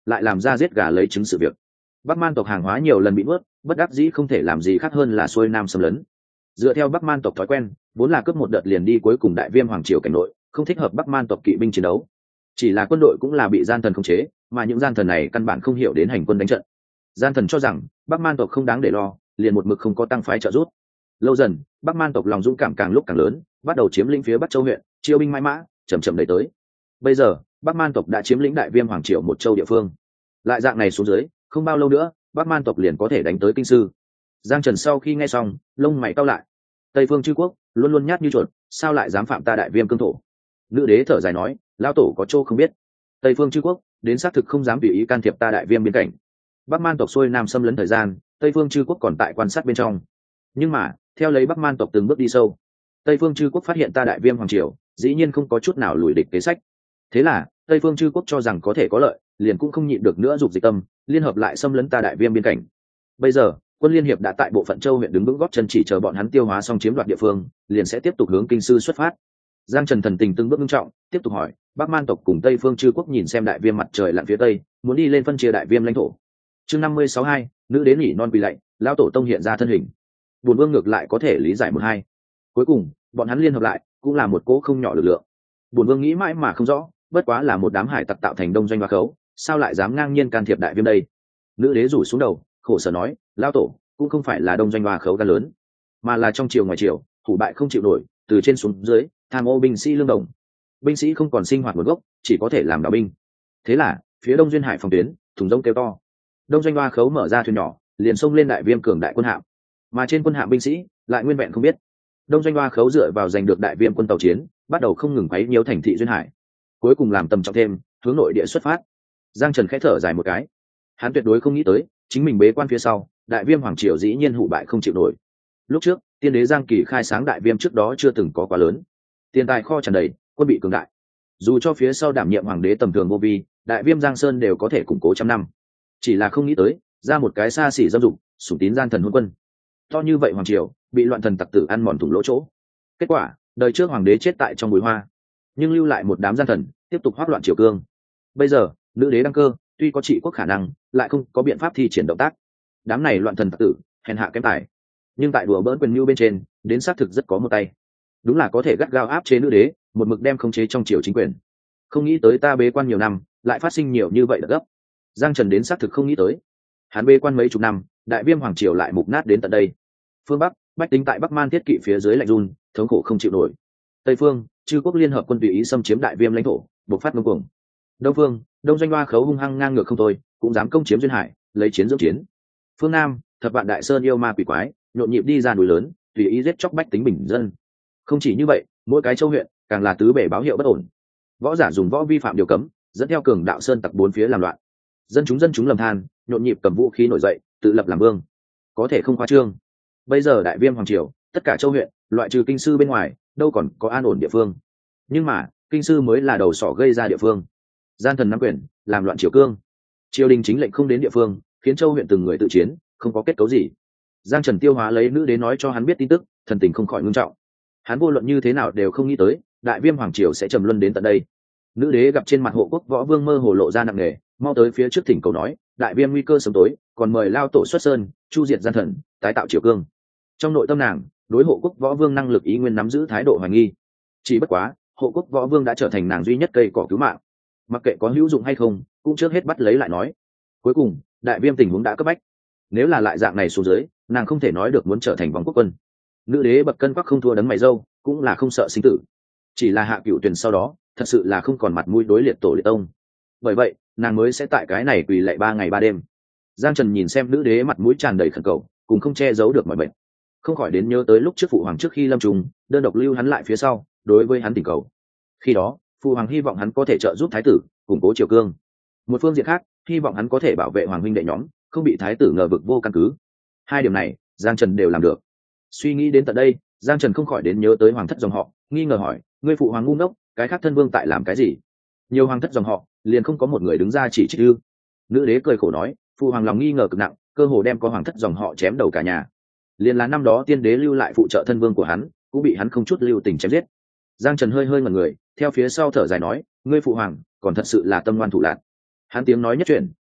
lại làm ra giết gà lấy trứng sự việc. Bắc Man tộc hàng hóa nhiều lần bị nuốt, bất đắc dĩ không thể làm gì khác hơn là xuôi nam xâm lấn. Dựa theo Bắc Man tộc thói quen, vốn là cướp một đợt liền đi cuối cùng đại viêm hoàng triều cảnh nội, không thích hợp Bắc Man tộc kỵ binh chiến đấu. Chỉ là quân đội cũng là bị gian thần khống chế, mà những gian thần này căn bản không hiểu đến hành quân đánh trận. Gian thần cho rằng Bắc Man tộc không đáng để lo, liền một mực không có tăng phái trợ giúp. Lâu dần, Bắc Man tộc lòng dũng cảm càng lúc càng lớn, bắt đầu chiếm lĩnh phía Bắc Châu huyện, chiêu binh mãi mã, chậm chậm đẩy tới. Bây giờ, Bắc Man tộc đã chiếm lĩnh đại viêm hoàng triều một châu địa phương. Lại dạng này xuống dưới, không bao lâu nữa, Bắc Man tộc liền có thể đánh tới kinh sư. Giang Trần sau khi nghe xong, lông mày cau lại. Tây phương chư quốc luôn luôn nhát như chuột, sao lại dám phạm ta đại viêm cương thổ? Nữ đế thở dài nói, lão tổ có chỗ không biết. Tây phương chư quốc đến xác thực không dám tùy ý can thiệp ta đại viêm biên cảnh. Bắc Man tộc xuôi nam xâm lấn thời gian, Tây phương chư quốc còn tại quan sát bên trong. Nhưng mà, theo lấy Bắc Man tộc từng bước đi sâu, Tây phương chư quốc phát hiện ta đại viêm hoàng triều, dĩ nhiên không có chút nào lùi địch kế sách. Thế là, Tây phương chư quốc cho rằng có thể có lợi, liền cũng không nhịn được nữa dục dịch tâm, liên hợp lại xâm lấn ta đại viêm biên cảnh. Bây giờ, quân liên hiệp đã tại bộ phận châu huyện đứng vững gót chân, chỉ chờ bọn hắn tiêu hóa xong chiếm đoạt địa phương, liền sẽ tiếp tục hướng kinh sư xuất phát. Giang Trần thần tình từng bước nghiêm trọng, tiếp tục hỏi, Bắc Man tộc cùng Tây phương chư quốc nhìn xem đại viêm mặt trời lặn phía tây, muốn đi lên phân chia đại viêm lãnh thổ. Chương năm mươi sáu hai, nữ đến nhỉ non quỳ lạy, lão tổ tông hiện ra thân hình. Buồn vương ngược lại có thể lý giải một hai. Cuối cùng, bọn hắn liên hợp lại, cũng là một cỗ không nhỏ lực lượng. Buồn vương nghĩ mãi mà không rõ, bất quá là một đám hải tặc tạo thành đông doanh hoa khấu, sao lại dám ngang nhiên can thiệp đại viêm đây? Nữ đế rủ xuống đầu, khổ sở nói, lão tổ cũng không phải là đông doanh hoa khấu gan lớn, mà là trong triều ngoài triều, thủ bại không chịu nổi, từ trên xuống dưới, tham ô binh sĩ lương đồng. Binh sĩ không còn sinh hoạt nguồn gốc, chỉ có thể làm đạo binh. Thế là, phía đông duyên hải phòng tuyến, thùng rông kêu to. Đông doanh hoa khấu mở ra thuyền nhỏ, liền xông lên đại viêm cường đại quân hạm. Mà trên quân hạm binh sĩ lại nguyên vẹn không biết. Đông doanh hoa khấu dựa vào giành được đại viêm quân tàu chiến, bắt đầu không ngừng quấy nhiễu thành thị duyên hải. Cuối cùng làm tầm trọng thêm, hướng nội địa xuất phát. Giang Trần khẽ thở dài một cái. Hắn tuyệt đối không nghĩ tới, chính mình bế quan phía sau, đại viêm hoàng triều dĩ nhiên hụ bại không chịu nổi. Lúc trước, tiên đế Giang Kỳ khai sáng đại viêm trước đó chưa từng có quá lớn. Tiền tài kho tràn đầy, quân bị cường đại. Dù cho phía sau đảm nhiệm hoàng đế tầm thường vô vi, đại viêm Giang Sơn đều có thể củng cố trăm năm. Chỉ là không nghĩ tới, ra một cái xa xỉ dâm dục, sủng tín gian thần hôn quân. To như vậy hoàng triều, bị loạn thần tặc tử ăn mòn thủng lỗ chỗ. Kết quả, đời trước hoàng đế chết tại trong bụi hoa, nhưng lưu lại một đám gian thần, tiếp tục hoắc loạn triều cương. Bây giờ, nữ đế đăng cơ, tuy có trị quốc khả năng, lại không có biện pháp thi triển động tác. Đám này loạn thần tặc tử, hèn hạ kém tài. Nhưng tại đùa bỡn quyền mưu bên trên, đến xác thực rất có một tay. Đúng là có thể gắt gao áp chế nữ đế, một mực đem khống chế trong triều chính quyền. Không nghĩ tới ta bế quan nhiều năm, lại phát sinh nhiều như vậy đợt gấp. Giang Trần đến xác thực không nghĩ tới. Hắn bế quan mấy chục năm, đại viêm hoàng triều lại mục nát đến tận đây. Phương Bắc, bách tính tại Bắc Man thiết kỵ phía dưới lạnh run, thống khổ không chịu nổi. Tây phương, chư quốc liên hợp quân tùy ý xâm chiếm đại viêm lãnh thổ, bộc phát ngông cuồng. Đông phương, đông doanh hoa khấu hung hăng ngang ngược không thôi, cũng dám công chiếm duyên hải, lấy chiến dưỡng chiến. Phương Nam, thập vạn đại sơn yêu ma quỷ quái, nhộn nhịp đi ra núi lớn, tùy ý giết chóc bách tính bình dân. Không chỉ như vậy, mỗi cái châu huyện càng là tứ bể báo hiệu bất ổn. Võ giả dùng võ vi phạm điều cấm, dẫn theo cường đạo sơn tặc bốn phía làm loạn. Dân chúng dân chúng lầm than, nhộn nhịp cầm vũ khí nổi dậy, tự lập làm vương. Có thể không khoa trương. Bây giờ đại viêm hoàng triều, tất cả châu huyện, loại trừ kinh sư bên ngoài, đâu còn có an ổn địa phương. Nhưng mà, kinh sư mới là đầu sỏ gây ra địa phương. Gian thần nắm quyền, làm loạn triều cương. Triều đình chính lệnh không đến địa phương, khiến châu huyện từng người tự chiến, không có kết cấu gì. Giang Trần tiêu hóa lấy nữ đế nói cho hắn biết tin tức, thần tình không khỏi ngưng trọng. Hắn vô luận như thế nào đều không nghĩ tới, đại viêm hoàng triều sẽ trầm luân đến tận đây. Nữ đế gặp trên mặt hộ quốc võ vương mơ hồ lộ ra nặng nề, mau tới phía trước thỉnh cầu nói, đại viêm nguy cơ sớm tối, còn mời lao tổ xuất sơn, chu diệt gian thần, tái tạo triều cương. Trong nội tâm nàng, đối hộ quốc võ vương năng lực ý nguyên nắm giữ thái độ hoài nghi. Chỉ bất quá, hộ quốc võ vương đã trở thành nàng duy nhất cây cỏ cứu mạng. Mặc kệ có hữu dụng hay không, cũng trước hết bắt lấy lại nói. Cuối cùng, đại viêm tình huống đã cấp bách. Nếu là lại dạng này xuống dưới, nàng không thể nói được muốn trở thành vòng quốc quân. Nữ đế bậc cân quắc không thua đấng mày râu, cũng là không sợ sinh tử. Chỉ là hạ cửu tuyển sau đó, thật sự là không còn mặt mũi đối liệt tổ liệt tông. Bởi vậy, nàng mới sẽ tại cái này quỳ lạy ba ngày ba đêm. Giang Trần nhìn xem nữ đế mặt mũi tràn đầy khẩn cầu, cùng không che giấu được mọi bệnh, không khỏi đến nhớ tới lúc trước phụ hoàng trước khi lâm trùng đơn độc lưu hắn lại phía sau, đối với hắn tình cầu. Khi đó, phụ hoàng hy vọng hắn có thể trợ giúp thái tử củng cố triều cương. Một phương diện khác, hy vọng hắn có thể bảo vệ hoàng huynh đệ nhóm, không bị thái tử ngờ vực vô căn cứ. Hai điểm này, Giang Trần đều làm được. Suy nghĩ đến tận đây, Giang Trần không khỏi đến nhớ tới hoàng thất dòng họ, nghi ngờ hỏi, ngươi phụ hoàng ngu ngốc, cái khác thân vương tại làm cái gì? Nhiều hoàng thất dòng họ, liền không có một người đứng ra chỉ trích ư? Nữ đế cười khổ nói, phụ hoàng lòng nghi ngờ cực nặng, cơ hồ đem có hoàng thất dòng họ chém đầu cả nhà. Liền là năm đó tiên đế lưu lại phụ trợ thân vương của hắn, cũng bị hắn không chút lưu tình chém giết. Giang Trần hơi hơi ngẩn người, theo phía sau thở dài nói, ngươi phụ hoàng còn thật sự là tâm ngoan thủ lạn. Hắn tiếng nói nhất chuyển,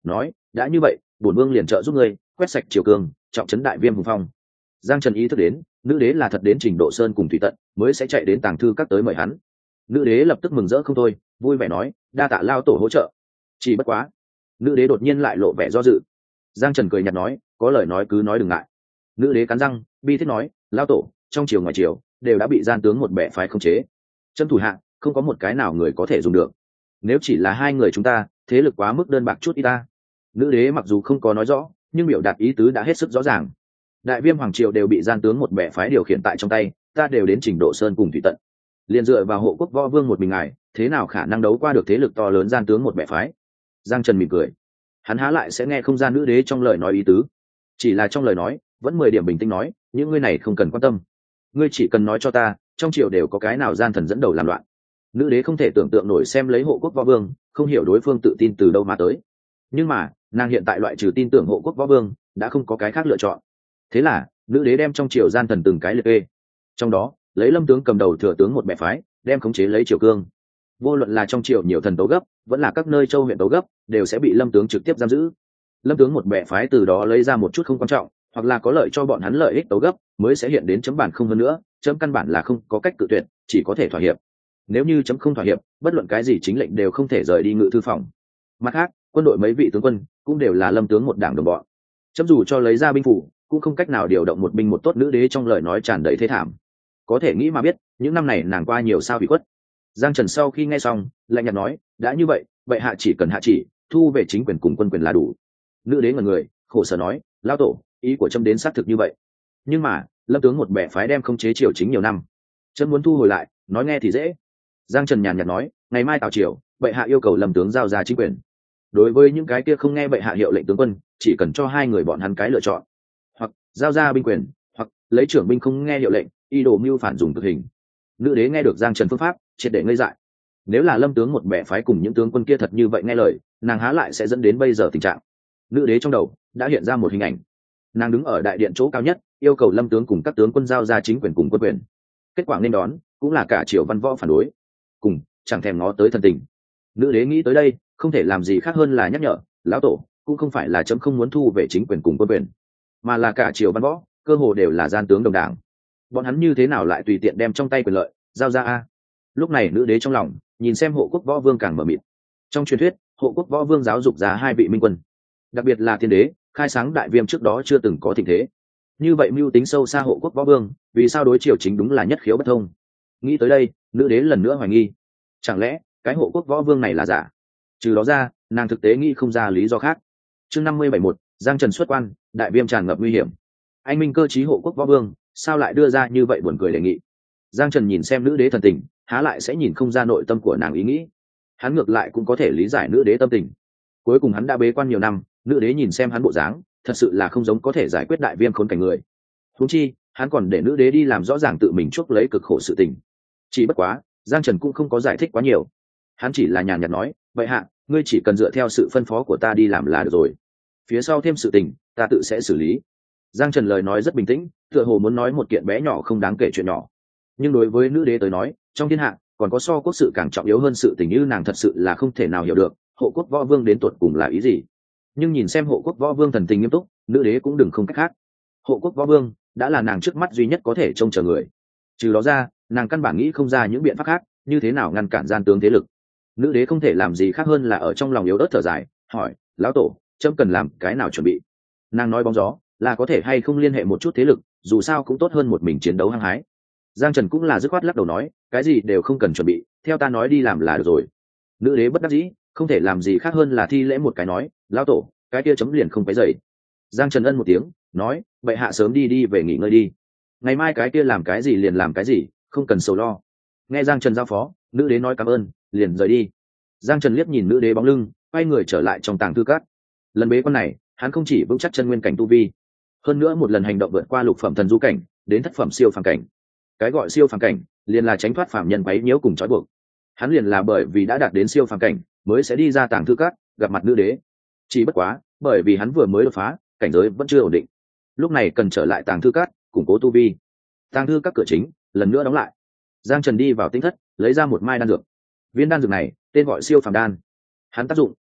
nói đã như vậy bổn vương liền trợ giúp ngươi quét sạch triều cường, trọng trấn đại viêm hùng phong. Giang Trần ý thức đến nữ đế là thật đến trình độ sơn cùng thủy tận mới sẽ chạy đến tàng thư các tới mời hắn. Nữ đế lập tức mừng rỡ không thôi, vui vẻ nói đa tạ lao tổ hỗ trợ. Chỉ bất quá nữ đế đột nhiên lại lộ vẻ do dự. Giang Trần cười nhạt nói có lời nói cứ nói đừng ngại. Nữ đế cắn răng bi thiết nói lao tổ trong triều ngoài triều đều đã bị gian tướng một bè phái khống chế, chân thủ hạ không có một cái nào người có thể dùng được. Nếu chỉ là hai người chúng ta thế lực quá mức đơn bạc chút y ta. Nữ đế mặc dù không có nói rõ nhưng biểu đạt ý tứ đã hết sức rõ ràng. Đại viêm hoàng triều đều bị gian tướng một bè phái điều khiển tại trong tay, ta đều đến trình độ sơn cùng thủy tận, liền dựa vào hộ quốc võ vương một mình ngài thế nào khả năng đấu qua được thế lực to lớn gian tướng một bè phái. Giang Trần mỉm cười, hắn há lại sẽ nghe không ra nữ đế trong lời nói ý tứ, chỉ là trong lời nói vẫn mười điểm bình tĩnh nói những ngươi này không cần quan tâm, ngươi chỉ cần nói cho ta trong triều đều có cái nào gian thần dẫn đầu làm loạn. Nữ đế không thể tưởng tượng nổi xem lấy hộ quốc võ vương, không hiểu đối phương tự tin từ đâu mà tới, nhưng mà nàng hiện tại loại trừ tin tưởng hộ quốc võ vương đã không có cái khác lựa chọn. Thế là nữ đế đem trong triều gian thần từng cái liệt kê, trong đó lấy Lâm tướng cầm đầu thừa tướng một bè phái đem khống chế lấy triều cương. Vô luận là trong triều nhiều thần tấu gấp vẫn là các nơi châu huyện tấu gấp đều sẽ bị Lâm tướng trực tiếp giam giữ. Lâm tướng một bè phái từ đó lấy ra một chút không quan trọng hoặc là có lợi cho bọn hắn lợi ích tấu gấp mới sẽ hiện đến chấm bản không hơn nữa, chấm căn bản là không có cách cự tuyệt, chỉ có thể thỏa hiệp. Nếu như chấm không thỏa hiệp bất luận cái gì chính lệnh đều không thể rời đi ngự thư phòng. Mặt khác quân đội mấy vị tướng quân cũng đều là Lâm tướng một đảng đồng bọn, chấm dù cho lấy ra binh phủ cũng không cách nào điều động một binh một tốt. Nữ đế trong lời nói tràn đầy thế thảm, có thể nghĩ mà biết những năm này nàng qua nhiều sao bị khuất. Giang Trần sau khi nghe xong lạnh nhạt nói đã như vậy vậy hạ chỉ cần hạ chỉ thu về chính quyền cùng quân quyền là đủ. Nữ đế ngẩn người khổ sở nói lao tổ ý của trâm đến xác thực như vậy, nhưng mà Lâm tướng một bè phái đem không chế triều chính nhiều năm, trâm muốn thu hồi lại nói nghe thì dễ. Giang Trần nhàn nhạt nói ngày mai tào triều bệ hạ yêu cầu Lâm tướng giao ra chính quyền, đối với những cái kia không nghe bệ hạ hiệu lệnh tướng quân chỉ cần cho hai người bọn hắn cái lựa chọn, hoặc giao ra binh quyền hoặc lấy trưởng binh không nghe hiệu lệnh y đồ mưu phản dùng cực hình. Nữ đế nghe được Giang Trần phương pháp triệt để ngây dại. Nếu là Lâm tướng một bè phái cùng những tướng quân kia thật như vậy nghe lời, nàng há lại sẽ dẫn đến bây giờ tình trạng. Nữ đế trong đầu đã hiện ra một hình ảnh, nàng đứng ở đại điện chỗ cao nhất yêu cầu Lâm tướng cùng các tướng quân giao ra chính quyền cùng quân quyền. Kết quả nên đón cũng là cả triều văn võ phản đối, cùng chẳng thèm ngó tới thần tình. Nữ đế nghĩ tới đây không thể làm gì khác hơn là nhắc nhở lão tổ cũng không phải là chấm không muốn thu về chính quyền cùng quân quyền, mà là cả triều văn võ cơ hồ đều là gian tướng đồng đảng, bọn hắn như thế nào lại tùy tiện đem trong tay quyền lợi giao ra a. Lúc này nữ đế trong lòng nhìn xem hộ quốc võ vương càng mở mịt. Trong truyền thuyết hộ quốc võ vương giáo dục ra hai vị minh quân, đặc biệt là thiên đế khai sáng đại viêm trước đó chưa từng có tình thế. Như vậy mưu tính sâu xa hộ quốc võ vương vì sao đối triều chính đúng là nhất khiếu bất thông. Nghĩ tới đây nữ đế lần nữa hoài nghi, chẳng lẽ cái hộ quốc võ vương này là giả? Trừ đó ra nàng thực tế nghĩ không ra lý do khác. Chương năm mươi bảy một Giang Trần xuất quan, đại viêm tràn ngập nguy hiểm. Anh minh cơ trí hộ quốc võ vương sao lại đưa ra như vậy buồn cười đề nghị? Giang Trần nhìn xem nữ đế thần tình há lại sẽ nhìn không ra nội tâm của nàng ý nghĩ. Hắn ngược lại cũng có thể lý giải nữ đế tâm tình. Cuối cùng hắn đã bế quan nhiều năm, nữ đế nhìn xem hắn bộ dáng thật sự là không giống có thể giải quyết đại viêm khốn cảnh người. Huống chi hắn còn để nữ đế đi làm rõ ràng tự mình chuốc lấy cực khổ sự tình. Chỉ bất quá Giang Trần cũng không có giải thích quá nhiều, hắn chỉ là nhàn nhạt nói vậy hạ ngươi chỉ cần dựa theo sự phân phó của ta đi làm là được rồi, phía sau thêm sự tình ta tự sẽ xử lý. Giang Trần lời nói rất bình tĩnh, tựa hồ muốn nói một kiện bé nhỏ không đáng kể chuyện nhỏ, nhưng đối với nữ đế tới nói trong thiên hạ còn có so quốc sự càng trọng yếu hơn sự tình, như nàng thật sự là không thể nào hiểu được hộ quốc võ vương đến tột cùng là ý gì. Nhưng nhìn xem hộ quốc võ vương thần tình nghiêm túc, nữ đế cũng đừng không cách khác. Hộ quốc võ vương đã là nàng trước mắt duy nhất có thể trông chờ người, trừ đó ra nàng căn bản nghĩ không ra những biện pháp khác như thế nào ngăn cản gian tướng thế lực. Nữ đế không thể làm gì khác hơn là ở trong lòng yếu ớt thở dài hỏi lão tổ trẫm cần làm cái nào chuẩn bị. Nàng nói bóng gió là có thể hay không liên hệ một chút thế lực, dù sao cũng tốt hơn một mình chiến đấu hăng hái. Giang Trần cũng là dứt khoát lắc đầu nói cái gì đều không cần chuẩn bị, theo ta nói đi làm là được rồi. Nữ đế bất đắc dĩ không thể làm gì khác hơn là thi lễ một cái nói lão tổ cái kia chấm liền không cái dậy. Giang Trần ân một tiếng nói vậy hạ sớm đi đi về nghỉ ngơi đi, ngày mai cái kia làm cái gì liền làm cái gì, không cần sầu lo. Nghe Giang Trần giao phó, nữ đế nói cảm ơn liền rời đi. Giang Trần liếc nhìn nữ đế bóng lưng quay người trở lại trong tàng thư cát. Lần bế quan này hắn không chỉ vững chắc chân nguyên cảnh tu vi, hơn nữa một lần hành động vượt qua lục phẩm thần du cảnh đến thất phẩm siêu phàm cảnh. Cái gọi siêu phàm cảnh liền là tránh thoát phàm nhân quấy nhiễu cùng trói buộc. Hắn liền là bởi vì đã đạt đến siêu phàm cảnh mới sẽ đi ra tàng thư cát gặp mặt nữ đế. Chỉ bất quá bởi vì hắn vừa mới đột phá, cảnh giới vẫn chưa ổn định, lúc này cần trở lại tàng thư cát củng cố tu vi. Tàng thư các cửa chính lần nữa đóng lại. Giang Trần đi vào tinh thất lấy ra một mai đan dược. Viên đan dược này tên gọi siêu phàm đan, hắn tác dụng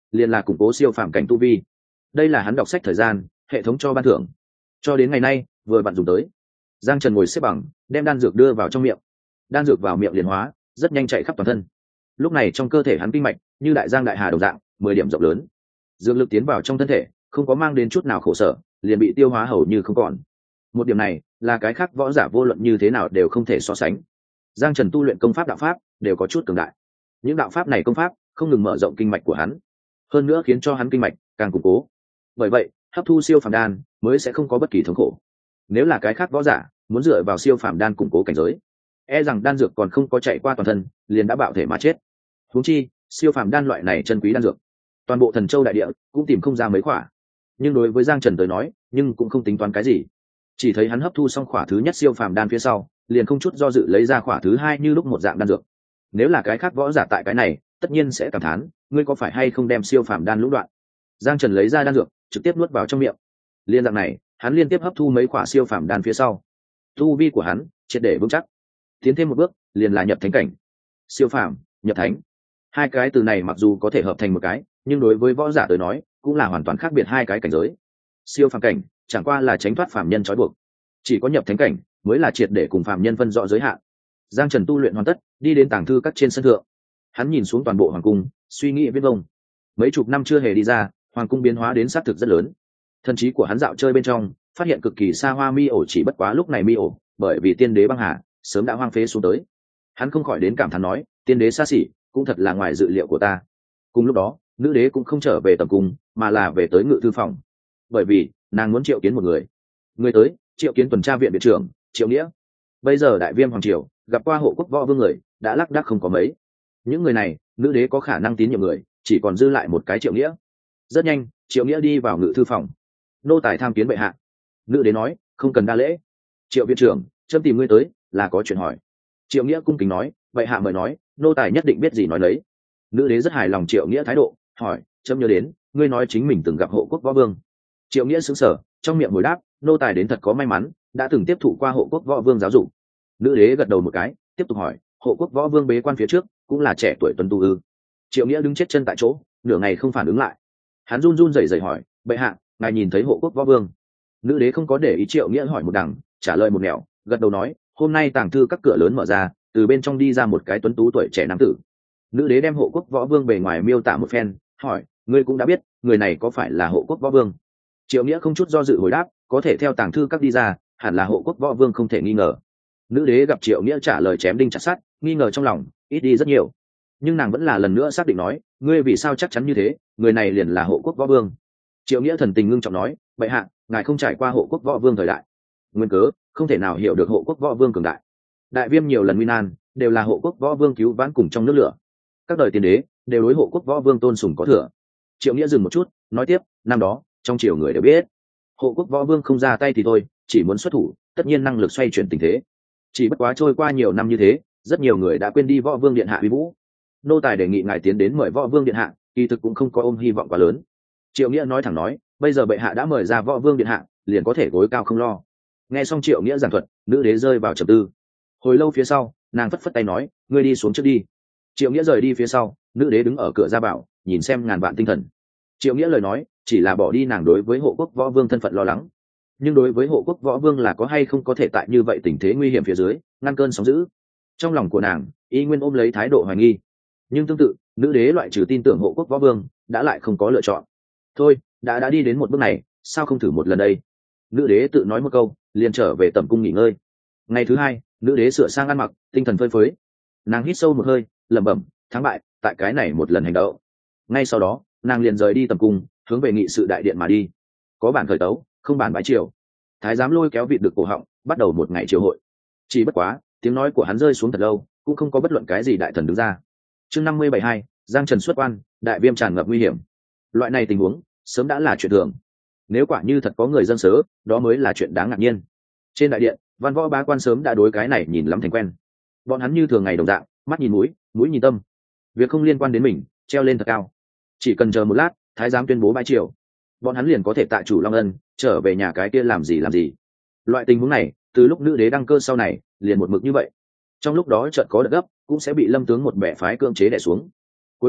liền là củng cố siêu phàm cảnh tu vi. Đây là hắn đọc sách thời gian hệ thống cho ban thưởng, cho đến ngày nay vừa bạn dùng tới. Giang Trần ngồi xếp bằng, đem đan dược đưa vào trong miệng. Đan dược vào miệng liền hóa, rất nhanh chạy khắp toàn thân. Lúc này trong cơ thể hắn kinh mạch như đại giang đại hà đồng dạng, mười điểm rộng lớn. Dược lực tiến vào trong thân thể, không có mang đến chút nào khổ sở, liền bị tiêu hóa hầu như không còn. Một điểm này là cái khác võ giả vô luận như thế nào đều không thể so sánh. Giang Trần tu luyện công pháp đạo pháp đều có chút cường đại. Những đạo pháp này công pháp không ngừng mở rộng kinh mạch của hắn, hơn nữa khiến cho hắn kinh mạch càng củng cố. Bởi vậy, hấp thu siêu phàm đan mới sẽ không có bất kỳ thống khổ. Nếu là cái khác võ giả muốn dựa vào siêu phàm đan củng cố cảnh giới, e rằng đan dược còn không có chạy qua toàn thân, liền đã bạo thể mà chết. Huống chi, siêu phàm đan loại này chân quý đan dược, toàn bộ Thần Châu đại địa cũng tìm không ra mấy khỏa. Nhưng đối với Giang Trần tới nói, nhưng cũng không tính toán cái gì. Chỉ thấy hắn hấp thu xong khỏa thứ nhất siêu phàm đan phía sau, liền không chút do dự lấy ra khỏa thứ hai như lúc một dạng đan dược. Nếu là cái khác võ giả tại cái này, tất nhiên sẽ cảm thán, ngươi có phải hay không đem siêu phàm đan lũng đoạn. Giang Trần lấy ra đan dược, trực tiếp nuốt vào trong miệng. Liên dạng này, hắn liên tiếp hấp thu mấy khỏa siêu phàm đan phía sau, tu vi của hắn triệt để vững chắc. Tiến thêm một bước, liền là nhập thánh cảnh. Siêu phàm, nhập thánh. Hai cái từ này mặc dù có thể hợp thành một cái, nhưng đối với võ giả tới nói, cũng là hoàn toàn khác biệt hai cái cảnh giới. Siêu phàm cảnh chẳng qua là tránh thoát phàm nhân trói buộc, chỉ có nhập thánh cảnh mới là triệt để cùng phàm nhân phân rõ giới hạn. Giang Trần tu luyện hoàn tất, đi đến tàng thư các trên sân thượng. Hắn nhìn xuống toàn bộ hoàng cung, suy nghĩ viết vông. Mấy chục năm chưa hề đi ra, hoàng cung biến hóa đến sát thực rất lớn. Thần trí của hắn dạo chơi bên trong, phát hiện cực kỳ xa hoa mi ổ, chỉ bất quá lúc này mi ổ bởi vì tiên đế băng hà sớm đã hoang phế xuống tới. Hắn không khỏi đến cảm thán nói, tiên đế xa xỉ cũng thật là ngoài dự liệu của ta. Cùng lúc đó, nữ đế cũng không trở về tầm cung, mà là về tới ngự thư phòng, bởi vì nàng muốn triệu kiến một người. Người tới triệu kiến tuần tra viện viện trưởng Triệu Nghĩa. Bây giờ đại viêm hoàng triều gặp qua hộ quốc võ vương người đã lác đác không có mấy. Những người này nữ đế có khả năng tín nhiệm người chỉ còn dư lại một cái Triệu Nghĩa. Rất nhanh Triệu Nghĩa đi vào ngự thư phòng. Nô tài tham kiến bệ hạ. Nữ đế nói, không cần đa lễ. Triệu viện trưởng, trâm tìm ngươi tới là có chuyện hỏi. Triệu Nghĩa cung kính nói, bệ hạ mời nói, nô tài nhất định biết gì nói lấy. Nữ đế rất hài lòng Triệu Nghĩa thái độ, hỏi, trâm nhớ đến ngươi nói chính mình từng gặp hộ quốc võ vương. Triệu Nghĩa sững sờ, trong miệng hồi đáp, nô tài đến thật có may mắn, đã từng tiếp thụ qua hộ quốc võ vương giáo dục. Nữ đế gật đầu một cái, tiếp tục hỏi, hộ quốc võ vương bế quan phía trước cũng là trẻ tuổi tuấn tu ư? Triệu Nghĩa đứng chết chân tại chỗ, nửa ngày không phản ứng lại. Hắn run run rẩy rẩy hỏi, bệ hạ, ngài nhìn thấy hộ quốc võ vương? Nữ đế không có để ý Triệu Nghĩa hỏi một đằng, trả lời một nẻo, gật đầu nói, hôm nay tàng thư các cửa lớn mở ra, từ bên trong đi ra một cái tuấn tú tuổi trẻ nam tử. Nữ đế đem hộ quốc võ vương bề ngoài miêu tả một phen, hỏi, ngươi cũng đã biết người này có phải là hộ quốc võ vương? Triệu Nghĩa không chút do dự hồi đáp, có thể theo tàng thư các đi ra, hẳn là hộ quốc võ vương không thể nghi ngờ. Nữ đế gặp Triệu Nghĩa trả lời chém đinh chặt sắt, nghi ngờ trong lòng ít đi rất nhiều. Nhưng nàng vẫn là lần nữa xác định nói, ngươi vì sao chắc chắn như thế, người này liền là hộ quốc võ vương? Triệu Nghĩa thần tình ngưng trọng nói, bệ hạ, ngài không trải qua hộ quốc võ vương thời đại, nguyên cớ không thể nào hiểu được hộ quốc võ vương cường đại. Đại viêm nhiều lần nguy nan, đều là hộ quốc võ vương cứu vãn cùng trong nước lửa. Các đời tiên đế đều đối hộ quốc võ vương tôn sùng có thừa. Triệu Nghĩa dừng một chút, nói tiếp, năm đó trong triều người đều biết, hộ quốc võ vương không ra tay thì thôi, chỉ muốn xuất thủ, tất nhiên năng lực xoay chuyển tình thế. Chỉ bất quá trôi qua nhiều năm như thế, rất nhiều người đã quên đi võ vương điện hạ uy vũ. Nô tài đề nghị ngài tiến đến mời võ vương điện hạ, kỳ thực cũng không có ôm hy vọng quá lớn. Triệu Nghĩa nói thẳng nói, bây giờ bệ hạ đã mời ra võ vương điện hạ, liền có thể gối cao không lo. Nghe xong Triệu Nghĩa giảng thuật, nữ đế rơi vào trầm tư. Hồi lâu phía sau, nàng phất phất tay nói, ngươi đi xuống trước đi. Triệu Nghĩa rời đi phía sau, nữ đế đứng ở cửa ra bảo, nhìn xem ngàn vạn tinh thần. Triệu Nghĩa lời nói chỉ là bỏ đi nàng đối với hộ quốc võ vương thân phận lo lắng, nhưng đối với hộ quốc võ vương là có hay không có thể tại như vậy tình thế nguy hiểm phía dưới ngăn cơn sóng dữ, trong lòng của nàng y nguyên ôm lấy thái độ hoài nghi. Nhưng tương tự, nữ đế loại trừ tin tưởng hộ quốc võ vương đã lại không có lựa chọn. Thôi, đã đã đi đến một bước này, sao không thử một lần đây? Nữ đế tự nói một câu, liền trở về tẩm cung nghỉ ngơi. Ngày thứ hai, nữ đế sửa sang ăn mặc, tinh thần phơi phới. Nàng hít sâu một hơi, lẩm bẩm, thắng bại tại cái này một lần hành động. Ngay sau đó, nàng liền rời đi tầm cung, hướng về nghị sự đại điện mà đi. Có bản khởi tấu, không bản bái triều. Thái giám lôi kéo vịt được cổ họng, bắt đầu một ngày triều hội. Chỉ bất quá, tiếng nói của hắn rơi xuống thật lâu, cũng không có bất luận cái gì đại thần đứng ra. Chương năm mươi bảy hai, Giang Trần xuất quan, đại viêm tràn ngập nguy hiểm. Loại này tình huống sớm đã là chuyện thường. Nếu quả như thật có người dân sớ, đó mới là chuyện đáng ngạc nhiên. Trên đại điện, văn võ bá quan sớm đã đối cái này nhìn lắm thành quen. Bọn hắn như thường ngày đồng dạng, mắt nhìn mũi, mũi nhìn tâm. Việc không liên quan đến mình, treo lên thật cao. Chỉ cần chờ một lát, thái giám tuyên bố bãi triều, bọn hắn liền có thể tại chủ Long Ân trở về nhà cái kia làm gì làm gì. Loại tình huống này, từ lúc nữ đế đăng cơ sau này, liền một mực như vậy. Trong lúc đó chợt có đợt gấp, cũng sẽ bị Lâm tướng một bẻ phái cưỡng chế đè xuống. Cuối cùng,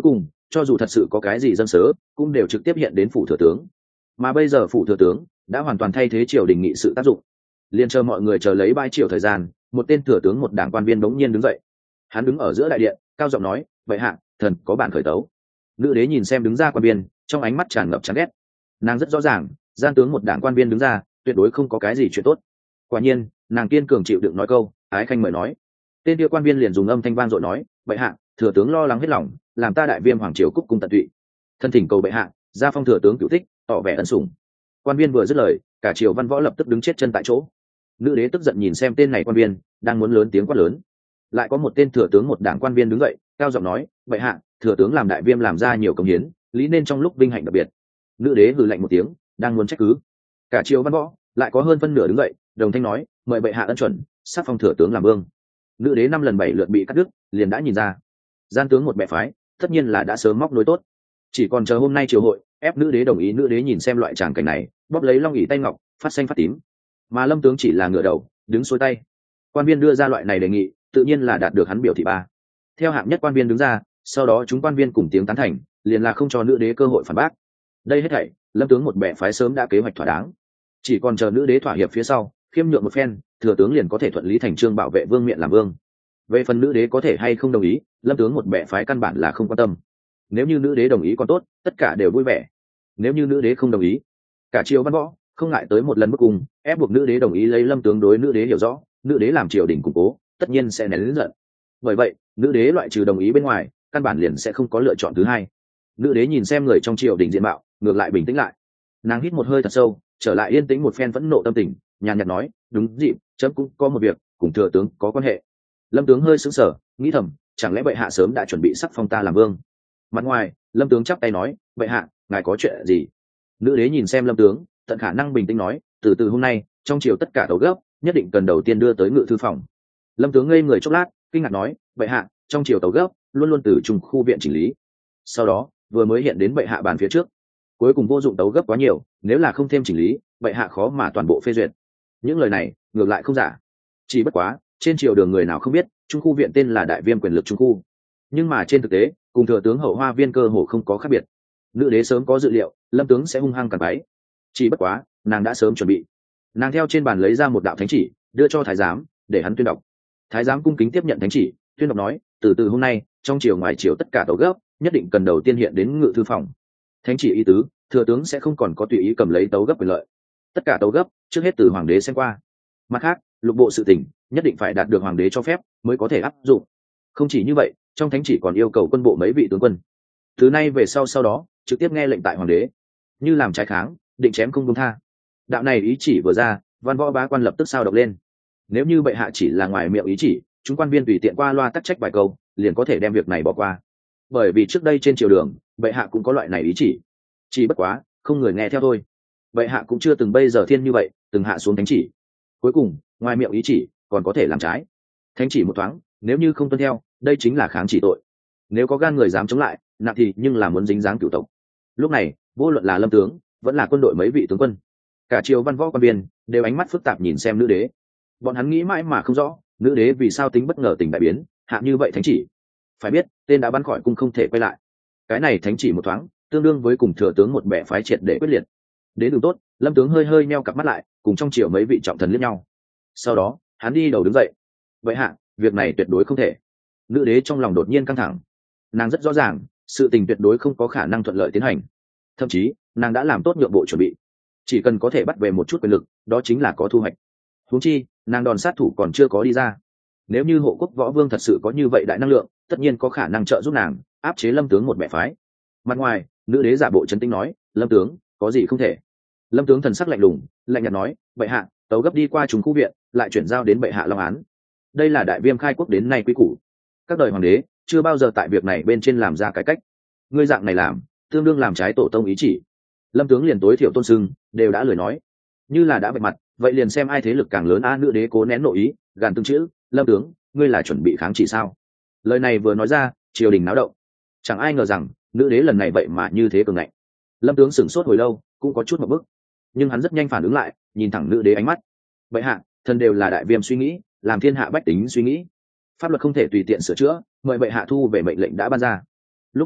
cho dù thật sự có cái gì dân sớ cũng đều trực tiếp hiện đến phủ thừa tướng. Mà bây giờ phủ thừa tướng đã hoàn toàn thay thế triều đình nghị sự tác dụng, liền chờ mọi người chờ lấy bãi triều thời gian, một tên thừa tướng một đảng quan viên bỗng nhiên đứng dậy. Hắn đứng ở giữa đại điện, cao giọng nói: vậy hạ, thần có bản khởi tấu. Nữ đế nhìn xem đứng ra quan viên, trong ánh mắt tràn ngập chán ghét. Nàng rất rõ ràng, gian tướng một đảng quan viên đứng ra tuyệt đối không có cái gì chuyện tốt. Quả nhiên, nàng kiên cường chịu đựng nói câu: ái khanh mời nói. Tên kia quan viên liền dùng âm thanh vang dội nói: bệ hạ, thừa tướng lo lắng hết lòng, làm ta đại viêm hoàng triều cúc cung tận tụy, thân thỉnh cầu bệ hạ ra phong thừa tướng cửu thích, tỏ vẻ ân sủng. Quan viên vừa dứt lời, cả triều văn võ lập tức đứng chết chân tại chỗ. Nữ đế tức giận nhìn xem tên này quan viên đang muốn lớn tiếng quát lớn, lại có một tên thừa tướng một đảng quan viên đứng dậy, cao giọng nói: bệ hạ, thừa tướng làm đại viêm làm ra nhiều công hiến, lý nên trong lúc vinh hạnh đặc biệt. Nữ đế hừ lạnh một tiếng, đang muốn trách cứ. Cả triều văn võ lại có hơn phân nửa đứng dậy, đồng thanh nói: mời bệ hạ ân chuẩn, sắc phong thừa tướng làm vương. Nữ đế năm lần bảy lượt bị cắt đứt, liền đã nhìn ra gian tướng một bè phái tất nhiên là đã sớm móc nối tốt, chỉ còn chờ hôm nay triều hội ép nữ đế đồng ý. Nữ đế nhìn xem loại tràng cảnh này, bóp lấy long ỉ tay ngọc phát xanh phát tím, mà lâm tướng chỉ là ngửa đầu đứng xuôi tay. Quan viên đưa ra loại này đề nghị tự nhiên là đạt được hắn biểu thị ba. Theo hạng nhất quan viên đứng ra, sau đó chúng quan viên cùng tiếng tán thành, liền là không cho nữ đế cơ hội phản bác. Đây hết thảy lâm tướng một bè phái sớm đã kế hoạch thỏa đáng, chỉ còn chờ nữ đế thỏa hiệp phía sau, khiêm nhượng một phen, thừa tướng liền có thể thuận lý thành chương bảo vệ vương miện làm vương. Về phần nữ đế có thể hay không đồng ý, lâm tướng một bè phái căn bản là không quan tâm. Nếu như nữ đế đồng ý còn tốt, tất cả đều vui vẻ. Nếu như nữ đế không đồng ý, cả triều văn võ không ngại tới một lần bức cung, ép buộc nữ đế đồng ý lấy lâm tướng đối nữ đế hiểu rõ, nữ đế làm triều đình củng cố, tất nhiên sẽ nén lớn giận. Bởi vậy, nữ đế loại trừ đồng ý bên ngoài, căn bản liền sẽ không có lựa chọn thứ hai. Nữ đế nhìn xem người trong triều đình diện mạo, ngược lại bình tĩnh lại. Nàng hít một hơi thật sâu, trở lại yên tĩnh một phen phẫn nộ tâm tình, nhàn nhạt nói: đúng dịp, chấm cũng có một việc cùng thừa tướng có quan hệ. Lâm tướng hơi sững sờ, nghĩ thầm, chẳng lẽ bệ hạ sớm đã chuẩn bị sắc phong ta làm vương? Mặt ngoài, lâm tướng chắp tay nói: bệ hạ, ngài có chuyện gì? Nữ đế nhìn xem lâm tướng, tận khả năng bình tĩnh nói: từ từ hôm nay trong triều tất cả tấu gấp nhất định cần đầu tiên đưa tới ngự thư phòng. Lâm tướng ngây người chốc lát, kinh ngạc nói: bệ hạ, trong triều tấu gấp luôn luôn từ trung khu viện chỉnh lý, sau đó vừa mới hiện đến bệ hạ bàn phía trước, cuối cùng vô dụng tấu gấp quá nhiều, nếu là không thêm chỉnh lý, bệ hạ khó mà toàn bộ phê duyệt. Những lời này ngược lại không giả, chỉ bất quá trên triều đường người nào không biết trung khu viện tên là đại viêm quyền lực trung khu, nhưng mà trên thực tế cùng thừa tướng hậu hoa viên cơ hồ không có khác biệt. Nữ đế sớm có dự liệu lâm tướng sẽ hung hăng cản váy, chỉ bất quá nàng đã sớm chuẩn bị. Nàng theo trên bàn lấy ra một đạo thánh chỉ, đưa cho thái giám để hắn tuyên đọc. Thái giám cung kính tiếp nhận thánh chỉ, tuyên đọc nói: từ từ hôm nay trong triều ngoài triều tất cả tấu gấp nhất định cần đầu tiên hiện đến ngự thư phòng. Thánh chỉ ý tứ, thừa tướng sẽ không còn có tùy ý cầm lấy tấu gấp quyền lợi, tất cả tấu gấp trước hết từ hoàng đế xem qua. Mặt khác, lục bộ sự tình nhất định phải đạt được hoàng đế cho phép mới có thể áp dụng. Không chỉ như vậy, trong thánh chỉ còn yêu cầu quân bộ mấy vị tướng quân từ nay về sau sau đó trực tiếp nghe lệnh tại hoàng đế, như làm trái kháng định chém không công tha. Đạo này ý chỉ vừa ra, văn võ bá quan lập tức sao động lên. Nếu như bệ hạ chỉ là ngoài miệng ý chỉ, chúng quan viên tùy tiện qua loa tắc trách vài câu liền có thể đem việc này bỏ qua, bởi vì trước đây trên triều đường bệ hạ cũng có loại này ý chỉ, chỉ bất quá không người nghe theo thôi. Bệ hạ cũng chưa từng bây giờ thiên như vậy từng hạ xuống thánh chỉ, cuối cùng ngoài miệng ý chỉ còn có thể làm trái. Thánh chỉ một thoáng, nếu như không tuân theo, đây chính là kháng chỉ tội. Nếu có gan người dám chống lại, nặng thì nhưng là muốn dính dáng cửu tộc. Lúc này vô luận là lâm tướng vẫn là quân đội mấy vị tướng quân, cả triều văn võ quan viên đều ánh mắt phức tạp nhìn xem nữ đế. Bọn hắn nghĩ mãi mà không rõ nữ đế vì sao tính bất ngờ tình đại biến hạ như vậy thánh chỉ. Phải biết tên đã bắn khỏi cung không thể quay lại, cái này thánh chỉ một thoáng tương đương với cùng thừa tướng một bè phái triệt để quyết liệt. Đến đường tốt, lâm tướng hơi hơi meo cặp mắt lại, cùng trong triều mấy vị trọng thần liếc nhau. Sau đó hắn đi đầu đứng dậy: vậy hạ, việc này tuyệt đối không thể. Nữ đế trong lòng đột nhiên căng thẳng, nàng rất rõ ràng sự tình tuyệt đối không có khả năng thuận lợi tiến hành, thậm chí nàng đã làm tốt nhượng bộ chuẩn bị, chỉ cần có thể bắt về một chút quyền lực đó chính là có thu hoạch. Huống chi nàng đòn sát thủ còn chưa có đi ra, nếu như hộ quốc võ vương thật sự có như vậy đại năng lượng, tất nhiên có khả năng trợ giúp nàng áp chế lâm tướng một bè phái. Mặt ngoài nữ đế giả bộ trấn tĩnh nói: lâm tướng có gì không thể. Lâm tướng thần sắc lạnh lùng lạnh nhạt nói: bệ hạ, tấu gấp đi qua trùng khu viện lại chuyển giao đến bệ hạ long án, đây là đại viêm khai quốc đến nay quy củ, các đời hoàng đế chưa bao giờ tại việc này bên trên làm ra cải cách. Ngươi dạng này làm tương đương làm trái tổ tông ý chỉ. Lâm tướng liền tối thiểu tôn sưng đều đã lười nói, như là đã bạch mặt vậy liền xem ai thế lực càng lớn. A nữ đế cố nén nội ý, gàn từng chữ: lâm tướng, ngươi là chuẩn bị kháng chỉ sao? Lời này vừa nói ra, triều đình náo động. Chẳng ai ngờ rằng nữ đế lần này vậy mà như thế cường ngạnh. Lâm tướng sửng sốt hồi lâu, cũng có chút một bức, nhưng hắn rất nhanh phản ứng lại, nhìn thẳng nữ đế ánh mắt: bệ hạ, thần đều là đại viêm suy nghĩ, làm thiên hạ bách tính suy nghĩ, pháp luật không thể tùy tiện sửa chữa, mời bệ hạ thu về mệnh lệnh đã ban ra. Lúc này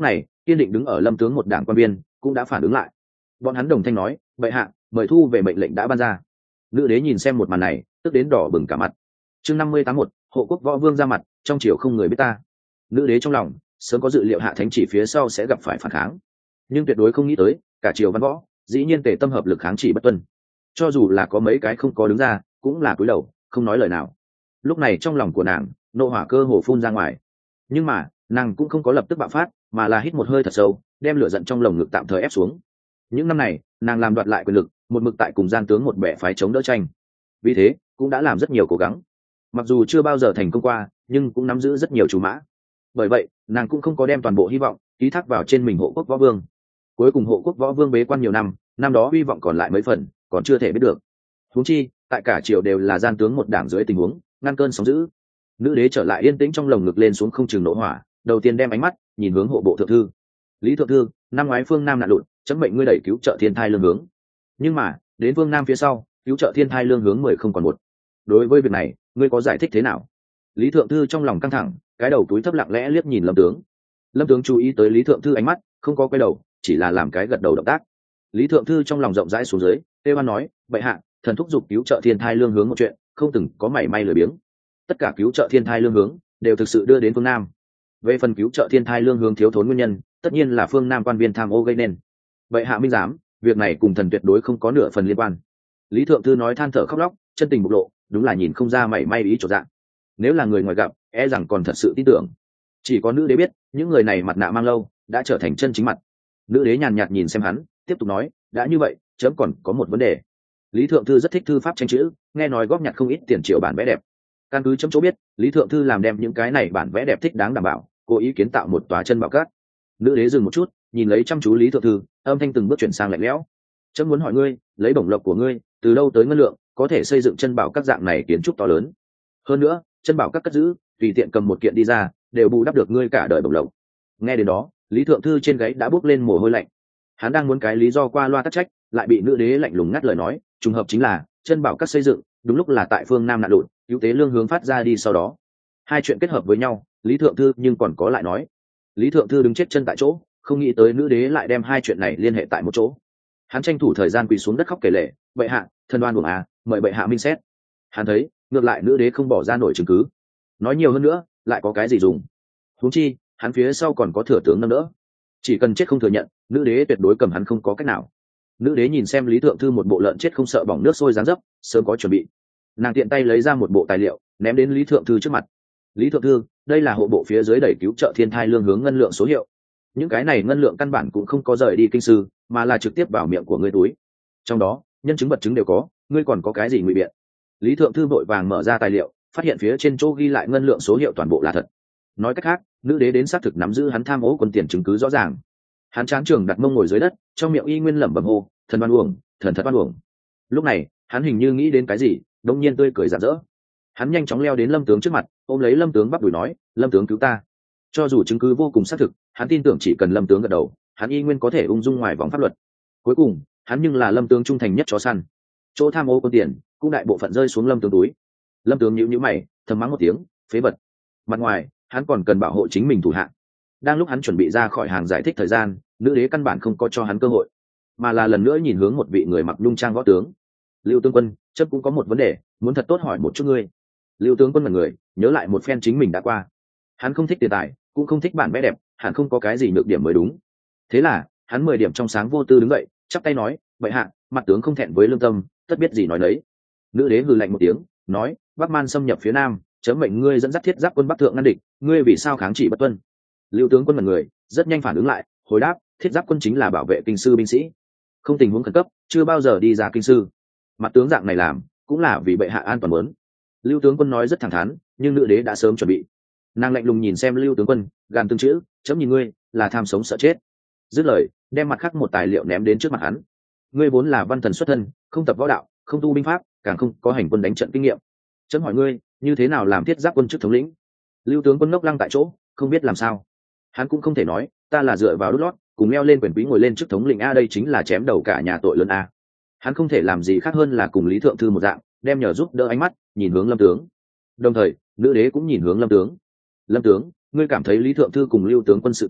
kiên định đứng ở lâm tướng một đảng quan viên cũng đã phản ứng lại. Bọn hắn đồng thanh nói, bệ hạ, mời thu về mệnh lệnh đã ban ra. Nữ đế nhìn xem một màn này, tức đến đỏ bừng cả mặt. Chương năm mươi tám một, hộ quốc võ vương ra mặt, trong triều không người biết ta. Nữ đế trong lòng sớm có dự liệu hạ thánh chỉ phía sau sẽ gặp phải phản kháng, nhưng tuyệt đối không nghĩ tới cả triều văn võ dĩ nhiên tề tâm hợp lực kháng chỉ bất tuân. Cho dù là có mấy cái không có đứng ra, cũng là cúi đầu không nói lời nào. Lúc này trong lòng của nàng nộ hỏa cơ hồ phun ra ngoài, nhưng mà nàng cũng không có lập tức bạo phát, mà là hít một hơi thật sâu, đem lửa giận trong lồng ngực tạm thời ép xuống. Những năm này nàng làm đoạt lại quyền lực, một mực tại cùng Giang tướng một bè phái chống đỡ tranh, vì thế cũng đã làm rất nhiều cố gắng, mặc dù chưa bao giờ thành công qua, nhưng cũng nắm giữ rất nhiều chủ mã. Bởi vậy nàng cũng không có đem toàn bộ hy vọng ký thác vào trên mình hộ quốc võ vương. Cuối cùng hộ quốc võ vương bế quan nhiều năm, năm đó hy vọng còn lại mấy phần còn chưa thể biết được. Huống chi tại cả triều đều là Gian tướng một đảng dưới tình huống ngăn cơn sóng dữ, nữ đế trở lại yên tĩnh trong lồng ngực lên xuống không chừng nổ hỏa. Đầu tiên đem ánh mắt nhìn hướng hộ bộ thượng thư Lý thượng thư. Năm ngoái phương Nam nạn lụt, chấm mệnh ngươi đẩy cứu trợ thiên thai lương hướng, nhưng mà đến phương Nam phía sau cứu trợ thiên thai lương hướng mười không còn một. Đối với việc này ngươi có giải thích thế nào? Lý thượng thư trong lòng căng thẳng, cái đầu túi thấp lặng lẽ liếc nhìn lâm tướng. Lâm tướng chú ý tới Lý thượng thư ánh mắt, không có quay đầu, chỉ là làm cái gật đầu động tác. Lý thượng thư trong lòng rộng rãi xuống dưới, tê hoan nói, bệ hạ, thần thúc giục cứu trợ thiên thai lương hướng một chuyện không từng có mảy may lười biếng. Tất cả cứu trợ thiên thai lương hướng đều thực sự đưa đến phương Nam. Về phần cứu trợ thiên thai lương hướng thiếu thốn nguyên nhân, tất nhiên là phương Nam quan viên tham ô gây nên. Bệ hạ minh giám, việc này cùng thần tuyệt đối không có nửa phần liên quan. Lý thượng thư nói than thở khóc lóc, chân tình bộc lộ, đúng là nhìn không ra mảy may ý chỗ dạng. Nếu là người ngoài gặp, e rằng còn thật sự tin tưởng. Chỉ có nữ đế biết, những người này mặt nạ mang lâu, đã trở thành chân chính mặt. Nữ đế nhàn nhạt nhìn xem hắn, tiếp tục nói, đã như vậy, chấm còn có một vấn đề. Lý thượng thư rất thích thư pháp tranh chữ, nghe nói góp nhặt không ít tiền triệu bản vẽ đẹp. Căn cứ chấm chỗ biết, Lý thượng thư làm đem những cái này bản vẽ đẹp thích đáng đảm bảo, cố ý kiến tạo một tòa chân bảo cát. Nữ đế dừng một chút, nhìn lấy chăm chú Lý thượng thư, âm thanh từng bước chuyển sang lạnh lẽo. Chấm muốn hỏi ngươi, lấy bổng lộc của ngươi, từ đâu tới ngân lượng, có thể xây dựng chân bảo các dạng này kiến trúc to lớn. Hơn nữa, chân bảo các cất giữ, tùy tiện cầm một kiện đi ra, đều bù đắp được ngươi cả đời bổng lộc. Nghe đến đó, Lý thượng thư trên gáy đã bốc lên mồ hôi lạnh. Hắn đang muốn cái lý do qua loa tắc trách, lại bị nữ đế lạnh lùng ngắt lời nói, trùng hợp chính là chân bảo các xây dựng đúng lúc là tại phương Nam nạn lụt, cứu tế lương hướng phát ra đi sau đó. Hai chuyện kết hợp với nhau, Lý thượng thư nhưng còn có lại nói. Lý thượng thư đứng chết chân tại chỗ, không nghĩ tới nữ đế lại đem hai chuyện này liên hệ tại một chỗ. Hắn tranh thủ thời gian quỳ xuống đất khóc kể lể, bệ hạ, thân oan uổng à, mời bệ hạ minh xét. Hắn thấy ngược lại nữ đế không bỏ ra nổi chứng cứ, nói nhiều hơn nữa lại có cái gì dùng. Huống chi hắn phía sau còn có thừa tướng nâng đỡ, chỉ cần chết không thừa nhận, nữ đế tuyệt đối cầm hắn không có cách nào. Nữ đế nhìn xem Lý thượng thư một bộ lợn chết không sợ bỏng nước sôi dáng dấp, sớm có chuẩn bị. Nàng tiện tay lấy ra một bộ tài liệu ném đến Lý thượng thư trước mặt. Lý thượng thư, đây là hộ bộ phía dưới đẩy cứu trợ thiên thai lương hướng ngân lượng số hiệu. Những cái này ngân lượng căn bản cũng không có rời đi kinh sư, mà là trực tiếp vào miệng của ngươi túi. Trong đó nhân chứng vật chứng đều có, ngươi còn có cái gì ngụy biện? Lý thượng thư vội vàng mở ra tài liệu, phát hiện phía trên chỗ ghi lại ngân lượng số hiệu toàn bộ là thật. Nói cách khác, nữ đế đến xác thực nắm giữ hắn tham ô quân tiền chứng cứ rõ ràng. Hắn chán trường đặt mông ngồi dưới đất, trong miệng y nguyên lẩm bẩm hô, thần oan uổng, thần thật oan uổng. Lúc này hắn hình như nghĩ đến cái gì, đột nhiên tươi cười rạng rỡ. Hắn nhanh chóng leo đến lâm tướng trước mặt, ôm lấy lâm tướng bắp đùi nói, lâm tướng cứu ta. Cho dù chứng cứ vô cùng xác thực, hắn tin tưởng chỉ cần lâm tướng gật đầu, hắn y nguyên có thể ung dung ngoài vòng pháp luật. Cuối cùng hắn nhưng là lâm tướng trung thành nhất chó săn, chỗ tham ô quân tiền cũng đại bộ phận rơi xuống lâm tướng túi. Lâm tướng nhíu nhíu mày, thầm mắng một tiếng, phế vật. Mặt ngoài hắn còn cần bảo hộ chính mình thủ hạ. Đang lúc hắn chuẩn bị ra khỏi hàng giải thích thời gian, nữ đế căn bản không có cho hắn cơ hội, mà là lần nữa nhìn hướng một vị người mặc nhung trang võ tướng. Lưu tướng quân, chấp cũng có một vấn đề muốn thật tốt hỏi một chút ngươi. Lưu tướng quân là người nhớ lại một phen chính mình đã qua, hắn không thích tiền tài, cũng không thích bản vẽ đẹp, hẳn không có cái gì nhược điểm mới đúng. Thế là hắn mười điểm trong sáng vô tư đứng dậy, chắp tay nói, vậy hạ, mặt tướng không thẹn với lương tâm, tất biết gì nói đấy. Nữ đế hừ lạnh một tiếng, nói, Bắc Man xâm nhập phía Nam, chấm mệnh ngươi dẫn dắt thiết giáp quân Bắc thượng ngăn địch, ngươi vì sao kháng chỉ bất tuân? Lưu tướng quân là người rất nhanh phản ứng lại, hồi đáp, thiết giáp quân chính là bảo vệ kinh sư binh sĩ, không tình huống khẩn cấp chưa bao giờ đi ra kinh sư. Mặt tướng dạng này làm cũng là vì bệ hạ an toàn muốn. Lưu tướng quân nói rất thẳng thắn, nhưng nữ đế đã sớm chuẩn bị. Nàng lạnh lùng nhìn xem Lưu tướng quân, gàn từng chữ, chấm nhìn ngươi là tham sống sợ chết. Dứt lời đem mặt khác một tài liệu ném đến trước mặt hắn. Ngươi vốn là văn thần xuất thân, không tập võ đạo, không tu binh pháp, càng không có hành quân đánh trận kinh nghiệm. Chấm hỏi ngươi, như thế nào làm thiết giáp quân chức thống lĩnh? Lưu tướng quân ngốc lăng tại chỗ, không biết làm sao. Hắn cũng không thể nói, ta là dựa vào đút lót cùng leo lên quyền quý ngồi lên chức thống lĩnh a, đây chính là chém đầu cả nhà tội lớn a. Hắn không thể làm gì khác hơn là cùng Lý thượng thư một dạng, đem nhờ giúp đỡ ánh mắt nhìn hướng lâm tướng. Đồng thời nữ đế cũng nhìn hướng lâm tướng. Lâm tướng, ngươi cảm thấy Lý thượng thư cùng Lưu tướng quân sự tình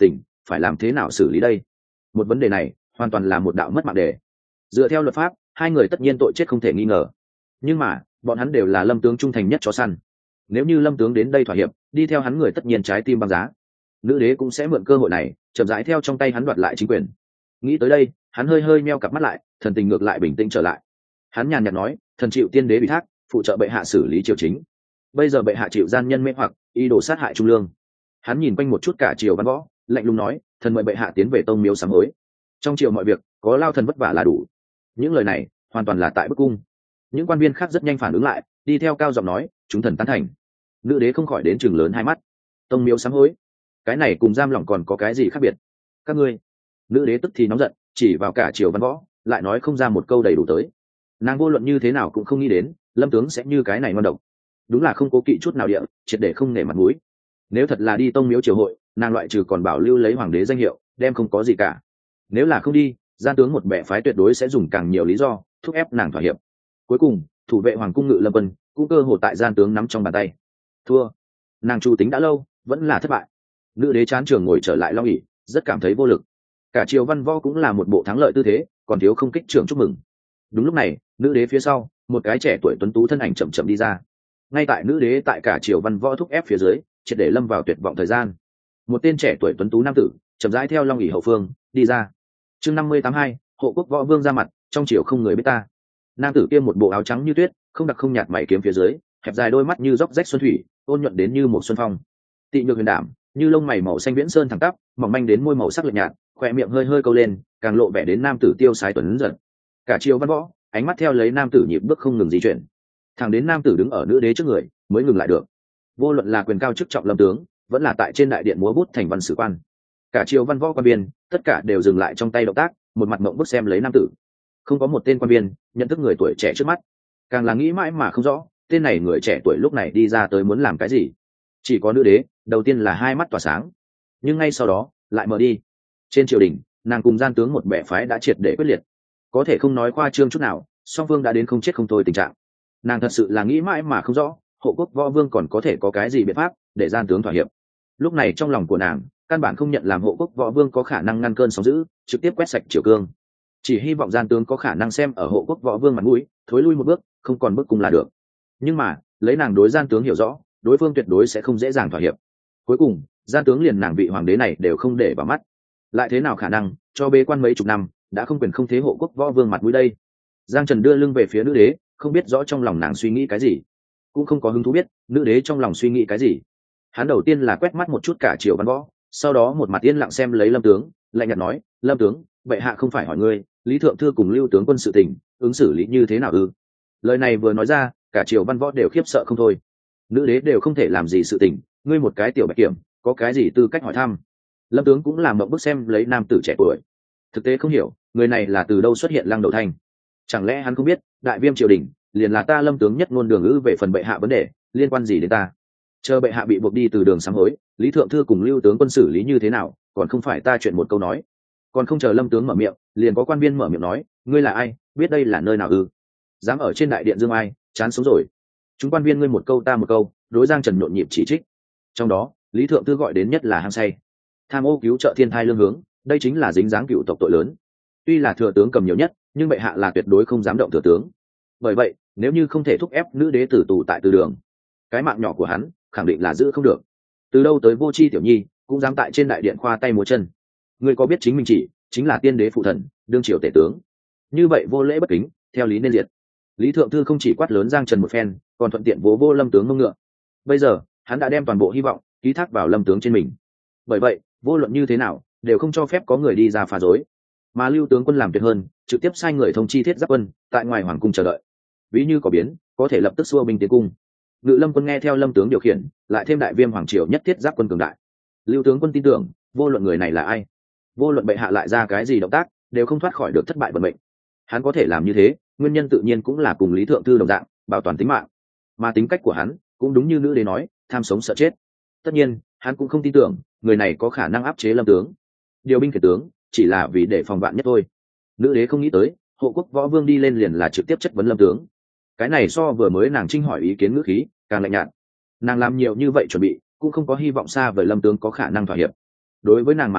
phải làm thế nào xử lý đây? Một vấn đề này hoàn toàn là một đạo mất mạng đề. Dựa theo luật pháp, hai người tất nhiên tội chết không thể nghi ngờ, nhưng mà bọn hắn đều là Lâm tướng trung thành nhất chó săn. Nếu như Lâm tướng đến đây thỏa hiệp, đi theo hắn người tất nhiên trái tim băng giá. Nữ đế cũng sẽ mượn cơ hội này chậm rãi theo trong tay hắn đoạt lại chính quyền. Nghĩ tới đây, hắn hơi hơi meo cặp mắt lại, thần tình ngược lại bình tĩnh trở lại. Hắn nhàn nhạt nói, thần chịu tiên đế ủy thác, phụ trợ bệ hạ xử lý triều chính. Bây giờ bệ hạ chịu gian nhân mê hoặc, ý đồ sát hại trung lương. Hắn nhìn quanh một chút cả triều văn võ, lạnh lùng nói, thần mời bệ hạ tiến về tông miếu sám hối. Trong triều mọi việc có lao thần vất vả là đủ. Những lời này hoàn toàn là tại bức cung. Những quan viên khác rất nhanh phản ứng lại, đi theo cao giọng nói, chúng thần tán thành. Nữ đế không khỏi đến chừng lớn hai mắt. Tông miếu sám hối, cái này cùng giam lỏng còn có cái gì khác biệt? Các ngươi. Nữ đế tức thì nóng giận, chỉ vào cả triều văn võ, lại nói không ra một câu đầy đủ tới. Nàng vô luận như thế nào cũng không nghĩ đến Lâm tướng sẽ như cái này ngon độc, đúng là không cố kỵ chút nào địa, triệt để không nể mặt mũi. Nếu thật là đi tông miếu triều hội, nàng loại trừ còn bảo lưu lấy hoàng đế danh hiệu, đem không có gì cả. Nếu là không đi, gian tướng một bệ phái tuyệt đối sẽ dùng càng nhiều lý do thúc ép nàng thỏa hiệp. Cuối cùng thủ vệ hoàng cung Ngự Lâm Quân cũng cơ hội tại gian tướng nắm trong bàn tay. Thua. Nàng chu tính đã lâu, vẫn là thất bại. Nữ đế chán trường ngồi trở lại long ỷ, rất cảm thấy vô lực. Cả triều văn võ cũng là một bộ thắng lợi tư thế, còn thiếu không kích trưởng chúc mừng. Đúng lúc này, nữ đế phía sau, một cái trẻ tuổi tuấn tú thân ảnh chậm chậm đi ra. Ngay tại nữ đế tại cả triều văn võ thúc ép phía dưới, triệt để lâm vào tuyệt vọng thời gian. Một tên trẻ tuổi tuấn tú nam tử chậm rãi theo long ỷ hậu phương đi ra. Chương năm mươi tám hai, hộ quốc võ vương ra mặt, trong triều không người biết ta. Nam tử kia một bộ áo trắng như tuyết, không đặc không nhạt mày kiếm phía dưới, hẹp dài đôi mắt như dốc rách xuân thủy, ôn nhuận đến như một xuân phong. Tị nhược huyền đảm, như lông mày màu xanh viễn sơn thẳng tắp, mỏng manh đến môi màu sắc lạnh nhạt, khỏe miệng hơi hơi câu lên, càng lộ vẻ đến nam tử tiêu sái tuấn giật. Cả triều văn võ ánh mắt theo lấy nam tử nhịp bước không ngừng di chuyển, thẳng đến nam tử đứng ở nữ đế trước người mới ngừng lại được. Vô luận là quyền cao chức trọng Lâm tướng, vẫn là tại trên đại điện múa bút thành văn sử quan, cả triều văn võ quan viên tất cả đều dừng lại trong tay động tác, một mặt mộng bức xem lấy nam tử. Không có một tên quan viên nhận thức người tuổi trẻ trước mắt, càng là nghĩ mãi mà không rõ tên này người trẻ tuổi lúc này đi ra tới muốn làm cái gì. Chỉ có nữ đế đầu tiên là hai mắt tỏa sáng, nhưng ngay sau đó lại mở đi. Trên triều đình, nàng cùng gian tướng một bè phái đã triệt để quyết liệt, có thể không nói khoa trương chút nào, song phương đã đến không chết không thôi tình trạng. Nàng thật sự là nghĩ mãi mà không rõ hộ quốc võ vương còn có thể có cái gì biện pháp để gian tướng thỏa hiệp. Lúc này trong lòng của nàng căn bản không nhận làm hộ quốc võ vương có khả năng ngăn cơn sóng dữ, trực tiếp quét sạch triều cương. Chỉ hy vọng gian tướng có khả năng xem ở hộ quốc võ vương mặt mũi, thối lui một bước, không còn bước cùng là được. Nhưng mà lấy nàng đối gian tướng hiểu rõ, đối phương tuyệt đối sẽ không dễ dàng thỏa hiệp. Cuối cùng gian tướng liền nàng vị hoàng đế này đều không để vào mắt, lại thế nào khả năng cho bế quan mấy chục năm đã không quyền không thế hộ quốc võ vương mặt mũi đây? Giang Trần đưa lưng về phía nữ đế, không biết rõ trong lòng nàng suy nghĩ cái gì, cũng không có hứng thú biết nữ đế trong lòng suy nghĩ cái gì. Hắn đầu tiên là quét mắt một chút cả triều văn võ, sau đó một mặt yên lặng xem lấy Lâm tướng, lạnh nhạt nói, Lâm tướng, bệ hạ không phải hỏi ngươi Lý thượng thư cùng Lưu tướng quân sự tình ứng xử lý như thế nào ư? Lời này vừa nói ra, cả triều văn võ đều khiếp sợ không thôi. Nữ đế đều không thể làm gì sự tình, ngươi một cái tiểu bạch kiểm có cái gì tư cách hỏi thăm? Lâm tướng cũng làm mộng bức xem lấy nam tử trẻ tuổi, thực tế không hiểu người này là từ đâu xuất hiện lăng đầu thanh. Chẳng lẽ hắn không biết đại viêm triều đình liền là ta Lâm tướng nhất ngôn đường ngữ về phần bệ hạ vấn đề, liên quan gì đến ta? Chờ bệ hạ bị buộc đi từ đường sám hối, Lý thượng thư cùng Lưu tướng quân xử lý như thế nào, còn không phải ta chuyện một câu nói. Còn không chờ Lâm tướng mở miệng, liền có quan viên mở miệng nói, ngươi là ai, biết đây là nơi nào ư? Dám ở trên đại điện dương ai, chán sống rồi. Chúng quan viên ngươi một câu ta một câu, đối Giang Trần nhộn nhịp chỉ trích. Trong đó Lý thượng thư gọi đến nhất là hăng say, tham ô cứu trợ thiên thai lương hướng, đây chính là dính dáng cựu tộc tội lớn. Tuy là thừa tướng cầm nhiều nhất, nhưng bệ hạ là tuyệt đối không dám động thừa tướng. Bởi vậy nếu như không thể thúc ép nữ đế tử tù tại từ đường, cái mạng nhỏ của hắn khẳng định là giữ không được. Từ đâu tới vô tri tiểu nhi cũng dám tại trên đại điện khoa tay múa chân. Ngươi có biết chính mình chỉ chính là tiên đế phụ thần, đương triều tể tướng, như vậy vô lễ bất kính, theo lý nên diệt. Lý thượng thư không chỉ quát lớn Giang Trần một phen, còn thuận tiện vố vô Lâm tướng mông ngựa. Bây giờ hắn đã đem toàn bộ hy vọng ký thác vào Lâm tướng trên mình, bởi vậy vô luận như thế nào đều không cho phép có người đi ra phá rối. Mà Lưu tướng quân làm tuyệt hơn, trực tiếp sai người thông chi Thiết Giáp quân tại ngoài hoàng cung chờ đợi, ví như có biến có thể lập tức xua binh tiến cung. Ngự Lâm quân nghe theo Lâm tướng điều khiển, lại thêm đại viêm hoàng triều nhất Thiết Giáp quân cường đại. Lưu tướng quân tin tưởng vô luận người này là ai, vô luận bệ hạ lại ra cái gì động tác, đều không thoát khỏi được thất bại vận mệnh. Hắn có thể làm như thế, nguyên nhân tự nhiên cũng là cùng Lý thượng thư đồng dạng, bảo toàn tính mạng. Mà tính cách của hắn cũng đúng như nữ đế nói, tham sống sợ chết. Tất nhiên hắn cũng không tin tưởng người này có khả năng áp chế Lâm tướng, điều binh khiển tướng chỉ là vì để phòng vạn nhất thôi. Nữ đế không nghĩ tới hộ quốc võ vương đi lên liền là trực tiếp chất vấn Lâm tướng, cái này so vừa mới nàng trinh hỏi ý kiến ngữ khí càng lạnh nhạt. Nàng làm nhiều như vậy chuẩn bị cũng không có hy vọng xa vời Lâm tướng có khả năng thỏa hiệp. Đối với nàng mà nói,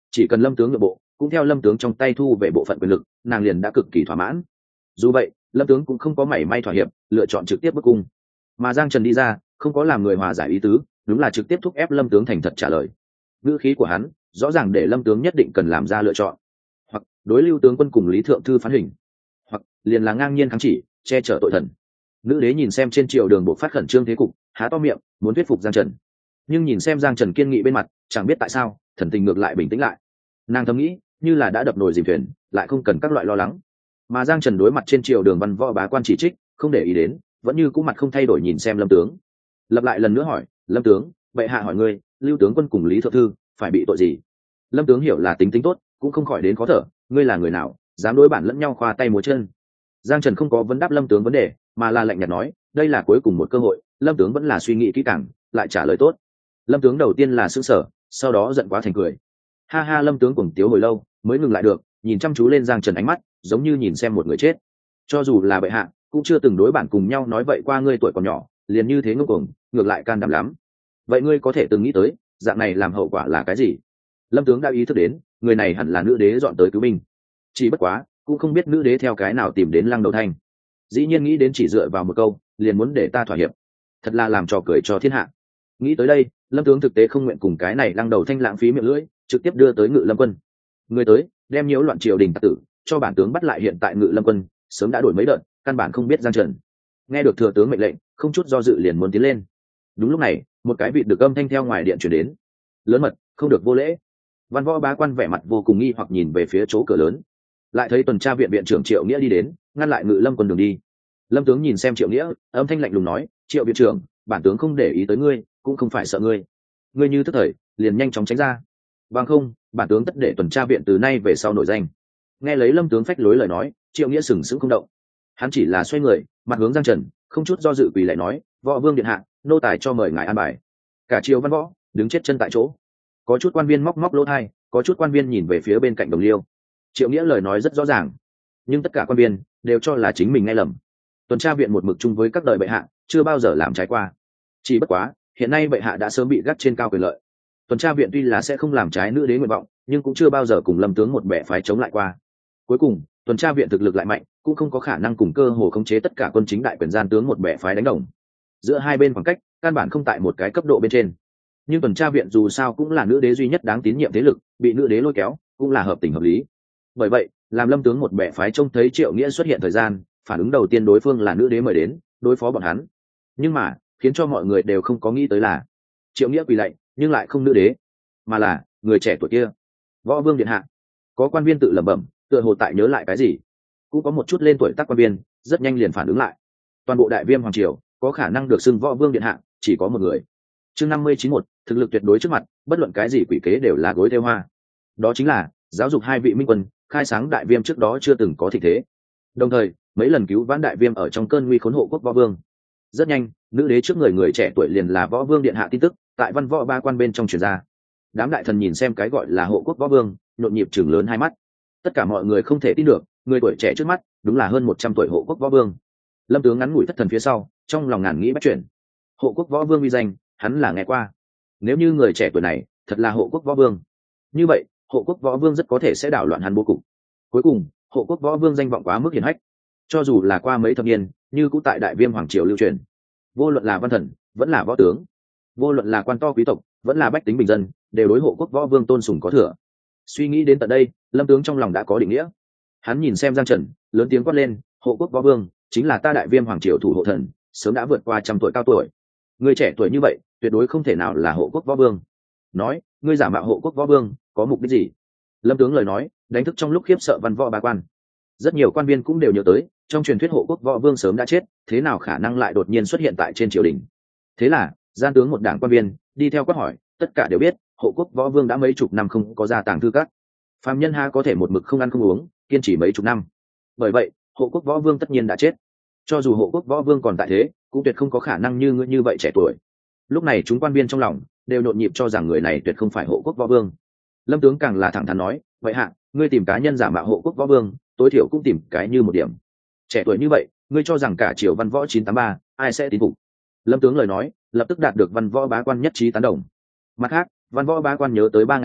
chỉ cần lâm tướng nội bộ cũng theo lâm tướng trong tay thu về bộ phận quyền lực, nàng liền đã cực kỳ thỏa mãn. Dù vậy lâm tướng cũng không có mảy may thỏa hiệp, lựa chọn trực tiếp bức cung. Mà Giang Trần đi ra không có làm người hòa giải ý tứ, đúng là trực tiếp thúc ép lâm tướng thành thật trả lời. Ngữ khí của hắn rõ ràng để lâm tướng nhất định cần làm ra lựa chọn, hoặc đối lưu tướng quân cùng Lý Thượng Thư phán hình, hoặc liền là ngang nhiên kháng chỉ che chở tội thần. Nữ đế nhìn xem trên triều đường bộ phát khẩn trương thế cục, há to miệng muốn thuyết phục Giang Trần, nhưng nhìn xem Giang Trần kiên nghị bên mặt, chẳng biết tại sao thần tình ngược lại bình tĩnh lại. Nàng thầm nghĩ như là đã đập nồi dìm thuyền, lại không cần các loại lo lắng. Mà Giang Trần đối mặt trên triều đường văn võ bá quan chỉ trích, không để ý đến, vẫn như cũ mặt không thay đổi nhìn xem lâm tướng. Lặp lại lần nữa hỏi, lâm tướng, bệ hạ hỏi ngươi, lưu tướng quân cùng Lý Thượng Thư phải bị tội gì? Lâm tướng hiểu là tính tính tốt, cũng không khỏi đến khó thở. Ngươi là người nào dám đối bản lẫn nhau khoa tay múa chân? Giang Trần không có vấn đáp lâm tướng vấn đề, mà là lạnh nhạt nói, đây là cuối cùng một cơ hội. Lâm tướng vẫn là suy nghĩ kỹ càng, lại trả lời tốt. Lâm tướng đầu tiên là sững sờ, sau đó giận quá thành cười. Ha ha, lâm tướng cuồng tiếu hồi lâu mới ngừng lại được, nhìn chăm chú lên Giang Trần, ánh mắt giống như nhìn xem một người chết. Cho dù là bệ hạ cũng chưa từng đối bản cùng nhau nói vậy qua, ngươi tuổi còn nhỏ liền như thế ngông cuồng, ngược lại can đảm lắm. Vậy ngươi có thể từng nghĩ tới dạng này làm hậu quả là cái gì? Lâm tướng đã ý thức đến người này hẳn là nữ đế dọn tới cứu binh, chỉ bất quá cũng không biết nữ đế theo cái nào tìm đến Lăng Đầu Thanh. Dĩ nhiên nghĩ đến chỉ dựa vào một câu liền muốn để ta thỏa hiệp, thật là làm trò cười cho thiên hạ. Nghĩ tới đây, lâm tướng thực tế không nguyện cùng cái này Lăng Đầu Thanh lãng phí miệng lưỡi, trực tiếp đưa tới Ngự Lâm quân. Người tới đem nhiễu loạn triều đình tặc tử cho bản tướng bắt lại. Hiện tại Ngự Lâm quân sớm đã đổi mấy đợt, căn bản không biết Giang Trần. Nghe được thừa tướng mệnh lệnh, không chút do dự liền muốn tiến lên. Đúng lúc này, một cái vịt được âm thanh theo ngoài điện chuyển đến. Lớn mật, không được vô lễ. Văn võ bá quan vẻ mặt vô cùng nghi hoặc nhìn về phía chỗ cửa lớn, lại thấy tuần tra viện viện trưởng Triệu Nghĩa đi đến, ngăn lại Ngự Lâm quân đường đi. Lâm tướng nhìn xem Triệu Nghĩa, âm thanh lạnh lùng nói, Triệu viện trưởng, bản tướng không để ý tới ngươi, cũng không phải sợ ngươi. Ngươi như thức thời, liền nhanh chóng tránh ra, bằng không bản tướng tất để tuần tra viện từ nay về sau nổi danh. Nghe lấy lâm tướng phách lối lời nói, Triệu Nghĩa sừng sững không động. Hắn chỉ là xoay người mặt hướng Giang Trần, không chút do dự quỳ lại nói, võ vương điện hạ, nô tài cho mời ngài an bài. Cả triều văn võ đứng chết chân tại chỗ, có chút quan viên móc móc lỗ thai, có chút quan viên nhìn về phía bên cạnh Đồng Liêu. Triệu Nghĩa lời nói rất rõ ràng, nhưng tất cả quan viên đều cho là chính mình nghe lầm. Tuần tra viện một mực chung với các đời bệ hạ, chưa bao giờ làm trái qua. Chỉ bất quá hiện nay bệ hạ đã sớm bị gác trên cao quyền lợi. Tuần tra viện tuy là sẽ không làm trái nữ đế nguyện vọng, nhưng cũng chưa bao giờ cùng lâm tướng một bè phái chống lại qua. Cuối cùng tuần tra viện thực lực lại mạnh, cũng không có khả năng cùng cơ hồ khống chế tất cả quân chính đại quyền gian tướng một bè phái đánh đồng. Giữa hai bên khoảng cách căn bản không tại một cái cấp độ bên trên. Nhưng tuần tra viện dù sao cũng là nữ đế duy nhất đáng tín nhiệm thế lực, bị nữ đế lôi kéo cũng là hợp tình hợp lý. Bởi vậy làm lâm tướng một bè phái trông thấy Triệu Nghĩa xuất hiện thời gian, phản ứng đầu tiên đối phương là nữ đế mời đến đối phó bọn hắn. Nhưng mà khiến cho mọi người đều không có nghĩ tới là Triệu Nghĩa quỳ lạy, nhưng lại không nữ đế, mà là người trẻ tuổi kia, võ vương điện hạ. Có quan viên tự lẩm bẩm, tựa hồ tại nhớ lại cái gì. Cũng có một chút lên tuổi tác quan viên rất nhanh liền phản ứng lại. Toàn bộ đại viêm hoàng triều có khả năng được xưng võ vương điện hạ chỉ có một người. Chương năm mươi chín một, thực lực tuyệt đối trước mặt, bất luận cái gì quỷ kế đều là gối theo hoa. Đó chính là giáo dục hai vị minh quân, khai sáng đại viêm trước đó chưa từng có thị thế. Đồng thời mấy lần cứu vãn đại viêm ở trong cơn nguy khốn hộ quốc võ vương. Rất nhanh, nữ đế trước người người trẻ tuổi liền là võ vương điện hạ tin tức tại văn võ ba quan bên trong truyền ra. Đám đại thần nhìn xem cái gọi là hộ quốc võ vương, nhộn nhịp chừng lớn hai mắt. Tất cả mọi người không thể tin được, người tuổi trẻ trước mắt đúng là hơn một trăm tuổi hộ quốc võ vương. Lâm tướng ngắn ngủi thất thần phía sau, trong lòng ngàn nghĩ bắt chuyển. Hộ quốc võ vương uy danh hắn là nghe qua. Nếu như người trẻ tuổi này thật là hộ quốc võ vương, như vậy hộ quốc võ vương rất có thể sẽ đảo loạn hắn bố cục. Cuối cùng hộ quốc võ vương danh vọng quá mức hiển hách, cho dù là qua mấy thập niên như cũng tại đại viêm hoàng triều lưu truyền. Vô luận là văn thần vẫn là võ tướng, vô luận là quan to quý tộc vẫn là bách tính bình dân, đều đối hộ quốc võ vương tôn sùng có thừa. Suy nghĩ đến tận đây, lâm tướng trong lòng đã có định nghĩa. Hắn nhìn xem Giang Trần, lớn tiếng quát lên, hộ quốc võ vương chính là ta đại viêm hoàng triều thủ hộ thần, sớm đã vượt qua trăm tuổi cao tuổi. Người trẻ tuổi như vậy tuyệt đối không thể nào là hộ quốc võ vương. Nói ngươi giả mạo hộ quốc võ vương có mục đích gì? Lâm tướng lời nói đánh thức trong lúc khiếp sợ văn võ bá quan. Rất nhiều quan viên cũng đều nhớ tới, trong truyền thuyết hộ quốc võ vương sớm đã chết, thế nào khả năng lại đột nhiên xuất hiện tại trên triều đình. Thế là gian tướng một đảng quan viên đi theo quát hỏi, tất cả đều biết hộ quốc võ vương đã mấy chục năm không có gia tàng thư các, phàm nhân ha có thể một mực không ăn không uống kiên trì mấy chục năm. Bởi vậy hộ quốc võ vương tất nhiên đã chết. Cho dù hộ quốc võ vương còn tại thế, cũng tuyệt không có khả năng như ngươi như vậy trẻ tuổi. Lúc này chúng quan viên trong lòng đều nhộn nhịp cho rằng người này tuyệt không phải hộ quốc võ vương. Lâm tướng càng là thẳng thắn nói, vậy hạ, ngươi tìm cá nhân giả mạo hộ quốc võ vương, tối thiểu cũng tìm cái như một điểm. Trẻ tuổi như vậy, ngươi cho rằng cả triều văn võ chín tám ba ai sẽ tín phục? Lâm tướng lời nói lập tức đạt được văn võ bá quan nhất trí tán đồng. Mặt khác, văn võ bá quan nhớ tới ba ngày trước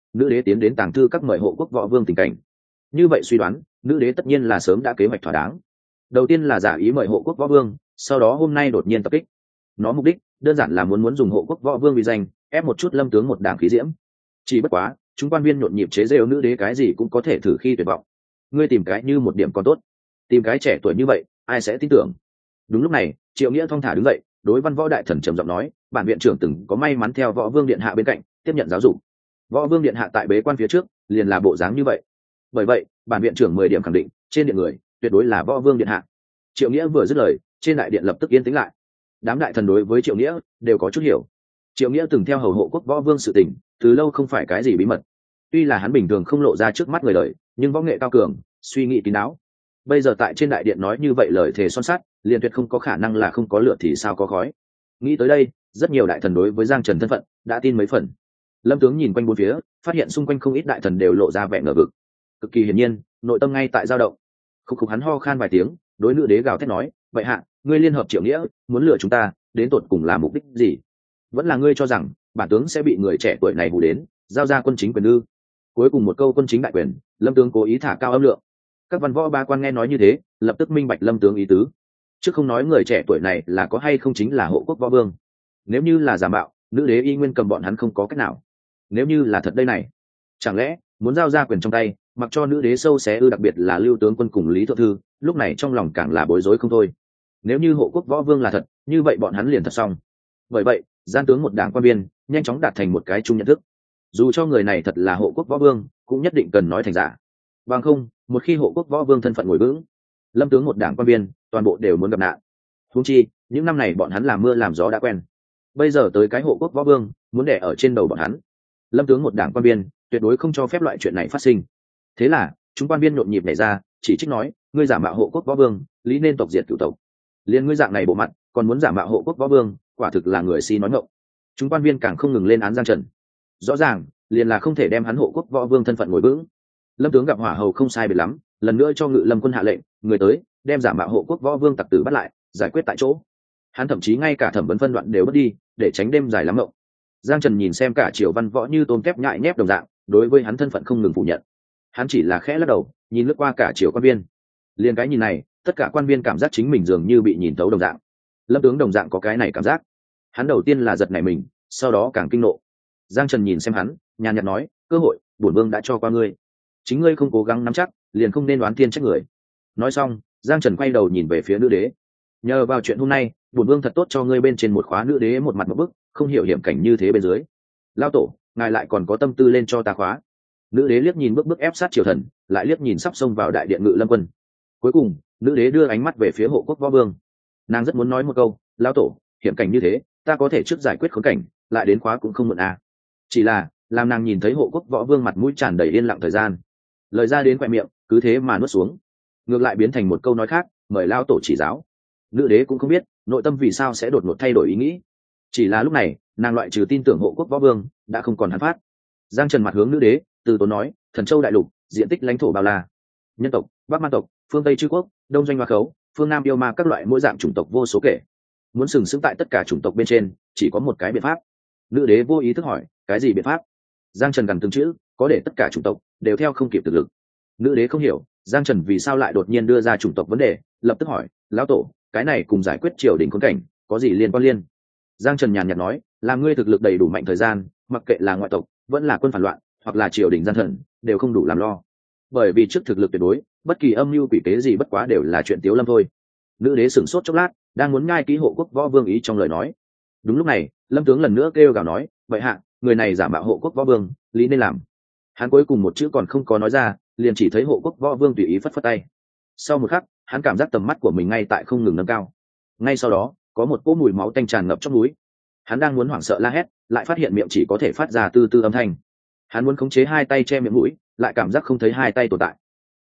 nữ đế tiến đến tàng thư các mời hộ quốc võ vương tình cảnh. Như vậy suy đoán, nữ đế tất nhiên là sớm đã kế hoạch thỏa đáng. Đầu tiên là giả ý mời hộ quốc võ vương, sau đó hôm nay đột nhiên tập kích. Nó mục đích đơn giản là muốn muốn dùng hộ quốc võ vương vì danh ép một chút Lâm tướng một đảng khí diễm. Chỉ bất quá chúng quan viên nhộn nhịp chế giễu nữ đế cái gì cũng có thể thử khi tuyệt vọng. Ngươi tìm cái như một điểm còn tốt, tìm cái trẻ tuổi như vậy ai sẽ tin tưởng. Đúng lúc này Triệu Nghĩa thong thả đứng dậy, đối Văn Võ đại thần trầm giọng nói, bản viện trưởng từng có may mắn theo Võ Vương điện hạ bên cạnh tiếp nhận giáo dục. Võ Vương điện hạ tại bế quan phía trước liền là bộ dáng như vậy, bởi vậy bản viện trưởng mười điểm khẳng định trên điện người tuyệt đối là Võ Vương điện hạ. Triệu Nghĩa vừa dứt lời, trên đại điện lập tức yên tĩnh lại. Đám đại thần đối với Triệu Nghĩa đều có chút hiểu. Triệu Nghĩa từng theo hầu hộ quốc võ vương sự tình, từ lâu không phải cái gì bí mật. Tuy là hắn bình thường không lộ ra trước mắt người đời, nhưng võ nghệ cao cường, suy nghĩ kín đáo. Bây giờ tại trên đại điện nói như vậy lời thề son sắt, liền tuyệt không có khả năng là không có lửa thì sao có khói. Nghĩ tới đây, rất nhiều đại thần đối với Giang Trần thân phận đã tin mấy phần. Lâm tướng nhìn quanh bốn phía, phát hiện xung quanh không ít đại thần đều lộ ra vẻ ngờ vực. Cực kỳ hiển nhiên, nội tâm ngay tại dao động. Khúc khúc hắn ho khan vài tiếng, đối nữ đế gào thét nói, vậy hạ, ngươi liên hợp Triệu Nghĩa muốn lừa chúng ta, đến tột cùng là mục đích gì? Vẫn là ngươi cho rằng bản tướng sẽ bị người trẻ tuổi này hù đến giao ra quân chính quyền ư? Cuối cùng một câu quân chính đại quyền, Lâm tướng cố ý thả cao âm lượng. Các văn võ ba quan nghe nói như thế, lập tức minh bạch Lâm tướng ý tứ. Chứ không nói người trẻ tuổi này là có hay không chính là hộ quốc võ vương, nếu như là giả mạo, nữ đế y nguyên cầm bọn hắn không có cách nào. Nếu như là thật đây này, chẳng lẽ muốn giao ra quyền trong tay, mặc cho nữ đế sâu xé ư? Đặc biệt là Lưu tướng quân cùng Lý thượng thư, lúc này trong lòng càng là bối rối không thôi. Nếu như hộ quốc võ vương là thật, như vậy bọn hắn liền thật xong. Bởi vậy gian tướng một đảng quan viên nhanh chóng đạt thành một cái chung nhận thức, dù cho người này thật là hộ quốc võ vương cũng nhất định cần nói thành giả. Bằng không, một khi hộ quốc võ vương thân phận ngồi vững, Lâm tướng một đảng quan viên toàn bộ đều muốn gặp nạn. Huống chi những năm này bọn hắn làm mưa làm gió đã quen, bây giờ tới cái hộ quốc võ vương muốn đẻ ở trên đầu bọn hắn, Lâm tướng một đảng quan viên tuyệt đối không cho phép loại chuyện này phát sinh. Thế là chúng quan viên nhộn nhịp nhảy ra chỉ trích nói, ngươi giả mạo hộ quốc võ vương, lý nên tộc diệt cửu tộc. Liên ngươi dạng này bộ mặt còn muốn giả mạo hộ quốc võ vương, quả thực là người si nói ngọng. Chúng quan viên càng không ngừng lên án Giang Trần, rõ ràng liền là không thể đem hắn hộ quốc võ vương thân phận ngồi vững. Lâm tướng gặp hỏa hầu không sai biệt lắm, lần nữa cho Ngự Lâm quân hạ lệnh, người tới đem giả mạo hộ quốc võ vương tặc tử bắt lại, giải quyết tại chỗ. Hắn thậm chí ngay cả thẩm vấn phân đoạn đều mất đi, để tránh đêm dài lắm ngộng. Giang Trần nhìn xem cả triều văn võ như tôm tép nhại nhép đồng dạng, đối với hắn thân phận không ngừng phủ nhận. Hắn chỉ là khẽ lắc đầu, nhìn lướt qua cả triều quan viên. Liên cái nhìn này, tất cả quan viên cảm giác chính mình dường như bị nhìn thấu đồng dạng. Lâm tướng đồng dạng có cái này cảm giác. Hắn đầu tiên là giật nảy mình, sau đó càng kinh nộ. Giang Trần nhìn xem hắn, nhàn nhạt nói, cơ hội bổn vương đã cho qua ngươi, chính ngươi không cố gắng nắm chắc, liền không nên đoán thiên trách người. Nói xong, Giang Trần quay đầu nhìn về phía nữ đế. Nhờ vào chuyện hôm nay, bổn vương thật tốt cho ngươi bên trên một khóa. Nữ đế một mặt một bức, không hiểu hiểm cảnh như thế bên dưới. Lao tổ, ngài lại còn có tâm tư lên cho ta khóa. Nữ đế liếc nhìn bước bước ép sát triều thần, lại liếc nhìn sắp xông vào đại điện Ngự Lâm quân. Cuối cùng nữ đế đưa ánh mắt về phía hộ quốc võ vương. Nàng rất muốn nói một câu, lão tổ, hiểm cảnh như thế ta có thể trước giải quyết khốn cảnh, lại đến khóa cũng không muộn à. Chỉ là làm nàng nhìn thấy hộ quốc võ vương mặt mũi tràn đầy yên lặng thời gian, lời ra đến khoe miệng cứ thế mà nuốt xuống, ngược lại biến thành một câu nói khác, mời lão tổ chỉ giáo. Nữ đế cũng không biết nội tâm vì sao sẽ đột ngột thay đổi ý nghĩ, chỉ là lúc này nàng loại trừ tin tưởng hộ quốc võ vương đã không còn hắn phát. Giang Trần mặt hướng nữ đế, từ tốn nói, Thần Châu đại lục diện tích lãnh thổ bao la, nhân tộc Bắc Man tộc, phương Tây Chư quốc, Đông Doanh Hoa Khấu, phương Nam yêu ma, các loại mỗi dạng chủng tộc vô số kể. Muốn sừng sững tại tất cả chủng tộc bên trên, chỉ có một cái biện pháp. Nữ đế vô ý thức hỏi, cái gì biện pháp? Giang Trần gần từng chữ, có để tất cả chủng tộc đều theo không kịp thực lực. Nữ đế không hiểu Giang Trần vì sao lại đột nhiên đưa ra chủng tộc vấn đề, lập tức hỏi, lão tổ, cái này cùng giải quyết triều đình khốn cảnh có gì liên quan liên? Giang Trần nhàn nhạt nói, là ngươi thực lực đầy đủ mạnh thời gian, mặc kệ là ngoại tộc vẫn là quân phản loạn hoặc là triều đình gian thần, đều không đủ làm lo. Bởi vì trước thực lực tuyệt đối, bất kỳ âm mưu quỷ kế gì bất quá đều là chuyện tiếu lâm thôi. Nữ đế sửng sốt chốc lát, đang muốn ngai ký hộ quốc võ vương ý trong lời nói. Đúng lúc này, Lâm tướng lần nữa kêu gào nói, vậy hạ, người này giả mạo hộ quốc võ vương, lý nên làm. Hắn cuối cùng một chữ còn không có nói ra, liền chỉ thấy hộ quốc võ vương tùy ý phất phất tay. Sau một khắc, hắn cảm giác tầm mắt của mình ngay tại không ngừng nâng cao. Ngay sau đó, có một cỗ mùi máu tanh tràn ngập trong núi. Hắn đang muốn hoảng sợ la hét, lại phát hiện miệng chỉ có thể phát ra tư tư âm thanh. Hắn muốn khống chế hai tay che miệng mũi, lại cảm giác không thấy hai tay tồn tại.